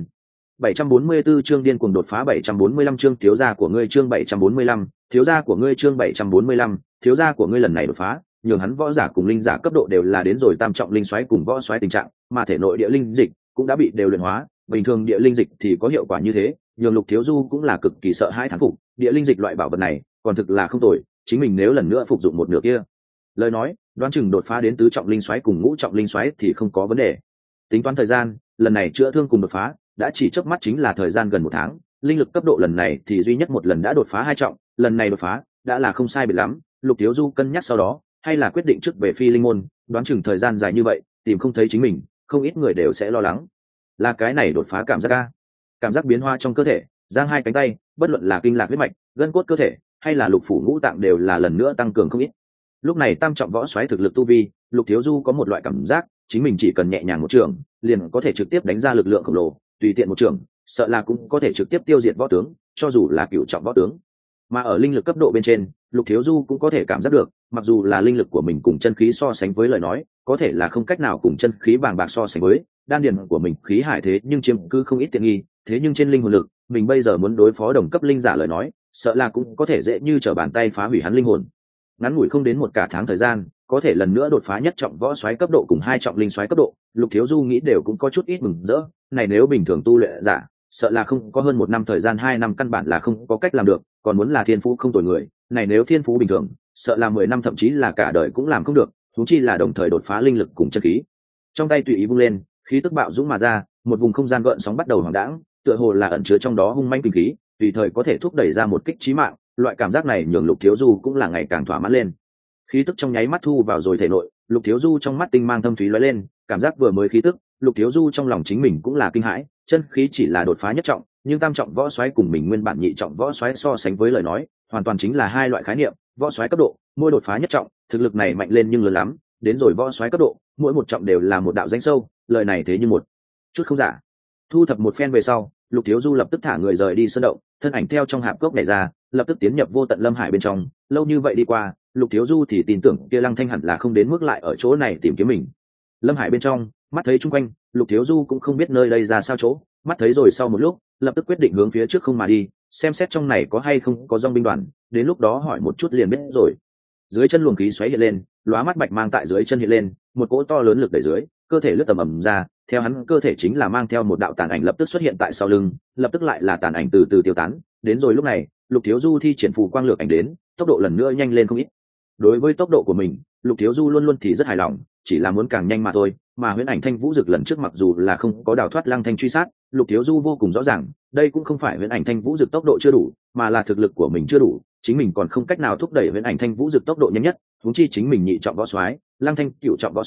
S1: 744 chương điên cuồng đột phá 745 chương thiếu gia của ngươi chương 745, thiếu gia của ngươi chương 745, thiếu gia của ngươi lần này đột phá, nhường hắn võ giả cùng linh giả cấp độ đều là đến rồi tam trọng linh soái cùng võ soái tình trạng, mà thể nội địa linh dịch cũng đã bị đều luyện hóa, bình thường địa linh dịch thì có hiệu quả như thế, nhường Lục Thiếu Du cũng là cực kỳ sợ hãi thán phục, địa linh dịch loại bảo vật này, còn thực là không tồi, chính mình nếu lần nữa phục dụng một nửa kia. Lời nói, đoán chừng đột phá đến tứ trọng linh soái cùng ngũ trọng linh soái thì không có vấn đề. Tính toán thời gian, lần này chữa thương cùng đột phá, đã chỉ chớp mắt chính là thời gian gần một tháng, linh lực cấp độ lần này thì duy nhất một lần đã đột phá hai trọng, lần này đột phá đã là không sai biệt lắm. Lục Thiếu Du cân nhắc sau đó, hay là quyết định trước về Phi Linh môn, đoán chừng thời gian dài như vậy, tìm không thấy chính mình, không ít người đều sẽ lo lắng. Là cái này đột phá cảm giác a, cảm giác biến hóa trong cơ thể, giang hai cánh tay, bất luận là kinh lạc huyết mạch, gân cốt cơ thể, hay là lục phủ ngũ tạng đều là lần nữa tăng cường không ít. Lúc này tam trọng võ xoáy thực lực tu vi, Lục Thiếu Du có một loại cảm giác, chính mình chỉ cần nhẹ nhàng một trường, liền có thể trực tiếp đánh ra lực lượng khổng lồ, tùy tiện một trường, sợ là cũng có thể trực tiếp tiêu diệt võ tướng, cho dù là cửu trọng võ tướng. Mà ở linh lực cấp độ bên trên, Lục Thiếu Du cũng có thể cảm giác được, mặc dù là linh lực của mình cùng chân khí so sánh với lời nói, có thể là không cách nào cùng chân khí bàng bạc so sánh với, đan điền của mình khí hải thế nhưng chiếm cứ không ít tiện nghi, thế nhưng trên linh hồn lực, mình bây giờ muốn đối phó đồng cấp linh giả lời nói, sợ là cũng có thể dễ như trở bàn tay phá hủy hắn linh hồn. Ngắn ngủi không đến một cả tháng thời gian, có thể lần nữa đột phá nhất trọng võ soái cấp độ cùng hai trọng linh soái cấp độ, Lục Thiếu Du nghĩ đều cũng có chút ít mừng rỡ, này nếu bình thường tu luyện giả, sợ là không có hơn một năm thời gian 2 năm căn bản là không có cách làm được, còn muốn là thiên phú không tồi người, này nếu thiên phú bình thường, sợ là 10 năm thậm chí là cả đời cũng làm không được, huống chi là đồng thời đột phá linh lực cùng chân khí. Trong tay tùy ý vung lên, khí tức bạo dũng mà ra, một vùng không gian gợn sóng bắt đầu hoảng đãng, tựa hồ là ẩn chứa trong đó hung manh kinh khí, tùy thời có thể thúc đẩy ra một kích chí mạng, loại cảm giác này nhường Lục Thiếu Du cũng là ngày càng thỏa mãn lên. Khí tức trong nháy mắt thu vào rồi thể nội, Lục Thiếu Du trong mắt tinh mang thâm thúy lóe lên, cảm giác vừa mới khí tức, Lục Thiếu Du trong lòng chính mình cũng là kinh hãi, chân khí chỉ là đột phá nhất trọng, nhưng tam trọng võ soái cùng mình nguyên bản nhị trọng võ soái so sánh với lời nói, hoàn toàn chính là hai loại khái niệm, võ soái cấp độ, mỗi đột phá nhất trọng, thực lực này mạnh lên nhưng lớn lắm, đến rồi võ soái cấp độ, mỗi một trọng đều là một đạo danh sâu, lời này thế nhưng một chút không giả. Thu thập một phen về sau, Lục Thiếu Du lập tức thả người rời đi sơn động, thân ảnh theo trong hạp cốc nhảy ra, lập tức tiến nhập vô tận lâm hải bên trong. Lâu như vậy đi qua, Lục Thiếu Du thì tin tưởng kia Lăng Thanh hẳn là không đến mức lại ở chỗ này tìm kiếm mình. Lâm hải bên trong, mắt thấy chung quanh, Lục Thiếu Du cũng không biết nơi đây ra sao chỗ, mắt thấy rồi sau một lúc, lập tức quyết định hướng phía trước không mà đi, xem xét trong này có hay không có dòng binh đoàn, đến lúc đó hỏi một chút liền biết rồi. Dưới chân luồng khí xoáy hiện lên, lóa mắt bạch mang tại dưới chân hiện lên, một cỗ to lớn lực đẩy dưới, cơ thể lướt tầm ầm ra, theo hắn cơ thể chính là mang theo một đạo tàn ảnh lập tức xuất hiện tại sau lưng, lập tức lại là tàn ảnh từ từ tiêu tán. Đến rồi lúc này, Lục Thiếu Du thi triển phù quang lược ảnh đến, tốc độ lần nữa nhanh lên không ít. Đối với tốc độ của mình, Lục Thiếu Du luôn luôn thì rất hài lòng, chỉ là muốn càng nhanh mà thôi. Mà Huyễn Ảnh Thanh Vũ Dực lần trước mặc dù là không có đào thoát Lăng Thanh truy sát, Lục Thiếu Du vô cùng rõ ràng, đây cũng không phải Huyễn Ảnh Thanh Vũ Dực tốc độ chưa đủ, mà là thực lực của mình chưa đủ, chính mình còn không cách nào thúc đẩy Huyễn Ảnh Thanh Vũ Dực tốc độ nhanh nhất, huống chi chính mình nhị trọng võ soái, Lăng Thanh cửu trọng võ soái,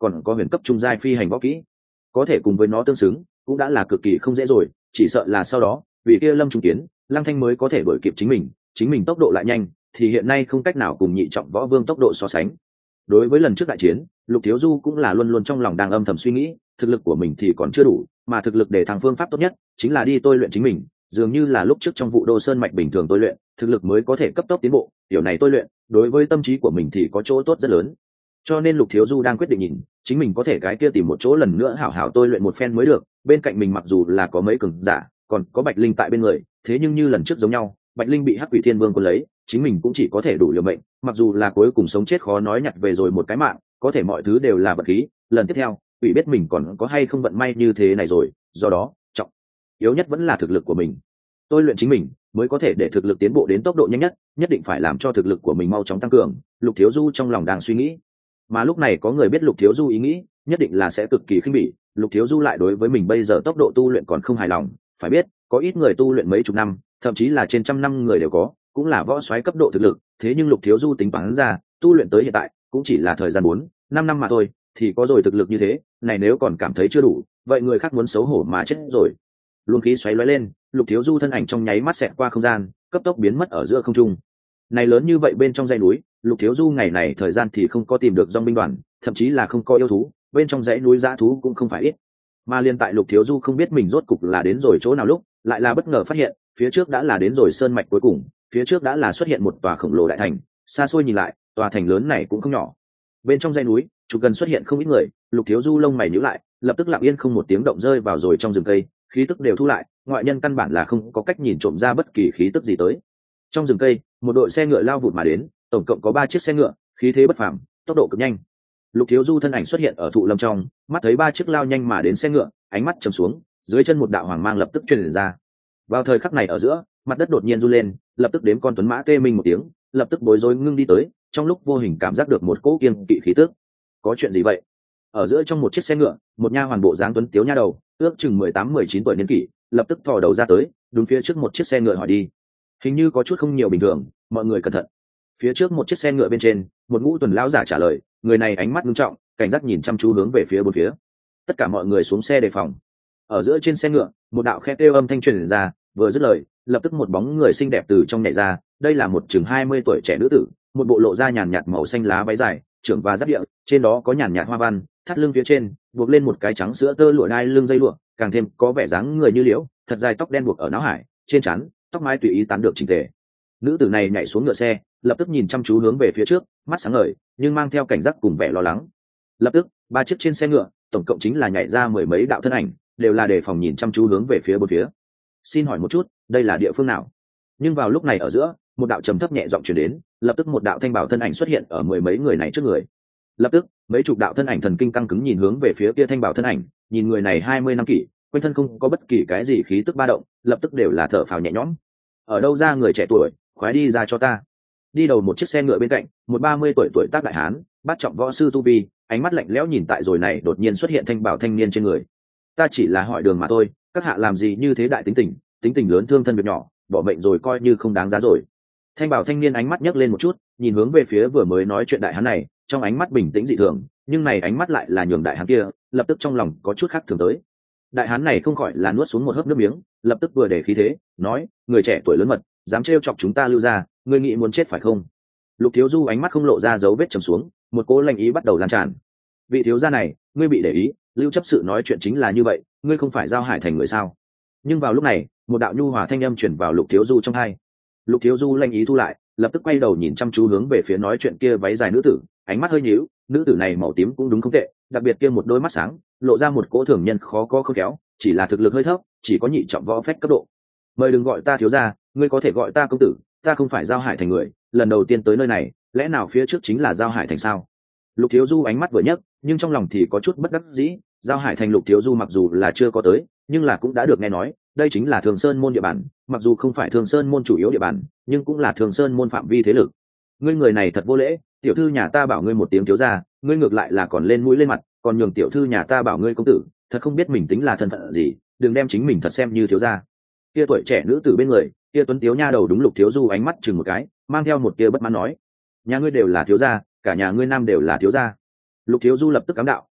S1: còn có huyền cấp trung giai phi hành võ kỹ, có thể cùng với nó tương xứng cũng đã là cực kỳ không dễ rồi. Chỉ sợ là sau đó vì kia Lâm Trung Kiến, Lăng Thanh mới có thể đuổi kịp chính mình tốc độ lại nhanh thì hiện nay không cách nào cùng nhị trọng võ vương tốc độ so sánh. Đối với lần trước đại chiến, Lục Thiếu Du cũng là luôn luôn trong lòng đang âm thầm suy nghĩ, thực lực của mình thì còn chưa đủ, mà thực lực để thăng phương pháp tốt nhất chính là đi tôi luyện chính mình, dường như là lúc trước trong vụ Đô Sơn mạch bình thường tôi luyện, thực lực mới có thể cấp tốc tiến bộ, điều này tôi luyện, đối với tâm trí của mình thì có chỗ tốt rất lớn. Cho nên Lục Thiếu Du đang quyết định nhìn, chính mình có thể cái kia tìm một chỗ lần nữa hảo hảo tôi luyện một phen mới được, bên cạnh mình mặc dù là có mấy cường giả, còn có Bạch Linh tại bên người, thế nhưng như lần trước giống nhau, Bạch Linh bị Hắc Quỷ Thiên Vương quân lấy, chính mình cũng chỉ có thể đủ liều mệnh, mặc dù là cuối cùng sống chết khó nói, nhặt về rồi một cái mạng, có thể mọi thứ đều là vật khí, lần tiếp theo quỷ biết mình còn có hay không vận may như thế này rồi, do đó trọng yếu nhất vẫn là thực lực của mình. Tôi luyện chính mình mới có thể để thực lực tiến bộ đến tốc độ nhanh nhất, nhất định phải làm cho thực lực của mình mau chóng tăng cường. Lục Thiếu Du trong lòng đang suy nghĩ, mà lúc này có người biết Lục Thiếu Du ý nghĩ, nhất định là sẽ cực kỳ khinh bỉ. Lục Thiếu Du lại đối với mình bây giờ tốc độ tu luyện còn không hài lòng, phải biết có ít người tu luyện mấy chục năm, thậm chí là trên trăm năm người đều có, cũng là võ soái cấp độ thực lực, thế nhưng Lục Thiếu Du tính toán ra, tu luyện tới hiện tại cũng chỉ là thời gian 4-5 năm mà thôi, thì có rồi thực lực như thế này, nếu còn cảm thấy chưa đủ, vậy người khác muốn xấu hổ mà chết rồi. Luồng khí xoáy lóe lên, Lục Thiếu Du thân ảnh trong nháy mắt xẹt qua không gian, cấp tốc biến mất ở giữa không trung. Này lớn như vậy bên trong dãy núi, Lục Thiếu Du ngày này thời gian thì không có tìm được dòng binh đoàn, thậm chí là không có yêu thú, bên trong dãy núi dã thú cũng không phải ít. Mà liên tại Lục Thiếu Du không biết mình rốt cục là đến rồi chỗ nào lúc, lại là bất ngờ phát hiện, phía trước đã là đến rồi sơn mạch cuối cùng, phía trước đã là xuất hiện một tòa khổng lồ đại thành, xa xôi nhìn lại, tòa thành lớn này cũng không nhỏ. Bên trong dãy núi, chụp gần xuất hiện không ít người, Lục Thiếu Du lông mày nhíu lại, lập tức lặng yên không một tiếng động rơi vào rồi trong rừng cây, khí tức đều thu lại, ngoại nhân căn bản là không có cách nhìn trộm ra bất kỳ khí tức gì tới. Trong rừng cây, một đội xe ngựa lao vụt mà đến, tổng cộng có 3 chiếc xe ngựa, khí thế bất phàm, tốc độ cực nhanh. Lục Thiếu Du thân ảnh xuất hiện ở thụ lâm trong, mắt thấy 3 chiếc lao nhanh mà đến xe ngựa, ánh mắt trầm xuống, dưới chân một đạo hoàng mang lập tức truyền ra. Vào thời khắc này ở giữa, mặt đất đột nhiên run lên, lập tức đếm con tuấn mã tê minh một tiếng, lập tức bối rối ngưng đi tới, trong lúc vô hình cảm giác được một cỗ kiêng kỵ khí tức. Có chuyện gì vậy? Ở giữa trong một chiếc xe ngựa, một nha hoàn bộ dáng tuấn tiếu nha đầu, ước chừng 18-19 tuổi niên kỷ, lập tức thò đầu ra tới, đúng phía trước một chiếc xe ngựa hỏi đi. Hình như có chút không nhiều bình thường, mọi người cẩn thận. Phía trước một chiếc xe ngựa bên trên, một ngũ tuần lão giả trả lời, người này ánh mắt nghiêm trọng, cảnh giác nhìn chăm chú hướng về phía bốn phía. Tất cả mọi người xuống xe đề phòng. Ở giữa trên xe ngựa, một đạo khe kêu âm thanh truyền ra, vừa dứt lời, lập tức một bóng người xinh đẹp từ trong nhảy ra, đây là một chừng 20 tuổi trẻ nữ tử, một bộ lộ da nhàn nhạt màu xanh lá váy dài, trưởng và giáp địa, trên đó có nhàn nhạt hoa văn, thắt lưng phía trên buộc lên một cái trắng sữa tơ lụa đai lưng dây lụa, càng thêm có vẻ dáng người như liễu, thật dài tóc đen buộc ở não hải, trên trán tóc mái tùy ý tán được chỉnh tề. Nữ tử này nhảy xuống ngựa xe, lập tức nhìn chăm chú hướng về phía trước, mắt sáng ngời nhưng mang theo cảnh giác cùng vẻ lo lắng. Lập tức 3 chiếc trên xe ngựa, tổng cộng chính là nhảy ra 10 mấy đạo thân ảnh, đều là đề phòng nhìn chăm chú hướng về phía bốn phía. Xin hỏi một chút, đây là địa phương nào? Nhưng vào lúc này ở giữa, một đạo trầm thấp nhẹ giọng truyền đến, lập tức một đạo thanh bảo thân ảnh xuất hiện ở 10 mấy người này trước người. Lập tức mấy chục đạo thân ảnh thần kinh căng cứng nhìn hướng về phía kia thanh bảo thân ảnh, nhìn người này 20 năm kỷ, quanh thân không có bất kỳ cái gì khí tức ba động, lập tức đều là thở phào nhẹ nhõm. Ở đâu ra người trẻ tuổi, khoái đi ra cho ta. Đi đầu một chiếc xe ngựa bên cạnh, một 30 tuổi tác đại hán, bát trọng võ sư tu vi, ánh mắt lạnh lẽo nhìn tại rồi này đột nhiên xuất hiện thanh bảo thanh niên trên người. Ta chỉ là hỏi đường mà thôi, các hạ làm gì như thế đại tính tình lớn thương thân việc nhỏ, bỏ mệnh rồi coi như không đáng giá rồi. Thanh bảo thanh niên ánh mắt nhấc lên một chút, nhìn hướng về phía vừa mới nói chuyện đại hán này, trong ánh mắt bình tĩnh dị thường, nhưng này ánh mắt lại là nhường đại hán kia lập tức trong lòng có chút khác thường tới. Đại hán này không khỏi là nuốt xuống một hớp nước miếng, lập tức vừa để khí thế nói, người trẻ tuổi lớn mật, dám trêu chọc chúng ta Lưu gia, ngươi nghĩ muốn chết phải không? Lục Thiếu Du ánh mắt không lộ ra dấu vết trầm xuống, một cỗ lanh ý bắt đầu lan tràn. Vị thiếu gia này, ngươi bị để ý, Lưu chấp sự nói chuyện chính là như vậy, ngươi không phải giao hải thành người sao? Nhưng vào lúc này, một đạo nhu hòa thanh âm truyền vào Lục Thiếu Du trong tai. Lục Thiếu Du lanh ý thu lại, lập tức quay đầu nhìn chăm chú hướng về phía nói chuyện kia váy dài nữ tử, ánh mắt hơi nhíu, nữ tử này màu tím cũng đúng không tệ, đặc biệt kia một đôi mắt sáng, lộ ra một cỗ thường nhân khó có khôn khéo, chỉ là thực lực hơi thấp, chỉ có nhị trọng võ phách cấp độ. Mời đừng gọi ta thiếu gia, ngươi có thể gọi ta công tử, ta không phải giao hải thành người, lần đầu tiên tới nơi này, lẽ nào phía trước chính là giao hải thành sao? Lục Thiếu Du ánh mắt vừa nhấc, nhưng trong lòng thì có chút bất đắc dĩ, giao hải thành Lục Thiếu Du mặc dù là chưa có tới, nhưng là cũng đã được nghe nói, đây chính là Thường Sơn môn địa bàn, mặc dù không phải Thường Sơn môn chủ yếu địa bàn, nhưng cũng là Thường Sơn môn phạm vi thế lực. Ngươi người này thật vô lễ, tiểu thư nhà ta bảo ngươi một tiếng thiếu gia, ngươi ngược lại là còn lên mũi lên mặt, còn nhường tiểu thư nhà ta bảo ngươi công tử, thật không biết mình tính là thân phận gì, đừng đem chính mình thật xem như thiếu gia. Kia tuổi trẻ nữ tử bên người, kia tuấn tiếu nha đầu đúng Lục Thiếu Du ánh mắt chừng một cái, mang theo một tia bất mãn nói, nhà ngươi đều là thiếu gia, cả nhà ngươi nam đều là thiếu gia. Lục Thiếu Du lập tức cám đạo,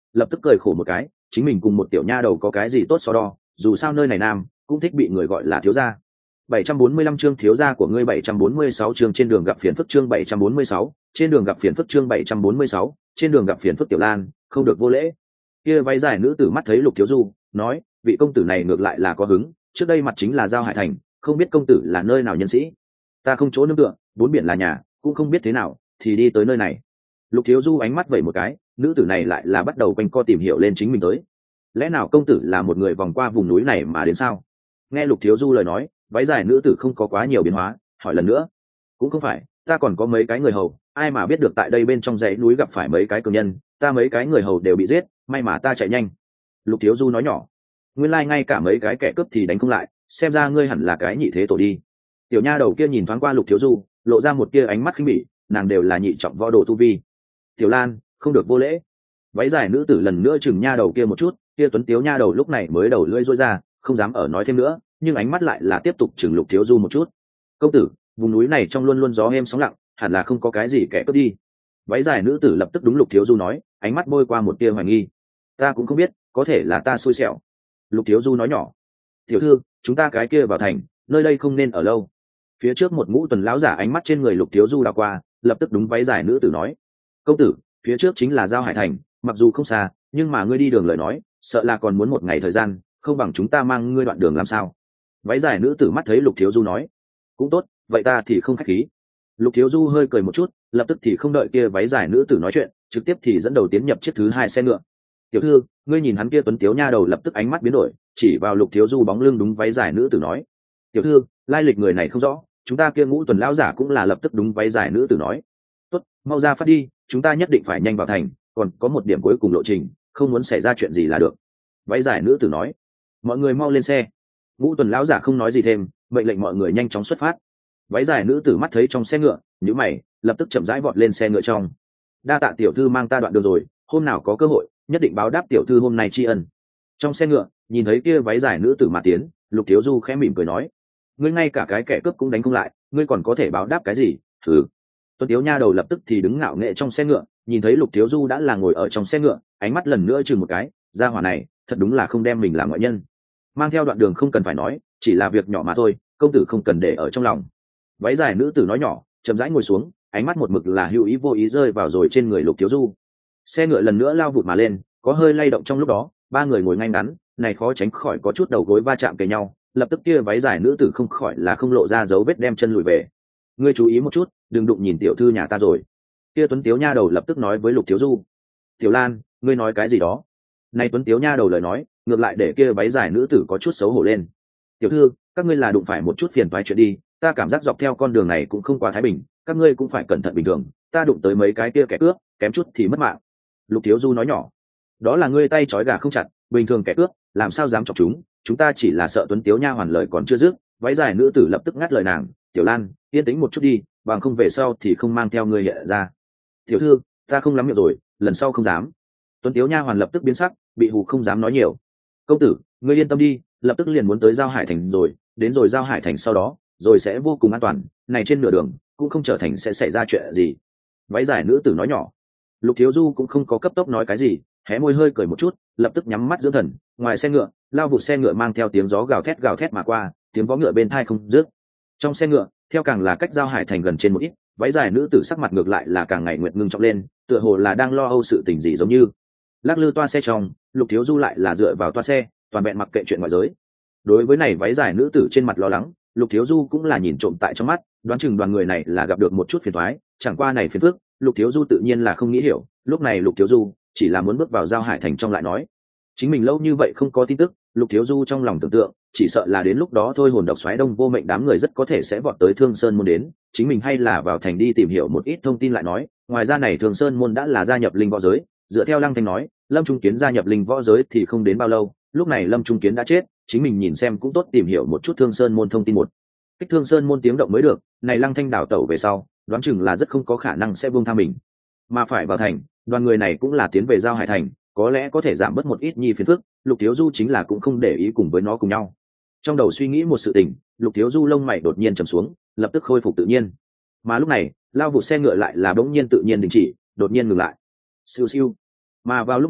S1: lập tức cười khổ một cái, chính mình cùng một tiểu nha đầu có cái gì tốt so đo, dù sao nơi này nam cũng thích bị người gọi là thiếu gia. 745 chương thiếu gia của ngươi. 746 chương trên đường gặp phiền phức. Chương 746 trên đường gặp phiền phức. Chương 746 trên đường gặp phiền phức. Tiểu Lan, không được vô lễ. Kia váy dài nữ tử mắt thấy Lục Thiếu Du, nói, vị công tử này ngược lại là có hứng, trước đây mặt chính là Giao Hải Thành, không biết công tử là nơi nào nhân sĩ. Ta không chỗ nương tựa, bốn biển là nhà, cũng không biết thế nào thì đi tới nơi này. Lục Thiếu Du ánh mắt vẩy một cái, nữ tử này lại là bắt đầu quanh co tìm hiểu lên chính mình tới. Lẽ nào công tử là một người vòng qua vùng núi này mà đến sao? Nghe Lục Thiếu Du lời nói, váy dài nữ tử không có quá nhiều biến hóa, hỏi lần nữa, cũng không phải, ta còn có mấy cái người hầu, ai mà biết được tại đây bên trong dãy núi gặp phải mấy cái cường nhân, ta mấy cái người hầu đều bị giết, may mà ta chạy nhanh. Lục Thiếu Du nói nhỏ, nguyên lai ngay cả mấy cái kẻ cướp thì đánh không lại, xem ra ngươi hẳn là cái nhị thế tổ đi. Tiểu nha đầu kia nhìn thoáng qua Lục Thiếu Du, lộ ra một tia ánh mắt khinh bỉ, nàng đều là nhị trọng võ đồ tu vi. Tiểu Lan, không được vô lễ. Váy dài nữ tử lần nữa chừng nha đầu kia một chút, kia tuấn tiếu nha đầu lúc này mới đầu lưỡi rối ra, không dám ở nói thêm nữa, nhưng ánh mắt lại là tiếp tục chừng Lục Thiếu Du một chút. Công tử, vùng núi này trong luôn luôn gió êm sóng lặng, hẳn là không có cái gì kẻ cướp đi. Váy dài nữ tử lập tức đúng Lục Thiếu Du nói, ánh mắt bôi qua một tia hoài nghi. Ta cũng không biết, có thể là ta xui xẻo. Lục Thiếu Du nói nhỏ, tiểu thư, chúng ta cái kia vào thành, nơi đây không nên ở lâu. Phía trước một ngũ tuần lão giả ánh mắt trên người Lục Thiếu Du đảo qua, lập tức đúng váy dài nữ tử nói, công tử, phía trước chính là Giao Hải Thành, mặc dù không xa, nhưng mà ngươi đi đường lời nói, sợ là còn muốn một ngày thời gian, không bằng chúng ta mang ngươi đoạn đường làm sao? Váy dài nữ tử mắt thấy Lục Thiếu Du nói, cũng tốt, vậy ta thì không khách khí. Lục Thiếu Du hơi cười một chút, lập tức thì không đợi kia váy dài nữ tử nói chuyện, trực tiếp thì dẫn đầu tiến nhập chiếc thứ hai xe ngựa. Tiểu thư, ngươi nhìn hắn kia tuấn tiếu nha đầu lập tức ánh mắt biến đổi, chỉ vào Lục Thiếu Du bóng lưng đúng váy dài nữ tử nói, tiểu thư, lai lịch người này không rõ, chúng ta kia ngũ tuần lão giả cũng là lập tức đúng váy dài nữ tử nói, tốt, mau ra phát đi, chúng ta nhất định phải nhanh vào thành, còn có một điểm cuối cùng lộ trình, không muốn xảy ra chuyện gì là được. Váy dài nữ tử nói, mọi người mau lên xe. Ngũ tuần lão giả không nói gì thêm, mệnh lệnh mọi người nhanh chóng xuất phát. Váy dài nữ tử mắt thấy trong xe ngựa, nhíu mày, lập tức chậm rãi vọt lên xe ngựa trong. Đa tạ tiểu thư mang ta đoạn đường rồi, hôm nào có cơ hội nhất định báo đáp tiểu thư hôm nay tri ân. Trong xe ngựa, nhìn thấy kia váy dài nữ tử mà tiến, Lục Thiếu Du khẽ mỉm cười nói, ngươi ngay cả cái kẻ cướp cũng đánh không lại, ngươi còn có thể báo đáp cái gì? Thử. Tuấn Tiếu nha đầu lập tức thì đứng ngạo nghệ trong xe ngựa, nhìn thấy Lục Thiếu Du đã là ngồi ở trong xe ngựa, ánh mắt lần nữa chừng một cái, gia hỏa này thật đúng là không đem mình làm ngoại nhân. Mang theo đoạn đường không cần phải nói, chỉ là việc nhỏ mà thôi, công tử không cần để ở trong lòng. Váy dài nữ tử nói nhỏ, chậm rãi ngồi xuống, ánh mắt một mực là hữu ý vô ý rơi vào rồi trên người Lục Thiếu Du. Xe ngựa lần nữa lao vụt mà lên, có hơi lay động trong lúc đó, ba người ngồi ngay ngắn, này khó tránh khỏi có chút đầu gối va chạm kề nhau, lập tức kia váy dài nữ tử không khỏi là không lộ ra dấu vết đem chân lùi về. Ngươi chú ý một chút, đừng đụng nhìn tiểu thư nhà ta rồi. Kia tuấn tiếu nha đầu lập tức nói với Lục Thiếu Du. Tiểu Lan, ngươi nói cái gì đó? Này tuấn tiếu nha đầu lời nói, ngược lại để kia váy dài nữ tử có chút xấu hổ lên. Tiểu thư, các ngươi là đụng phải một chút phiền toái chuyện đi, ta cảm giác dọc theo con đường này cũng không quá thái bình, các ngươi cũng phải cẩn thận bình thường, ta đụng tới mấy cái kia kẻ cướp, kém chút thì mất mạng. Lục Thiếu Du nói nhỏ, đó là ngươi tay trói gà không chặt, bình thường kẻ cướp làm sao dám chọc chúng ta chỉ là sợ tuấn tiếu nha hoàn lời còn chưa dứt, váy dài nữ tử lập tức ngắt lời nàng, Tiểu Lan, yên tĩnh một chút đi, bằng không về sau thì không mang theo ngươi hiện ra. Tiểu thư, ta không lắm miệng rồi, lần sau không dám. Tuấn tiếu nha hoàn lập tức biến sắc, bị hù không dám nói nhiều. Công tử, ngươi yên tâm đi, lập tức liền muốn tới Giao Hải Thành rồi, đến rồi Giao Hải Thành sau đó, rồi sẽ vô cùng an toàn, này trên nửa đường cũng không trở thành sẽ xảy ra chuyện gì. Váy dài nữ tử nói nhỏ. Lục Thiếu Du cũng không có cấp tốc nói cái gì, hé môi hơi cười một chút, lập tức nhắm mắt dưỡng thần. Ngoài xe ngựa, lao vụt xe ngựa mang theo tiếng gió gào thét mà qua, tiếng vó ngựa bên tai không dứt. Trong xe ngựa, theo càng là cách Giao Hải Thành gần trên một ít, váy dài nữ tử sắc mặt ngược lại là càng ngày nguyệt ngưng trọng lên, tựa hồ là đang lo âu sự tình gì giống như. Lắc lư toa xe trong, Lục Thiếu Du lại là dựa vào toa xe, toàn vẹn mặc kệ chuyện ngoại giới. Đối với này váy dài nữ tử trên mặt lo lắng, Lục Thiếu Du cũng là nhìn trộm tại trong mắt, đoán chừng đoàn người này là gặp được một chút phiền toái, chẳng qua này phiền phức, Lục Thiếu Du tự nhiên là không nghĩ hiểu. Lúc này Lục Thiếu Du chỉ là muốn bước vào Giao Hải Thành trong lại nói, chính mình lâu như vậy không có tin tức, Lục Thiếu Du trong lòng tưởng tượng, chỉ sợ là đến lúc đó thôi hồn độc xoáy đông vô mệnh đám người rất có thể sẽ vọt tới Thương Sơn môn đến, chính mình hay là vào thành đi tìm hiểu một ít thông tin lại nói. Ngoài ra này Thương Sơn môn đã là gia nhập linh võ giới, dựa theo Lăng Thanh nói, Lâm Trung Kiến gia nhập linh võ giới thì không đến bao lâu, lúc này Lâm Trung Kiến đã chết, chính mình nhìn xem cũng tốt tìm hiểu một chút Thương Sơn môn thông tin một. Kích Thương Sơn môn tiếng động mới được, này Lăng Thanh đảo tẩu về sau, đoán chừng là rất không có khả năng sẽ buông tha mình. Mà phải vào thành, đoàn người này cũng là tiến về Giao Hải Thành, có lẽ có thể giảm bớt một ít nhi phiền phức. Lục Thiếu Du chính là cũng không để ý cùng với nó cùng nhau. Trong đầu suy nghĩ một sự tình, Lục Thiếu Du lông mày đột nhiên trầm xuống, lập tức khôi phục tự nhiên. Mà lúc này, lao vụ xe ngựa lại là bỗng nhiên tự nhiên đình chỉ, đột nhiên ngừng lại. Siêu siêu. Mà vào lúc này,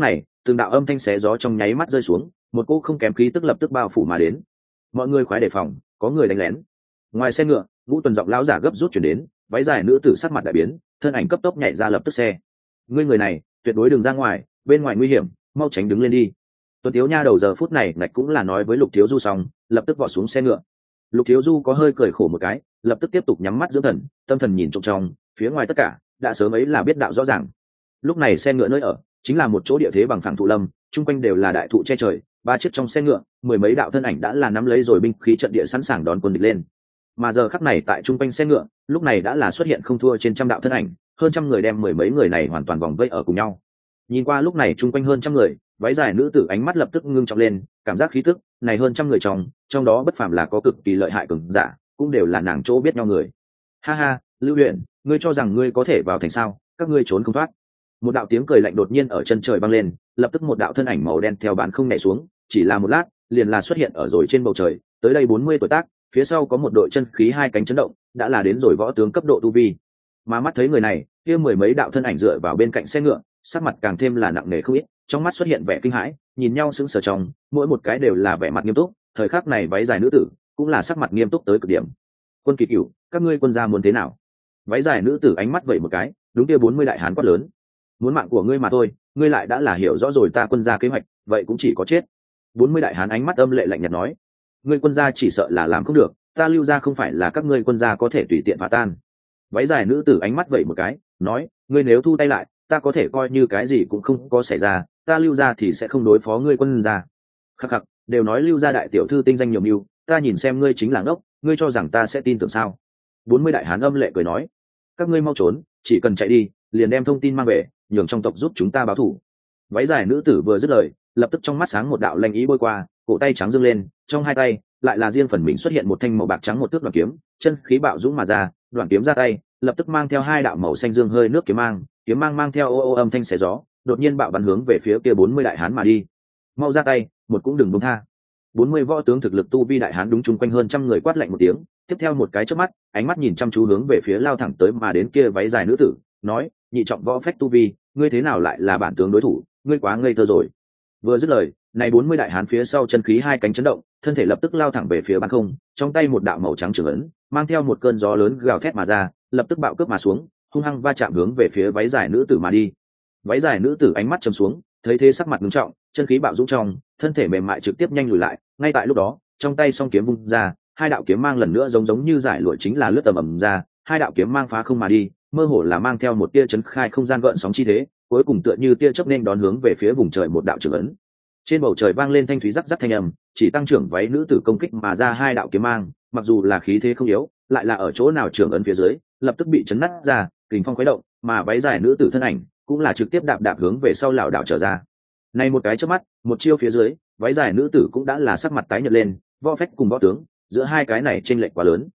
S1: từng đạo âm thanh xé gió trong nháy mắt rơi xuống, một cỗ không kém khí tức lập tức bao phủ mà đến. Mọi người khoái đề phòng, có người đánh lén. Ngoài xe ngựa, Ngũ Tuần giọng lão giả gấp rút chuyển đến, váy dài nữ tử sắc mặt đại biến, thân ảnh cấp tốc nhảy ra lập tức xe. Ngươi người này, tuyệt đối đừng ra ngoài, bên ngoài nguy hiểm, mau tránh đứng lên đi. Tuấn Tiếu nha đầu giờ phút này ngạch cũng là nói với Lục Thiếu Du xong, lập tức vọt xuống xe ngựa. Lục Thiếu Du có hơi cười khổ một cái, lập tức tiếp tục nhắm mắt dưỡng thần, tâm thần nhìn trong, phía ngoài tất cả đã sớm ấy là biết đạo rõ ràng. Lúc này xe ngựa nơi ở chính là một chỗ địa thế bằng phẳng thụ lâm, chung quanh đều là đại thụ che trời, ba chiếc trong xe ngựa, mười mấy đạo thân ảnh đã là nắm lấy rồi binh khí trận địa sẵn sàng đón quân địch lên. Mà giờ khắc này tại chung quanh xe ngựa, lúc này đã là xuất hiện không thua trên trăm đạo thân ảnh, hơn trăm người đem mười mấy người này hoàn toàn vòng vây ở cùng nhau. Nhìn qua lúc này chung quanh hơn trăm người, váy dài nữ tử ánh mắt lập tức ngưng trọng lên, cảm giác khí tức này hơn trăm người trong đó bất phàm là có cực kỳ lợi hại cường giả, cũng đều là nàng chỗ biết nhau người. Ha ha, Lưu Huyền, ngươi cho rằng ngươi có thể vào thành sao? Các ngươi trốn không thoát. Một đạo tiếng cười lạnh đột nhiên ở chân trời vang lên, lập tức một đạo thân ảnh màu đen theo bản không nhảy xuống, chỉ là một lát, liền là xuất hiện ở rồi trên bầu trời, tới đây 40 tuổi tác, phía sau có một đội chân khí hai cánh chấn động, đã là đến rồi võ tướng cấp độ tu vi. Mà mắt thấy người này, kia mười mấy đạo thân ảnh dựa vào bên cạnh xe ngựa, sắc mặt càng thêm là nặng nề không ít, trong mắt xuất hiện vẻ kinh hãi, nhìn nhau sững sờ trong, mỗi một cái đều là vẻ mặt nghiêm túc, thời khắc này váy dài nữ tử cũng là sắc mặt nghiêm túc tới cực điểm. Quân Kỳ Cửu, các ngươi quân gia muốn thế nào? Váy dài nữ tử ánh mắt vẩy một cái, đúng kia 40 đại hán quát lớn. Muốn mạng của ngươi mà thôi, ngươi lại đã là hiểu rõ rồi ta quân gia kế hoạch, vậy cũng chỉ có chết. 40 đại hán ánh mắt âm lệ lạnh nhạt nói, ngươi quân gia chỉ sợ là làm không được, ta Lưu gia không phải là các ngươi quân gia có thể tùy tiện phá tan. Váy dài nữ tử ánh mắt vẩy một cái, nói, ngươi nếu thu tay lại, ta có thể coi như cái gì cũng không có xảy ra, ta Lưu gia thì sẽ không đối phó ngươi quân gia. Khắc khắc, đều nói Lưu gia đại tiểu thư tinh danh nhiều mưu, ta nhìn xem ngươi chính là ngốc, ngươi cho rằng ta sẽ tin tưởng sao? 40 đại hán âm lệ cười nói, các ngươi mau trốn, chỉ cần chạy đi, liền đem thông tin mang về, nhường trong tộc giúp chúng ta báo thù. Váy dài nữ tử vừa dứt lời, lập tức trong mắt sáng một đạo lanh ý bôi qua, cổ tay trắng dương lên, trong hai tay lại là riêng phần mình xuất hiện một thanh màu bạc trắng một thước đoạn kiếm, chân khí bạo dũng mà ra, đoạn kiếm ra tay, lập tức mang theo hai đạo màu xanh dương hơi nước kiếm mang mang theo ô ô âm thanh xé gió, đột nhiên bạo bắn hướng về phía kia 40 đại hán mà đi. Mau ra tay, một cũng đừng buông tha. 40 võ tướng thực lực tu vi đại hán đúng chung quanh hơn trăm người quát lạnh một tiếng, tiếp theo một cái chớp mắt, ánh mắt nhìn chăm chú hướng về phía lao thẳng tới mà đến kia váy dài nữ tử, nói, nhị trọng võ phách tu vi, ngươi thế nào lại là bản tướng đối thủ, ngươi quá ngây thơ rồi. Vừa dứt lời, này 40 đại hán phía sau chân khí hai cánh chấn động, thân thể lập tức lao thẳng về phía ban không, trong tay một đạo màu trắng trường ấn, mang theo một cơn gió lớn gào thét mà ra, lập tức bạo cướp mà xuống, hung hăng va chạm hướng về phía váy dài nữ tử mà đi. Váy dài nữ tử ánh mắt trầm xuống, thấy thế sắc mặt nghiêm trọng, chân khí bạo dũng trong, thân thể mềm mại trực tiếp nhanh lùi lại, ngay tại lúc đó, trong tay song kiếm vung ra, hai đạo kiếm mang lần nữa giống như giải lụa chính là lướt tầm ầm ra, hai đạo kiếm mang phá không mà đi, mơ hồ là mang theo một tia chấn khai không gian gợn sóng chi thế, cuối cùng tựa như tia chớp nên đón hướng về phía vùng trời một đạo trường ấn. Trên bầu trời vang lên thanh thúy rắc rắc thanh âm, chỉ tăng trưởng váy nữ tử công kích mà ra hai đạo kiếm mang, mặc dù là khí thế không yếu, lại là ở chỗ nào trường ấn phía dưới, lập tức bị chấn nát ra, kình phong khuấy động, mà váy dài nữ tử thân ảnh cũng là trực tiếp đạp hướng về sau lảo đảo trở ra. Này một cái chớp mắt, một chiêu phía dưới, váy dài nữ tử cũng đã là sắc mặt tái nhợt lên, võ phách cùng võ tướng, giữa hai cái này chênh lệch quá lớn.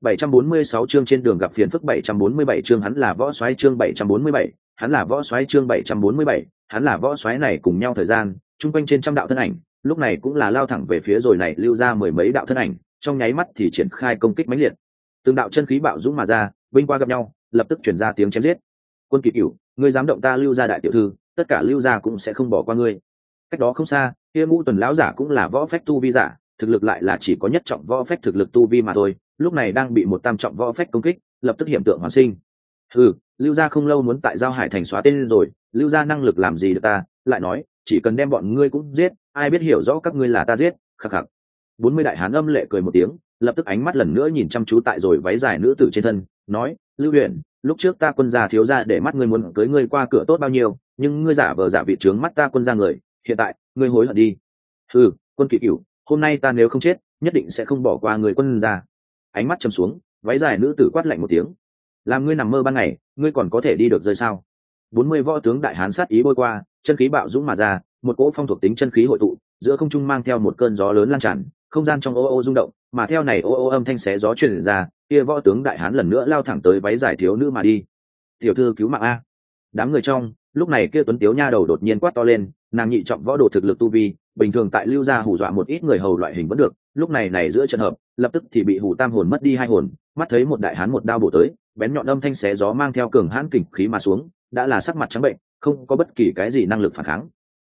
S1: 746 chương trên đường gặp phiền phức 747 chương hắn là võ soái chương 747, hắn là võ soái chương 747, hắn là võ soái này cùng nhau thời gian, trung quanh trên trăm đạo thân ảnh, lúc này cũng là lao thẳng về phía rồi này lưu ra mười mấy đạo thân ảnh, trong nháy mắt thì triển khai công kích mãnh liệt. Từng đạo chân khí bạo dũng mà ra, binh qua gặp nhau, lập tức truyền ra tiếng chém giết. Quân Kỳ Cửu, ngươi dám động ta lưu gia đại tiểu thư, tất cả lưu gia cũng sẽ không bỏ qua ngươi. Cách đó không xa, kia Ngũ Tuần lão giả cũng là võ phách tu vi giả, thực lực lại là chỉ có nhất trọng võ phách thực lực tu vi mà thôi, lúc này đang bị một tam trọng võ phách công kích, lập tức hiện tượng hoàn sinh. Lưu gia không lâu muốn tại Giao Hải thành xóa tên rồi, lưu gia năng lực làm gì được ta, lại nói, chỉ cần đem bọn ngươi cũng giết, ai biết hiểu rõ các ngươi là ta giết, khắc khắc. 40 đại hán âm lệ cười một tiếng, lập tức ánh mắt lần nữa nhìn chăm chú tại rồi váy dài nữ tử trên thân, nói, Lưu Huyền, lúc trước ta quân gia thiếu gia để mắt ngươi muốn cưới ngươi qua cửa tốt bao nhiêu, nhưng ngươi giả vờ giả vị trướng mắt ta quân gia người, hiện tại, ngươi hối hận đi. Quân Kỳ Cửu, hôm nay ta nếu không chết, nhất định sẽ không bỏ qua người quân gia. Ánh mắt trầm xuống, váy dài nữ tử quát lạnh một tiếng, làm ngươi nằm mơ ban ngày, ngươi còn có thể đi được rơi sao? 40 võ tướng đại hán sát ý bôi qua, chân khí bạo dũng mà ra, một cỗ phong thuộc tính chân khí hội tụ, giữa không trung mang theo một cơn gió lớn lan tràn, không gian trong ô ô rung động, mà theo này ô ô âm thanh xé gió truyền ra, kia võ tướng đại hán lần nữa lao thẳng tới váy dài thiếu nữ mà đi. Tiểu thư cứu mạng a! Đám người trong, lúc này kia tuấn tiếu nha đầu đột nhiên quát to lên, nàng nhị trọng võ đồ thực lực tu vi, bình thường tại lưu gia hù dọa một ít người hầu loại hình vẫn được, lúc này này giữa trận hợp, lập tức thì bị hù tam hồn mất đi hai hồn, mắt thấy một đại hán một đao bổ tới, bén nhọn âm thanh xé gió mang theo cường hãn kình khí mà xuống, đã là sắc mặt trắng bệnh, không có bất kỳ cái gì năng lực phản kháng.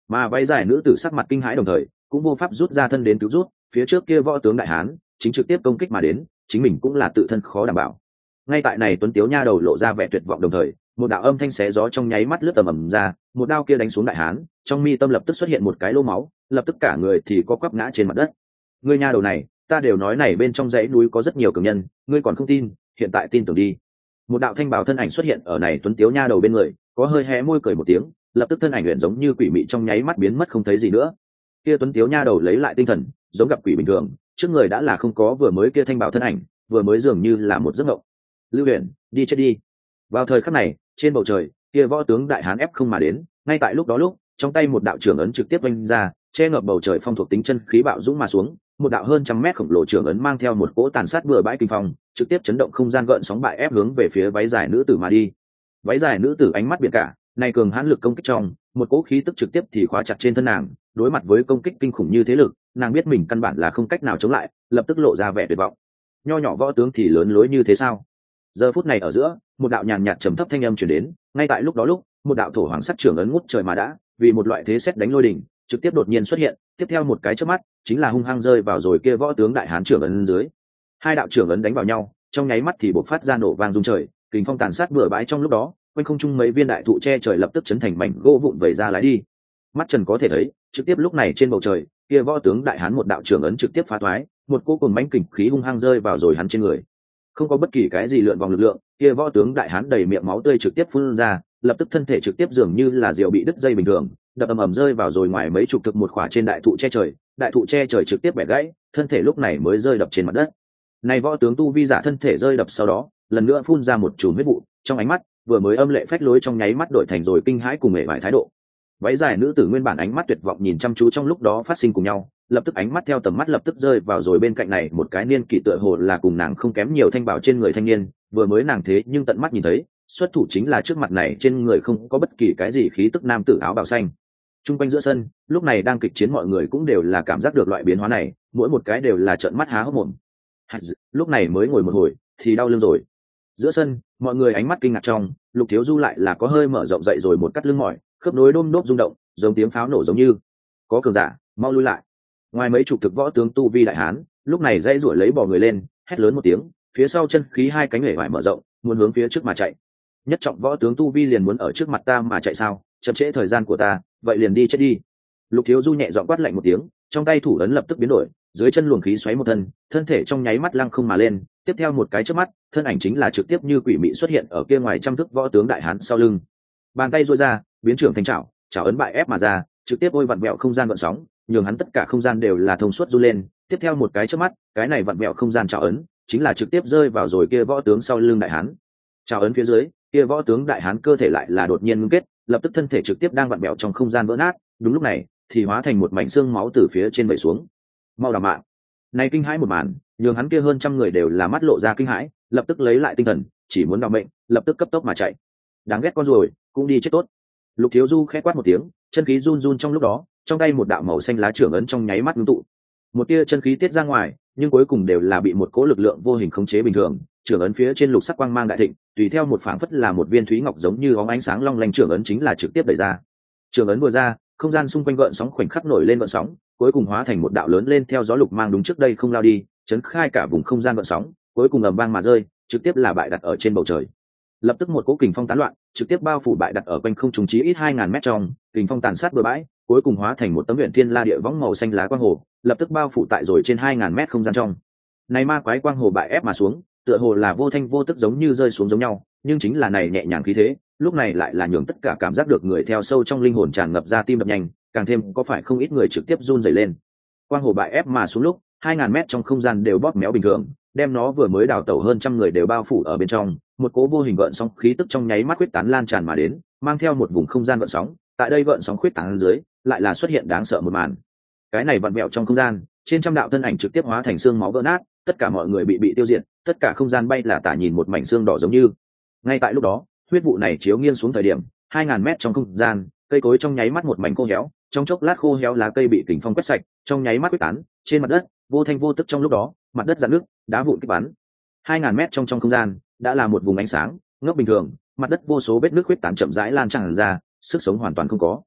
S1: mà váy dài nữ tử sắc mặt kinh hãi đồng thời cũng vô pháp rút ra thân đến cứu rút, phía trước kia võ tướng đại hán chính trực tiếp công kích mà đến, chính mình cũng là tự thân khó đảm bảo. Ngay tại này tuấn tiếu nha đầu lộ ra vẻ tuyệt vọng đồng thời, một đạo âm thanh xé gió trong nháy mắt lướt tầm ầm ra, một đao kia đánh xuống đại hán, trong mi tâm lập tức xuất hiện một cái lỗ máu, lập tức cả người thì có quắp ngã trên mặt đất. Ngươi nha đầu này, ta đều nói này bên trong dãy núi có rất nhiều cường nhân, ngươi còn không tin, hiện tại tin tưởng đi. Một đạo thanh bào thân ảnh xuất hiện ở này tuấn tiếu nha đầu bên người, có hơi hé môi cười một tiếng, lập tức thân ảnh luyện giống như quỷ mị trong nháy mắt biến mất không thấy gì nữa. Kia tuấn tiếu nha đầu lấy lại tinh thần, giống gặp quỷ bình thường, trước người đã là không có vừa mới kia thanh bào thân ảnh, vừa mới dường như là một giấc mộng. Lưu Huyền, đi chết đi. Vào thời khắc này, trên bầu trời, kia võ tướng đại hán ép không mà đến, ngay tại lúc đó trong tay một đạo trưởng ấn trực tiếp vung ra, che ngập bầu trời phong thuộc tính chân khí bạo dũng mà xuống, một đạo hơn trăm mét khổng lồ trưởng ấn mang theo một cỗ tàn sát bừa bãi kinh phong, trực tiếp chấn động không gian gợn sóng bại ép hướng về phía váy dài nữ tử mà đi. Váy dài nữ tử ánh mắt biển cả, này cường hãn lực công kích trong, một cỗ khí tức trực tiếp thì khóa chặt trên thân nàng, đối mặt với công kích kinh khủng như thế lực, nàng biết mình căn bản là không cách nào chống lại, lập tức lộ ra vẻ tuyệt vọng. Nho nhỏ võ tướng thì lớn lối như thế sao? Giờ phút này ở giữa, một đạo nhàn nhạt trầm thấp thanh âm truyền đến, ngay tại lúc đó một đạo thổ hoàng sắc trưởng ấn ngút trời mà đã, vì một loại thế sét đánh lôi đỉnh, trực tiếp đột nhiên xuất hiện, tiếp theo một cái chớp mắt, chính là hung hăng rơi vào rồi kia võ tướng đại hán trưởng ấn dưới. Hai đạo trưởng ấn đánh vào nhau, trong nháy mắt thì bộc phát ra nổ vang rung trời, kình phong tàn sát bừa bãi trong lúc đó, quanh không trung mấy viên đại thụ che trời lập tức chấn thành mảnh gỗ vụn vẩy ra lái đi. Mắt Trần có thể thấy, trực tiếp lúc này trên bầu trời, kia võ tướng đại hán một đạo trưởng ấn trực tiếp phá toái, một cỗ cùng mãnh kình khí hung hăng rơi vào rồi hắn trên người. Không có bất kỳ cái gì lượn vòng lực lượng, kia võ tướng đại hán đầy miệng máu tươi trực tiếp phun ra, lập tức thân thể trực tiếp dường như là diều bị đứt dây bình thường, đập ầm ầm rơi vào rồi ngoài mấy chục thực một khỏa trên đại thụ che trời, đại thụ che trời trực tiếp bẻ gãy, thân thể lúc này mới rơi đập trên mặt đất. Này võ tướng tu vi giả thân thể rơi đập sau đó, lần nữa phun ra một chùm huyết vụ, trong ánh mắt vừa mới âm lệ phách lối trong nháy mắt đổi thành rồi kinh hãi cùng mệt mỏi thái độ. Váy dài nữ tử nguyên bản ánh mắt tuyệt vọng nhìn chăm chú trong lúc đó phát sinh cùng nhau, lập tức ánh mắt theo tầm mắt lập tức rơi vào rồi bên cạnh này một cái niên kỷ tựa hồ là cùng nàng không kém nhiều thanh bảo trên người thanh niên, vừa mới nàng thế nhưng tận mắt nhìn thấy, xuất thủ chính là trước mặt này trên người không có bất kỳ cái gì khí tức nam tử áo bào xanh. Trung quanh giữa sân, lúc này đang kịch chiến mọi người cũng đều là cảm giác được loại biến hóa này, mỗi một cái đều là trợn mắt há hốc mồm. Lúc này mới ngồi một hồi thì đau lưng rồi. Giữa sân, mọi người ánh mắt kinh ngạc trong, Lục Thiếu Du lại là có hơi mở rộng dậy rồi một cắt lưng mỏi, khớp nối đôm đốp rung động, giống tiếng pháo nổ giống như có cường giả, mau lui lại. Ngoài mấy chục thực võ tướng tu vi đại hán, lúc này dãy rủi lấy bò người lên, hét lớn một tiếng, phía sau chân khí hai cánh hể vải mở rộng, muốn hướng phía trước mà chạy. Nhất trọng võ tướng tu vi liền muốn ở trước mặt ta mà chạy sao? Chậm trễ thời gian của ta, vậy liền đi chết đi. Lục Thiếu Du nhẹ giọng quát lạnh một tiếng, trong tay thủ ấn lập tức biến đổi, dưới chân luồng khí xoáy một thân thể trong nháy mắt lăng không mà lên, tiếp theo một cái chớp mắt, thân ảnh chính là trực tiếp như quỷ mị xuất hiện ở kia ngoài trăm thước võ tướng đại hán sau lưng. Bàn tay duỗi ra, biến trưởng thành chảo ấn bại ép mà ra, trực tiếp ôi vặn vẹo không gian gợn sóng, nhường hắn tất cả không gian đều là thông suốt du lên, tiếp theo một cái chớp mắt, cái này vặn vẹo không gian chảo ấn, chính là trực tiếp rơi vào rồi kia võ tướng sau lưng đại hán. Chảo ấn phía dưới, kia võ tướng đại hán cơ thể lại là đột nhiên ngưng kết, lập tức thân thể trực tiếp đang vặn vẹo trong không gian vỡ nát, đúng lúc này thì hóa thành một mảnh xương máu từ phía trên vẩy xuống. Mau đảm mạng. Này kinh hãi một màn, nhường hắn kia hơn trăm người đều là mắt lộ ra kinh hãi, lập tức lấy lại tinh thần, chỉ muốn đảm mệnh, lập tức cấp tốc mà chạy. Đáng ghét con ruồi, cũng đi chết tốt. Lục Thiếu Du khẽ quát một tiếng, chân khí run run trong lúc đó, trong tay một đạo màu xanh lá trưởng ấn trong nháy mắt ngưng tụ. Một tia chân khí tiết ra ngoài, nhưng cuối cùng đều là bị một cỗ lực lượng vô hình khống chế bình thường, trưởng ấn phía trên lục sắc quang mang đại thịnh, tùy theo một phảng phất là một viên thúy ngọc giống như óng ánh sáng long lanh trưởng ấn chính là trực tiếp đẩy ra. Trưởng ấn vừa ra, không gian xung quanh gợn sóng khoảnh khắc nổi lên gợn sóng, cuối cùng hóa thành một đạo lớn lên theo gió lục mang đúng trước đây không lao đi, chấn khai cả vùng không gian gợn sóng, cuối cùng ầm vang mà rơi, trực tiếp là bại đặt ở trên bầu trời. Lập tức một cỗ kình phong tán loạn, trực tiếp bao phủ bại đặt ở quanh không trung chí ít 2000 mét trong, kình phong tàn sát bừa bãi, cuối cùng hóa thành một tấm huyền thiên la địa võng màu xanh lá quang hồ, lập tức bao phủ tại rồi trên 2000 mét không gian trong. Này ma quái quang hồ bại ép mà xuống, tựa hồ là vô thanh vô tức giống như rơi xuống giống nhau, nhưng chính là này nhẹ nhàng khí thế, lúc này lại là nhường tất cả cảm giác được người theo sâu trong linh hồn tràn ngập ra tim đập nhanh, càng thêm có phải không ít người trực tiếp run rẩy lên. Quang hồ bại ép mà xuống lúc, 2000 mét trong không gian đều bóp méo bình thường, đem nó vừa mới đào tẩu hơn trăm người đều bao phủ ở bên trong, một cỗ vô hình gợn sóng khí tức trong nháy mắt quyết tán lan tràn mà đến, mang theo một vùng không gian gợn sóng, tại đây gợn sóng khuyết tán dưới, lại là xuất hiện đáng sợ một màn. Cái này vặn vẹo trong không gian, trên trăm đạo thân ảnh trực tiếp hóa thành xương máu vỡ nát, tất cả mọi người bị tiêu diệt, tất cả không gian bay là tả nhìn một mảnh xương đỏ giống như. Ngay tại lúc đó, huyết vụ này chiếu nghiêng xuống thời điểm, 2000 mét trong không gian, cây cối trong nháy mắt một mảnh khô héo, trong chốc lát khô héo lá cây bị kình phong quét sạch, trong nháy mắt quyết tán, trên mặt đất, vô thanh vô tức trong lúc đó, mặt đất rạn nước, đá vụn kích bắn. 2000 mét trong không gian, đã là một vùng ánh sáng, ngốc bình thường, mặt đất vô số vết nước huyết tán chậm rãi lan tràn ra, sức sống hoàn toàn không có.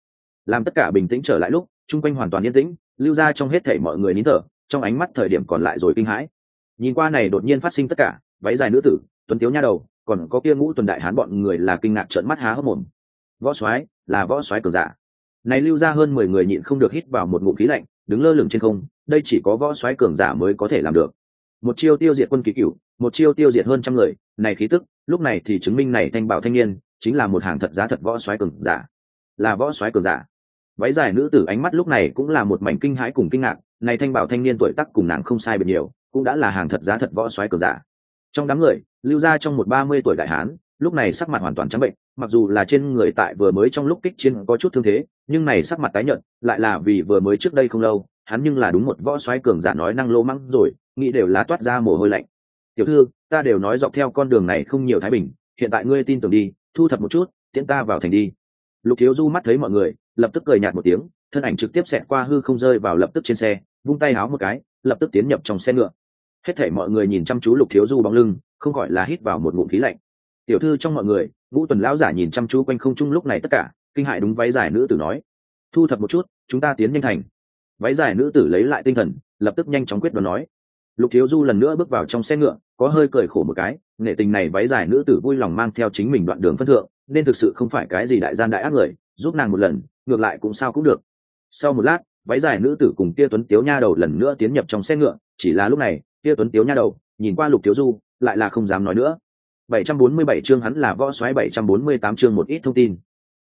S1: Làm tất cả bình tĩnh trở lại lúc chung quanh hoàn toàn yên tĩnh, lưu ra trong hết thảy mọi người nín thở, trong ánh mắt thời điểm còn lại rồi kinh hãi. Nhìn qua này đột nhiên phát sinh tất cả, váy dài nữ tử, tuấn tiếu nha đầu, còn có kia Ngũ Tuần đại hán bọn người là kinh ngạc trợn mắt há hốc mồm. Võ soái, là võ soái cường giả. Này lưu ra hơn 10 người nhịn không được hít vào một ngụm khí lạnh, đứng lơ lửng trên không, đây chỉ có võ soái cường giả mới có thể làm được. Một chiêu tiêu diệt quân kỳ cửu, một chiêu tiêu diệt hơn trăm người, này khí tức, lúc này thì chứng minh này thanh bảo thanh niên chính là một hàng thật giá thật võ soái cường giả. Là võ soái cường giả. Váy dài nữ tử ánh mắt lúc này cũng là một mảnh kinh hãi cùng kinh ngạc, này thanh bảo thanh niên tuổi tác cùng nàng không sai biệt nhiều, cũng đã là hàng thật giá thật võ soái cường giả. Trong đám người, lưu ra trong một 30 tuổi đại hán, lúc này sắc mặt hoàn toàn trắng bệnh, mặc dù là trên người tại vừa mới trong lúc kích chiến có chút thương thế, nhưng này sắc mặt tái nhợt, lại là vì vừa mới trước đây không lâu, hắn nhưng là đúng một võ soái cường giả nói năng lô mắng rồi, nghĩ đều là toát ra mồ hôi lạnh. Tiểu thư, ta đều nói dọc theo con đường này không nhiều thái bình, hiện tại ngươi tin tưởng đi, thu thập một chút, tiễn ta vào thành đi. Lục Thiếu Du mắt thấy mọi người, lập tức cười nhạt một tiếng, thân ảnh trực tiếp xẹt qua hư không rơi vào lập tức trên xe, vung tay háo một cái, lập tức tiến nhập trong xe ngựa. Hết thảy mọi người nhìn chăm chú Lục Thiếu Du bóng lưng, không khỏi là hít vào một ngụm khí lạnh. Tiểu thư trong mọi người, Ngũ Tuần lão giả nhìn chăm chú quanh không trung lúc này tất cả, kinh hại đúng váy dài nữ tử nói: "Thu thập một chút, chúng ta tiến nhanh thành." Váy dài nữ tử lấy lại tinh thần, lập tức nhanh chóng quyết đoán nói. Lục Thiếu Du lần nữa bước vào trong xe ngựa, có hơi cười khổ một cái, nghệ tình này váy dài nữ tử vui lòng mang theo chính mình đoạn đường phân thượng, nên thực sự không phải cái gì đại gian đại ác người, giúp nàng một lần, ngược lại cũng sao cũng được. Sau một lát, váy dài nữ tử cùng kia tuấn tiếu nha đầu lần nữa tiến nhập trong xe ngựa, chỉ là lúc này, kia tuấn tiếu nha đầu nhìn qua Lục Thiếu Du, lại là không dám nói nữa. 747 chương hắn là võ soái 748 chương một ít thông tin.